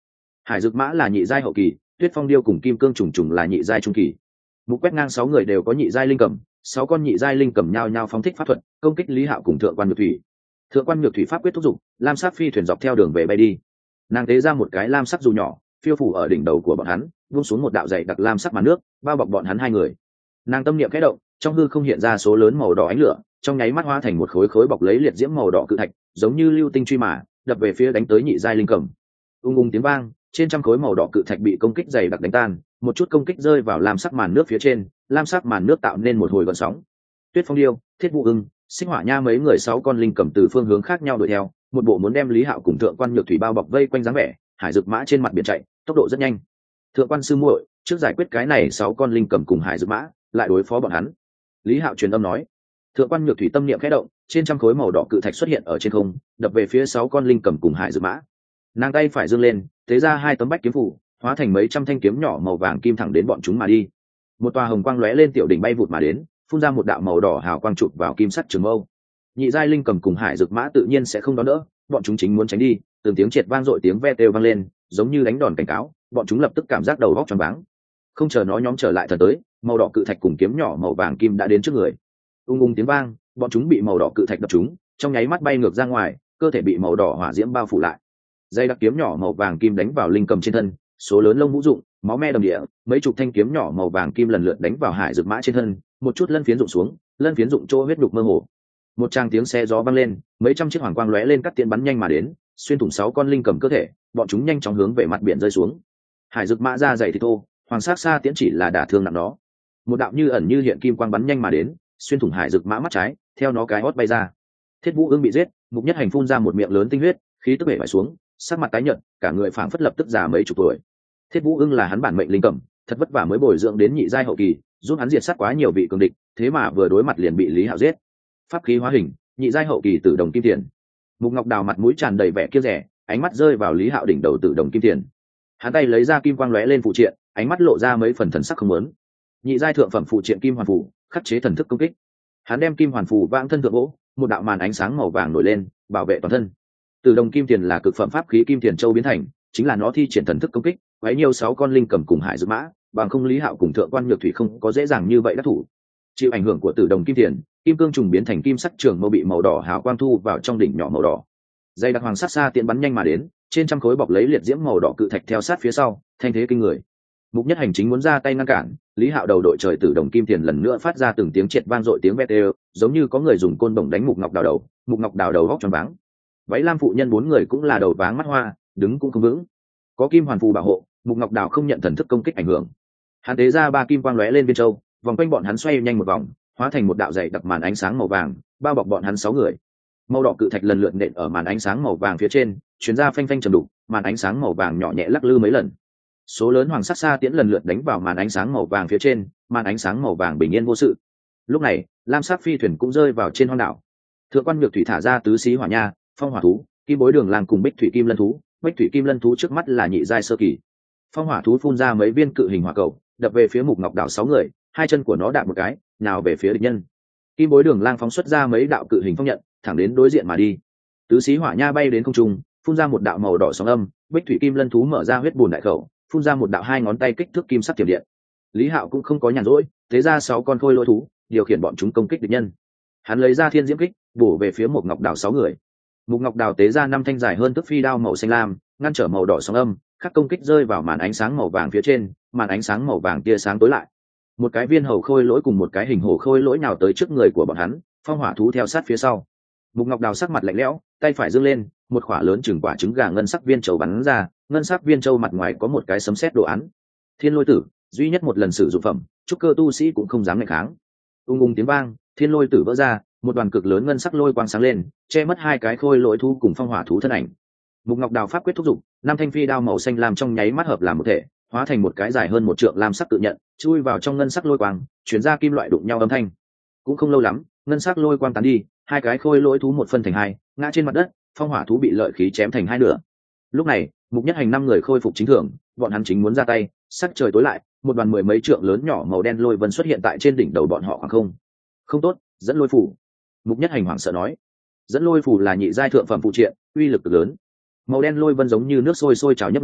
S1: Hải Dực Mã là nhị giai hậu kỳ, Tuyết Phong Điêu cùng Kim Cương Trùng Trùng là nhị giai trung kỳ. Mục quét ngang 6 người đều có nhị giai linh cầm, 6 con nhị giai linh cầm nhao nhao phóng thích pháp thuật, công kích Lý Hạo cùng Thượng quan Nhược Thủy. Thượng quan Nhược Thủy pháp quyết thúc giục, lam sắc phi thuyền dọc theo đường về bay đi. Nàng tế ra một cái lam sắc dù nhỏ, phiêu phủ ở đỉnh đầu của bọn hắn, buông xuống một đạo dày đặc lam sắc màn nước, bao bọc bọn hắn hai người. Nàng tâm niệm khẽ động, trong hư không hiện ra số lớn màu đỏ ánh lửa, trong nháy mắt hóa thành một khối khối bọc lấy liệt diễm màu đỏ cự thạch, giống như lưu tinh truy mà đập về phía đánh tới nhị giai linh cầm. Ung tiếng vang, trên trăm khối màu đỏ cự thạch bị công kích dày đặc đánh tan, một chút công kích rơi vào lam sắc màn nước phía trên, lam sắc màn nước tạo nên một hồi gợn sóng. Tuyết Phong Điêu, Thiết Vũ Ưng, Sinh Hỏa Nha mấy người 6 con linh cầm từ phương hướng khác nhau đuổi theo, một bộ muốn đem Lý Hạo cùng Thượng quan Nhược Thủy bao bọc vây quanh dáng vẻ. Hải Dực Mã trên mặt biển chạy, tốc độ rất nhanh. Thượng quan sư muội, trước giải quyết cái này 6 con linh cầm cùng Hải Dực Mã, lại đối phó bọn hắn. Lý Hạo truyền âm nói. Thượng quan Nhược Thủy tâm niệm khẽ động, trên trăm khối màu đỏ cự thạch xuất hiện ở trên không, đập về phía 6 con linh cầm cùng Hải Dực Mã. Nàng tay phải giương lên, thế ra 2 tấm bách kiếm phủ, hóa thành mấy trăm thanh kiếm nhỏ màu vàng kim thẳng đến bọn chúng mà đi. Một tòa hồng quang lóe lên tiểu đỉnh bay vụt mà đến, phun ra một đạo màu đỏ hào quang chụp vào kim sắt trường mâu. Nhị giai linh cầm cùng Hải Dực Mã tự nhiên sẽ không đón đỡ, bọn chúng chính muốn tránh đi, từng tiếng triệt vang dội tiếng ve kêu vang lên, giống như đánh đòn cảnh cáo, bọn chúng lập tức cảm giác đầu óc choáng váng. Không chờ nó nhóm trở lại thần tới, màu đỏ cự thạch cùng kiếm nhỏ màu vàng kim đã đến trước người. Tiếng vang, bọn chúng bị màu đỏ cự thạch đập trúng, trong nháy mắt bay ngược ra ngoài, cơ thể bị màu đỏ hỏa diễm bao phủ lại. Dây đặc kiếm nhỏ màu vàng kim đánh vào linh cầm trên thân, số lớn lông vũ rụng, máu me đầm địa, mấy chục thanh kiếm nhỏ màu vàng kim lần lượt đánh vào Hải Dực Mã trên thân, một chút lân phiến rụng xuống, lân phiến rụng chỗ huyết đục mơ hồ. Một tràng tiếng xe gió vang lên, mấy trăm chiếc hoàng quang lóe lên, cắt tiễn bắn nhanh mà đến, xuyên thủng 6 con linh cầm cơ thể, bọn chúng nhanh chóng hướng về mặt biển rơi xuống. Hải Dực Mã ra dày thì thô, hoàng sát xa tiễn chỉ là đả thương nặng nó. Một đạo như ẩn như hiện kim quang bắn nhanh mà đến, xuyên thủng Hải Dực Mã mắt trái, theo nó cái hót bay ra. Thiết Vũ Ưng bị giết, Mục Nhất Hành phun ra một miệng lớn tinh huyết, khí tức bể bại xuống, sắc mặt tái nhợt, cả người phảng phất lập tức già mấy chục tuổi. Thiết Vũ Ưng là hắn bản mệnh linh cầm, thật vất vả mới bồi dưỡng đến nhị giai hậu kỳ, giúp hắn diệt sát quá nhiều vị cường địch, thế mà vừa đối mặt liền bị Lý Hạo giết. Pháp khí hóa hình, nhị giai hậu kỳ Tử Đồng Kim Tiền. Mục Ngọc Đào mặt mũi tràn đầy vẻ kiêu rẻ, ánh mắt rơi vào Lý Hạo đỉnh đầu Tử Đồng Kim Tiền. Hắn tay lấy ra kim quang lóe lên phụ triện, ánh mắt lộ ra mấy phần thần sắc không muốn. Nhị giai thượng phẩm phụ triện Kim Hoàn Phù, khắc chế thần thức công kích. Hắn đem Kim Hoàn Phù vãng thân thượng gỗ, một đạo màn ánh sáng màu vàng nổi lên, bảo vệ toàn thân. Tử Đồng Kim Tiền là cực phẩm pháp khí Kim Tiền Châu biến thành, chính là nó thi triển thần thức công kích, quấy nhiều 6 con linh cầm cùng Hải Dực Mã, bằng không Lý Hạo cùng Thượng quan Nhược Thủy không có dễ dàng như vậy đắc thủ. Chịu ảnh hưởng của Tử Đồng Kim Tiền, kim cương trùng biến thành kim sắc trường mâu bị màu đỏ hào quang thu vào trong đỉnh nhỏ màu đỏ. Dây đặc hoàng sát xa tiện bắn nhanh mà đến, trên trăm khối bọc lấy liệt diễm màu đỏ cự thạch theo sát phía sau, thanh thế kinh người. Mục Nhất Hành chính muốn ra tay ngăn cản, Lý Hạo đầu đội trời Tử Đồng Kim Tiền lần nữa phát ra từng tiếng triệt vang dội tiếng vét đều, giống như có người dùng côn đồng đánh Mục Ngọc Đào đầu, Mục Ngọc Đào đầu góc tròn váng. Váy lam phụ nhân 4 người cũng là đầu váng mắt hoa, đứng cũng không vững. Có Kim Hoàn Phù bảo hộ, Mục Ngọc Đào không nhận thần thức công kích ảnh hưởng. Hắn tế ra 3 kim quang lóe lên viên châu, vòng quanh bọn hắn xoay nhanh một vòng, hóa thành một đạo dày đặc màn ánh sáng màu vàng, bao bọc bọn hắn 6 người. Màu đỏ cự thạch lần lượt nện ở màn ánh sáng màu vàng phía trên, truyền ra phanh phanh trầm đục, màn ánh sáng màu vàng nhỏ nhẹ lắc lư mấy lần. Số lớn hoàng sắc xa tiễn lần lượt đánh vào màn ánh sáng màu vàng phía trên, màn ánh sáng màu vàng bình yên vô sự. Lúc này, lam sắc phi thuyền cũng rơi vào trên hoang đảo. Thượng quan Nhược Thủy thả ra tứ xí hỏa nha, phong hỏa thú, kim bối đường lang cùng bích thủy kim lân thú. Bích thủy kim lân thú trước mắt là nhị giai sơ kỳ. Phong hỏa thú phun ra mấy viên cự hình hỏa cầu, đập về phía Mục Ngọc Đảo 6 người, 2 chân của nó đạp một cái, nào về phía địch nhân. Kim bối đường lang phóng xuất ra mấy đạo cự hình phong nhận, thẳng đến đối diện mà đi. Tứ xí hỏa nha bay đến không trung, phun ra một đạo màu đỏ sóng âm, bích thủy kim lân thú mở ra huyết bùn đại khẩu, phun ra một đạo 2 ngón tay kích thước kim sắc tiềm điện. Lý Hạo cũng không có nhàn rỗi, thế ra 6 con khôi lỗi thú, điều khiển bọn chúng công kích địch nhân. Hắn lấy ra thiên diễm kích, bổ về phía Mục Ngọc Đảo 6 người. Mục Ngọc Đào tế ra 5 thanh dài hơn tức phi đao màu xanh lam, ngăn trở màu đỏ sóng âm, khắc công kích rơi vào màn ánh sáng màu vàng phía trên, màn ánh sáng màu vàng tia sáng tối lại. Một cái viên hầu khôi lỗi cùng một cái hình hổ khôi lỗi nào tới trước người của bọn hắn, phong hỏa thú theo sát phía sau. Mục Ngọc Đào sắc mặt lạnh lẽo, tay phải giương lên, một quả lớn chừng quả trứng gà ngân sắc viên châu bắn ra, ngân sắc viên châu mặt ngoài có một cái sấm sét đồ án. Thiên lôi tử, duy nhất một lần sử dụng phẩm, trúc cơ tu sĩ cũng không dám nghịch kháng. Tiếng vang, thiên lôi tử vỡ ra, một đoàn cực lớn ngân sắc lôi quang sáng lên, che mất 2 cái khôi lỗi thú cùng phong hỏa thú thân ảnh. Mục Ngọc Đào pháp quyết thúc giục, 5 thanh phi đao màu xanh lam trong nháy mắt hợp làm một thể, hóa thành một cái dài hơn 1 trượng lam sắc tự nhận, chui vào trong ngân sắc lôi quang, truyền ra kim loại đụng nhau âm thanh. Cũng không lâu lắm, ngân sắc lôi quang tán đi, 2 cái khôi lỗi thú một phân thành 2, ngã trên mặt đất, phong hỏa thú bị lợi khí chém thành 2 nửa. Lúc này, Mục Nhất Hành 5 người khôi phục chính thường, bọn hắn chính muốn ra tay, sắc trời tối lại, một đoàn 10 mấy trượng lớn nhỏ màu đen lôi vân xuất hiện tại trên đỉnh đầu bọn họ khoảng không. Không tốt, dẫn lôi phủ. Mục Nhất Hành hoảng sợ nói, dẫn lôi phủ là nhị giai thượng phẩm phụ triện, uy lực cực lớn. Màu đen lôi vân giống như nước sôi sôi trào nhấp nô,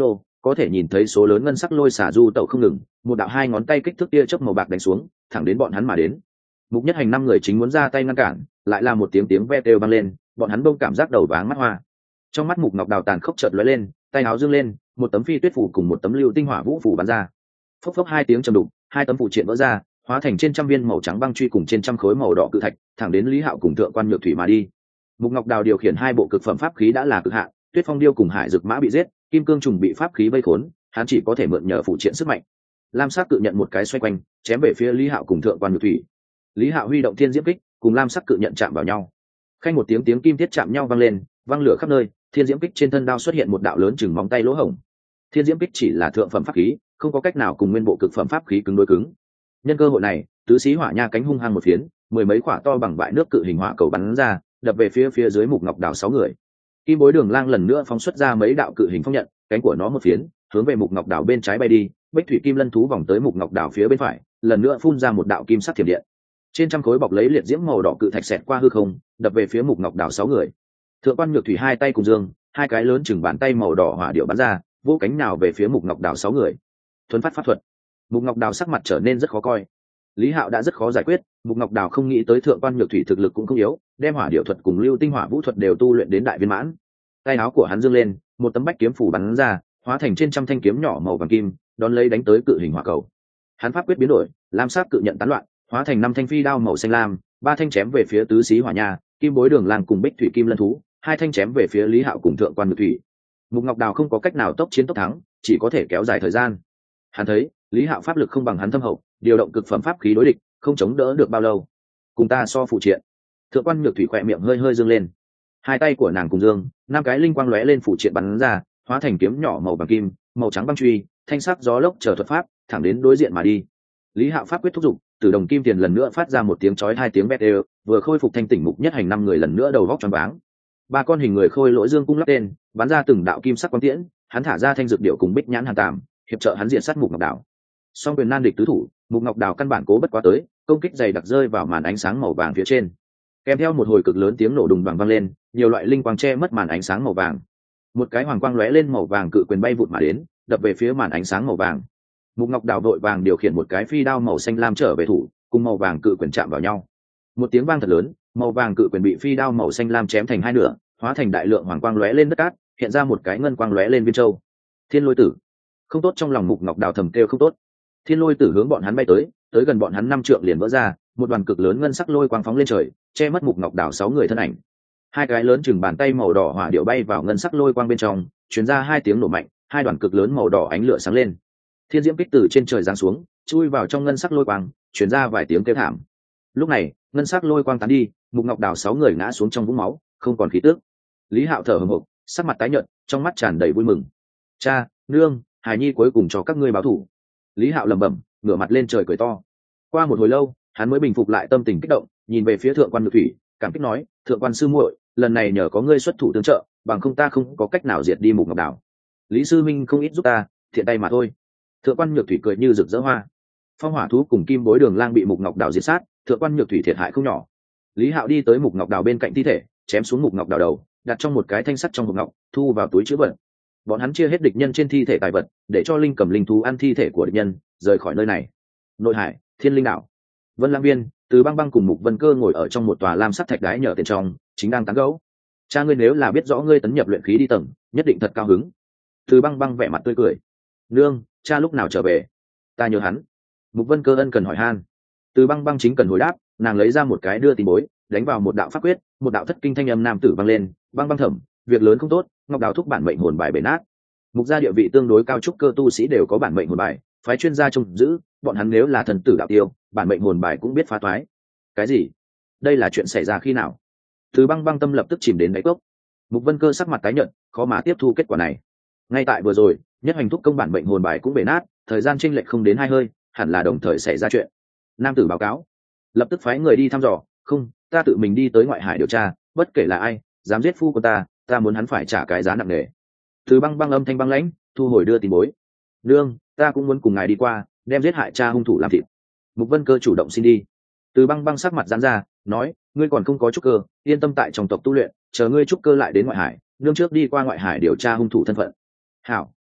S1: có thể nhìn thấy số lớn ngân sắc lôi xả du tẩu không ngừng, một đạo 2 ngón tay kích thước tia chớp màu bạc đánh xuống, thẳng đến bọn hắn mà đến. Mục Nhất Hành 5 người chính muốn ra tay ngăn cản, lại là một tiếng ve kêu vang lên, bọn hắn bỗng cảm giác đầu váng mắt hoa. Trong mắt Mục Ngọc Đào tàn khốc chợt lóe lên, tay áo dương lên, một tấm phi tuyết phủ cùng một tấm lưu tinh hỏa vũ phủ bắn ra. Phốc phốc 2 tiếng trầm đục, 2 tấm phủ triện vỡ ra, hóa thành trên trăm viên màu trắng băng truy cùng trên trăm khối màu đỏ cự thạch, thẳng đến Lý Hạo cùng Thượng Quan Nhược Thủy mà đi. Mục Ngọc Đào điều khiển 2 bộ cực phẩm pháp khí đã là cực hạn, Tuyết Phong Điêu cùng Hải Dực Mã bị giết, Kim Cương trùng bị pháp khí vây khốn, hắn chỉ có thể mượn nhờ phụ triện sức mạnh. Lam sắc cự nhận một cái xoay quanh, chém về phía Lý Hạo cùng Thượng Quan Nhược Thủy. Lý Hạo huy động thiên diễm kích, cùng lam sắc cự nhận chạm vào nhau. Khanh một tiếng kim thiết chạm nhau vang lên, vang lửa khắp nơi, thiên diễm kích trên thân đao xuất hiện một đạo lớn chừng móng tay lỗ hổng. Thiên diễm kích chỉ là thượng phẩm pháp khí, không có cách nào cùng nguyên bộ cực phẩm pháp khí cứng đối cứng. Nhân cơ hội này, tứ sĩ hỏa nha cánh hung hăng một phiến, 10 mấy quả to bằng bãi nước cự hình hỏa cầu bắn ra, đập về phía dưới Mục Ngọc Đào 6 người. Kim Bối Đường Lang lần nữa phóng xuất ra mấy đạo cự hình phong nhận, cánh của nó một phiến, hướng về Mục Ngọc Đào bên trái bay đi, Bích Thủy Kim Lân thú vòng tới Mục Ngọc Đào phía bên phải, lần nữa phun ra một đạo kim sắc thiểm điện. Trên trăm khối bọc lấy liệt diễm màu đỏ cự thạch xẹt qua hư không, đập về phía Mục Ngọc Đào 6 người. Thượng Quan Nhược Thủy 2 tay cùng dương, 2 cái lớn chừng bàn tay màu đỏ hỏa điệu bắn ra, vỗ cánh nào về phía Mục Ngọc Đào 6 người. Thuấn phát pháp thuật. Mục Ngọc Đào sắc mặt trở nên rất khó coi. Lý Hạo đã rất khó giải quyết, Mục Ngọc Đào không nghĩ tới Thượng Quan Nhược Thủy thực lực cũng không yếu, đem hỏa điệu thuật cùng lưu tinh hỏa vũ thuật đều tu luyện đến đại viên mãn. Tay áo của hắn dương lên, một tấm bách kiếm phủ bắn ra, hóa thành trên trăm thanh kiếm nhỏ màu vàng kim, đón lấy đánh tới cự hình hỏa cầu. Hắn pháp quyết biến đổi, lam sắc cự nhận tán loạn, hóa thành 5 thanh phi đao màu xanh lam, 3 thanh chém về phía tứ sĩ hỏa nha, Kim Bối Đường Lang cùng Bích Thủy Kim Lân thú, 2 thanh chém về phía Lý Hạo cùng Thượng Quan Nhược Thủy. Mục Ngọc Đào không có cách nào tốc chiến tốc thắng, chỉ có thể kéo dài thời gian. Hắn thấy Lý Hạo pháp lực không bằng hắn thâm hậu, điều động cực phẩm pháp khí đối địch, không chống đỡ được bao lâu. Cùng ta so phụ triện. Thượng Quan Nhược Thủy khỏe miệng hơi dương lên, 2 tay của nàng cùng dương, 5 cái linh quang lóe lên phụ triện bắn ra, hóa thành kiếm nhỏ màu vàng kim, màu trắng băng truy, thanh sắc gió lốc chờ thuật pháp, thẳng đến đối diện mà đi. Lý Hạo pháp quyết thúc giục, Tử Đồng Kim Tiền lần nữa phát ra một tiếng chói 2 tiếng bét đều, vừa khôi phục thanh tỉnh Mục Nhất Hành 5 người lần nữa đầu vóc choáng váng. 3 con hình người khôi lỗi dương cung lắp tên, bắn ra từng đạo kim sắc quang tiễn, hắn thả ra thanh dược điệu cùng Bích Nhãn Hàn Tàm, hiệp trợ hắn diện sát Mục Ngọc Đào. Song quyền nan địch tứ thủ, Mục Ngọc Đào căn bản cố bất quá tới, công kích dày đặc rơi vào màn ánh sáng màu vàng phía trên. Kèm theo một hồi cực lớn tiếng nổ đùng đoàng vang lên, nhiều loại linh quang che mất màn ánh sáng màu vàng. Một cái hoàng quang lóe lên màu vàng cự quyền bay vụt mà đến, đập về phía màn ánh sáng màu vàng. Mục Ngọc Đào vội vàng điều khiển một cái phi đao màu xanh lam trở về thủ, cùng màu vàng cự quyền chạm vào nhau. Một tiếng vang thật lớn, màu vàng cự quyền bị phi đao màu xanh lam chém thành 2 nửa, hóa thành đại lượng hoàng quang lóe lên đất cát, hiện ra một cái ngân quang lóe lên viên châu. Thiên Lôi Tử. Không tốt, trong lòng Mục Ngọc Đào thầm kêu không tốt. Thiên Lôi Tử hướng bọn hắn bay tới gần bọn hắn 5 trượng liền vỡ ra, một đoàn cực lớn ngân sắc lôi quang phóng lên trời, che mất Mục Ngọc Đào 6 người thân ảnh. 2 cái lớn chừng bàn tay màu đỏ hỏa điệu bay vào ngân sắc lôi quang bên trong, truyền ra 2 tiếng nổ mạnh, 2 đoàn cực lớn màu đỏ ánh lửa sáng lên. Thiên diễm kích từ trên trời giáng xuống, chui vào trong ngân sắc lôi quang, truyền ra vài tiếng kêu thảm. Lúc này, ngân sắc lôi quang tán đi, Mục Ngọc Đào 6 người ngã xuống trong vũng máu, không còn khí tức. Lý Hạo thở hổn hộc, sắc mặt tái nhợt, trong mắt tràn đầy vui mừng. Cha, nương, hài nhi cuối cùng cho các ngươi báo thù. Lý Hạo lẩm bẩm, ngửa mặt lên trời cười to. Qua một hồi lâu, hắn mới bình phục lại tâm tình kích động, nhìn về phía Thượng Quan Nhược Thủy, cảm kích nói, Thượng Quan sư muội, lần này nhờ có ngươi xuất thủ tương trợ, bằng không ta không có cách nào diệt đi Mục Ngọc Đào. Lý sư minh không ít giúp ta, thiện tay mà thôi. Thượng Quan Nhược Thủy cười như rực rỡ hoa. Phong hỏa thú cùng Kim Bối Đường Lang bị Mục Ngọc Đào diệt sát, Thượng Quan Nhược Thủy thiệt hại không nhỏ. Lý Hạo đi tới Mục Ngọc Đào bên cạnh thi thể, chém xuống Mục Ngọc Đào đầu, đặt trong một cái thanh sắt trong hộp ngọc, thu vào túi trữ vật. Bọn hắn chia hết địch nhân trên thi thể tài vật, để cho linh cầm linh thú ăn thi thể của địch nhân, rời khỏi nơi này. Nội Hải, Thiên Linh Đảo, Vân Lam Viên, Từ Băng Băng cùng Mục Vân Cơ ngồi ở trong một tòa lam sắt thạch đái nhờ tiền trong, chính đang tán gẫu. Cha ngươi nếu là biết rõ ngươi tấn nhập luyện khí đi tầng, nhất định thật cao hứng. Từ Băng Băng vẻ mặt tươi cười. Nương, cha lúc nào trở về? Ta nhớ hắn. Mục Vân Cơ ân cần hỏi han. Từ Băng Băng chính cần hồi đáp, nàng lấy ra một cái đưa tin bối, đánh vào một đạo pháp quyết, một đạo thất kinh thanh âm nam tử vang lên. Băng Băng thẩm, việc lớn không tốt, Ngọc Đào thúc bản mệnh hồn bài bể nát. Mục gia địa vị tương đối cao, trúc cơ tu sĩ đều có bản mệnh hồn bài, phái chuyên gia trông giữ, bọn hắn nếu là thần tử đạo tiêu, bản mệnh hồn bài cũng biết phá toái. Cái gì? Đây là chuyện xảy ra khi nào? Từ Băng Băng tâm lập tức chìm đến đáy cốc. Mục Vân Cơ sắc mặt tái nhợt, khó mà tiếp thu kết quả này. Ngay tại vừa rồi, Nhất Hành thúc công bản mệnh hồn bài cũng bể nát, thời gian chênh lệch không đến 2 hơi, hẳn là đồng thời xảy ra chuyện. Nam tử báo cáo, lập tức phái người đi thăm dò. Không, ta tự mình đi tới ngoại hải điều tra, bất kể là ai dám giết phu của ta muốn hắn phải trả cái giá nặng nề. Từ Băng Băng âm thanh băng lãnh, thu hồi đưa tin bối. Nương, ta cũng muốn cùng ngài đi qua, đem giết hại cha hung thủ làm thịt. Mục Vân Cơ chủ động xin đi. Từ Băng Băng sắc mặt giãn ra, nói, ngươi còn không có trúc cơ, yên tâm tại trong tộc tu luyện, chờ ngươi trúc cơ lại đến ngoại hải, nương trước đi qua ngoại hải điều tra hung thủ thân phận. Hảo,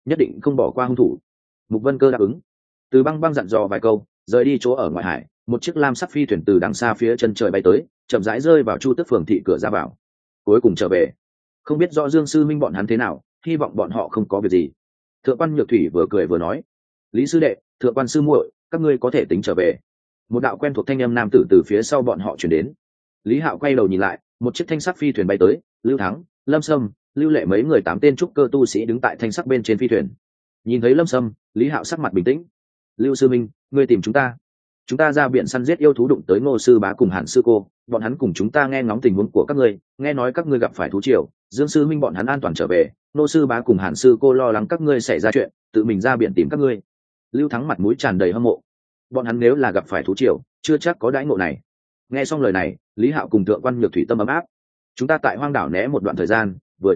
S1: nhất định không bỏ qua hung thủ. Mục Vân Cơ đáp ứng. Từ Băng Băng dặn dò vài câu, rời đi chỗ ở ngoại hải, một chiếc lam sắc phi thuyền từ đằng xa phía chân trời bay tới, chậm rãi rơi vào Chu Tước phường thị cửa ra vào. Cuối cùng trở về. Không biết rõ Dương Sư Minh bọn hắn thế nào, hy vọng bọn họ không có việc gì. Thượng quan Nhược Thủy vừa cười vừa nói, Lý sư đệ, thượng quan sư muội, các ngươi có thể tính trở về. Một đạo quen thuộc thanh âm nam tử từ phía sau bọn họ truyền đến. Lý Hạo quay đầu nhìn lại, một chiếc thanh sắc phi thuyền bay tới, Lưu Thắng, Lâm Sâm, Lưu Lệ mấy người 8 tên trúc cơ tu sĩ đứng tại thanh sắc bên trên phi thuyền. Nhìn thấy Lâm Sâm, Lý Hạo sắc mặt bình tĩnh. Lưu sư minh, ngươi tìm chúng ta ra biển săn giết yêu thú, đụng tới Ngô sư bá cùng Hàn sư cô, bọn hắn cùng chúng ta nghe ngóng tình huống của các ngươi, nghe nói các ngươi gặp phải thú triều, Dương sư minh bọn hắn an toàn trở về, Ngô sư bá cùng Hàn sư cô lo lắng các ngươi xảy ra chuyện, tự mình ra biển tìm các ngươi. Lưu Thắng mặt mũi tràn đầy hâm mộ. Bọn hắn nếu là gặp phải thú triều, chưa chắc có đãi ngộ này. Nghe xong lời này, Lý Hạo cùng thượng quan Nhược Thủy tâm ấm áp. Chúng ta tại hoang đảo né một đoạn thời gian, vừa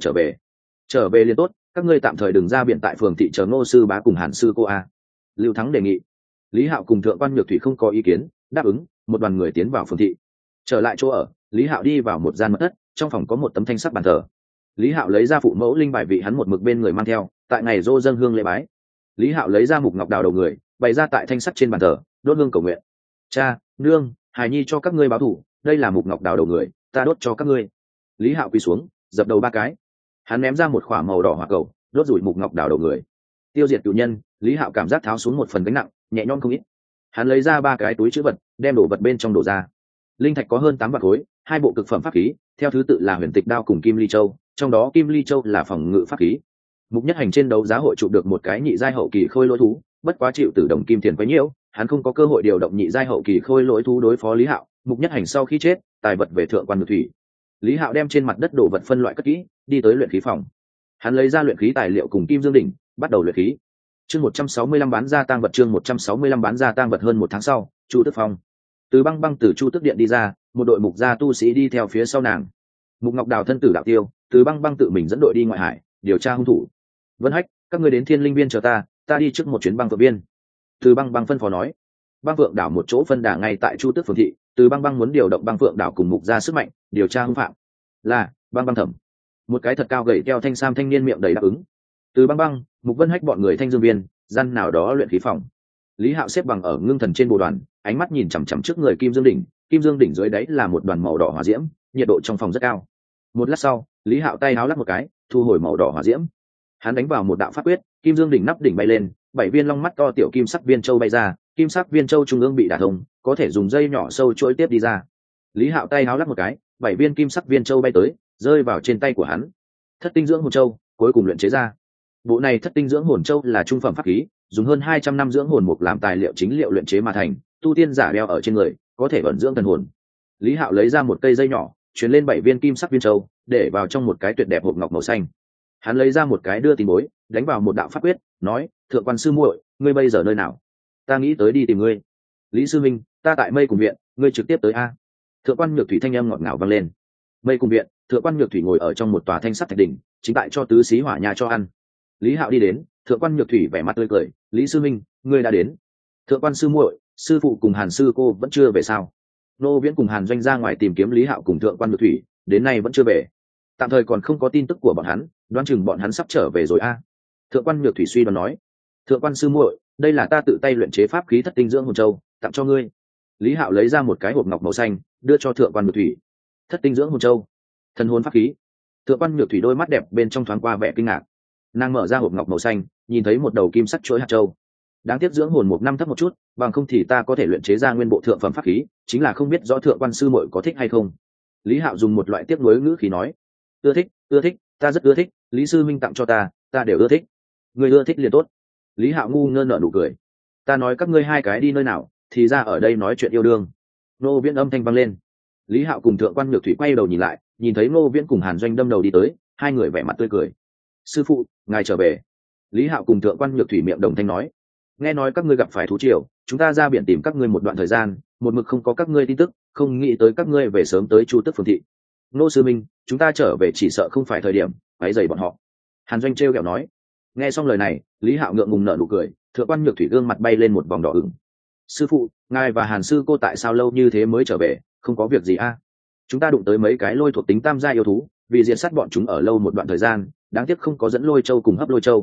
S1: trở về liền tốt, các ngươi tạm thời đừng ra biển tại phường thị chờ Ngô sư bá cùng Hàn sư cô a. Lưu Thắng đề nghị. Lý Hạo cùng thượng quan Nhược Thủy không có ý kiến, đáp ứng. Một đoàn người tiến vào phường thị. Trở lại chỗ ở, Lý Hạo đi vào một gian mật thất, trong phòng có một tấm thanh sắc bàn thờ. Lý Hạo lấy ra phụ mẫu linh bài vị hắn một mực bên người mang theo, tại ngày dô dâng hương lễ bái. Lý Hạo lấy ra mục ngọc đào đầu người, bày ra tại thanh sắt trên bàn thờ, đốt hương cầu nguyện. Cha, nương, hài nhi cho các ngươi báo thù, đây là mục ngọc đào đầu người, ta đốt cho các ngươi. Lý Hạo quỳ xuống, dập đầu 3 cái. Hắn ném ra một khỏa màu đỏ hỏa cầu, đốt rủi mục ngọc đào đầu người. Tiêu diệt cửu nhân, Lý Hạo cảm giác tháo xuống một phần gánh nặng, nhẹ nhõm không ít. Hắn lấy ra 3 cái túi trữ vật, đem đồ vật bên trong đổ ra. Linh thạch có hơn 8 vạn khối, 2 bộ cực phẩm pháp khí, theo thứ tự là Huyền Tịch đao cùng Kim Ly Châu, trong đó Kim Ly Châu là phòng ngự pháp khí. Mục Nhất Hành trên đấu giá hội chụp được một cái nhị giai hậu kỳ khôi lỗi thú, bất quá chịu tử đồng kim tiền quá nhiều, hắn không có cơ hội điều động nhị giai hậu kỳ khôi lỗi thú đối phó Lý Hạo. Mục Nhất Hành sau khi chết, tài vật về thượng quan Nhược Thủy. Lý Hạo đem trên mặt đất đồ vật phân loại cất kỹ, đi tới luyện khí phòng. Hắn lấy ra luyện khí tài liệu cùng Kim Dương đỉnh, bắt đầu luyện khí. Chương 165 bán ra tang vật, chương 165 bán ra tang vật. Hơn 1 tháng sau, Chu Tước Phong. Từ Băng Băng từ Chu Tước điện đi ra, một đội mục gia tu sĩ đi theo phía sau nàng. Mục Ngọc Đào thân tử đạo tiêu, Từ Băng Băng tự mình dẫn đội đi ngoại hải, điều tra hung thủ. Vân Hách, các ngươi đến Thiên Linh Viên chờ ta đi trước một chuyến băng phượng viên. Từ Băng Băng phân phó nói. Băng phượng đảo một chỗ phân đà ngay tại Chu Tước phường thị, Từ Băng Băng muốn điều động băng phượng đảo cùng mục gia sức mạnh, điều tra hung phạm. Là Băng Băng thẩm. Một cái thật cao gầy keo thanh sam thanh niên miệng đầy đáp ứng. Từ Băng Băng, Mục Vân Hách bọn người Thanh Dương Viên, gian nào đó luyện khí phòng. Lý Hạo xếp bằng ở ngưng thần trên bồ đoàn, ánh mắt nhìn chằm chằm trước người Kim Dương đỉnh, Kim Dương đỉnh dưới đáy là một đoàn màu đỏ hỏa diễm, nhiệt độ trong phòng rất cao. Một lát sau, Lý Hạo tay áo lắc một cái, thu hồi màu đỏ hỏa diễm. Hắn đánh vào một đạo pháp quyết, Kim Dương đỉnh nắp đỉnh bay lên, 7 viên long mắt to tiểu kim sắc viên châu bay ra, kim sắc viên châu trung ương bị đả thông, có thể dùng dây nhỏ sâu chuỗi tiếp đi ra. Lý Hạo tay áo lắc một cái, 7 viên kim sắc viên châu bay tới, rơi vào trên tay của hắn. Thất tinh dưỡng hồn châu, cuối cùng luyện chế ra. Bộ này thất tinh dưỡng hồn châu là trung phẩm pháp khí, dùng hơn 200 năm dưỡng hồn mục làm tài liệu chính liệu luyện chế mà thành, tu tiên giả đeo ở trên người, có thể ẩn dưỡng thần hồn. Lý Hạo lấy ra một cây dây nhỏ, truyền lên 7 viên kim sắc viên châu, để vào trong một cái tuyệt đẹp hộp ngọc màu xanh. Hắn lấy ra một cái đưa tin bối, đánh vào một đạo pháp quyết, nói: "Thượng quan sư muội, ngươi bây giờ nơi nào? Ta nghĩ tới đi tìm ngươi." "Lý sư minh, ta tại Mây Cùng viện, ngươi trực tiếp tới a." Thượng quan Nhược Thủy thanh âm ngọt ngào vang lên. Mây Cùng viện, Thượng quan Nhược Thủy ngồi ở trong một tòa thanh sắt thạch đỉnh, chính tại cho tứ xí hỏa nhà cho ăn. Lý Hạo đi đến, Thượng quan Nhược Thủy vẻ mặt tươi cười: "Lý sư minh, ngươi đã đến." "Thượng quan sư muội, sư phụ cùng Hàn sư cô vẫn chưa về sao?" Nô Viễn cùng Hàn Doanh ra ngoài tìm kiếm Lý Hạo cùng Thượng quan Nhược Thủy, đến nay vẫn chưa về. Tạm thời còn không có tin tức của bọn hắn, đoán chừng bọn hắn sắp trở về rồi a. Thượng quan Nhược Thủy suy đoán nói. "Thượng quan sư muội, đây là ta tự tay luyện chế pháp khí thất tinh dưỡng hồn châu, tặng cho ngươi." Lý Hạo lấy ra một cái hộp ngọc màu xanh, đưa cho Thượng quan Nhược Thủy. "Thất tinh dưỡng hồn châu, thần hồn pháp khí." Thượng quan Nhược Thủy đôi mắt đẹp bên trong thoáng qua vẻ kinh ngạc. Nàng mở ra hộp ngọc màu xanh, nhìn thấy một đầu kim sắc chuỗi hạt châu. Đáng tiếc dưỡng hồn một năm thấp một chút, bằng không thì ta có thể luyện chế ra nguyên bộ thượng phẩm pháp khí, chính là không biết rõ thượng quan sư muội có thích hay không. Lý Hạo dùng một loại tiếc nuối ngữ khí nói: ưa thích, ta rất ưa thích, Lý sư minh tặng cho ta đều ưa thích." "Người ưa thích liền tốt." Lý Hạo ngu ngơ nở nụ cười. "Ta nói các ngươi hai cái đi nơi nào, thì ra ở đây nói chuyện yêu đương." Nô Viễn âm thanh vang lên. Lý Hạo cùng Thượng quan Nhược Thủy quay đầu nhìn lại, nhìn thấy Nô Viễn cùng Hàn Doanh đâm đầu đi tới, hai người vẻ mặt tươi cười. "Sư phụ, ngài trở về." Lý Hạo cùng Thượng quan Nhược Thủy miệng đồng thanh nói: "Nghe nói các ngươi gặp phải thú triều, chúng ta ra biển tìm các ngươi một đoạn thời gian, một mực không có các ngươi tin tức, không nghĩ tới các ngươi về sớm tới Chu Tước phường thị. Nô sư minh, chúng ta trở về chỉ sợ không phải thời điểm váy dày bọn họ." Hàn Doanh trêu ghẹo nói. Nghe xong lời này, Lý Hạo ngượng ngùng nở nụ cười, Thượng quan Nhược Thủy gương mặt bay lên một vòng đỏ ửng. "Sư phụ, ngài và Hàn sư cô tại sao lâu như thế mới trở về, không có việc gì a?" "Chúng ta đụng tới mấy cái lôi thuộc tính tam gia yêu thú, vì diệt sát bọn chúng ở lâu một đoạn thời gian, đáng tiếc không có dẫn lôi châu cùng hấp lôi châu."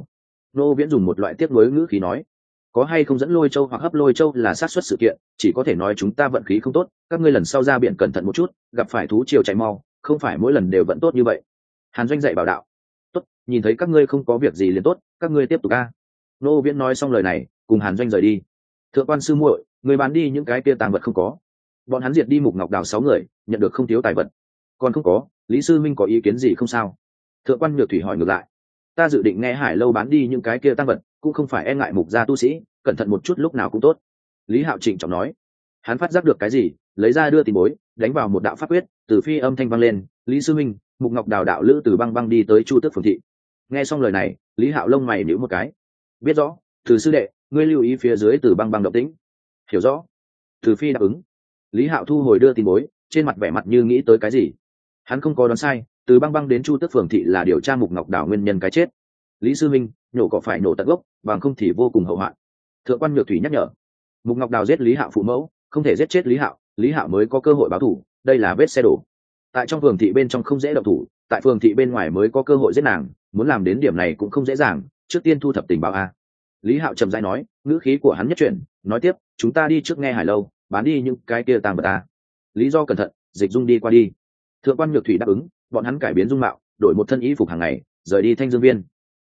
S1: Nô Viễn dùng một loại tiếc nuối ngữ khí nói, có hay không dẫn lôi châu hoặc hấp lôi châu là xác suất sự kiện, chỉ có thể nói chúng ta vận khí không tốt, các ngươi lần sau ra biển cẩn thận một chút, gặp phải thú triều chạy mau, không phải mỗi lần đều vẫn tốt như vậy. Hàn Doanh dạy bảo đạo. Tốt, nhìn thấy các ngươi không có việc gì liền tốt, các ngươi tiếp tục a. Nô Viễn nói xong lời này, cùng Hàn Doanh rời đi. Thượng quan sư muội, người bán đi những cái kia tàng vật không có? Bọn hắn diệt đi Mục Ngọc Đào 6 người, nhận được không thiếu tài vật. Còn không có, Lý sư minh có ý kiến gì không sao? Thượng quan Nhược Thủy hỏi ngược lại. Ta dự định nghe Hải Lâu bán đi những cái kia tang vật, cũng không phải e ngại Mục gia tu sĩ, cẩn thận một chút lúc nào cũng tốt. Lý Hạo trịnh trọng nói. Hắn phát giác được cái gì, lấy ra đưa tiền bối, đánh vào một đạo pháp quyết, từ phi âm thanh vang lên, Lý sư minh, Mục Ngọc Đào đạo lữ từ băng băng đi tới Chu Tước phường thị. Nghe xong lời này, Lý Hạo lông mày nhíu một cái. Biết rõ, từ sư đệ, ngươi lưu ý phía dưới từ băng băng động tĩnh. Hiểu rõ. Từ phi đáp ứng. Lý Hạo thu hồi đưa tiền bối, trên mặt vẻ mặt như nghĩ tới cái gì. Hắn không có đoán sai, từ băng băng đến Chu Tước phường thị là điều tra Mục Ngọc Đào nguyên nhân cái chết. Lý sư minh, nhổ cỏ phải nổ tận gốc, bằng không thì vô cùng hậu hoạn. Thượng quan Nhược Thủy nhắc nhở. Mục Ngọc Đào giết Lý Hạo phụ mẫu, không thể giết chết Lý Hạo mới có cơ hội báo thù, đây là vết xe đổ. Tại trong phường thị bên trong không dễ động thủ, tại phường thị bên ngoài mới có cơ hội giết nàng, muốn làm đến điểm này cũng không dễ dàng, trước tiên thu thập tình báo a. Lý Hạo trầm rãi nói, ngữ khí của hắn nhất chuyển, nói tiếp, chúng ta đi trước nghe Hải Lâu, bán đi những cái kia tàng vật a. Lý do cẩn thận, Dịch Dung đi qua đi. Thượng quan Nhược Thủy đáp ứng, bọn hắn cải biến dung mạo, đổi một thân y phục hàng ngày, rời đi Thanh Dương Viên.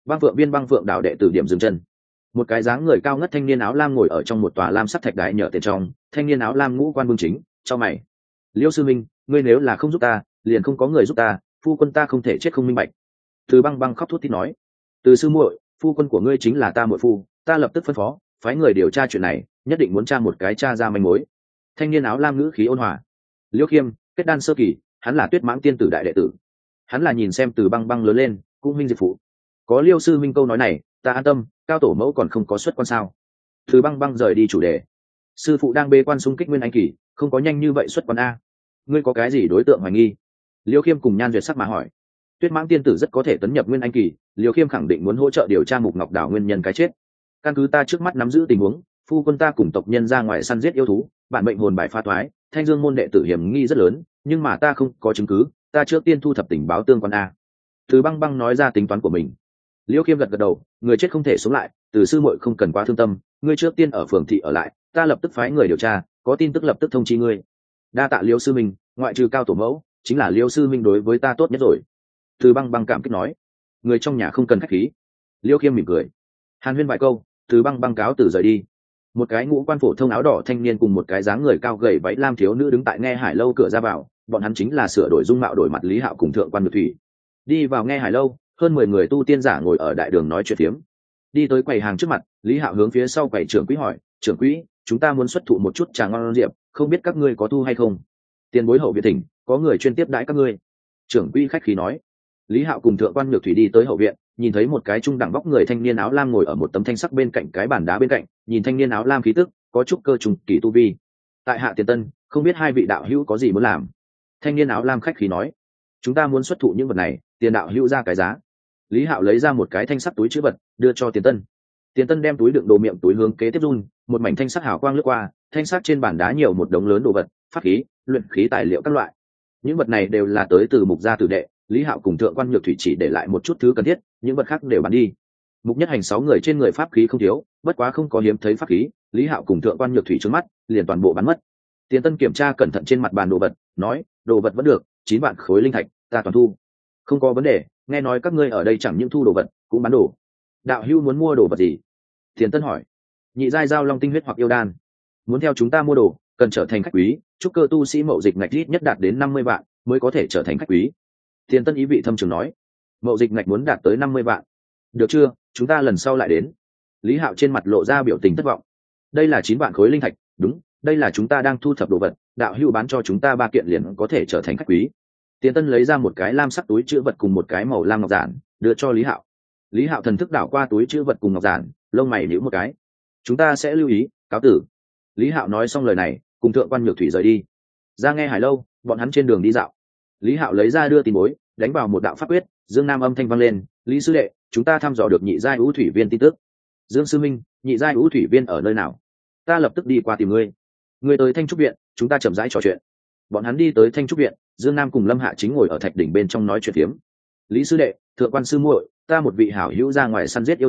S1: Băng Phượng Đảo đệ tử điểm dừng chân. Một cái dáng người cao ngất thanh niên áo lam ngồi ở trong một tòa lam sắc thạch đại nhở tiền trong, thanh niên áo lam ngũ quan bưng chính, cho mày. Liêu sư minh, ngươi nếu là không giúp ta, liền không có người giúp ta, phu quân ta không thể chết không minh bạch. Từ băng băng khóc thút thít nói, từ sư muội, phu quân của ngươi chính là ta muội phu, ta lập tức phân phó, phái người điều tra chuyện này, nhất định muốn tra một cái tra ra manh mối. Thanh niên áo lam ngữ khí ôn hòa. Liêu Khiêm, kết đan sơ kỳ, hắn là Tuyết Mãng tiên tử đại đệ tử, hắn là nhìn xem từ băng băng lớn lên, cũng huynh diệt phụ. Có Liêu sư minh câu nói này, ta an tâm, cao tổ mẫu còn không có xuất quan sao? Từ băng băng rời đi chủ đề. Sư phụ đang bế quan xung kích nguyên anh kỳ, không có nhanh như vậy xuất quan a. Ngươi có cái gì đối tượng hoài nghi? Liêu Khiêm cùng Nhan Duyệt sắc mà hỏi. Tuyết Mãng tiên tử rất có thể tấn nhập nguyên anh kỳ, Liêu Khiêm khẳng định muốn hỗ trợ điều tra Mục Ngọc Đảo nguyên nhân cái chết. Căn cứ ta trước mắt nắm giữ tình huống, phu quân ta cùng tộc nhân ra ngoài săn giết yêu thú, bản mệnh hồn bài pha toái, Thanh Dương môn đệ tử hiểm nghi rất lớn, nhưng mà ta không có chứng cứ, ta trước tiên thu thập tình báo tương quan a. Từ băng băng nói ra tính toán của mình. Liêu Khiêm gật gật đầu, người chết không thể sống lại, từ sư muội không cần quá thương tâm, ngươi trước tiên ở phường thị ở lại, ta lập tức phái người điều tra, có tin tức lập tức thông chi ngươi. Đa tạ Liêu sư minh, ngoại trừ cao tổ mẫu, chính là Liêu sư minh đối với ta tốt nhất rồi. Từ băng băng cảm kích nói, người trong nhà không cần khách khí. Liêu Khiêm mỉm cười. Hàn huyên vài câu, từ băng băng cáo từ rời đi. Một cái ngũ quan phổ thông áo đỏ thanh niên cùng một cái dáng người cao gầy váy lam thiếu nữ đứng tại nghe Hải Lâu cửa ra vào, bọn hắn chính là sửa đổi dung mạo đổi mặt Lý Hạo cùng thượng quan Nhược Thủy. Đi vào nghe Hải Lâu, hơn 10 người tu tiên giả ngồi ở đại đường nói chuyện phiếm. Đi tới quầy hàng trước mặt, Lý Hạo hướng phía sau quầy trưởng quỹ hỏi, trưởng quỹ, chúng ta muốn xuất thụ một chút trà ngon rượu, không biết các ngươi có thu hay không? Tiền bối hậu viện thỉnh, có người chuyên tiếp đãi các ngươi. Trưởng quỹ khách khí nói. Lý Hạo cùng thượng quan Nhược Thủy đi tới hậu viện, nhìn thấy một cái trung đẳng vóc người thanh niên áo lam ngồi ở một tấm thanh sắc bên cạnh cái bàn đá bên cạnh, nhìn thanh niên áo lam khí tức, có chút cơ trùng kỳ tu vi. Tại hạ tiền tân, không biết hai vị đạo hữu có gì muốn làm? Thanh niên áo lam khách khí nói, chúng ta muốn xuất thụ những vật này, tiền đạo hữu ra cái giá. Lý Hạo lấy ra một cái thanh sắc túi chữ vật, đưa cho tiền tân. Tiền tân đem túi đựng đồ miệng túi hướng kế tiếp run, một mảnh thanh sắc hào quang lướt qua, thanh sắc trên bàn đá nhiều một đống lớn đồ vật, pháp khí, luyện khí tài liệu các loại. Những vật này đều là tới từ Mục gia tử đệ, Lý Hạo cùng thượng quan Nhược Thủy chỉ để lại một chút thứ cần thiết, những vật khác đều bán đi. Mục Nhất Hành 6 người trên người pháp khí không thiếu, bất quá không có hiếm thấy pháp khí, Lý Hạo cùng thượng quan Nhược Thủy trước mắt, liền toàn bộ bán mất. Tiền tân kiểm tra cẩn thận trên mặt bàn đồ vật, nói, đồ vật vẫn được, 9 vạn khối linh thạch, ta toàn thu. Không có vấn đề, nghe nói các ngươi ở đây chẳng những thu đồ vật, cũng bán đồ. Đạo hữu muốn mua đồ vật gì? Tiền tân hỏi. Nhị giai giao long tinh huyết hoặc yêu đan. Muốn theo chúng ta mua đồ, cần trở thành khách quý, chúc cơ tu sĩ mậu dịch ngạch ít nhất đạt đến 50 vạn, mới có thể trở thành khách quý. Tiền tân ý vị thâm trường nói, mậu dịch ngạch muốn đạt tới 50 vạn. Được chưa, chúng ta lần sau lại đến. Lý Hạo trên mặt lộ ra biểu tình thất vọng. Đây là 9 vạn khối linh thạch, đúng, đây là chúng ta đang thu thập đồ vật, đạo hữu bán cho chúng ta 3 kiện liền có thể trở thành khách quý. Tiền tân lấy ra một cái lam sắc túi chữ vật cùng một cái màu lam ngọc giản, đưa cho Lý Hạo. Lý Hạo thần thức đảo qua túi chữ vật cùng ngọc giản, lông mày nhíu một cái. Chúng ta sẽ lưu ý, cáo tử. Lý Hạo nói xong lời này, cùng thượng quan Nhược Thủy rời đi. Ra nghe Hải Lâu, bọn hắn trên đường đi dạo. Lý Hạo lấy ra đưa tin bối, đánh vào một đạo pháp quyết, Dương Nam âm thanh vang lên, Lý sư đệ, chúng ta thăm dò được nhị giai ưu thủy viên tin tức. Dương sư minh, nhị giai ưu thủy viên ở nơi nào? Ta lập tức đi qua tìm ngươi. Ngươi tới Thanh Trúc viện, chúng ta chậm rãi trò chuyện. Bọn hắn đi tới Thanh Trúc viện, Dương Nam cùng Lâm Hạ chính ngồi ở thạch đỉnh bên trong nói chuyện phiếm. Lý sư đệ, thượng quan sư muội, ta một vị hảo hữu ra ngoài săn giết yêu thú,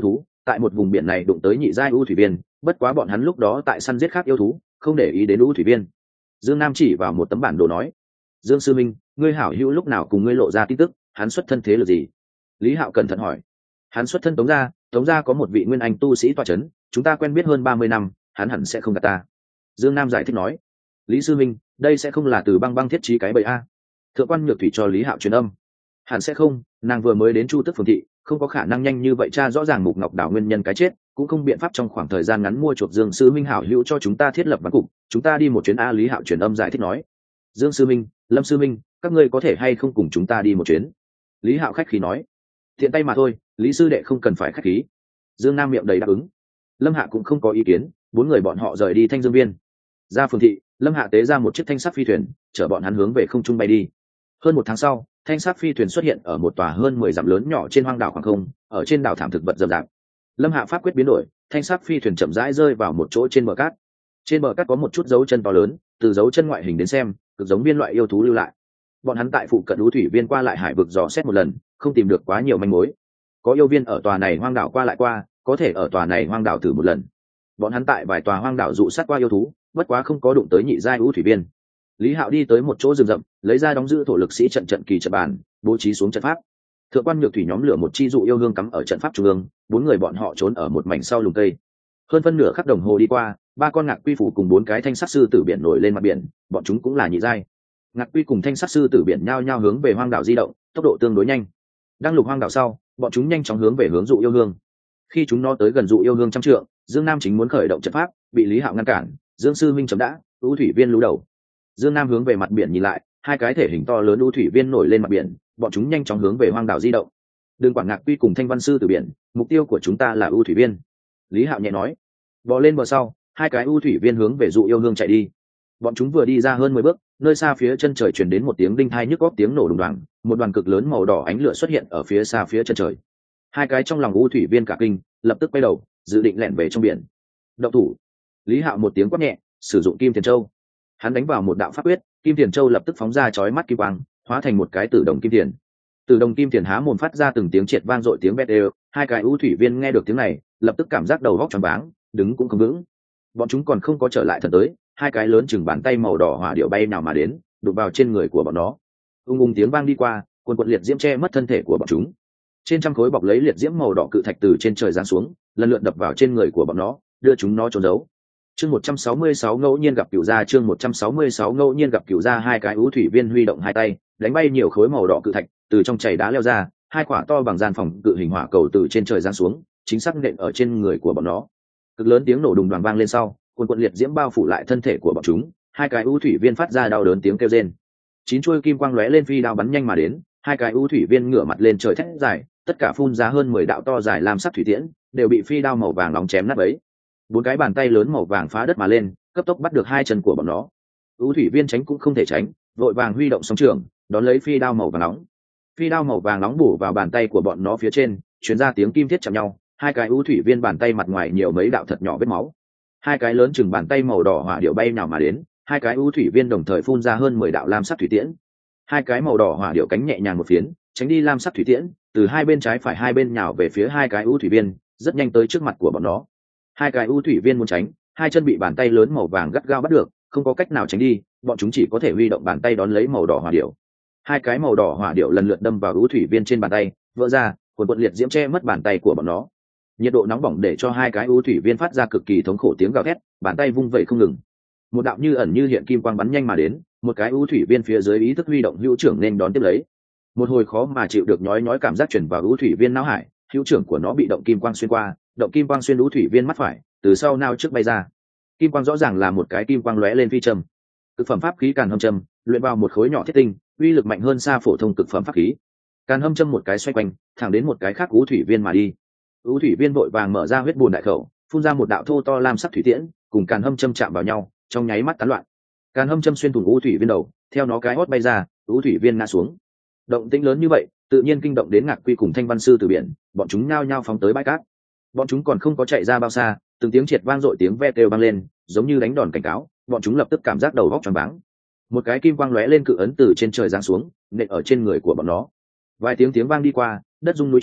S1: tại một vùng biển này đụng tới nhị giai ưu thủy viên, bất quá bọn hắn lúc đó tại săn giết khác yêu thú, không để ý đến ưu thủy viên. Dương Nam chỉ vào một tấm bản đồ nói: Dương sư minh, ngươi hảo hữu lúc nào cùng ngươi lộ ra tin tức, hắn xuất thân thế lực gì? Lý Hạo cẩn thận hỏi. Hắn xuất thân Tống gia có một vị nguyên anh tu sĩ tọa chấn, chúng ta quen biết hơn 30 năm, hắn hẳn sẽ không gạt ta. Dương Nam giải thích nói. Lý sư minh, đây sẽ không là từ băng băng thiết trí cái bẫy a? Thượng quan Nhược Thủy cho Lý Hạo truyền âm. Hẳn sẽ không, nàng vừa mới đến Chu Tức phường thị, không có khả năng nhanh như vậy tra rõ ràng Mục Ngọc Đảo nguyên nhân cái chết, cũng không biện pháp trong khoảng thời gian ngắn mua chuộc Dương sư minh hảo hữu cho chúng ta thiết lập văn cục, chúng ta đi một chuyến a. Lý Hạo truyền âm giải thích nói. Dương sư minh, Lâm sư minh, các ngươi có thể hay không cùng chúng ta đi một chuyến? Lý Hạo khách khí nói. Thiện tay mà thôi, Lý sư đệ không cần phải khách khí. Dương Nam miệng đầy đáp ứng. Lâm Hạ cũng không có ý kiến, bốn người bọn họ rời đi Thanh Dương Viên. Ra phường thị, Lâm Hạ tế ra một chiếc thanh sắc phi thuyền, chở bọn hắn hướng về không trung bay đi. Hơn một tháng sau, thanh sắc phi thuyền xuất hiện ở một tòa hơn 10 dặm lớn nhỏ trên hoang đảo khoảng không, ở trên đảo thảm thực vật rậm rạp. Lâm Hạ pháp quyết biến đổi, thanh sắc phi thuyền chậm rãi rơi vào một chỗ trên bờ cát. Trên bờ cát có một chút dấu chân to lớn, từ dấu chân ngoại hình đến xem, cực giống biên loại yêu thú lưu lại. Bọn hắn tại phụ cận ưu thủy viên qua lại hải vực dò xét một lần, không tìm được quá nhiều manh mối. Có yêu viên ở tòa này hoang đảo qua lại qua, có thể ở tòa này hoang đảo thử một lần. Bọn hắn tại vài tòa hoang đảo dụ sát qua yêu thú, bất quá không có đụng tới nhị giai ưu thủy viên. Lý Hạo đi tới một chỗ rừng rậm, lấy ra đóng giữ thổ lực sĩ trận kỳ trận bàn, bố trí xuống trận pháp. Thượng quan Nhược Thủy nhóm lửa một chi dụ yêu hương cắm ở trận pháp trung ương, bốn người bọn họ trốn ở một mảnh sau lùm cây. Hơn phân nửa khắc đồng hồ đi qua, ba con ngạc quy phủ cùng bốn cái thanh sắc sư tử biển nổi lên mặt biển, bọn chúng cũng là nhị giai. Ngạc quy cùng thanh sắc sư tử biển nhao nhao hướng về hoang đảo di động, tốc độ tương đối nhanh. Đang lục hoang đảo sau, bọn chúng nhanh chóng hướng về hướng dụ yêu hương. Khi chúng nó tới gần dụ yêu hương trăm trượng, Dương Nam chính muốn khởi động trận pháp, bị Lý Hạo ngăn cản. Dương sư minh chấm đã, ưu thủy viên lú đầu. Dương Nam hướng về mặt biển nhìn lại, hai cái thể hình to lớn ưu thủy viên nổi lên mặt biển, bọn chúng nhanh chóng hướng về hoang đảo di động. Đừng quản Ngạc quy cùng thanh văn sư tử biển, mục tiêu của chúng ta là ưu thủy viên. Lý Hạo nhẹ nói. Bò lên bờ sau, hai cái ưu thủy viên hướng về dụ yêu hương chạy đi. Bọn chúng vừa đi ra hơn 10 bước, nơi xa phía chân trời truyền đến một tiếng đinh thai nhức óc tiếng nổ đùng đoàng, một đoàn cực lớn màu đỏ ánh lửa xuất hiện ở phía xa phía chân trời. Hai cái trong lòng ưu thủy viên cả kinh, lập tức quay đầu, dự định lẻn về trong biển. Động thủ! Lý Hạo một tiếng quát nhẹ, sử dụng Kim Tiền Châu. Hắn đánh vào một đạo pháp quyết, Kim Tiền Châu lập tức phóng ra chói mắt kim quang, hóa thành một cái tử đồng kim tiền. Tử đồng kim tiền há mồm phát ra từng tiếng triệt vang dội tiếng bét đều, hai cái ưu thủy viên nghe được tiếng này, lập tức cảm giác đầu óc choáng váng, đứng cũng không vững. Bọn chúng còn không có trở lại thần tới, hai cái lớn chừng bàn tay màu đỏ hỏa điệu bay nào mà đến, đụng vào trên người của bọn nó. Ung tiếng vang đi qua, quần quần liệt diễm che mất thân thể của bọn chúng. Trên trăm khối bọc lấy liệt diễm màu đỏ cự thạch từ trên trời giáng xuống, lần lượt đập vào trên người của bọn nó, đưa chúng nó trốn giấu. Chương 166 ngẫu nhiên gặp cửu gia, chương 166 ngẫu nhiên gặp cửu gia, hai cái ưu thủy viên huy động hai tay, đánh bay nhiều khối màu đỏ cự thạch, từ trong chảy đá leo ra, hai quả to bằng gian phòng cự hình hỏa cầu từ trên trời giáng xuống, chính xác nện ở trên người của bọn nó. Cực lớn tiếng nổ đùng đoàng vang lên sau, quần liệt diễm bao phủ lại thân thể của bọn chúng, hai cái ưu thủy viên phát ra đau đớn tiếng kêu rên. Chín chuôi kim quang lóe lên phi đao bắn nhanh mà đến, hai cái ưu thủy viên ngửa mặt lên trời thét dài, tất cả phun ra hơn 10 đạo to dài lam sắc thủy tiễn, đều bị phi đao màu vàng nóng chém nát bấy. Bốn cái bàn tay lớn màu vàng phá đất mà lên, cấp tốc bắt được hai chân của bọn nó. Ưu thủy viên tránh cũng không thể tránh, vội vàng huy động song trường, đón lấy phi đao màu vàng nóng. Phi đao màu vàng nóng bổ vào bàn tay của bọn nó phía trên, truyền ra tiếng kim thiết chạm nhau, hai cái ưu thủy viên bàn tay mặt ngoài nhiều mấy đạo thật nhỏ vết máu. Hai cái lớn chừng bàn tay màu đỏ hỏa điệu bay nào mà đến, hai cái ưu thủy viên đồng thời phun ra hơn 10 đạo lam sắc thủy tiễn. Hai cái màu đỏ hỏa điệu cánh nhẹ nhàng một phiến, tránh đi lam sắc thủy tiễn, từ hai bên trái phải hai bên nhào về phía hai cái ưu thủy viên, rất nhanh tới trước mặt của bọn nó. Hai cái ưu thủy viên muốn tránh, hai chân bị bàn tay lớn màu vàng gắt gao bắt được, không có cách nào tránh đi, bọn chúng chỉ có thể huy động bàn tay đón lấy màu đỏ hỏa điệu. Hai cái màu đỏ hỏa điệu lần lượt đâm vào ưu thủy viên trên bàn tay, vỡ ra, quần liệt diễm che mất bàn tay của bọn nó. Nhiệt độ nóng bỏng để cho hai cái ưu thủy viên phát ra cực kỳ thống khổ tiếng gào thét, bàn tay vung vẩy không ngừng. Một đạo như ẩn như hiện kim quang bắn nhanh mà đến, một cái ưu thủy viên phía dưới ý thức huy động hữu trưởng nên đón tiếp lấy. Một hồi khó mà chịu được nhói nhói cảm giác truyền vào ưu thủy viên não hải, hữu trưởng của nó bị động kim quang xuyên qua, động kim quang xuyên ưu thủy viên mắt phải, từ sau nao trước bay ra. Kim quang rõ ràng là một cái kim quang lóe lên phi châm. Cực phẩm pháp khí Càn Hâm Châm, luyện vào một khối nhỏ thiết tinh, uy lực mạnh hơn xa phổ thông cực phẩm pháp khí. Càn Hâm Châm một cái xoay quanh, thẳng đến một cái khác ưu thủy viên mà đi. Ưu thủy viên vội vàng mở ra huyết bùn đại khẩu, phun ra một đạo thô to lam sắc thủy tiễn, cùng Càn Hâm Châm chạm vào nhau, trong nháy mắt tán loạn. Càn Hâm Châm xuyên thủng ưu thủy viên đầu, theo nó cái hót bay ra, ưu thủy viên ngã xuống. Động tĩnh lớn như vậy, tự nhiên kinh động đến Ngạc Quy cùng Thanh Văn sư từ biển, bọn chúng nhao nhao phóng tới bãi cát. Bọn chúng còn không có chạy ra bao xa, từng tiếng triệt vang dội tiếng ve kêu vang lên, giống như đánh đòn cảnh cáo, bọn chúng lập tức cảm giác đầu óc choáng váng. Một cái kim quang lóe lên cự ấn từ trên trời giáng xuống, nện ở trên người của bọn nó. Vài tiếng vang đi qua, đất rung núi chuyển,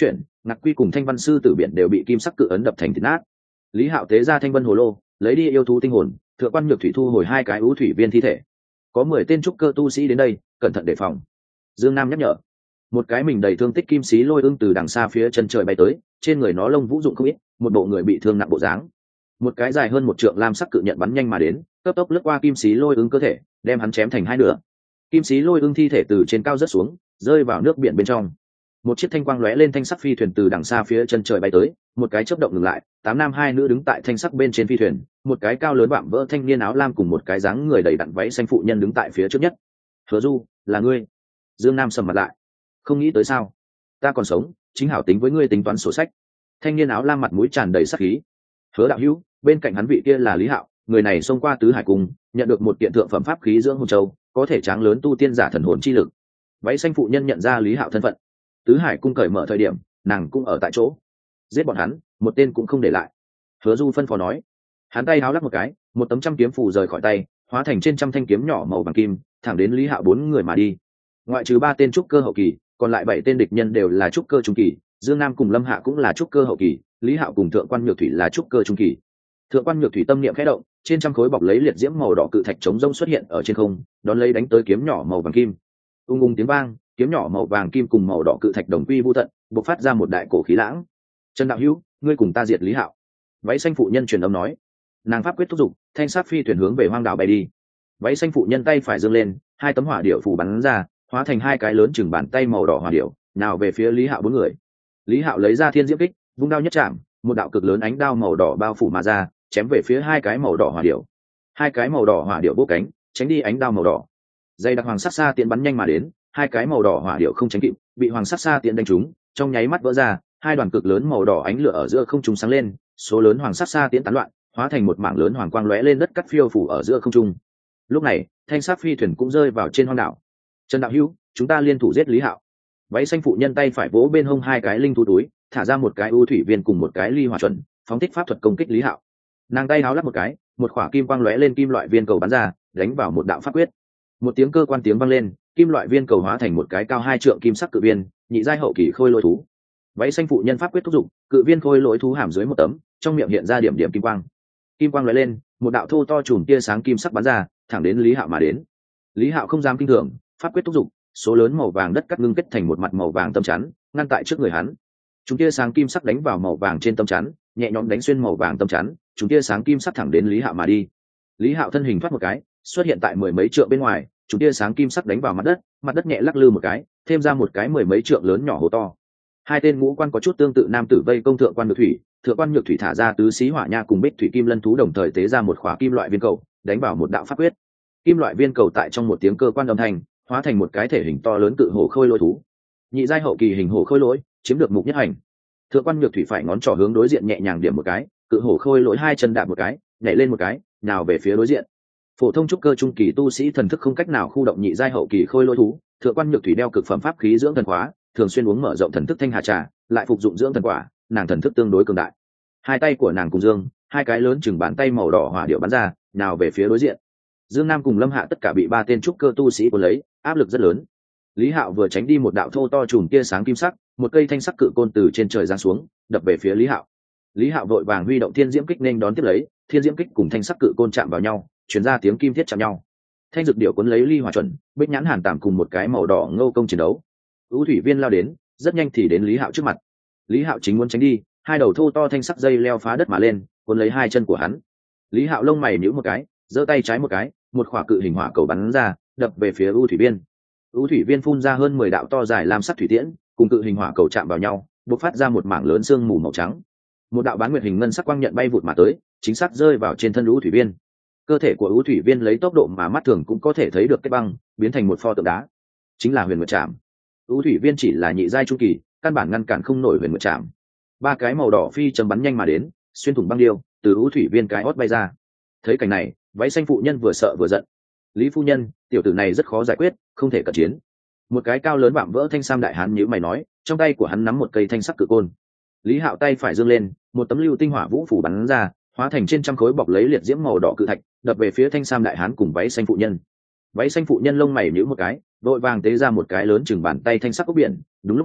S1: Ngạc Quy cùng Thanh Văn sư tử biển đều bị kim sắc cự ấn đập thành thịt nát. Lý Hạo tế ra Thanh Vân hồ lô, lấy đi yêu thú tinh hồn, Thượng quan Nhược Thủy thu hồi hai cái ưu thủy viên thi thể. Có 10 tên trúc cơ tu sĩ đến đây, cẩn thận đề phòng. Dương Nam nhắc nhở. Một cái mình đầy thương tích kim xí lôi ưng từ đằng xa phía chân trời bay tới, trên người nó lông vũ dụng không ít, một bộ người bị thương nặng bộ dáng. Một cái dài hơn 1 trượng lam sắc cự nhận bắn nhanh mà đến, cấp tốc lướt qua kim xí lôi ưng cơ thể, đem hắn chém thành hai nửa. Kim xí lôi ưng thi thể từ trên cao rớt xuống, rơi vào nước biển bên trong. Một chiếc thanh quang lóe lên thanh sắc phi thuyền từ đằng xa phía chân trời bay tới, một cái chớp động ngừng lại, 8 nam 2 nữ đứng tại thanh sắc bên trên phi thuyền, một cái cao lớn vạm vỡ thanh niên áo lam cùng một cái dáng người đầy đặn váy xanh phụ nhân đứng tại phía trước nhất. Hứa Du, là ngươi? Dương Nam sầm mặt lại. Không nghĩ tới sao? Ta còn sống, chính hảo tính với ngươi tính toán sổ sách. Thanh niên áo lam mặt mũi tràn đầy sắc khí. Hứa đạo hữu, bên cạnh hắn vị kia là Lý Hạo, người này xông qua tứ hải cung, nhận được một kiện thượng phẩm pháp khí dưỡng hồn châu, có thể tráng lớn tu tiên giả thần hồn chi lực. Váy xanh phụ nhân nhận ra Lý Hạo thân phận. Tứ hải cung cởi mở thời điểm, nàng cũng ở tại chỗ. Giết bọn hắn, một tên cũng không để lại. Hứa Du phân phó nói. Hắn tay háo lắc một cái, một tấm trăm kiếm phù rời khỏi tay, hóa thành trên trăm thanh kiếm nhỏ màu vàng kim, thẳng đến Lý Hạo 4 người mà đi. Ngoại trừ 3 tên trúc cơ hậu kỳ, còn lại 7 tên địch nhân đều là trúc cơ trung kỳ, Dương Nam cùng Lâm Hạ cũng là trúc cơ hậu kỳ, Lý Hạo cùng Thượng quan Nhược Thủy là trúc cơ trung kỳ. Thượng quan Nhược Thủy tâm niệm khẽ động, trên trăm khối bọc lấy liệt diễm màu đỏ cự thạch chống rông xuất hiện ở trên không, đón lấy đánh tới kiếm nhỏ màu vàng kim. Ung ung tiếng vang, kiếm nhỏ màu vàng kim cùng màu đỏ cự thạch đồng quy vô tận, bộc phát ra một đại cổ khí lãng. Trần đạo hữu, ngươi cùng ta diệt Lý Hạo. Váy xanh phụ nhân truyền âm nói. Nàng pháp quyết thúc giục, thanh sát phi thuyền hướng về hoang đảo bay đi. Váy xanh phụ nhân tay phải giương lên, 2 tấm hỏa điệu phủ bắn ra, hóa thành 2 cái lớn chừng bàn tay màu đỏ hỏa điệu, nào về phía Lý Hạo 4 người. Lý Hạo lấy ra thiên diễm kích, vung đao nhất chạm, một đạo cực lớn ánh đao màu đỏ bao phủ mà ra, chém về phía 2 cái màu đỏ hỏa điệu. 2 cái màu đỏ hỏa điệu vỗ cánh, tránh đi ánh đao màu đỏ. Dây đặc hoàng sắc xa tiễn bắn nhanh mà đến, 2 cái màu đỏ hỏa điệu không tránh kịp, bị hoàng sắc xa tiễn đánh trúng, trong nháy mắt vỡ ra, 2 đoàn cực lớn màu đỏ ánh lửa ở giữa không trung sáng lên, số lớn hoàng sắc xa tiễn tán loạn, hóa thành một mảng lớn hoàng quang lóe lên đất cắt phiêu phủ ở giữa không trung. Lúc này, thanh sắc phi thuyền cũng rơi vào trên hoang đảo. Trần đạo hữu, chúng ta liên thủ giết Lý Hạo. Váy xanh phụ nhân tay phải vỗ bên hông 2 cái linh thú túi, thả ra một cái ưu thủy viên cùng một cái ly hỏa chuẩn, phóng thích pháp thuật công kích Lý Hạo. Nàng tay háo lắp một cái, một khỏa kim quang lóe lên kim loại viên cầu bắn ra, đánh vào một đạo pháp quyết. Một tiếng cơ quan tiếng vang lên, kim loại viên cầu hóa thành một cái cao 2 trượng kim sắc cự viên, nhị giai hậu kỳ khôi lỗi thú. Váy xanh phụ nhân pháp quyết thúc giục, cự viên khôi lỗi thú hàm dưới một tấm, trong miệng hiện ra điểm điểm kim quang. Kim quang lóe lên, một đạo thô to chùm tia sáng kim sắc bắn ra, thẳng đến Lý Hạo mà đến. Lý Hạo không dám kinh thường, pháp quyết thúc giục, số lớn màu vàng đất cắt ngưng kết thành một mặt màu vàng tâm chắn, ngăn tại trước người hắn. Chúng tia sáng kim sắc đánh vào màu vàng trên tâm chắn, nhẹ nhõm đánh xuyên màu vàng tâm chắn, chúng tia sáng kim sắc thẳng đến Lý Hạo mà đi. Lý Hạo thân hình thoát một cái, xuất hiện tại 10 mấy trượng bên ngoài, chúng tia sáng kim sắc đánh vào mặt đất nhẹ lắc lư một cái, thêm ra một cái 10 mấy trượng lớn nhỏ hố to. 2 tên ngũ quan có chút tương tự nam tử vây công Thượng quan Nhược Thủy, Thượng quan Nhược Thủy thả ra tứ xí hỏa nha cùng bích thủy kim lân thú đồng thời tế ra một khỏa kim loại viên cầu, đánh vào một đạo pháp quyết. Kim loại viên cầu tại trong một tiếng cơ quan âm thanh, hóa thành một cái thể hình to lớn cự hổ khôi lỗi thú. Nhị giai hậu kỳ hình hổ khôi lỗi, chiếm được mục nhất hành. Thượng quan Nhược Thủy phải ngón trỏ hướng đối diện nhẹ nhàng điểm một cái, cự hổ khôi lỗi 2 chân đạp một cái, nhảy lên một cái, nào về phía đối diện. Phổ thông trúc cơ trung kỳ tu sĩ thần thức không cách nào khu động nhị giai hậu kỳ khôi lỗi thú, Thượng quan Nhược Thủy đeo cực phẩm pháp khí dưỡng thần khóa, thường xuyên uống mở rộng thần thức thanh hà trà, lại phục dụng dưỡng thần quả, nàng thần thức tương đối cường đại. 2 tay của nàng cùng dương, 2 cái lớn chừng bàn tay màu đỏ hỏa điệu bắn ra, nào về phía đối diện. Dương Nam cùng Lâm Hạ tất cả bị 3 tên trúc cơ tu sĩ cuốn lấy, áp lực rất lớn. Lý Hạo vừa tránh đi một đạo thô to chùm tia sáng kim sắc, một cây thanh sắc cự côn từ trên trời giáng xuống, đập về phía Lý Hạo. Lý Hạo vội vàng huy động thiên diễm kích nên đón tiếp lấy, thiên diễm kích cùng thanh sắc cự côn chạm vào nhau, truyền ra tiếng kim thiết chạm nhau. Thanh dược điểu cuốn lấy ly hỏa chuẩn, bích nhãn hàn tàm cùng một cái màu đỏ ngâu công chiến đấu. Ưu thủy viên lao đến, rất nhanh thì đến Lý Hạo trước mặt. Lý Hạo chính muốn tránh đi, 2 đầu thô to thanh sắc dây leo phá đất mà lên, cuốn lấy 2 chân của hắn. Lý Hạo lông mày nhíu một cái, giơ tay trái một cái, một quả cự hình hỏa cầu bắn ra, đập về phía ưu thủy viên. Ưu thủy viên phun ra hơn 10 đạo to dài lam sắc thủy tiễn, cùng cự hình hỏa cầu chạm vào nhau, bộc phát ra một mảng lớn sương mù màu trắng. Một đạo bán nguyệt hình ngân sắc quang nhận bay vụt mà tới, chính xác rơi vào trên thân ưu thủy viên. Cơ thể của ưu thủy viên lấy tốc độ mà mắt thường cũng có thể thấy được cái băng, biến thành một pho tượng đá. Chính là huyền nguyệt trảm. Ưu thủy viên chỉ là nhị giai trung kỳ, căn bản ngăn cản không nổi huyền nguyệt trảm. 3 cái màu đỏ phi chấm bắn nhanh mà đến, xuyên thủng băng điêu, từ ưu thủy viên cái hót bay ra. Thấy cảnh này, váy xanh phụ nhân vừa sợ vừa giận. Lý phu nhân, tiểu tử này rất khó giải quyết, không thể cận chiến. Một cái cao lớn vạm vỡ thanh sam đại hán nhíu mày nói, trong tay của hắn nắm một cây thanh sắc cự côn. Lý Hạo tay phải giương lên, một tấm lưu tinh hỏa vũ phủ bắn ra, hóa thành trên trăm khối bọc lấy liệt diễm màu đỏ cự thạch, đập về phía thanh sam đại hán cùng váy xanh phụ nhân. Váy xanh phụ nhân lông mày nhíu một cái, đội vàng tế ra một cái lớn chừng bàn tay thanh sắc ốc biển. Đúng lúc này,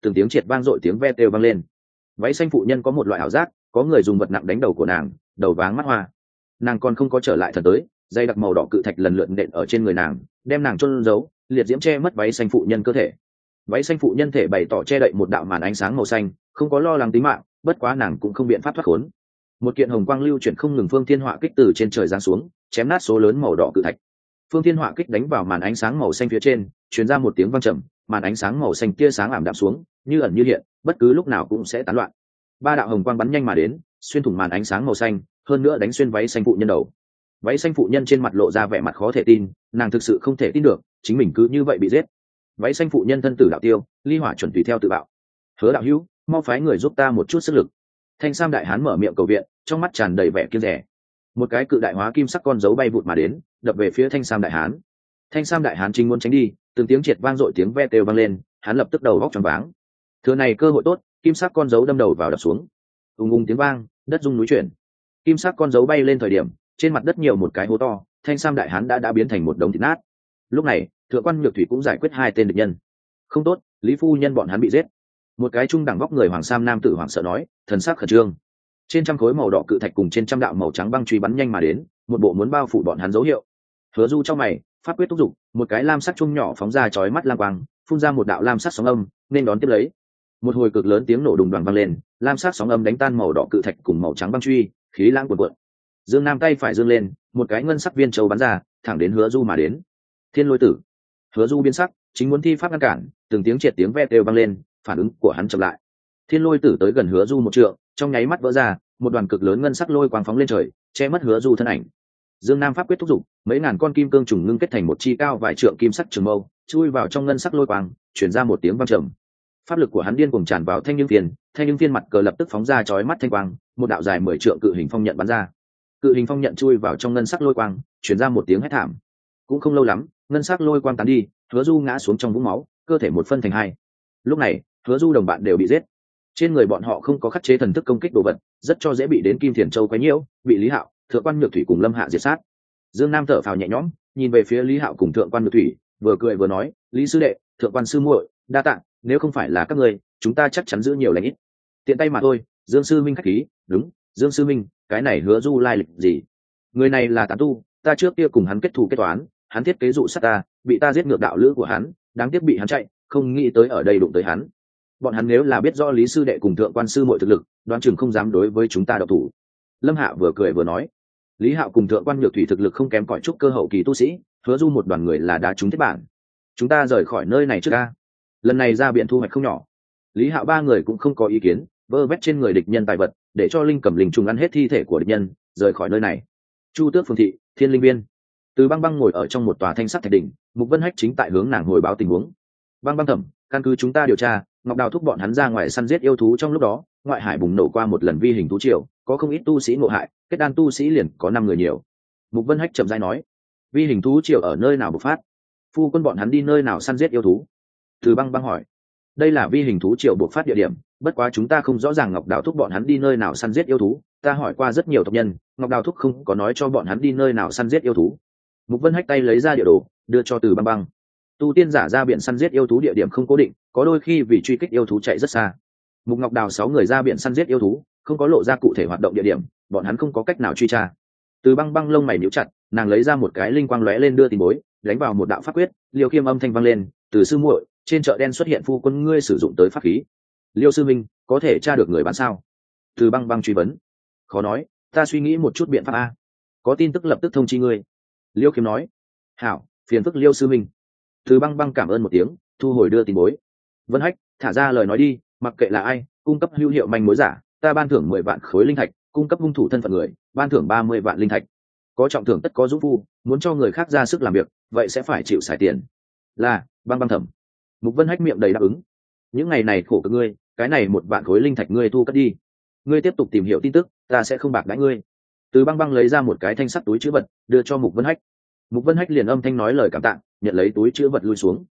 S1: từng tiếng triệt vang dội tiếng ve kêu vang lên. Váy xanh phụ nhân có một loại ảo giác, có người dùng vật nặng đánh đầu của nàng, đầu váng mắt hoa. Nàng còn không có trở lại thần tới, dây đặc màu đỏ cự thạch lần lượt nện ở trên người nàng, đem nàng chôn giấu, liệt diễm che mất váy xanh phụ nhân cơ thể. Váy xanh phụ nhân thể bày tỏ che đậy một đạo màn ánh sáng màu xanh, không có lo lắng tính mạng, bất quá nàng cũng không biện pháp thoát khốn. Một kiện hồng quang lưu chuyển không ngừng phương thiên họa kích từ trên trời giáng xuống, chém nát số lớn màu đỏ cự thạch. Phương thiên họa kích đánh vào màn ánh sáng màu xanh phía trên, truyền ra một tiếng vang trầm, màn ánh sáng màu xanh tia sáng ảm đạm xuống, như ẩn như hiện, bất cứ lúc nào cũng sẽ tán loạn. Ba đạo hồng quang bắn nhanh mà đến, xuyên thủng màn ánh sáng màu xanh, hơn nữa đánh xuyên váy xanh phụ nhân đầu. Váy xanh phụ nhân trên mặt lộ ra vẻ mặt khó thể tin, nàng thực sự không thể tin được, chính mình cứ như vậy bị giết. Váy xanh phụ nhân thân tử đạo tiêu, ly hỏa chuẩn tùy theo tự bạo. Hứa đạo hữu, mau phái người giúp ta một chút sức lực. Thanh Sam đại hán mở miệng cầu viện, trong mắt tràn đầy vẻ kiêng dè. Một cái cự đại hóa kim sắc con dấu bay vụt mà đến, đập về phía Thanh Sam đại hán. Thanh Sam đại hán chính muốn tránh đi, từng tiếng triệt vang dội tiếng ve kêu vang lên, hắn lập tức đầu góc choáng váng. Thừa này cơ hội tốt, kim sắc con dấu đâm đầu vào đập xuống. Ùng ùng tiếng vang, đất rung núi chuyển. Kim sắc con dấu bay lên thời điểm, trên mặt đất nhiều một cái hố to, Thanh Sam đại hán đã biến thành một đống thịt nát. Lúc này, Thượng quan Nhược Thủy cũng giải quyết hai tên địch nhân. Không tốt, Lý phu nhân bọn hắn bị giết. Một cái trung đẳng vóc người hoàng sam nam tử hoảng sợ nói, thần sắc khẩn trương. Trên trăm khối màu đỏ cự thạch cùng trên trăm đạo màu trắng băng truy bắn nhanh mà đến, một bộ muốn bao phủ bọn hắn dấu hiệu. Hứa Du trong mày, pháp quyết thúc giục, một cái lam sắc trung nhỏ phóng ra chói mắt lam quang, phun ra một đạo lam sắc sóng âm, nên đón tiếp lấy. Một hồi cực lớn tiếng nổ đùng đoàng vang lên, lam sắc sóng âm đánh tan màu đỏ cự thạch cùng màu trắng băng truy, khí lãng cuồn cuộn. Dương Nam tay phải dương lên, một cái ngân sắc viên châu bắn ra, thẳng đến Hứa Du mà đến. Thiên Lôi Tử. Hứa Du biến sắc, chính muốn thi pháp ngăn cản, từng tiếng triệt tiếng ve kêu vang lên, phản ứng của hắn chậm lại. Thiên Lôi Tử tới gần Hứa Du một trượng, trong nháy mắt vỡ ra, một đoàn cực lớn ngân sắc lôi quang phóng lên trời, che mất Hứa Du thân ảnh. Dương Nam pháp quyết thúc giục, mấy ngàn con kim cương trùng ngưng kết thành một chi cao vài trượng kim sắc trường mâu, chui vào trong ngân sắc lôi quang, truyền ra một tiếng vang trầm. Pháp lực của hắn điên cuồng tràn vào thanh nhưng phiên mặt cờ lập tức phóng ra chói mắt thanh quang, một đạo dài 10 trượng cự hình phong nhận bắn ra. Cự hình phong nhận chui vào trong ngân sắc lôi quang, truyền ra một tiếng hét thảm. Cũng không lâu lắm, ngân sắc lôi quang tán đi, Hứa Du ngã xuống trong vũng máu, cơ thể một phân thành hai. Lúc này, Hứa Du đồng bạn đều bị giết. Trên người bọn họ không có khắc chế thần thức công kích đồ vật, rất cho dễ bị đến Kim Thiền Châu quấy nhiễu, bị Lý Hạo, Thượng quan Nhược Thủy cùng Lâm Hạ diệt sát. Dương Nam thở phào nhẹ nhõm, nhìn về phía Lý Hạo cùng Thượng quan Nhược Thủy, vừa cười vừa nói, Lý sư đệ, Thượng quan sư muội, đa tạ, nếu không phải là các ngươi, chúng ta chắc chắn giữ nhiều lành ít. Tiện tay mà thôi. Dương sư minh khách khí. Đúng, Dương sư minh, cái này Hứa Du lai lịch gì? Người này là tán tu, ta trước kia cùng hắn kết thù kết toán, hắn thiết kế dụ sát ta, bị ta giết ngược đạo lữ của hắn, đáng tiếc bị hắn chạy, không nghĩ tới ở đây đụng tới hắn. Bọn hắn nếu là biết rõ Lý sư đệ cùng Thượng quan sư muội thực lực, đoán chừng không dám đối với chúng ta độc thủ. Lâm Hạ vừa cười vừa nói, Lý Hạo cùng Thượng quan Nhược Thủy thực lực không kém cỏi trúc cơ hậu kỳ tu sĩ, Hứa Du một đoàn người là đá trúng thiết bản. Chúng ta rời khỏi nơi này trước ca. Lần này ra biển thu hoạch không nhỏ. Lý Hạo ba người cũng không có ý kiến, vơ vét trên người địch nhân tài vật, để cho linh cầm linh trùng ăn hết thi thể của địch nhân, rời khỏi nơi này. Chu Tước phường thị, Thiên Linh Viên. Từ Băng Băng ngồi ở trong một tòa thanh sắc thạch đỉnh, Mục Vân Hách chính tại hướng nàng hồi báo tình huống. Băng Băng thẩm, căn cứ chúng ta điều tra, Ngọc Đào thúc bọn hắn ra ngoài săn giết yêu thú trong lúc đó, ngoại hải bùng nổ qua một lần vi hình thú triều, có không ít tu sĩ ngộ hại, kết đan tu sĩ liền có 5 người nhiều. Mục Vân Hách chậm rãi nói, vi hình thú triều ở nơi nào bộc phát? Phu quân bọn hắn đi nơi nào săn giết yêu thú? Từ Băng Băng hỏi. Đây là vi hình thú triều bộc phát địa điểm, bất quá chúng ta không rõ ràng Ngọc Đào thúc bọn hắn đi nơi nào săn giết yêu thú, ta hỏi qua rất nhiều tộc nhân, Ngọc Đào thúc không có nói cho bọn hắn đi nơi nào săn giết yêu thú. Mục Vân Hách tay lấy ra địa đồ, đưa cho Từ Băng Băng. Tu tiên giả ra biển săn giết yêu thú địa điểm không cố định, có đôi khi vì truy kích yêu thú chạy rất xa. Mục Ngọc Đào 6 người ra biển săn giết yêu thú, không có lộ ra cụ thể hoạt động địa điểm, bọn hắn không có cách nào truy tra. Từ Băng Băng lông mày nhíu chặt, nàng lấy ra một cái linh quang lóe lên đưa tình bối, đánh vào một đạo pháp quyết, Liêu Kiêm âm thanh vang lên, "Từ sư muội, trên chợ đen xuất hiện phu quân ngươi sử dụng tới pháp khí." Liêu sư minh, có thể tra được người bán sao? Từ Băng Băng truy vấn. Khó nói, ta suy nghĩ một chút biện pháp a. Có tin tức lập tức thông chi ngươi. Liêu Kiêm nói. Hảo, phiền phức Liêu sư minh. Từ Băng Băng cảm ơn một tiếng, thu hồi đưa tin bối. Vân Hách, thả ra lời nói đi, mặc kệ là ai, cung cấp hữu hiệu manh mối giả, ta ban thưởng 10 vạn khối linh thạch, cung cấp hung thủ thân phận người, ban thưởng 30 vạn linh thạch. Có trọng thưởng tất có dũng phu, muốn cho người khác ra sức làm việc, vậy sẽ phải chịu xài tiền. Là, Băng Băng thẩm. Mục Vân Hách miệng đầy đáp ứng. Những ngày này khổ cực ngươi, cái này 1 vạn khối linh thạch ngươi thu cất đi. Ngươi tiếp tục tìm hiểu tin tức, ta sẽ không bạc đãi ngươi. Từ Băng Băng lấy ra một cái thanh sắt túi trữ vật, đưa cho Mục Vân Hách. Mục Vân Hách liền âm thanh nói lời cảm tạ, nhận lấy túi trữ vật lui xuống.